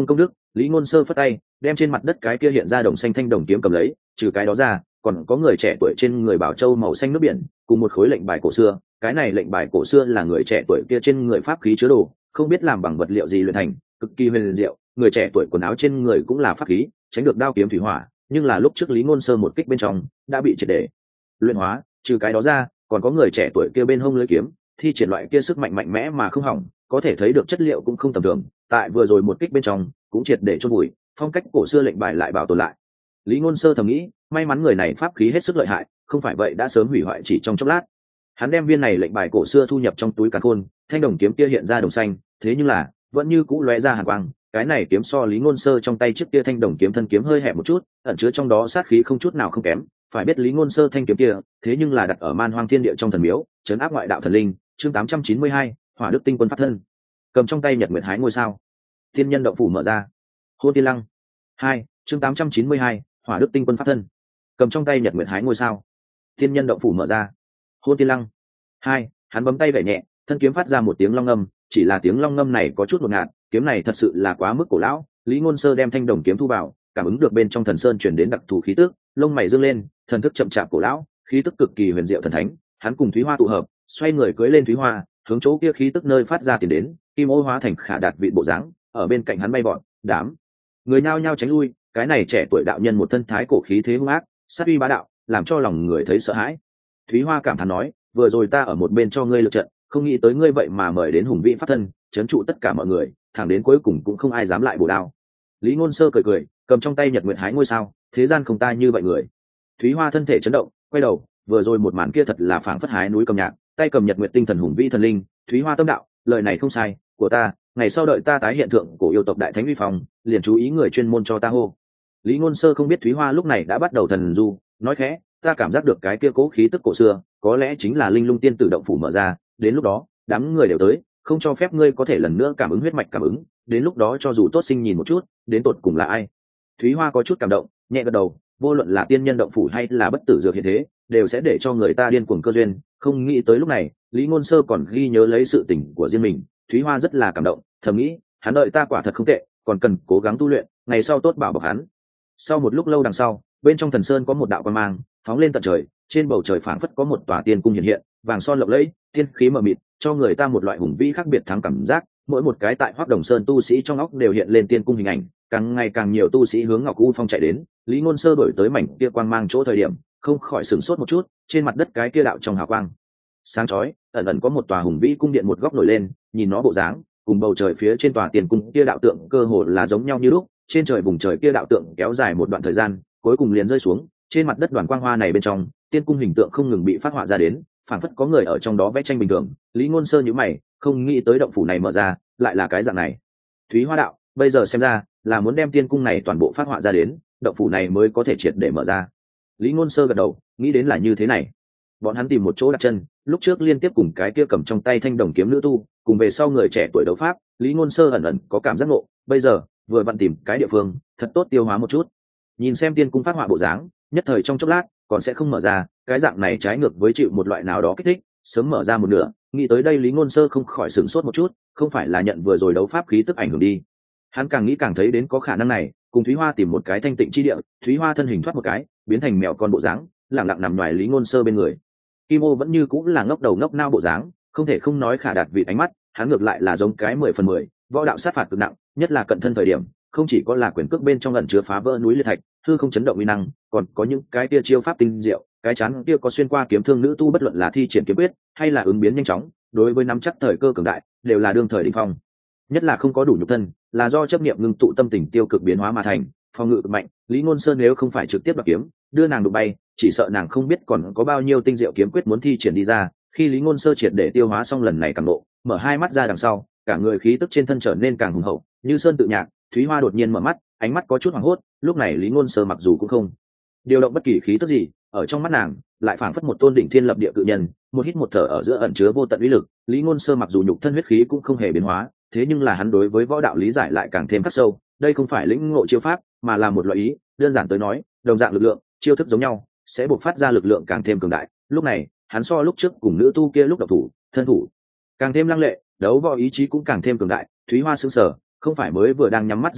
Speaker 1: Lý Ngôn Sơ phất tay đem trên mặt đất cái kia hiện ra đồng xanh thanh đồng kiếm cầm lấy, trừ cái đó ra còn có người trẻ tuổi trên người bảo châu màu xanh nước biển cùng một khối lệnh bài cổ xưa. Cái này lệnh bài cổ xưa là người trẻ tuổi kia trên người pháp khí chứa đồ, không biết làm bằng vật liệu gì luyện thành, cực kỳ huyền diệu. Người trẻ tuổi quần áo trên người cũng là pháp khí, tránh được đao kiếm thủy hỏa, nhưng là lúc trước Lý Ngôn Sơ một kích bên trong đã bị triệt để luyện hóa. Trừ cái đó ra còn có người trẻ tuổi kia bên hông lưỡi kiếm thi triển loại kia sức mạnh mạnh mẽ mà không hỏng, có thể thấy được chất liệu cũng không tầm thường, tại vừa rồi một kích bên trong cũng triệt để chôn bụi, phong cách cổ xưa lệnh bài lại bảo tồn lại. Lý Ngôn Sơ thầm nghĩ, may mắn người này pháp khí hết sức lợi hại, không phải vậy đã sớm hủy hoại chỉ trong chốc lát. Hắn đem viên này lệnh bài cổ xưa thu nhập trong túi càn khôn, thanh đồng kiếm kia hiện ra đồng xanh, thế nhưng là vẫn như cũ lóe ra hàn quang. Cái này kiếm so Lý Ngôn Sơ trong tay chiếc kia thanh đồng kiếm thân kiếm hơi hẹp một chút, ẩn chứa trong đó sát khí không chút nào không kém. Phải biết Lý Ngôn Sơ thanh kiếm kia, thế nhưng là đặt ở Man Hoang Thiên Địa trong thần miếu, trấn áp ngoại đạo thần linh. Chương 892, Hỏa Đức Tinh Quân pháp thân. Cầm trong tay Nhật Nguyệt Hái ngôi sao. Thiên Nhân động phủ mở ra. Hôn Tiên Lăng. 2, chương 892, Hỏa Đức Tinh Quân pháp thân. Cầm trong tay Nhật Nguyệt Hái ngôi sao. Thiên Nhân động phủ mở ra. Hôn Tiên Lăng. 2, hắn bấm tay gảy nhẹ, thân kiếm phát ra một tiếng long ngâm, chỉ là tiếng long ngâm này có chút ngột ngạt, kiếm này thật sự là quá mức cổ lão. Lý Ngôn Sơ đem thanh đồng kiếm thu vào, cảm ứng được bên trong thần sơn truyền đến đặc thù khí tức, lông mày dương lên, thần thức chậm chạp cổ lão, khí tức cực kỳ huyền diệu thần thánh. Hắn cùng Thúy Hoa tụ hợp, xoay người cưỡi lên Thúy Hoa, hướng chỗ kia khí tức nơi phát ra tiến đến, kim ô hóa thành khả đạt vị bộ dáng, ở bên cạnh hắn bay vọt, đám người nhao nhao tránh lui. Cái này trẻ tuổi đạo nhân một thân thái cổ khí thế hung ác, sát uy bá đạo, làm cho lòng người thấy sợ hãi. Thúy Hoa cảm thán nói, vừa rồi ta ở một bên cho ngươi lượt trận, không nghĩ tới ngươi vậy mà mời đến hùng vĩ pháp thân, trấn trụ tất cả mọi người, thẳng đến cuối cùng cũng không ai dám lại bổ đao. Lý Ngôn Sơ cười cười, cầm trong tay Nhật Nguyệt Hái ngôi sao, thế gian không ta như vậy người. Thúy Hoa thân thể chấn động, quay đầu, vừa rồi một màn kia thật là phảng phất hái núi cầm nhạc, tay cầm Nhật Nguyệt tinh thần hùng vĩ thần linh. Thúy Hoa tâm đạo, lời này không sai, của ta, ngày sau đợi ta tái hiện thượng cổ yêu tộc đại thánh uy phong, liền chú ý người chuyên môn cho ta hô. Lý Ngôn Sơ không biết Thúy Hoa lúc này đã bắt đầu thần du, nói khẽ, ta cảm giác được cái kia cố khí tức cổ xưa, có lẽ chính là Linh Lung Tiên Tử động phủ mở ra, đến lúc đó, đám người đều tới, không cho phép ngươi có thể lần nữa cảm ứng huyết mạch cảm ứng, đến lúc đó cho dù tốt sinh nhìn một chút, đến tột cùng là ai. Thúy Hoa có chút cảm động, nhẹ gật đầu, vô luận là tiên nhân động phủ hay là bất tử dược hiện thế, đều sẽ để cho người ta điên cuồng cơ duyên. Không nghĩ tới lúc này, Lý Ngôn Sơ còn ghi nhớ lấy sự tình của riêng mình. Thúy Hoa rất là cảm động, thầm nghĩ, hắn đợi ta quả thật không tệ, còn cần cố gắng tu luyện, ngày sau tốt bảo bọc hắn. Sau một lúc lâu đằng sau, bên trong thần sơn có một đạo quang mang phóng lên tận trời, trên bầu trời phảng phất có một tòa tiên cung hiện hiện, vàng son lộng lẫy, tiên khí mờ mịt, cho người ta một loại hùng vĩ khác biệt thắng cảm giác. Mỗi một cái tại Hoắc Đồng Sơn tu sĩ trong óc đều hiện lên tiên cung hình ảnh, càng ngày càng nhiều tu sĩ hướng Ngọc U Phong chạy đến. Lý Ngôn Sơ đổi tới mảnh kia quang mang chỗ thời điểm, không khỏi sửng sốt một chút, trên mặt đất cái kia đạo trong hào quang sáng chói, ẩn ẩn có một tòa hùng vĩ cung điện một góc nổi lên, nhìn nó bộ dáng, cùng bầu trời phía trên tòa tiền cung kia đạo tượng cơ hồ là giống nhau như lúc. Trên trời vùng trời kia đạo tượng kéo dài một đoạn thời gian, cuối cùng liền rơi xuống trên mặt đất. Đoàn quang hoa này bên trong, tiên cung hình tượng không ngừng bị phát họa ra đến, phảng phất có người ở trong đó vẽ tranh bình thường. Lý Ngôn Sơ nhíu mày, không nghĩ tới động phủ này mở ra lại là cái dạng này. Thúy Hoa đạo, bây giờ xem ra là muốn đem tiên cung này toàn bộ phát họa ra đến, động phủ này mới có thể triệt để mở ra. Lý Ngôn Sơ gật đầu, nghĩ đến là như thế này. Bọn hắn tìm một chỗ đặt chân, lúc trước liên tiếp cùng cái kia cầm trong tay thanh đồng kiếm nữ tu, cùng về sau người trẻ tuổi đấu pháp. Lý Ngôn Sơ ẩn ẩn có cảm giác ngộ, bây giờ vừa vặn tìm cái địa phương thật tốt tiêu hóa một chút. Nhìn xem tiên cung phát họa bộ dáng, nhất thời trong chốc lát còn sẽ không mở ra, cái dạng này trái ngược với chịu một loại nào đó kích thích, sớm mở ra một nửa. Nghĩ tới đây Lý Ngôn Sơ không khỏi sửng sốt một chút, không phải là nhận vừa rồi đấu pháp khí tức ảnh hưởng đi. Hắn càng nghĩ càng thấy đến có khả năng này, cùng Thúy Hoa tìm một cái thanh tịnh chi địa. Thúy Hoa thân hình thoát một cái, biến thành mèo con bộ dáng, lặng lặng nằm ngoài Lý Ngôn Sơ bên người. Kim Ô vẫn như cũng là ngốc đầu ngốc nao bộ dáng, không thể không nói khả đạt vị ánh mắt, hắn ngược lại là giống cái 10/10, võ đạo sát phạt cực nặng, nhất là cận thân thời điểm, không chỉ có là quyền cước bên trong ẩn chứa phá vỡ núi liệt thạch, hư không chấn động uy năng, còn có những cái kia chiêu pháp tinh diệu, cái chán kia có xuyên qua kiếm thương nữ tu, bất luận là thi triển kiếm quyết hay là ứng biến nhanh chóng, đối với nắm chắc thời cơ cường đại, đều là đương thời đỉnh phong. Nhất là không có đủ nhục thân, là do chấp niệm ngưng tụ tâm tình tiêu cực biến hóa mà thành, phòng ngự cực mạnh. Lý Ngôn Sơn nếu không phải trực tiếp đoạt kiếm, đưa nàng đụng bay, chỉ sợ nàng không biết còn có bao nhiêu tinh diệu kiếm quyết muốn thi triển đi ra. Khi Lý Ngôn Sơ triệt để tiêu hóa xong lần này càng nộ, mở hai mắt ra đằng sau, cả người khí tức trên thân trở nên càng hùng hậu, như sơn tự nhạc. Thúy Hoa đột nhiên mở mắt, ánh mắt có chút hoảng hốt. Lúc này Lý Ngôn Sơ mặc dù cũng không điều động bất kỳ khí tức gì, ở trong mắt nàng lại phảng phất một tôn đỉnh thiên lập địa cự nhân, một hít một thở ở giữa ẩn chứa vô tận uy lực. Lý Ngôn Sơ mặc dù nhục thân huyết khí cũng không hề biến hóa, thế nhưng là hắn đối với võ đạo lý giải lại càng thêm khắc sâu. Đây không phải lĩnh ngộ chiêu pháp, mà là một loại ý. Đơn giản tới nói, đồng dạng lực lượng, chiêu thức giống nhau, sẽ bộc phát ra lực lượng càng thêm cường đại. Lúc này, hắn so lúc trước cùng nữ tu kia lúc độc thủ, thân thủ càng thêm lăng lệ, đấu võ ý chí cũng càng thêm cường đại. Thúy Hoa sững sờ, không phải mới vừa đang nhắm mắt dưỡng thần,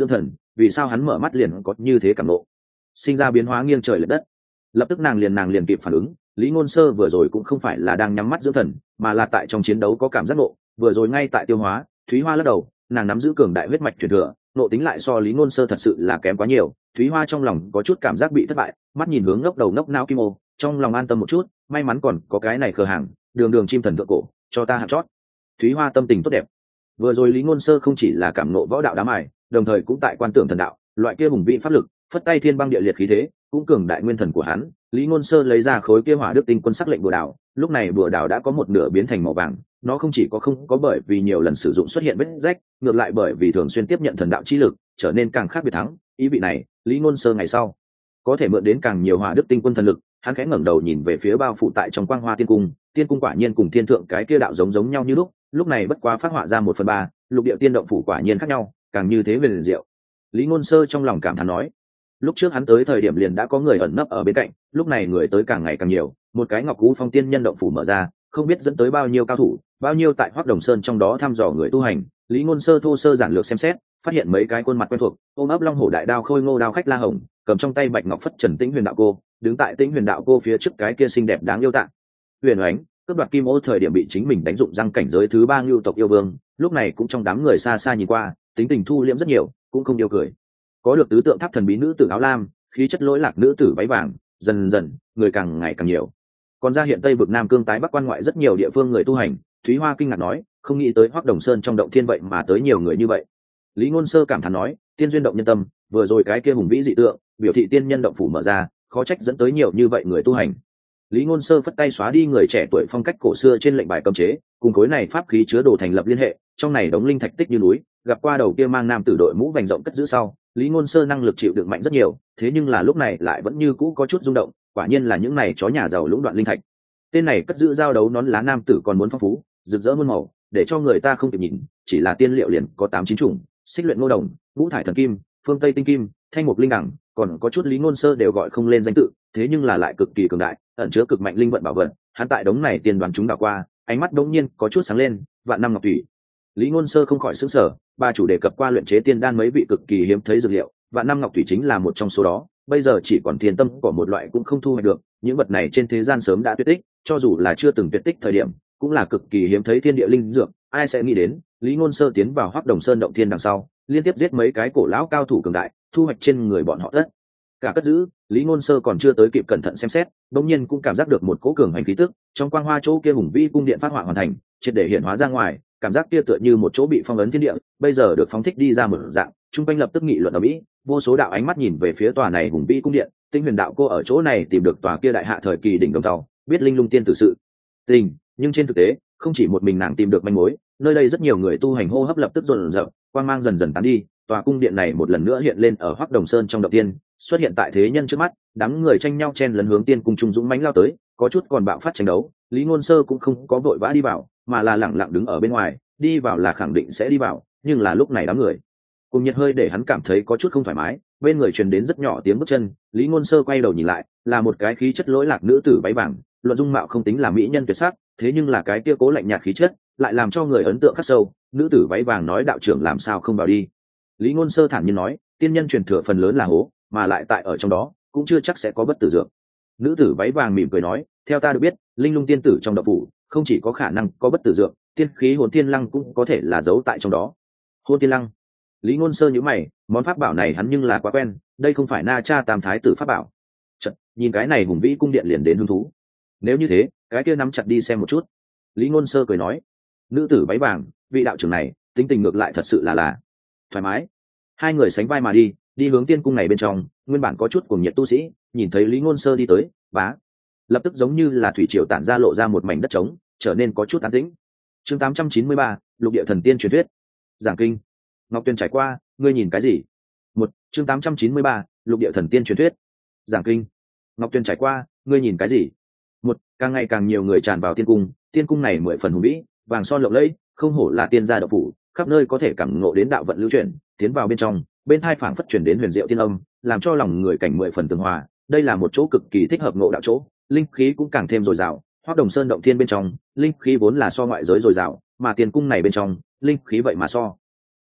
Speaker 1: vì sao hắn mở mắt liền có như thế cảm nộ, sinh ra biến hóa nghiêng trời lệch đất. Lập tức nàng liền kịp phản ứng, Lý Ngôn Sơ vừa rồi cũng không phải là đang nhắm mắt dưỡng thần, mà là tại trong chiến đấu có cảm giác nộ, vừa rồi ngay tại tiêu hóa. Thúy Hoa lắc đầu, nàng nắm giữ cường đại huyết mạch truyền thừa, nộ tính lại so Lý Ngôn Sơ thật sự là kém quá nhiều. Thúy Hoa trong lòng có chút cảm giác bị thất bại, mắt nhìn hướng ngốc đầu ngốc não Kim Ô, trong lòng an tâm một chút, may mắn còn có cái này khờ hàng, đường đường chim thần thượng cổ, cho ta hạng chót. Thúy Hoa tâm tình tốt đẹp. Vừa rồi Lý Ngôn Sơ không chỉ là cảm nộ võ đạo đám ải, đồng thời cũng tại quan tưởng thần đạo, loại kia hùng vĩ pháp lực, phất tay thiên băng địa liệt khí thế, cũng cường đại nguyên thần của hắn. Lý Ngôn Sơ lấy ra khối kia hỏa đức tinh quân sắc lệnh bùa đào, lúc này bùa đào đã có một nửa biến thành màu vàng, nó không chỉ có không có bởi vì nhiều lần sử dụng xuất hiện vết rách, ngược lại bởi vì thường xuyên tiếp nhận thần đạo chi lực, trở nên càng khác biệt thắng. Ý vị này, Lý Ngôn Sơ ngày sau có thể mượn đến càng nhiều hỏa đức tinh quân thần lực. Hắn khẽ ngẩng đầu nhìn về phía bao phủ tại trong quang hoa tiên cung, tiên cung quả nhiên cùng thiên thượng cái kia đạo giống nhau như lúc này bất quá phát họa ra 1/3, lục địa tiên động phủ quả nhiên khác nhau, càng như thế về liền diệu. Lý Ngôn Sơ trong lòng cảm thán nói, lúc trước hắn tới thời điểm liền đã có người ẩn nấp ở bên cạnh, lúc này người tới càng ngày càng nhiều, một cái Ngọc Cú Phong tiên nhân động phủ mở ra, không biết dẫn tới bao nhiêu cao thủ, bao nhiêu tại Hoắc Đồng Sơn trong đó thăm dò người tu hành. Lý Ngôn Sơ thô sơ giản lược xem xét, phát hiện mấy cái khuôn mặt quen thuộc, ôm ấp Long Hổ Đại Đao Khôi Ngô Đao khách La Hồng, cầm trong tay Bạch Ngọc Phất Trần Tĩnh Huyền Đạo Cô, đứng tại Tĩnh Huyền Đạo Cô phía trước cái kia xinh đẹp đáng yêu tạ. Huyền Oánh, cướp đoạt Kim Ô thời điểm bị chính mình đánh dụng răng cảnh giới thứ 3 Ngưu tộc yêu vương, lúc này cũng trong đám người xa xa nhìn qua, tính tình thu liễm rất nhiều, cũng không điều cười. Có được tứ tượng tháp thần bí nữ tử áo lam, khí chất lỗi lạc nữ tử váy vàng, dần dần người càng ngày càng nhiều. Còn ra hiện Tây vực Nam Cương tái Bắc quan ngoại rất nhiều địa phương người tu hành. Thúy Hoa kinh ngạc nói, không nghĩ tới Hoắc Đồng Sơn trong động thiên vậy mà tới nhiều người như vậy. Lý Ngôn Sơ cảm thán nói, tiên duyên động nhân tâm, vừa rồi cái kia hùng vĩ dị tượng, biểu thị tiên nhân động phủ mở ra, khó trách dẫn tới nhiều như vậy người tu hành. Lý Ngôn Sơ phất tay xóa đi người trẻ tuổi phong cách cổ xưa trên lệnh bài cấm chế, cùng khối này pháp khí chứa đồ thành lập liên hệ, trong này đống linh thạch tích như núi, gặp qua đầu kia mang nam tử đội mũ vành rộng cất giữ sau, Lý Ngôn Sơ năng lực chịu đựng mạnh rất nhiều, thế nhưng là lúc này lại vẫn như cũ có chút rung động, quả nhiên là những này chó nhà giàu lũng đoạn linh thạch. Tên này cất giữ giao đấu nón lá nam tử còn muốn phong phú, rực rỡ muôn màu, để cho người ta không kịp nhìn, chỉ là tiên liệu liền có 8-9 chủng, xích luyện ngô đồng, ngũ thải thần kim, phương tây tinh kim, thanh mục linh đẳng, còn có chút Lý Ngôn Sơ đều gọi không lên danh tự, thế nhưng là lại cực kỳ cường đại, ẩn chứa cực mạnh linh vận bảo vật. Hắn tại đống này tiền đoàn chúng đảo qua, ánh mắt đống nhiên có chút sáng lên, vạn năm ngọc thủy. Lý Ngôn Sơ không khỏi sửng sở, bà chủ đề cập qua luyện chế tiên đan mấy vị cực kỳ hiếm thấy dược liệu, vạn năm ngọc thủy chính là một trong số đó. Bây giờ chỉ còn thiên tâm của một loại cũng không thu hoạch được, những vật này trên thế gian sớm đã tuyệt tích, cho dù là chưa từng tuyệt tích thời điểm, cũng là cực kỳ hiếm thấy thiên địa linh dược. Ai sẽ nghĩ đến, Lý Ngôn Sơ tiến vào Hoắc Đồng Sơn động thiên đằng sau, liên tiếp giết mấy cái cổ lão cao thủ cường đại, thu hoạch trên người bọn họ rất cả cất giữ. Lý Ngôn Sơ còn chưa tới kịp cẩn thận xem xét, đột nhiên cũng cảm giác được một cỗ cường hành khí tức, trong quang hoa chỗ kia hùng vĩ cung điện phát họa hoàn thành, triệt để hiện hóa ra ngoài, cảm giác kia tựa như một chỗ bị phong ấn thiên địa, bây giờ được phóng thích đi ra một dạng, trung quanh lập tức nghị luận ở mỹ, vô số đạo ánh mắt nhìn về phía tòa này hùng vĩ cung điện. Tinh Huyền Đạo Cô ở chỗ này tìm được tòa kia đại hạ thời kỳ đỉnh đồng tàu, biết linh lung tiên tử sự tình, nhưng trên thực tế, không chỉ một mình nàng tìm được manh mối, nơi đây rất nhiều người tu hành hô hấp lập tức dồn dập, quang mang dần dần tán đi, tòa cung điện này một lần nữa hiện lên ở Hoắc Đồng Sơn trong động tiên, xuất hiện tại thế nhân trước mắt, đám người tranh nhau chen lấn hướng tiên cung trung dũng mãnh lao tới, có chút còn bạo phát tranh đấu. Lý Ngôn Sơ cũng không có vội vã đi vào, mà là lẳng lặng đứng ở bên ngoài, đi vào là khẳng định sẽ đi vào, nhưng là lúc này đám người cùng nhiệt hơi để hắn cảm thấy có chút không thoải mái, bên người truyền đến rất nhỏ tiếng bước chân. Lý Ngôn Sơ quay đầu nhìn lại, là một cái khí chất lỗi lạc nữ tử váy vàng, luận dung mạo không tính là mỹ nhân tuyệt sắc, thế nhưng là cái kia cố lạnh nhạt khí chất lại làm cho người ấn tượng khắc sâu. Nữ tử váy vàng nói, đạo trưởng làm sao không vào đi? Lý Ngôn Sơ thản nhiên nói, tiên nhân truyền thừa phần lớn là hố, mà lại tại ở trong đó cũng chưa chắc sẽ có bất tử dược. Nữ tử váy vàng mỉm cười nói, theo ta được biết, linh lung tiên tử trong động phủ không chỉ có khả năng có bất tử dược, tiên khí hồn tiên lăng cũng có thể là giấu tại trong đó. Hồn tiên lăng? Lý Ngôn Sơ nhíu mày, món pháp bảo này hắn nhưng là quá quen, đây không phải Na Cha Tam Thái tử pháp bảo. Chợt, nhìn cái này hùng vĩ cung điện liền đến hứng thú. Nếu như thế, cái kia nắm chặt đi xem một chút. Lý Ngôn Sơ cười nói. Nữ tử váy vàng, vị đạo trưởng này, tính tình ngược lại thật sự là thoải mái. Hai người sánh vai mà đi hướng tiên cung này bên trong. Nguyên bản có chút cuồng nhiệt tu sĩ, nhìn thấy Lý Ngôn Sơ đi tới, bá, lập tức giống như là thủy triều tản ra, lộ ra một mảnh đất trống, trở nên có chút an tĩnh. Chương 893, Lục Địa Thần Tiên truyền thuyết. Giảng kinh. Ngọc Tuyền trải qua, ngươi nhìn cái gì? Chương 893, Lục Địa Thần Tiên truyền thuyết. Giảng kinh. Ngọc Tuyền trải qua, ngươi nhìn cái gì? Càng ngày càng nhiều người tràn vào tiên cung này 10 phần hùng vĩ, vàng son lộng lẫy, không hổ là tiên gia đạo phủ, khắp nơi có thể cảm ngộ đến đạo vận lưu chuyển, tiến vào bên trong, bên tai phảng phất truyền đến huyền diệu tiên âm, làm cho lòng người cảnh 10 phần tường hòa. Đây là một chỗ cực kỳ thích hợp ngộ đạo chỗ, linh khí cũng càng thêm dồi dào. Hoắc Đồng Sơn động thiên bên trong, linh khí vốn là so ngoại giới dồi dào, mà tiên cung này bên trong, linh khí vậy mà so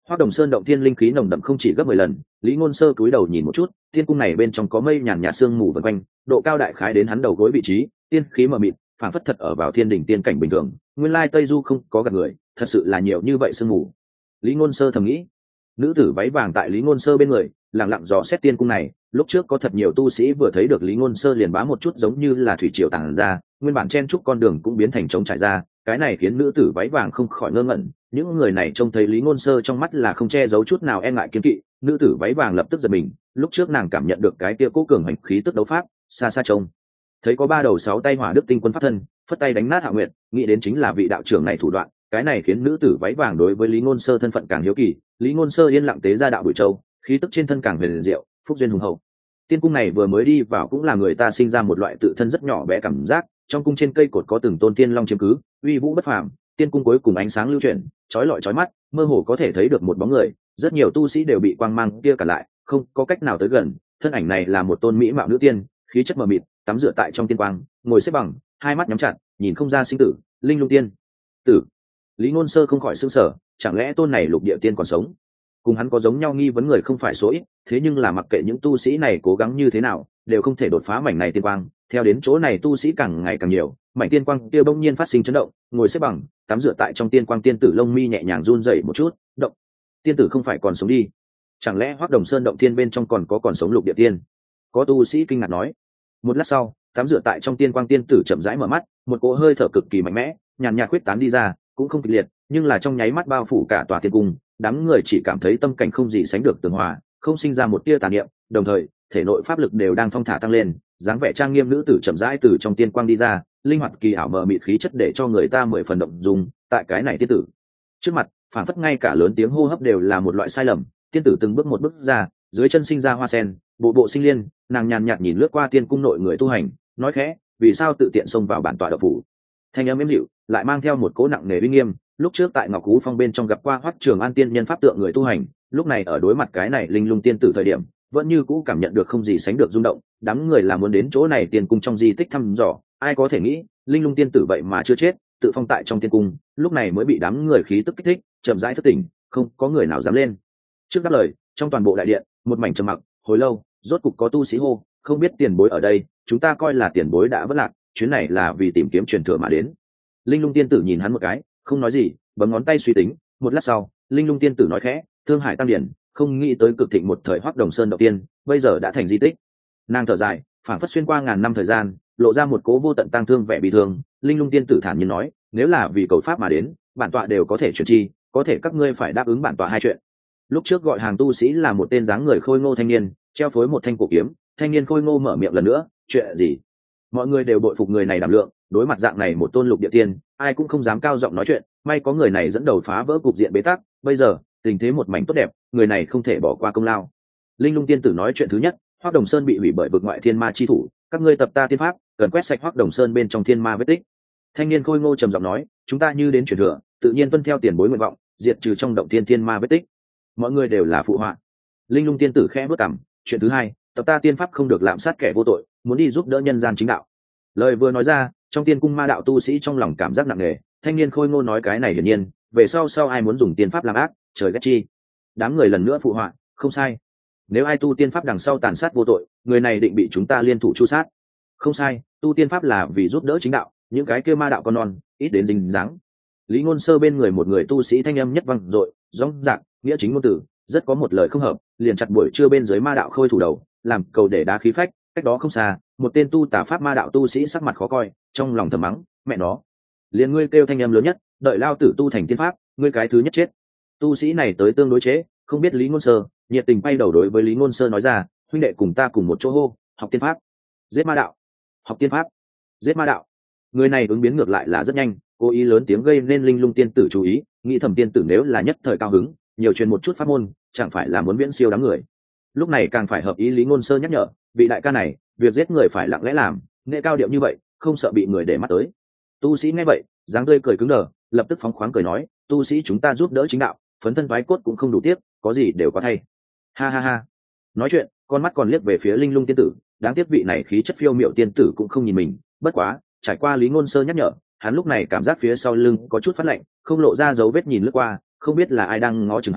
Speaker 1: Hoắc Đồng Sơn động thiên linh khí nồng đậm không chỉ gấp 10 lần, Lý Ngôn Sơ cúi đầu nhìn một chút, tiên cung này bên trong có mây nhàn nhạt sương mù vần quanh, độ cao đại khái đến hắn đầu gối vị trí, tiên khí mờ mịt, phảng phất thật ở vào thiên đỉnh tiên cảnh bình thường. Nguyên lai Tây Du không có gặp người, thật sự là nhiều như vậy sương mù. Lý Ngôn Sơ thầm nghĩ. Nữ tử váy vàng tại Lý Ngôn Sơ bên người, lặng lặng dò xét tiên cung này. Lúc trước có thật nhiều tu sĩ vừa thấy được Lý Ngôn Sơ liền bá một chút giống như là thủy triều tàng ra, nguyên bản chen chúc con đường cũng biến thành trống trải ra. Cái này khiến nữ tử váy vàng không khỏi ngơ ngẩn. Những người này trông thấy Lý Ngôn Sơ trong mắt là không che giấu chút nào e ngại kiêng kỵ. Nữ tử váy vàng lập tức giật mình. Lúc trước nàng cảm nhận được cái kia cố cường hành khí tức đấu pháp, xa xa trông thấy có 3 đầu 6 tay hỏa đức tinh quân pháp thân, phất tay đánh nát Hạ Nguyệt, nghĩ đến chính là vị đạo trưởng này thủ đoạn. Cái này khiến nữ tử váy vàng đối với Lý Ngôn Sơ thân phận càng hiếu kỳ. Lý Ngôn Sơ yên lặng tế ra đạo bụi châu, khí tức trên thân càng huyền diệu, phúc duyên hùng hậu. Tiên cung này vừa mới đi vào cũng là người ta sinh ra một loại tự thân rất nhỏ bé cảm giác. Trong cung trên cây cột có từng tôn tiên long chiếm cứ, uy vũ bất phàm. Tiên cung cuối cùng ánh sáng lưu chuyển, chói lọi chói mắt, mơ hồ có thể thấy được một bóng người. Rất nhiều tu sĩ đều bị quang mang kia cản lại, không có cách nào tới gần. Thân ảnh này là một tôn mỹ mạo nữ tiên, khí chất mờ mịt, tắm rửa tại trong tiên quang, ngồi xếp bằng, hai mắt nhắm chặt, nhìn không ra sinh tử. Linh lung tiên tử. Lý Ngôn Sơ không khỏi sửng sở, chẳng lẽ tôn này lục địa tiên còn sống? Cùng hắn có giống nhau nghi vấn người không phải số ít, thế nhưng là mặc kệ những tu sĩ này cố gắng như thế nào, đều không thể đột phá mảnh này tiên quang. Theo đến chỗ này tu sĩ càng ngày càng nhiều, mảnh tiên quang kia bỗng nhiên phát sinh chấn động, ngồi xếp bằng, tắm rửa tại trong tiên quang tiên tử lông mi nhẹ nhàng run rẩy một chút, động. Tiên tử không phải còn sống đi? Chẳng lẽ Hoắc Đồng Sơn động thiên bên trong còn sống lục địa tiên? Có tu sĩ kinh ngạc nói. Một lát sau, tắm rửa tại trong tiên quang tiên tử chậm rãi mở mắt, một cỗ hơi thở cực kỳ mạnh mẽ, nhàn nhạt khuyết tán đi ra, cũng không kịch liệt, nhưng là trong nháy mắt bao phủ cả tòa tiên cung. Đám người chỉ cảm thấy tâm cảnh không gì sánh được tường hòa, không sinh ra một tia tà niệm, đồng thời thể nội pháp lực đều đang thong thả tăng lên. Dáng vẻ trang nghiêm nữ tử chậm rãi từ trong tiên quang đi ra, linh hoạt kỳ ảo mờ mịt khí chất để cho người ta 10 phần động dung. Tại cái này tiên tử trước mặt, phản phất ngay cả lớn tiếng hô hấp đều là một loại sai lầm. Tiên tử từng bước một bước ra, dưới chân sinh ra hoa sen, bộ bộ sinh liên. Nàng nhàn nhạt nhìn lướt qua tiên cung nội người tu hành, nói khẽ, vì sao tự tiện xông vào bản tọa đạo phủ? Thanh âm êm dịu, lại mang theo một cỗ nặng nề uy nghiêm. Lúc trước tại Ngọc Cú Phong bên trong gặp qua Hoắc Trường An tiên nhân pháp tượng người tu hành, lúc này ở đối mặt cái này linh lung tiên tử thời điểm, vẫn như cũ cảm nhận được không gì sánh được rung động. Đám người là muốn đến chỗ này tiên cung trong di tích thăm dò, ai có thể nghĩ linh lung tiên tử vậy mà chưa chết, tự phong tại trong tiên cung, lúc này mới bị đám người khí tức kích thích, chậm rãi thức tỉnh, không có người nào dám lên trước đáp lời. Trong toàn bộ đại điện, một mảnh trầm mặc. Hồi lâu, rốt cục có tu sĩ hô, không biết tiền bối ở đây, chúng ta coi là tiền bối đã vất lạc, chuyến này là vì tìm kiếm truyền thừa mà đến. Linh lung tiên tử nhìn hắn một cái, không nói gì, bấm ngón tay suy tính. Một lát sau, linh lung tiên tử nói khẽ, Thương Hải Tăng Điển, không nghĩ tới cực thịnh một thời Hoắc Đồng Sơn đầu tiên, bây giờ đã thành di tích. Nàng thở dài, phảng phất xuyên qua ngàn năm thời gian, lộ ra một cố vô tận tang thương vẻ bi thương. Linh lung tiên tử thản nhiên nói, nếu là vì cầu pháp mà đến, bản tọa đều có thể chuyển chi, có thể các ngươi phải đáp ứng bản tọa hai chuyện. Lúc trước gọi hàng tu sĩ là một tên dáng người khôi ngô thanh niên, treo phối một thanh cổ kiếm. Thanh niên khôi ngô mở miệng lần nữa, chuyện gì? Mọi người đều bội phục người này đảm lượng, đối mặt dạng này một tôn lục địa tiên, ai cũng không dám cao giọng nói chuyện. May có người này dẫn đầu phá vỡ cục diện bế tắc, bây giờ tình thế một mảnh tốt đẹp, người này không thể bỏ qua công lao. Linh lung tiên tử nói chuyện thứ nhất, Hoắc Đồng Sơn bị hủy bởi vực ngoại thiên ma chi thủ, các ngươi tập ta tiên pháp, cần quét sạch Hoắc Đồng Sơn bên trong thiên ma vết tích. Thanh niên khôi ngô trầm giọng nói, chúng ta như đến truyền thừa, tự nhiên tuân theo tiền bối nguyện vọng, diệt trừ trong động thiên ma vết tích. Mọi người đều là phụ họa. Linh lung tiên tử khẽ bước cằm, chuyện thứ hai, tập ta tiên pháp không được lạm sát kẻ vô tội, muốn đi giúp đỡ nhân gian chính đạo. Lời vừa nói ra, trong tiên cung ma đạo tu sĩ trong lòng cảm giác nặng nề. Thanh niên khôi ngô nói cái này hiển nhiên, về sau ai muốn dùng tiên pháp làm ác, trời ghét chi. Đám người lần nữa phụ họa, không sai. Nếu ai tu tiên pháp đằng sau tàn sát vô tội, người này định bị chúng ta liên thủ chu sát. Không sai, tu tiên pháp là vì giúp đỡ chính đạo, những cái kia ma đạo con non, ít đến dính dáng. Lý Ngôn Sơ bên người một người tu sĩ thanh âm nhất vang dội, rõ ràng, nghĩa chính ngôn từ, rất có một lời không hợp, liền chặt buổi trưa bên dưới ma đạo khôi thủ đầu, làm cầu để đá khí phách. Cách đó không xa, một tên tu tà pháp ma đạo tu sĩ sắc mặt khó coi, trong lòng thầm mắng, mẹ nó, liền ngươi kêu thanh âm lớn nhất, đợi lao tử tu thành tiên pháp, ngươi cái thứ nhất chết. Tu sĩ này tới tương đối chế, không biết Lý Ngôn Sơ, nhiệt tình bay đầu đối với Lý Ngôn Sơ nói ra, huynh đệ cùng ta cùng một chỗ hô, học tiên pháp, giết ma đạo, học tiên pháp, giết ma đạo. Người này ứng biến ngược lại là rất nhanh, cố ý lớn tiếng gây nên linh lung tiên tử chú ý, nghĩ thầm tiên tử nếu là nhất thời cao hứng, nhiều truyền một chút pháp môn, chẳng phải là muốn viễn siêu đám người. Lúc này càng phải hợp ý Lý Ngôn Sơ nhắc nhở, vị đại ca này, việc giết người phải lặng lẽ làm, nghệ cao điệu như vậy, không sợ bị người để mắt tới. Tu sĩ nghe vậy, dáng tươi cười cứng đờ, lập tức phóng khoáng cười nói, tu sĩ chúng ta giúp đỡ chính đạo, phấn thân thoái cốt cũng không đủ tiếc, có gì đều có thay. Ha ha ha. Nói chuyện, con mắt còn liếc về phía linh lung tiên tử, đáng tiếc vị này khí chất phiêu miệu tiên tử cũng không nhìn mình. Bất quá, trải qua Lý Ngôn Sơ nhắc nhở, hắn lúc này cảm giác phía sau lưng có chút phát lạnh, không lộ ra dấu vết nhìn lướt qua, không biết là ai đang ngó chừng hắn.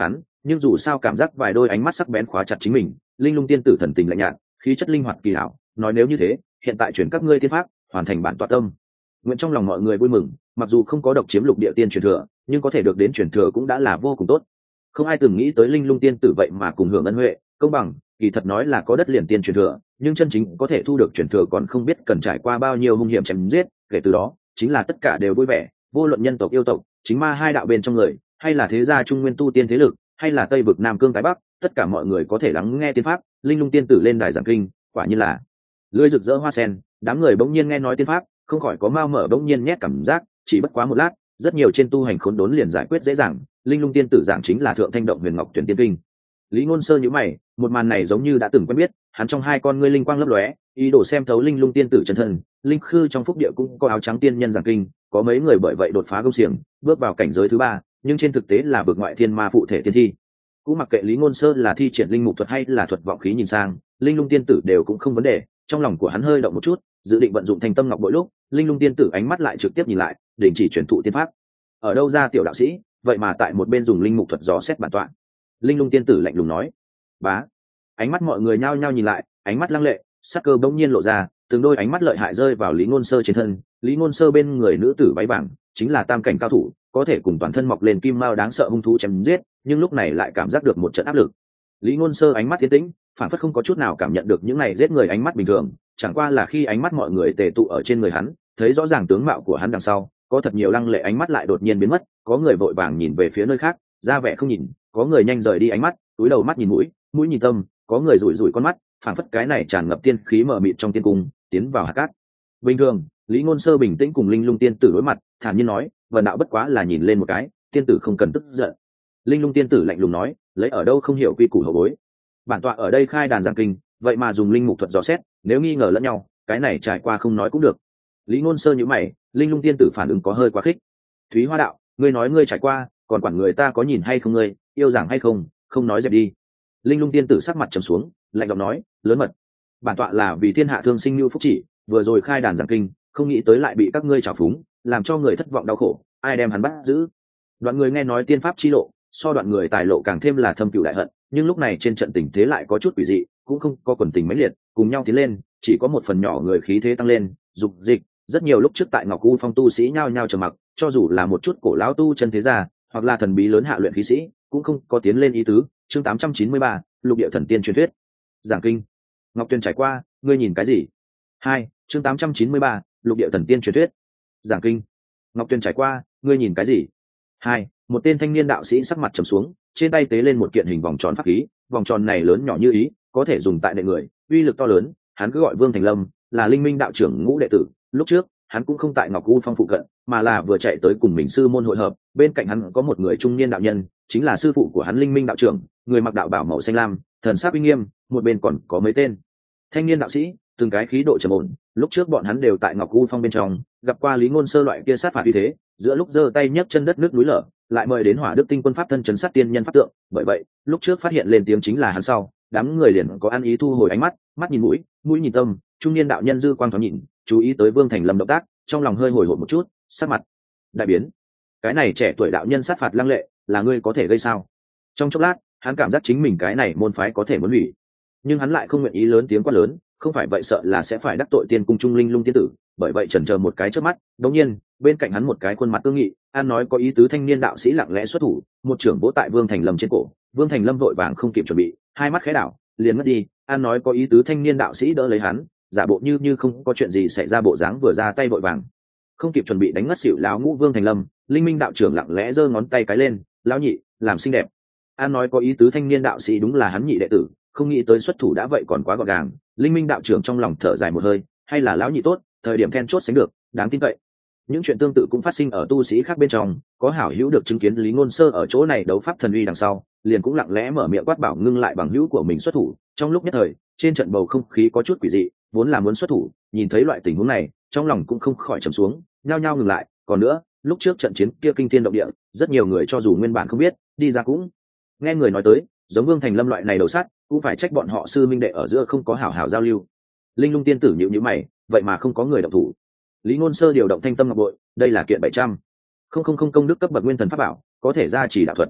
Speaker 1: nhưng dù sao cảm giác vài đôi ánh mắt sắc bén khóa chặt chính mình. Linh lung tiên tử thần tình lạnh nhạt, khí chất linh hoạt kỳ hảo, nói nếu như thế, hiện tại chuyển các ngươi tiên pháp hoàn thành bản tọa tâm. Nguyện trong lòng mọi người vui mừng, mặc dù không có độc chiếm lục địa tiên truyền thừa, nhưng có thể được đến truyền thừa cũng đã là vô cùng tốt. Không ai từng nghĩ tới linh lung tiên tử vậy mà cùng hưởng ân huệ công bằng. Kỳ thật nói là có đất liền tiên truyền thừa, nhưng chân chính có thể thu được truyền thừa còn không biết cần trải qua bao nhiêu hung hiểm chém giết. Kể từ đó chính là tất cả đều vui vẻ, vô luận nhân tộc yêu tộc, chính ma hai đạo bên trong người, hay là thế gia trung nguyên tu tiên thế lực, hay là tây vực nam cương tái bắc, tất cả mọi người có thể lắng nghe tiên pháp. Linh lung tiên tử lên đài giảng kinh, quả như là lưỡi rực rỡ hoa sen. Đám người bỗng nhiên nghe nói tiên pháp, không khỏi có mao mở bỗng nhiên nhét cảm giác. Chỉ bất quá một lát, rất nhiều trên tu hành khốn đốn liền giải quyết dễ dàng. Linh lung tiên tử giảng chính là thượng thanh động huyền ngọc tuyển tiên kinh. Lý Ngôn Sơ nhíu mày, một màn này giống như đã từng quen biết. Hắn trong hai con ngươi linh quang lấp lóe, ý đồ xem thấu linh lung tiên tử chân thân. Linh khư trong phúc địa cũng có áo trắng tiên nhân giảng kinh, có mấy người bởi vậy đột phá công xiềng, bước vào cảnh giới thứ ba, nhưng trên thực tế là vượt ngoại thiên ma phụ thể tiên thi. Cũng mặc kệ Lý Ngôn Sơ là thi triển linh mục thuật hay là thuật vọng khí nhìn sang, linh lung tiên tử đều cũng không vấn đề. Trong lòng của hắn hơi động một chút, dự định vận dụng thanh tâm ngọc bội lúc, linh lung tiên tử ánh mắt lại trực tiếp nhìn lại, đình chỉ truyền thụ tiên pháp. Ở đâu ra tiểu đạo sĩ, vậy mà tại một bên dùng linh mục thuật dò xét bản tọa. Linh lung tiên tử lạnh lùng nói. Bá. Ánh mắt mọi người nhao nhao nhìn lại, ánh mắt lăng lệ, sắc cơ bỗng nhiên lộ ra, từng đôi ánh mắt lợi hại rơi vào Lý Ngôn Sơ trên thân. Lý Ngôn Sơ bên người nữ tử váy vàng chính là tam cảnh cao thủ, có thể cùng toàn thân mọc lên kim mao đáng sợ hung thú chém giết, nhưng lúc này lại cảm giác được một trận áp lực. Lý Ngôn Sơ ánh mắt tiến tĩnh, phản phất không có chút nào cảm nhận được những này giết người ánh mắt bình thường, chẳng qua là khi ánh mắt mọi người tề tụ ở trên người hắn, thấy rõ ràng tướng mạo của hắn đằng sau, có thật nhiều lăng lệ ánh mắt lại đột nhiên biến mất, có người vội vàng nhìn về phía nơi khác, ra vẻ không nhìn, có người nhanh rời đi ánh mắt, túi đầu mắt nhìn mũi, mũi nhìn tâm, có người rủi rủi con mắt, phản phất cái này tràn ngập tiên khí mờ mịt trong tiên cung, tiến vào hạt cát. Bình thường, Lý Ngôn Sơ bình tĩnh cùng linh lung tiên tử đối mặt, thản nhiên nói, vần đạo bất quá là nhìn lên một cái, tiên tử không cần tức giận. Linh lung tiên tử lạnh lùng nói, lấy ở đâu không hiểu quy củ hậu bối. Bản tọa ở đây khai đàn giảng kinh, vậy mà dùng linh mục thuật dò xét, nếu nghi ngờ lẫn nhau, cái này trải qua không nói cũng được. Lý Ngôn Sơ nhíu mày, linh lung tiên tử phản ứng có hơi quá khích. Thúy Hoa đạo, ngươi nói ngươi trải qua, còn quản người ta có nhìn hay không ngươi, yêu giảng hay không, không nói dẹp đi. Linh lung tiên tử sắc mặt trầm xuống, lạnh giọng nói, lớn mật. Bản tọa là vì thiên hạ thương sinh lưu phúc chỉ, vừa rồi khai đàn giảng kinh, không nghĩ tới lại bị các ngươi trào phúng, làm cho người thất vọng đau khổ, ai đem hắn bắt giữ. Đoạn người nghe nói tiên pháp chi lộ, so đoạn người tài lộ càng thêm là thâm cửu đại hận, nhưng lúc này trên trận tình thế lại có chút quỷ dị, cũng không có quần tình mãnh liệt, cùng nhau tiến lên, chỉ có một phần nhỏ người khí thế tăng lên, dục dịch, rất nhiều lúc trước tại Ngọc U Phong tu sĩ nhao nhao trầm mặc, cho dù là một chút cổ lão tu chân thế gia, hoặc là thần bí lớn hạ luyện khí sĩ, cũng không có tiến lên ý tứ. Chương 893, Lục Địa Thần Tiên truyền thuyết. Giảng kinh. Ngọc Tuyền trải qua, ngươi nhìn cái gì? 2. Chương 893, Lục Địa Thần Tiên truyền thuyết. Giảng kinh. Ngọc Tuyền trải qua, ngươi nhìn cái gì? 2. Một tên thanh niên đạo sĩ sắc mặt trầm xuống, trên tay tế lên một kiện hình vòng tròn pháp khí, vòng tròn này lớn nhỏ như ý, có thể dùng tại đệ người, uy lực to lớn. Hắn cứ gọi Vương Thành Lâm, là Linh Minh đạo trưởng ngũ đệ tử. Lúc trước, hắn cũng không tại Ngọc U Phong phụ cận, mà là vừa chạy tới cùng mình sư môn hội hợp. Bên cạnh hắn có một người trung niên đạo nhân, chính là sư phụ của hắn Linh Minh đạo trưởng, người mặc đạo bào màu xanh lam, thần sắc uy nghiêm. Một bên còn có mấy tên thanh niên đạo sĩ, từng cái khí độ trầm ổn. Lúc trước bọn hắn đều tại Ngọc U Phong bên trong gặp qua Lý Ngôn Sơ loại kia sát phạt uy thế, giữa lúc giơ tay nhấc chân đất nước núi lở, lại mời đến Hỏa Đức Tinh Quân pháp thân trấn sát tiên nhân pháp tượng. Bởi vậy, lúc trước phát hiện lên tiếng chính là hắn sau, đám người liền có ăn ý thu hồi ánh mắt, mắt nhìn mũi, mũi nhìn tâm. Trung niên đạo nhân dư quang thoáng nhìn, chú ý tới Vương Thành Lâm động tác, trong lòng hơi hồi hộp một chút, sắc mặt đại biến. Cái này trẻ tuổi đạo nhân sát phạt lăng lệ, là ngươi có thể gây sao? Trong chốc lát, hắn cảm giác chính mình cái này môn phái có thể muốn hủy, nhưng hắn lại không nguyện ý lớn tiếng quát lớn, không phải vậy sợ là sẽ phải đắc tội tiên cung trung linh lung tiên tử. Bởi vậy chần chờ một cái trước mắt, đống nhiên bên cạnh hắn một cái khuôn mặt cương nghị, an nói có ý tứ thanh niên đạo sĩ lặng lẽ xuất thủ, một trưởng vỗ tại Vương Thành Lâm trên cổ. Vương Thành Lâm vội vàng không kịp chuẩn bị, hai mắt khẽ đảo, liền mất đi. An nói có ý tứ thanh niên đạo sĩ đỡ lấy hắn, giả bộ như không có chuyện gì xảy ra bộ dáng, vừa ra tay vội vàng không kịp chuẩn bị đánh ngất xỉu lão ngũ Vương Thành Lâm. Linh Minh đạo trưởng lặng lẽ giơ ngón tay cái lên, lão nhị làm xinh đẹp. An nói có ý tứ thanh niên đạo sĩ đúng là hắn nhị đệ tử, không nghĩ tới xuất thủ đã vậy còn quá gọn gàng. Linh Minh đạo trưởng trong lòng thở dài một hơi, hay là lão nhị tốt, thời điểm then chốt sánh được, đáng tin cậy. Những chuyện tương tự cũng phát sinh ở tu sĩ khác bên trong, có hảo hữu được chứng kiến Lý Ngôn Sơ ở chỗ này đấu pháp thần uy đằng sau, liền cũng lặng lẽ mở miệng quát bảo ngưng lại bằng hữu của mình xuất thủ. Trong lúc nhất thời, trên trận bầu không khí có chút quỷ dị, vốn là muốn xuất thủ, nhìn thấy loại tình huống này, trong lòng cũng không khỏi trầm xuống, nhao nhao ngừng lại. Còn nữa, lúc trước trận chiến kia kinh thiên động địa, rất nhiều người cho dù nguyên bản không biết, đi ra cũng nghe người nói tới, giống Vương Thành Lâm loại này đầu sát, cũng phải trách bọn họ sư minh đệ ở giữa không có hảo hảo giao lưu. Linh Lung tiên tử nhíu nhíu mày, vậy mà không có người động thủ. Lý Ngôn Sơ điều động thanh tâm ngọc bội, đây là kiện 700 không công đức cấp bậc nguyên thần pháp bảo, có thể gia trì đạo thuật.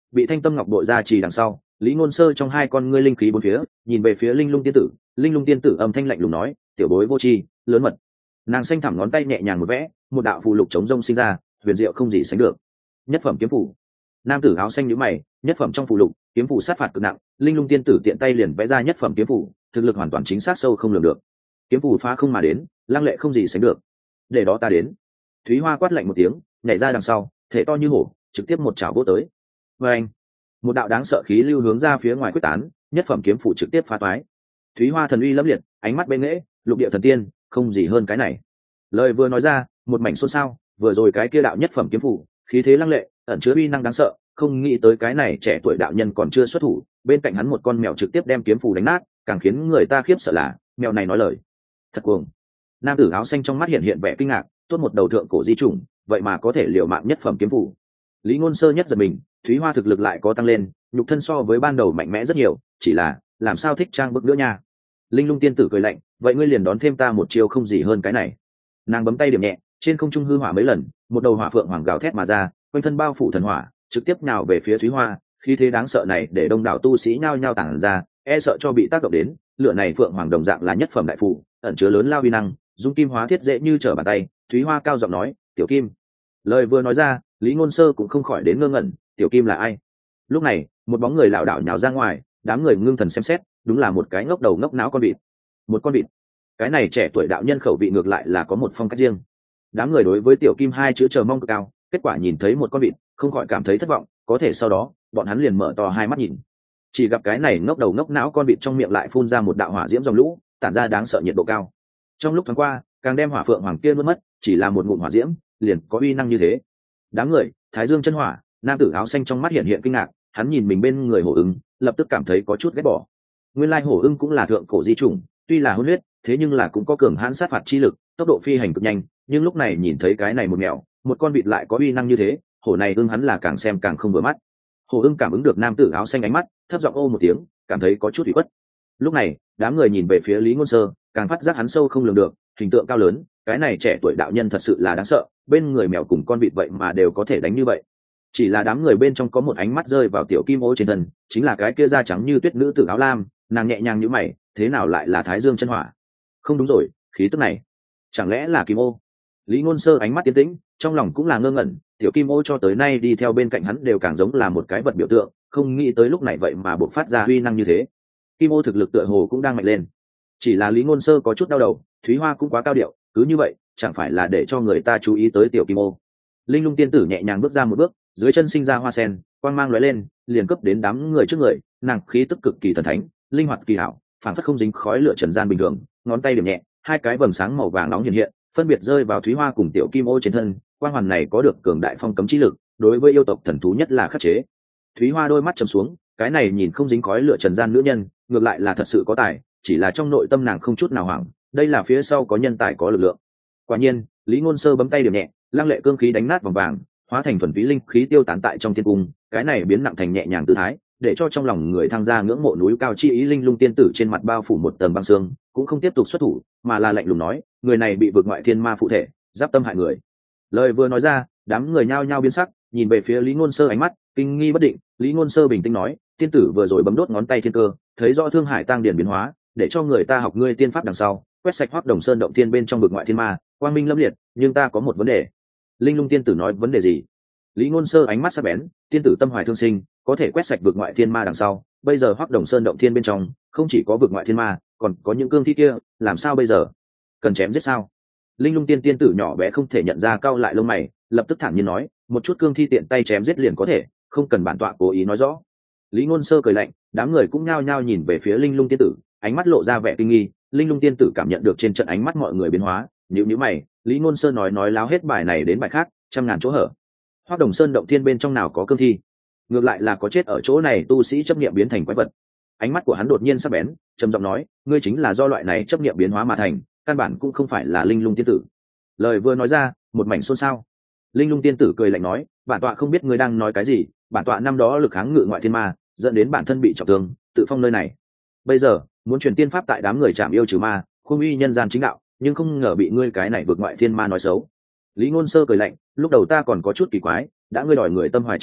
Speaker 1: bị thanh tâm ngọc bội ra chỉ đằng sau, Lý Ngôn Sơ trong hai con ngươi linh khí bốn phía, nhìn về phía Linh Lung tiên tử. Linh Lung tiên tử âm thanh lạnh lùng nói, tiểu bối vô tri, lớn mật. Nàng xanh thẳm ngón tay nhẹ nhàng một vẽ, một đạo phù lục chống rông sinh ra, huyền diệu không gì sánh được. Nhất phẩm kiếm phủ. Nam tử áo xanh nhíu mày, nhất phẩm trong phù lục, kiếm phủ sát phạt cực nặng, Linh Lung tiên tử tiện tay liền vẽ ra nhất phẩm kiếm phủ, thực lực hoàn toàn chính xác sâu không lường được. Kiếm phủ phá không mà đến, lăng lệ không gì sánh được. Để đó ta đến. Thúy Hoa quát lạnh một tiếng, nhảy ra đằng sau, thể to như hổ, trực tiếp một chảo vỗ tới. Và anh, một đạo đáng sợ khí lưu hướng ra phía ngoài quyết tán, nhất phẩm kiếm phủ trực tiếp phá toái. Thúy Hoa thần uy lẫm liệt, ánh mắt bên nghễ, lục địa thần tiên, không gì hơn cái này. Lời vừa nói ra, một mảnh xôn xao, vừa rồi cái kia đạo nhất phẩm kiếm phủ, khí thế lăng lệ, ẩn chứa uy năng đáng sợ, không nghĩ tới cái này trẻ tuổi đạo nhân còn chưa xuất thủ, bên cạnh hắn một con mèo trực tiếp đem kiếm phủ đánh nát, càng khiến người ta khiếp sợ là, mèo này nói lời thật cuồng. Nam tử áo xanh trong mắt hiện hiện vẻ kinh ngạc, tốt một đầu thượng cổ di chủng, vậy mà có thể liều mạng nhất phẩm kiếm phủ. Lý Ngôn Sơ nhất giật mình, Thúy Hoa thực lực lại có tăng lên, nhục thân so với ban đầu mạnh mẽ rất nhiều, chỉ là làm sao thích trang bức nữa nha. Linh Lung tiên tử cười lạnh, vậy ngươi liền đón thêm ta một chiêu không gì hơn cái này. Nàng bấm tay điểm nhẹ, trên không trung hư hỏa mấy lần, một đầu hỏa phượng hoàng gào thét mà ra, quanh thân bao phủ thần hỏa, trực tiếp nhào về phía Thúy Hoa. Khí thế đáng sợ này để đông đảo tu sĩ nhao nhao tản ra, e sợ cho bị tác động đến. Lửa này phượng hoàng đồng dạng là nhất phẩm đại phù, ẩn chứa lớn lao uy năng, dung kim hóa thiết dễ như trở bàn tay. Thúy Hoa cao giọng nói, tiểu kim. Lời vừa nói ra, Lý Ngôn Sơ cũng không khỏi đến ngơ ngẩn, tiểu kim là ai? Lúc này, một bóng người lảo đảo nhào ra ngoài, đám người ngưng thần xem xét, đúng là một cái ngốc đầu ngốc não con vịt. Một con vịt. Cái này trẻ tuổi đạo nhân khẩu vị ngược lại là có một phong cách riêng. Đám người đối với tiểu kim hai chữ chờ mong cực cao, kết quả nhìn thấy một con vịt, không khỏi cảm thấy thất vọng, có thể sau đó, bọn hắn liền mở to hai mắt nhìn. Chỉ gặp cái này ngốc đầu ngốc não con vịt trong miệng lại phun ra một đạo hỏa diễm dòng lũ, tản ra đáng sợ nhiệt độ cao. Trong lúc thoáng qua, càng đem hỏa phượng hoàng kia mất, chỉ là một ngụm hỏa diễm, liền có uy năng như thế. Đám người, Thái Dương chân hỏa, nam tử áo xanh trong mắt hiện hiện kinh ngạc, hắn nhìn mình bên người hổ ưng, lập tức cảm thấy có chút ghét bỏ. Nguyên lai hổ ưng cũng là thượng cổ di chủng, tuy là hôn huyết, thế nhưng là cũng có cường hãn sát phạt chi lực, tốc độ phi hành cực nhanh, nhưng lúc này nhìn thấy cái này một mèo, một con vịt lại có uy năng như thế, hổ này ưng hắn là càng xem càng không vừa mắt. Hổ ưng cảm ứng được nam tử áo xanh ánh mắt, thấp giọng ô một tiếng, cảm thấy có chút ủy khuất. Lúc này, đám người nhìn về phía Lý Ngôn Sơ, càng phát giác hắn sâu không lường được, hình tượng cao lớn, cái này trẻ tuổi đạo nhân thật sự là đáng sợ, bên người mèo cùng con vịt vậy mà đều có thể đánh như vậy. Chỉ là đám người bên trong có một ánh mắt rơi vào tiểu kim ô trên thân, chính là cái kia da trắng như tuyết nữ tử áo lam, nàng nhẹ nhàng nhíu mày, thế nào lại là Thái Dương chân hỏa? Không đúng rồi, khí tức này, chẳng lẽ là kim ô? Lý Ngôn Sơ ánh mắt tiến tĩnh, trong lòng cũng là ngơ ngẩn, tiểu kim ô cho tới nay đi theo bên cạnh hắn đều càng giống là một cái vật biểu tượng, không nghĩ tới lúc này vậy mà bộc phát ra uy năng như thế. Kim ô thực lực tựa hồ cũng đang mạnh lên. Chỉ là Lý Ngôn Sơ có chút đau đầu, Thúy Hoa cũng quá cao điệu, cứ như vậy, chẳng phải là để cho người ta chú ý tới tiểu kim ô. Linh Lung tiên tử nhẹ nhàng bước ra một bước, dưới chân sinh ra hoa sen, quang mang lóe lên, liền cấp đến đám người trước người, nàng khí tức cực kỳ thần thánh, linh hoạt kỳ hảo, phản phất không dính khói lửa trần gian bình thường, ngón tay điểm nhẹ, hai cái vầng sáng màu vàng nóng hiện hiện, phân biệt rơi vào Thúy Hoa cùng tiểu kim ô trên thân, quang hoàn này có được cường đại phong cấm chi lực, đối với yêu tộc thần thú nhất là khắc chế. Thúy Hoa đôi mắt trầm xuống, cái này nhìn không dính khói lửa trần gian nữ nhân, ngược lại là thật sự có tài, chỉ là trong nội tâm nàng không chút nào hoảng, đây là phía sau có nhân tài có lực lượng. Quả nhiên, Lý Ngôn Sơ bấm tay điểm nhẹ, lăng lệ cương khí đánh nát vòng vàng, hóa thành thuần túy linh khí tiêu tán tại trong thiên cung, cái này biến nặng thành nhẹ nhàng tư thái, để cho trong lòng người tham gia ngưỡng mộ núi cao chi ý. Linh Lung tiên tử trên mặt bao phủ một tầng băng xương, cũng không tiếp tục xuất thủ, mà là lạnh lùng nói, người này bị vượt ngoại thiên ma phụ thể, giáp tâm hại người. Lời vừa nói ra, đám người nhao nhao biến sắc, nhìn về phía Lý Ngôn Sơ ánh mắt kinh nghi bất định. Lý Ngôn Sơ bình tĩnh nói, tiên tử vừa rồi bấm đốt ngón tay thiên cơ, thấy rõ thương hải tăng điển biến hóa, để cho người ta học ngươi tiên pháp đằng sau, quét sạch Hoắc Đồng Sơn động thiên bên trong vực ngoại thiên ma, quang minh lâm liệt, nhưng ta có một vấn đề. Linh Lung tiên tử nói, vấn đề gì? Lý Ngôn Sơ ánh mắt sắc bén, tiên tử tâm hoài thương sinh, có thể quét sạch vực ngoại thiên ma đằng sau, bây giờ Hoắc Đồng Sơn động thiên bên trong không chỉ có vực ngoại thiên ma, còn có những cương thi kia, làm sao bây giờ? Cần chém giết sao? Linh Lung tiên tử nhỏ bé không thể nhận ra, cau lại lông mày, lập tức thản nhiên nói, một chút cương thi tiện tay chém giết liền có thể, không cần bản tọa cố ý nói rõ. Lý Ngôn Sơ cười lạnh, đám người cũng nhao nhao nhìn về phía Linh Lung tiên tử, ánh mắt lộ ra vẻ kinh nghi. Linh Lung tiên tử cảm nhận được trên trận ánh mắt mọi người biến hóa, nhíu nhíu mày. Lý Ngôn Sơ nói láo hết bài này đến bài khác, trăm ngàn chỗ hở. Hoắc Đồng Sơn động thiên bên trong nào có cương thi, ngược lại là có chết ở chỗ này tu sĩ chấp niệm biến thành quái vật. Ánh mắt của hắn đột nhiên sắc bén, trầm giọng nói, ngươi chính là do loại này chấp niệm biến hóa mà thành, căn bản cũng không phải là Linh Lung tiên tử. Lời vừa nói ra, một mảnh xôn xao. Linh Lung tiên tử cười lạnh nói, bản tọa không biết ngươi đang nói cái gì, bản tọa năm đó lực kháng ngự ngoại thiên ma, dẫn đến bản thân bị trọng thương, tự phong nơi này. Bây giờ muốn truyền tiên pháp tại đám người chạm yêu trừ ma, khung uy nhân gian chính đạo, nhưng không ngờ bị ngươi cái này vượt ngoại thiên ma nói xấu. Lý Ngôn Sơ cười lạnh, lúc đầu ta còn có chút kỳ quái, đã ngươi đòi người tâm hoài chính đạo,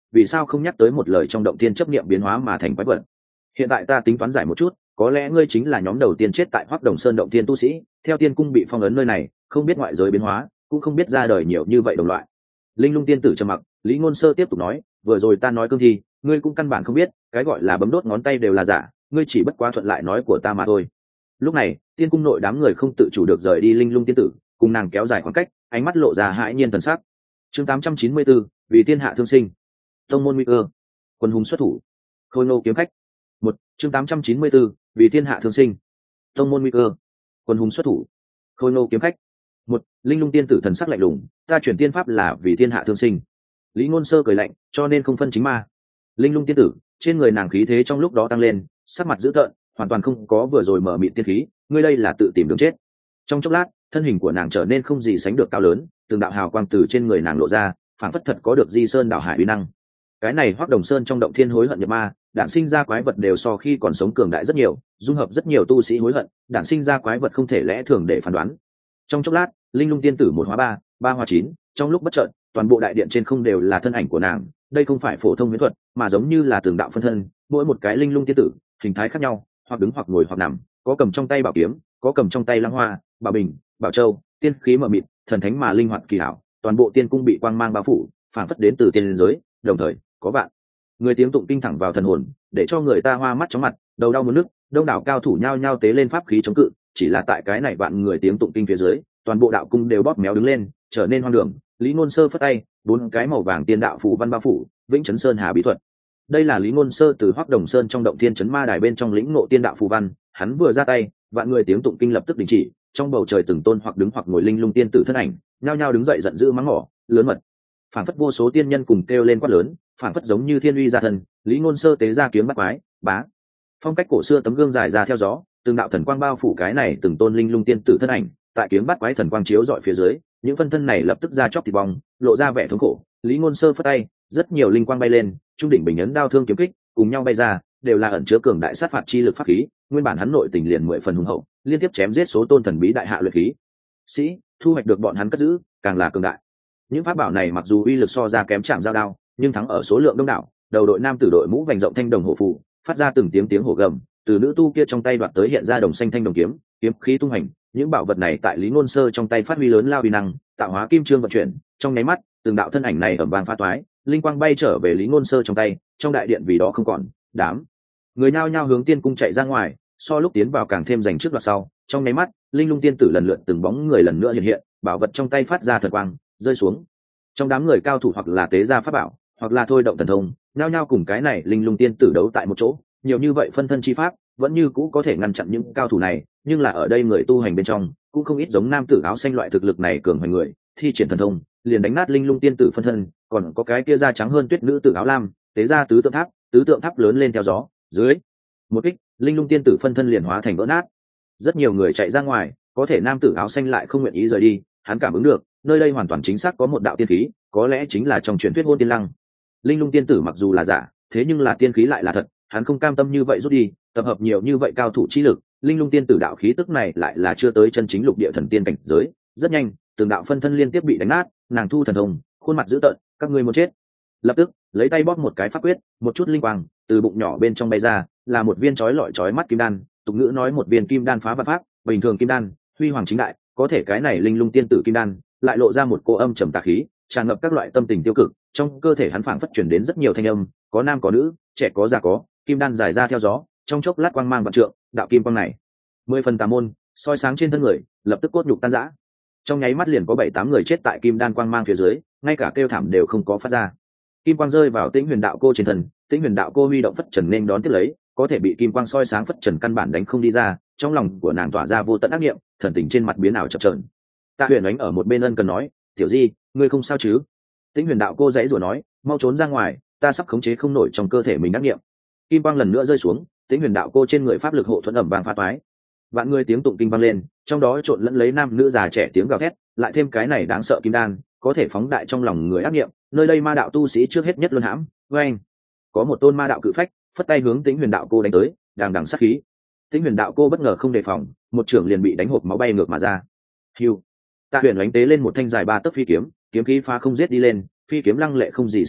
Speaker 1: vì sao không nhắc tới một lời trong động tiên chấp niệm biến hóa mà thành quái vật? Hiện tại ta tính toán giải một chút, có lẽ ngươi chính là nhóm đầu tiên chết tại Hoắc Đồng Sơn động tiên tu sĩ, theo tiên cung bị phong ấn nơi này, không biết ngoại giới biến hóa, cũng không biết ra đời nhiều như vậy đồng loại. Linh Lung tiên tử trầm mặc, Lý Ngôn Sơ tiếp tục nói, vừa rồi ta nói cương thi, ngươi cũng căn bản không biết, cái gọi là bấm đốt ngón tay đều là giả, ngươi chỉ bất quá thuận lại nói của ta mà thôi. Lúc này, tiên cung nội đám người không tự chủ được rời đi Linh Lung tiên tử, cùng nàng kéo dài khoảng cách, ánh mắt lộ ra hãi nhiên thần sắc. Chương 894, vì thiên hạ thương sinh. Tông môn nguy cơ. Quân hùng xuất thủ. Khôi Ngô kiếm khách. Một, chương 894, vì thiên hạ thương sinh. Tông môn nguy cơ. Quân hùng xuất thủ. Khôi Ngô kiếm khách. Một, Linh Lung tiên tử thần sắc lạnh lùng, ta chuyển tiên pháp là vì thiên hạ thương sinh. Lý Ngôn Sơ cười lạnh, cho nên không phân chính ma. Linh Lung tiên tử, trên người nàng khí thế trong lúc đó tăng lên, sắc mặt dữ tợn, hoàn toàn không có vừa rồi mở mịt tiên khí, ngươi đây là tự tìm đường chết. Trong chốc lát, thân hình của nàng trở nên không gì sánh được cao lớn, từng đạo hào quang từ trên người nàng lộ ra, phảng phất thật có được di sơn đảo hải uy năng. Cái này Hoắc Đồng Sơn trong động thiên hối hận nhập ma, đản sinh ra quái vật đều so khi còn sống cường đại rất nhiều, dung hợp rất nhiều tu sĩ hối hận, đản sinh ra quái vật không thể lẽ thường để phán đoán. Trong chốc lát, Linh Lung tiên tử một hóa ba, ba hóa chín, trong lúc bất chợt, toàn bộ đại điện trên không đều là thân ảnh của nàng, đây không phải phổ thông huyễn thuật, mà giống như là từng đạo phân thân, mỗi một cái Linh Lung tiên tử, hình thái khác nhau, hoặc đứng hoặc ngồi hoặc nằm, có cầm trong tay bảo kiếm, có cầm trong tay lăng hoa, bảo bình, bảo châu, tiên khí mờ mịt, thần thánh mà linh hoạt kỳ hảo, toàn bộ tiên cung bị quang mang bao phủ, phản phất đến từ tiên giới, đồng thời có vạn người tiếng tụng kinh thẳng vào thần hồn, để cho người ta hoa mắt chóng mặt, đầu đau muốn nức, đông đảo cao thủ nhao nhao tế lên pháp khí chống cự, chỉ là tại cái này vạn người tiếng tụng kinh phía dưới, toàn bộ đạo cung đều bóp méo đứng lên, trở nên hoang đường. Lý Ngôn Sơ phất tay, bốn cái màu vàng tiên đạo phù văn bao phủ, Vĩnh Chấn Sơn Hà bí thuật. Đây là Lý Ngôn Sơ từ Hoắc Đồng Sơn trong động thiên chấn ma đài bên trong lĩnh ngộ tiên đạo phù văn, hắn vừa ra tay, vạn người tiếng tụng kinh lập tức đình chỉ, trong bầu trời từng tôn hoặc đứng hoặc ngồi linh lung tiên tử thân ảnh, nhao nhao đứng dậy giận dữ mắng mỏ, lớn mật. Phản phất vô số tiên nhân cùng kêu lên quát lớn, phản phất giống như thiên uy gia thần, Lý Ngôn Sơ tế ra kiếm bắt quái, bá. Phong cách cổ xưa tấm gương dài ra theo gió, từng đạo thần quang bao phủ cái này từng tôn linh lung tiên tử thân ảnh, tại kiếm bắt quái thần quang chiếu dọi phía dưới, những phân thân này lập tức ra chóc thịt bong, lộ ra vẻ thống khổ. Lý Ngôn Sơ phất tay, rất nhiều linh quang bay lên, trung đỉnh bình ấn đao thương kiếm kích, cùng nhau bay ra, đều là ẩn chứa cường đại sát phạt chi lực pháp khí, nguyên bản hắn nội tình liền 10 phần hùng hậu, liên tiếp chém giết số tôn thần bí đại hạ luyện khí sĩ, thu hoạch được bọn hắn cất giữ, càng là cường đại. Những pháp bảo này mặc dù uy lực so ra kém chạm giao đao, nhưng thắng ở số lượng đông đảo. Đầu đội nam tử đội mũ vành rộng thanh đồng hổ phù, phát ra từng tiếng hổ gầm, từ nữ tu kia trong tay đoạt tới hiện ra đồng xanh thanh đồng kiếm, kiếm khí tung hành. Những bảo vật này tại Lý Ngôn Sơ trong tay phát huy lớn lao uy năng, tạo hóa kim chương vận chuyển, trong nháy mắt, từng đạo thân ảnh này ầm vang phá toái, linh quang bay trở về Lý Ngôn Sơ trong tay, trong đại điện vì đó không còn, đám người nhao nhao hướng tiên cung chạy ra ngoài, so lúc tiến vào càng thêm giành trước đoạt sau. Trong nháy mắt, linh lung tiên tử lần lượt từng bóng người lần nữa hiện hiện, bảo vật trong tay phát ra thần quang, rơi xuống. Trong đám người cao thủ hoặc là tế gia pháp bảo, hoặc là thôi động thần thông, nhao nhao cùng cái này linh lung tiên tử đấu tại một chỗ. Nhiều như vậy phân thân chi pháp, vẫn như cũ có thể ngăn chặn những cao thủ này, nhưng là ở đây người tu hành bên trong, cũng không ít giống nam tử áo xanh loại thực lực này cường hoành người, thi triển thần thông, liền đánh nát linh lung tiên tử phân thân, còn có cái kia da trắng hơn tuyết nữ tử áo lam, tế gia tứ tượng tháp lớn lên theo gió, dưới một kích, linh lung tiên tử phân thân liền hóa thành vỡ nát. Rất nhiều người chạy ra ngoài, có thể nam tử áo xanh lại không nguyện ý rời đi, hắn cảm ứng được, nơi đây hoàn toàn chính xác có một đạo tiên khí, có lẽ chính là trong truyền thuyết Hôn Tiên Lăng. Linh lung tiên tử mặc dù là giả, thế nhưng là tiên khí lại là thật, hắn không cam tâm như vậy rút đi, tập hợp nhiều như vậy cao thủ chi lực, linh lung tiên tử đạo khí tức này lại là chưa tới chân chính lục địa thần tiên cảnh giới. Rất nhanh, từng đạo phân thân liên tiếp bị đánh nát, nàng thu thần thông, khuôn mặt dữ tợn, các ngươi muốn chết. Lập tức, lấy tay bóp một cái pháp quyết, một chút linh quang từ bụng nhỏ bên trong bay ra, là một viên chói lọi chói mắt kim đan. Tục ngữ nói một viên kim đan phá vạn pháp, bình thường kim đan huy hoàng chính đại, có thể cái này linh lung tiên tử kim đan lại lộ ra một cô âm trầm tà khí, tràn ngập các loại tâm tình tiêu cực. Trong cơ thể hắn phảng phất chuyển đến rất nhiều thanh âm, có nam có nữ, trẻ có già có, kim đan dài ra theo gió, trong chốc lát quang mang vạn trượng, đạo kim quang này 10 phần tà môn, soi sáng trên thân người, lập tức cốt nhục tan rã. Trong nháy mắt liền có 7-8 người chết tại kim đan quang mang phía dưới, ngay cả kêu thảm đều không có phát ra. Kim quang rơi vào Tĩnh Huyền đạo cô trên thân, Tĩnh Huyền đạo cô huy động phất trần nên đón tiếp lấy, có thể bị kim quang soi sáng phất trần căn bản đánh không đi ra, trong lòng của nàng tỏa ra vô tận ác niệm, thần tình trên mặt biến ảo chập chờn. Tạ Huyền Ánh ở một bên ân cần nói, "Tiểu Di, ngươi không sao chứ?" Tĩnh Huyền đạo cô giãy giụa nói, "Mau trốn ra ngoài, ta sắp khống chế không nổi trong cơ thể mình ác niệm." Kim quang lần nữa rơi xuống, Tĩnh Huyền đạo cô trên người pháp lực hộ thuẫn ẩm vàng phá toái. Vạn người tiếng tụng kinh vang lên, trong đó trộn lẫn lấy nam nữ già trẻ tiếng gào thét, lại thêm cái này đáng sợ kim đan, có thể phóng đại trong lòng người ác niệm. Nơi đây ma đạo tu sĩ trước hết nhất luân hãm, oeng. Có một tôn ma đạo cự phách, phất tay hướng Tĩnh Huyền đạo cô đánh tới, đằng đằng sát khí. Tĩnh Huyền đạo cô bất ngờ không đề phòng, một trưởng liền bị đánh hộc máu bay ngược mà ra. Hưu. Tạ Huyền Ánh tế lên một thanh dài 3 tấc phi kiếm, kiếm khí phá không giết đi lên, phi kiếm lăng lệ không gì sánh được,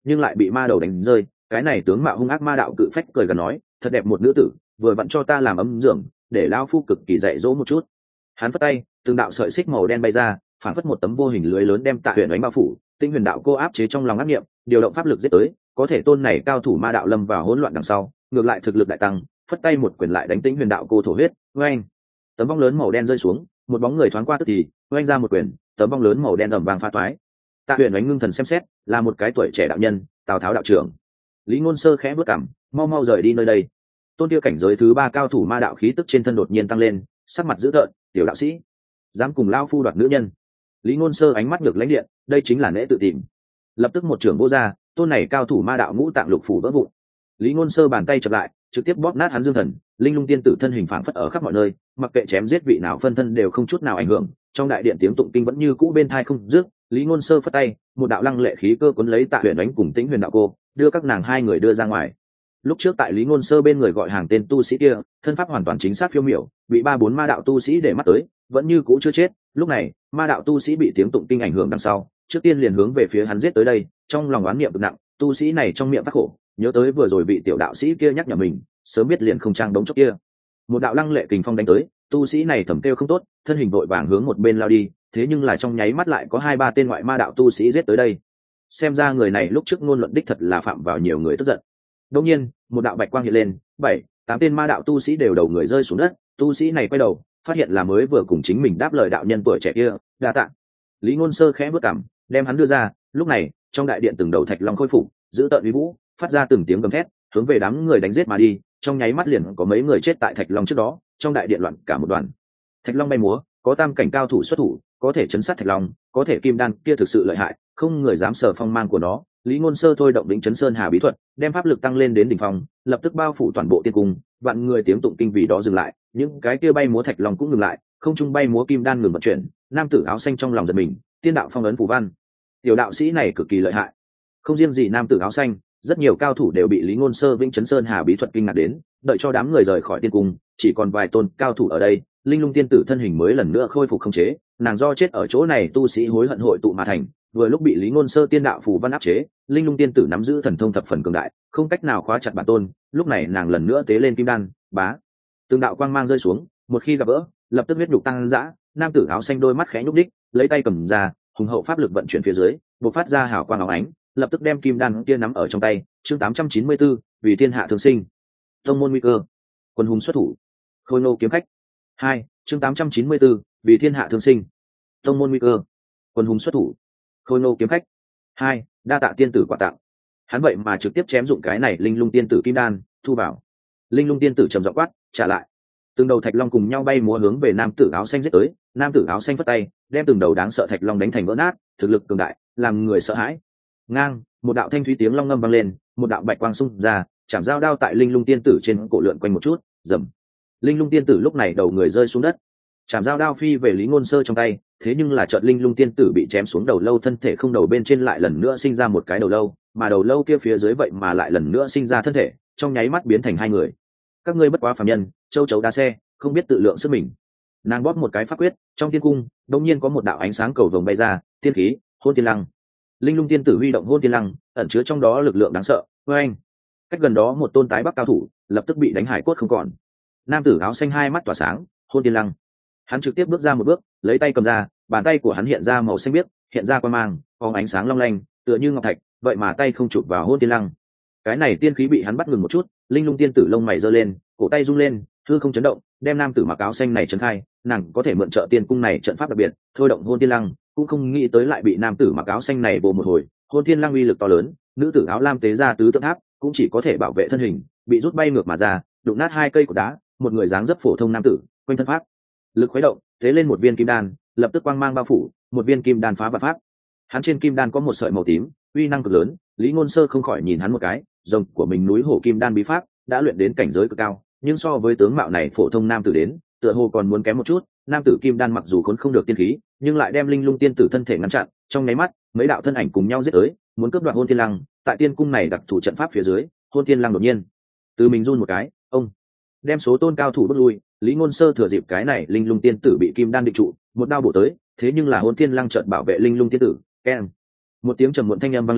Speaker 1: nhưng lại bị ma đầu đánh rơi. Cái này tướng mạo hung ác ma đạo cự phách cười gần nói, thật đẹp một nữ tử, vừa vặn cho ta làm ấm dưỡng, để lão phu cực kỳ dạy dỗ một chút. Hắn phất tay, từng đạo sợi xích màu đen bay ra, phản phất một tấm vô hình lưới lớn đem Tạ Huyền Ánh bao phủ. Tinh huyền đạo cô áp chế trong lòng ác niệm, điều động pháp lực giết tới, có thể tôn này cao thủ ma đạo lâm vào hỗn loạn đằng sau, ngược lại thực lực đại tăng, phất tay một quyền lại đánh Tinh huyền đạo cô thổ huyết. Oanh! Tấm vong lớn màu đen rơi xuống, một bóng người thoáng qua tức thì oanh ra một quyền, tấm vong lớn màu đen ầm vang phá toái. Tạ Huyền Ánh ngưng thần xem xét, là một cái tuổi trẻ đạo nhân, Tào Tháo đạo trưởng. Lý Ngôn Sơ khẽ bước cằm, mau mau rời đi nơi đây. Tôn kia cảnh giới thứ 3 cao thủ ma đạo khí tức trên thân đột nhiên tăng lên, sắc mặt dữ tợn, tiểu đạo sĩ, dám cùng lao phu đoạt nữ nhân. Lý Ngôn Sơ ánh mắt ngược lãnh điện, đây chính là nễ tự tìm. Lập tức một trưởng vô ra, tôn này cao thủ ma đạo ngũ tạng lục phủ vỡ vụn. Lý Ngôn Sơ bàn tay chập lại, trực tiếp bóp nát hắn dương thần, linh lung tiên tử thân hình phảng phất ở khắp mọi nơi, mặc kệ chém giết vị nào phân thân đều không chút nào ảnh hưởng. Trong đại điện tiếng tụng kinh vẫn như cũ bên tai không dứt. Lý Ngôn Sơ phất tay, một đạo lăng lệ khí cơ cuốn lấy Tạ Huyền Ánh cùng Tĩnh Huyền đạo cô, đưa các nàng hai người đưa ra ngoài. Lúc trước tại Lý Ngôn Sơ bên người gọi hàng tên tu sĩ kia, thân pháp hoàn toàn chính xác phiêu miểu, bị 3-4 ma đạo tu sĩ để mắt tới, vẫn như cũ chưa chết. Lúc này, ma đạo tu sĩ bị tiếng tụng kinh ảnh hưởng đằng sau, trước tiên liền hướng về phía hắn giết tới đây, trong lòng oán niệm cực nặng, tu sĩ này trong miệng phát khổ, nhớ tới vừa rồi bị tiểu đạo sĩ kia nhắc nhở mình, sớm biết liền không trang đống chốc kia. Một đạo lăng lệ kình phong đánh tới, tu sĩ này thầm kêu không tốt, thân hình vội vàng hướng một bên lao đi, thế nhưng là trong nháy mắt lại có 2-3 tên ngoại ma đạo tu sĩ giết tới đây. Xem ra người này lúc trước ngôn luận đích thật là phạm vào nhiều người tức giận. Đột nhiên, một đạo bạch quang hiện lên, 7-8 tên ma đạo tu sĩ đều đầu người rơi xuống đất, tu sĩ này quay đầu, phát hiện là mới vừa cùng chính mình đáp lời đạo nhân tuổi trẻ kia, đa tạ. Lý Ngôn Sơ khẽ bước cằm, đem hắn đưa ra, lúc này, trong đại điện từng đầu thạch long khôi phục, giữ tợn uy vũ, phát ra từng tiếng gầm thét, hướng về đám người đánh giết mà đi, trong nháy mắt liền có mấy người chết tại thạch long trước đó, trong đại điện loạn cả một đoàn. Thạch long bay múa, có tam cảnh cao thủ xuất thủ, có thể chấn sát thạch long, có thể kim đan kia thực sự lợi hại, không người dám sờ phong mang của nó. Lý Ngôn Sơ thôi động Vĩnh Chấn Sơn Hà bí thuật, đem pháp lực tăng lên đến đỉnh phong, lập tức bao phủ toàn bộ tiên cung, vạn người tiếng tụng kinh vì đó dừng lại, những cái kia bay múa thạch long cũng ngừng lại, không trung bay múa kim đan ngừng vận chuyển. Nam tử áo xanh trong lòng giật mình, tiên đạo phong ấn phù văn, tiểu đạo sĩ này cực kỳ lợi hại. Không riêng gì nam tử áo xanh, rất nhiều cao thủ đều bị Lý Ngôn Sơ Vĩnh Chấn Sơn Hà bí thuật kinh ngạc đến, đợi cho đám người rời khỏi tiên cung, chỉ còn vài tôn cao thủ ở đây, linh lung tiên tử thân hình mới lần nữa khôi phục không chế, nàng do chết ở chỗ này tu sĩ hối hận hội tụ mà thành, vừa lúc bị Lý Ngôn Sơ tiên đạo phù văn áp chế, linh lung tiên tử nắm giữ thần thông thập phần cường đại, không cách nào khóa chặt bản tôn. Lúc này nàng lần nữa tế lên kim đan, bá, từng đạo quang mang rơi xuống, một khi gặp vỡ, lập tức huyết nhục tăng dã. Nam tử áo xanh đôi mắt khẽ nhúc đích, lấy tay cầm ra, hùng hậu pháp lực vận chuyển phía dưới, bộc phát ra hào quang óng ánh, lập tức đem kim đan kia nắm ở trong tay. Chương 894, vì thiên hạ thương sinh, tông môn nguy cơ, quân hùng xuất thủ, khôi ngô kiếm khách. 2. Chương 894, vì thiên hạ thương sinh, tông môn nguy cơ, quân hùng xuất thủ, khôi ngô kiếm khách. 2. Đa tạ tiên tử quà tặng. Hắn vậy mà trực tiếp chém dụng cái này linh lung tiên tử kim đan, thu vào. Linh lung tiên tử trầm giọng quát, trả lại. Từng đầu thạch long cùng nhau bay múa hướng về nam tử áo xanh giết tới. Nam tử áo xanh phất tay, đem từng đầu đáng sợ thạch long đánh thành vỡ nát, thực lực cường đại, làm người sợ hãi. Ngang, một đạo thanh thúy tiếng long ngâm vang lên, một đạo bạch quang xung ra, chạm dao đao tại linh lung tiên tử trên cổ lượn quanh một chút, rầm. Linh lung tiên tử lúc này đầu người rơi xuống đất, chạm dao đao phi về Lý Ngôn Sơ trong tay, thế nhưng là chợt linh lung tiên tử bị chém xuống đầu lâu, thân thể không đầu bên trên lại lần nữa sinh ra một cái đầu lâu, mà đầu lâu kia phía dưới vậy mà lại lần nữa sinh ra thân thể, trong nháy mắt biến thành hai người. Các ngươi bất quá phàm nhân, châu chấu đá xe, không biết tự lượng sức mình. Nàng bóp một cái pháp quyết, trong tiên cung đột nhiên có một đạo ánh sáng cầu vồng bay ra, tiên khí, hôn tiên lăng. Linh lung tiên tử huy động hôn tiên lăng, ẩn chứa trong đó lực lượng đáng sợ. Với anh, cách gần đó một tôn tái bắc cao thủ lập tức bị đánh hải cốt không còn. Nam tử áo xanh hai mắt tỏa sáng, hôn tiên lăng. Hắn trực tiếp bước ra một bước, lấy tay cầm ra, bàn tay của hắn hiện ra màu xanh biếc, hiện ra quang mang, phóng ánh sáng long lanh, tựa như ngọc thạch, vậy mà tay không chụp vào hôn tiên lăng. Cái này tiên khí bị hắn bắt ngừng một chút, linh lung tiên tử lông mày giơ lên, cổ tay rung lên, hư không chấn động, đem nam tử mặc áo xanh này trấn khai. Nàng có thể mượn trợ tiên cung này trận pháp đặc biệt, thôi động hôn tiên lăng, cũng không nghĩ tới lại bị nam tử mặc áo xanh này bổ một hồi. Hôn tiên lăng uy lực to lớn, nữ tử áo lam tế ra tứ tượng tháp, cũng chỉ có thể bảo vệ thân hình, bị rút bay ngược mà ra, đụng nát hai cây cột đá. Một người dáng dấp phổ thông nam tử, quanh thân pháp lực khuấy động, thế lên một viên kim đan, lập tức quang mang bao phủ, một viên kim đan phá vạn pháp. Hắn trên kim đan có một sợi màu tím, uy năng cực lớn. Lý Ngôn Sơ không khỏi nhìn hắn một cái, rồng của mình núi hổ kim đan bí pháp đã luyện đến cảnh giới cực cao, nhưng so với tướng mạo này phổ thông nam tử đến, tựa hồ còn muốn kém một chút. Nam tử kim đan mặc dù khốn không được tiên khí, nhưng lại đem linh lung tiên tử thân thể ngăn chặn. Trong nháy mắt, mấy đạo thân ảnh cùng nhau giết tới, muốn cướp đoạt hôn thiên lăng. Tại tiên cung này đặc thủ trận pháp phía dưới, hôn thiên lăng đột nhiên từ mình run một cái, ông đem số tôn cao thủ bước lui. Lý Ngôn Sơ thừa dịp cái này linh lung tiên tử bị kim đan định trụ, một đao bổ tới, thế nhưng là hôn thiên lăng chợt bảo vệ linh lung tiên tử. Keng, một tiếng trầm muộn thanh âm vang lên,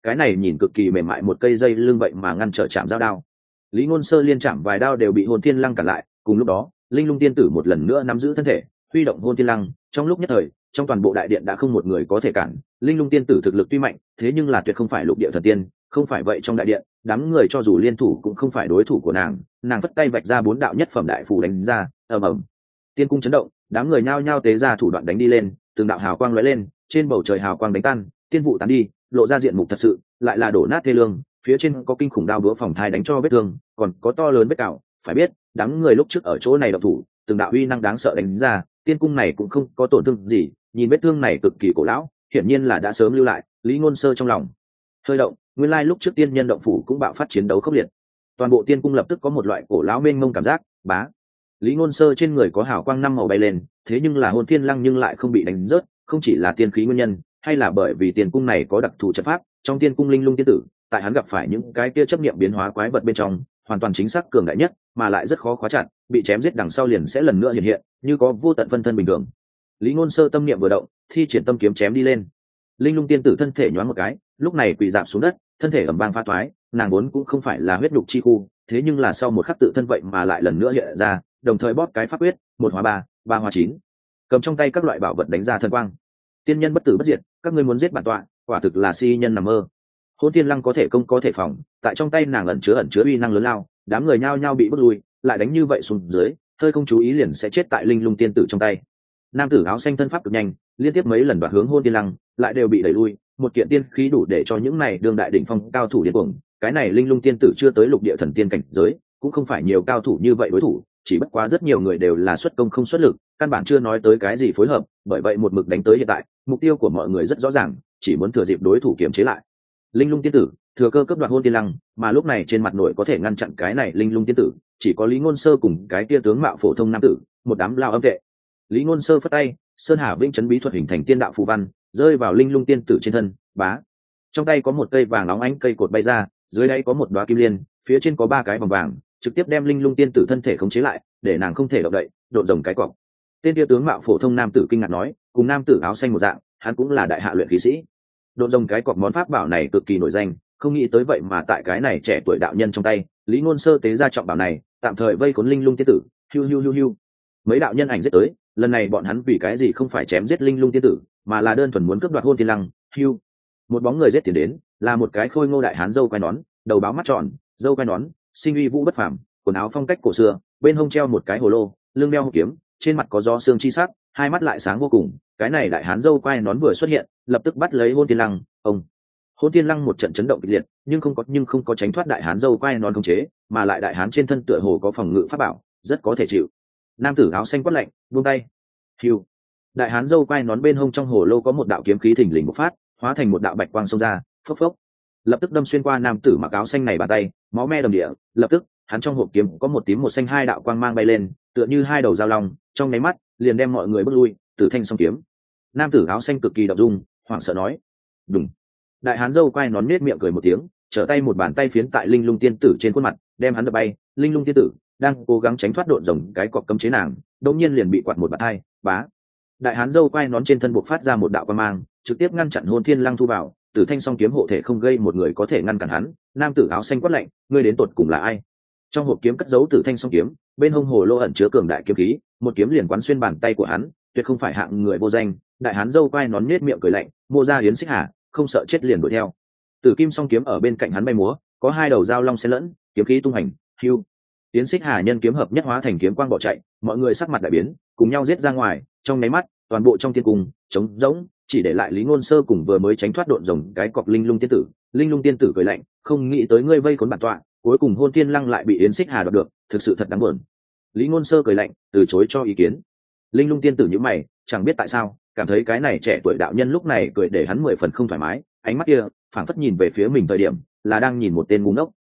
Speaker 1: cái này nhìn cực kỳ mềm mại một cây dây lưng vậy mà ngăn trở chạm dao đao. Lý Ngôn Sơ liên chạm vài đao đều bị Hôn Thiên Lăng cản lại. Cùng lúc đó, linh lung tiên tử một lần nữa nắm giữ thân thể, huy động Hôn Thiên Lăng. Trong lúc nhất thời, trong toàn bộ đại điện đã không một người có thể cản. Linh lung tiên tử thực lực tuy mạnh, thế nhưng là tuyệt không phải lục địa thần tiên, không phải vậy trong đại điện, đám người cho dù liên thủ cũng không phải đối thủ của nàng. Nàng vất tay vạch ra 4 đạo nhất phẩm đại phù đánh ra, ầm ầm. Tiên cung chấn động, đám người nhao nhao tế ra thủ đoạn đánh đi lên, từng đạo hào quang lóe lên, trên bầu trời hào quang đánh tan, tiên vụ tán đi, lộ ra diện mục thật sự, lại là đổ nát thê lương. Phía trên có kinh khủng đao búa phòng thai đánh cho vết thương, còn có to lớn vết cào. Phải biết, đám người lúc trước ở chỗ này động thủ, từng đạo uy năng đáng sợ đánh ra, tiên cung này cũng không có tổn thương gì, nhìn vết thương này cực kỳ cổ lão, hiển nhiên là đã sớm lưu lại. Lý Ngôn Sơ trong lòng hơi động, nguyên lai lúc trước tiên nhân động phủ cũng bạo phát chiến đấu khốc liệt, toàn bộ tiên cung lập tức có một loại cổ lão mênh mông cảm giác. Bá, Lý Ngôn Sơ trên người có hào quang 5 màu bay lên, thế nhưng là Hồn Thiên Lăng nhưng lại không bị đánh rớt, không chỉ là tiên khí nguyên nhân, hay là bởi vì tiên cung này có đặc thù trận pháp, trong tiên cung linh lung tiên tử, tại hắn gặp phải những cái kia chấp niệm biến hóa quái vật bên trong, hoàn toàn chính xác cường đại nhất, mà lại rất khó khóa chặt, bị chém giết đằng sau liền sẽ lần nữa hiện hiện, như có vô tận phân thân bình thường. Lý Ngôn Sơ tâm niệm vừa động, thi triển tâm kiếm chém đi lên. Linh lung tiên tử thân thể nhoáng một cái, lúc này quỳ rạp xuống đất, thân thể ầm vang phá toái, nàng vốn cũng không phải là huyết nhục chi khu, thế nhưng là sau một khắc tự thân vậy mà lại lần nữa hiện ra, đồng thời bóp cái pháp quyết, 1 hóa 3, 3 hóa 9, cầm trong tay các loại bảo vật đánh ra thần quang. Tiên nhân bất tử bất diệt, các ngươi muốn giết bản tọa, quả thực là si nhân nằm mơ. Hôn Thiên Lăng có thể công có thể phòng, tại trong tay nàng ẩn chứa uy năng lớn lao, đám người nhao nhao bị bước lui, lại đánh như vậy xuống dưới, hơi không chú ý liền sẽ chết tại linh lung tiên tử trong tay. Nam tử áo xanh thân pháp cực nhanh, liên tiếp mấy lần đoạt hướng Hôn Thiên Lăng, lại đều bị đẩy lui, một kiện tiên khí đủ để cho những này đương đại đỉnh phong cao thủ điên cuồng. Cái này linh lung tiên tử chưa tới lục địa thần tiên cảnh giới, cũng không phải nhiều cao thủ như vậy đối thủ, chỉ bất quá rất nhiều người đều là xuất công không xuất lực, căn bản chưa nói tới cái gì phối hợp, bởi vậy một mực đánh tới hiện tại, mục tiêu của mọi người rất rõ ràng, chỉ muốn thừa dịp đối thủ kiềm chế lại. Linh lung tiên tử thừa cơ cướp đoạt Hôn Thiên Lăng, mà lúc này trên mặt nội có thể ngăn chặn cái này linh lung tiên tử, chỉ có Lý Ngôn Sơ cùng cái kia tướng mạo phổ thông nam tử, một đám lao âm tệ. Lý Ngôn Sơ phất tay, Sơn Hà Vĩnh Chấn bí thuật hình thành tiên đạo phù văn, rơi vào linh lung tiên tử trên thân. Bá, trong tay có một cây vàng nóng ánh cây cột bay ra, dưới đây có một đóa kim liên, phía trên có 3 cái vòng vàng, trực tiếp đem linh lung tiên tử thân thể khống chế lại, để nàng không thể động đậy, độn rồng cái cọc. Tên kia tướng mạo phổ thông nam tử kinh ngạc nói, cùng nam tử áo xanh một dạng, hắn cũng là đại hạ luyện khí sĩ. Độn rồng cái cọc món pháp bảo này cực kỳ nổi danh, không nghĩ tới vậy mà tại cái này trẻ tuổi đạo nhân trong tay, Lý Ngôn Sơ tế ra trọng bảo này, tạm thời vây khốn linh lung tiên tử. Hiu hiu hiu hiu. Mấy đạo nhân ảnh giết tới, lần này bọn hắn vì cái gì không phải chém giết linh lung tiên tử, mà là đơn thuần muốn cướp đoạt Hôn Thiên Lăng. Hiu. Một bóng người giết tiến đến, là một cái khôi ngô đại hán râu quai nón, đầu báo mắt tròn, râu quai nón, sinh uy vũ bất phàm, quần áo phong cách cổ xưa, bên hông treo một cái hồ lô, lưng đeo hộp kiếm, trên mặt có gió xương chi sắc, hai mắt lại sáng vô cùng. Cái này đại hán râu quai nón vừa xuất hiện, lập tức bắt lấy Hôn Thiên Lăng. Ông Hôn Thiên Lăng một trận chấn động kịch liệt, nhưng không có tránh thoát đại hán râu quai nón khống chế, mà lại đại hán trên thân tựa hồ có phòng ngự pháp bảo, rất có thể chịu. Nam tử áo xanh quát lạnh, buông tay. Hiu. Đại hán râu quai nón bên hông trong hồ lô có một đạo kiếm khí thình lình bộc phát, hóa thành một đạo bạch quang xông ra, phốc phốc, lập tức đâm xuyên qua nam tử mặc áo xanh này bàn tay, máu me đầm địa. Lập tức hắn trong hộp kiếm có một tím một xanh 2 đạo quang mang bay lên, tựa như 2 đầu dao long, trong nháy mắt liền đem mọi người bước lui. Tử thanh song kiếm. Nam tử áo xanh cực kỳ động dung, hoảng sợ nói, đùng. Đại hán râu quai nón nết miệng cười một tiếng, trở tay một bàn tay phiến tại linh lung tiên tử trên khuôn mặt, đem hắn đập bay. Linh lung tiên tử đang cố gắng tránh thoát độn rồng cái cọc cấm chế nàng, đột nhiên liền bị quạt một bạt hai. Bá. Đại hán râu quai nón trên thân bộc phát ra một đạo quang mang, trực tiếp ngăn chặn Hôn Thiên Lăng thu vào. Tử thanh song kiếm hộ thể không gây một người có thể ngăn cản hắn. Nam tử áo xanh quát lạnh, ngươi đến tột cùng là ai? Trong hộp kiếm cất giấu tử thanh song kiếm, bên hông hồ lô ẩn chứa cường đại kiếm khí, một kiếm liền quán xuyên bàn tay của hắn, tuyệt không phải hạng người vô danh. Đại hán râu quai nón nhếch miệng cười lạnh, mô ra Yến Xích Hà, không sợ chết liền đuổi theo. Tử kim song kiếm ở bên cạnh hắn bay múa, có 2 đầu dao long xen lẫn, kiếm khí tung hành. Hưu. Yến Xích Hà nhân kiếm hợp nhất hóa thành kiếm quang bỏ chạy, mọi người sắc mặt đại biến, cùng nhau giết ra ngoài. Trong nháy mắt, toàn bộ trong tiên cung trống rỗng, chỉ để lại Lý Ngôn Sơ cùng vừa mới tránh thoát độn rồng cái cọc linh lung tiên tử. Linh lung tiên tử cười lạnh, không nghĩ tới ngươi vây khốn bản tọa, cuối cùng Hôn Thiên Lăng lại bị Yến Xích Hà đoạt được, thực sự thật đáng buồn. Lý Ngôn Sơ cười lạnh, từ chối cho ý kiến. Linh lung tiên tử nhíu mày, chẳng biết tại sao cảm thấy cái này trẻ tuổi đạo nhân lúc này cười để hắn 10 phần không thoải mái, ánh mắt kia phảng phất nhìn về phía mình thời điểm là đang nhìn một tên ngu ngốc.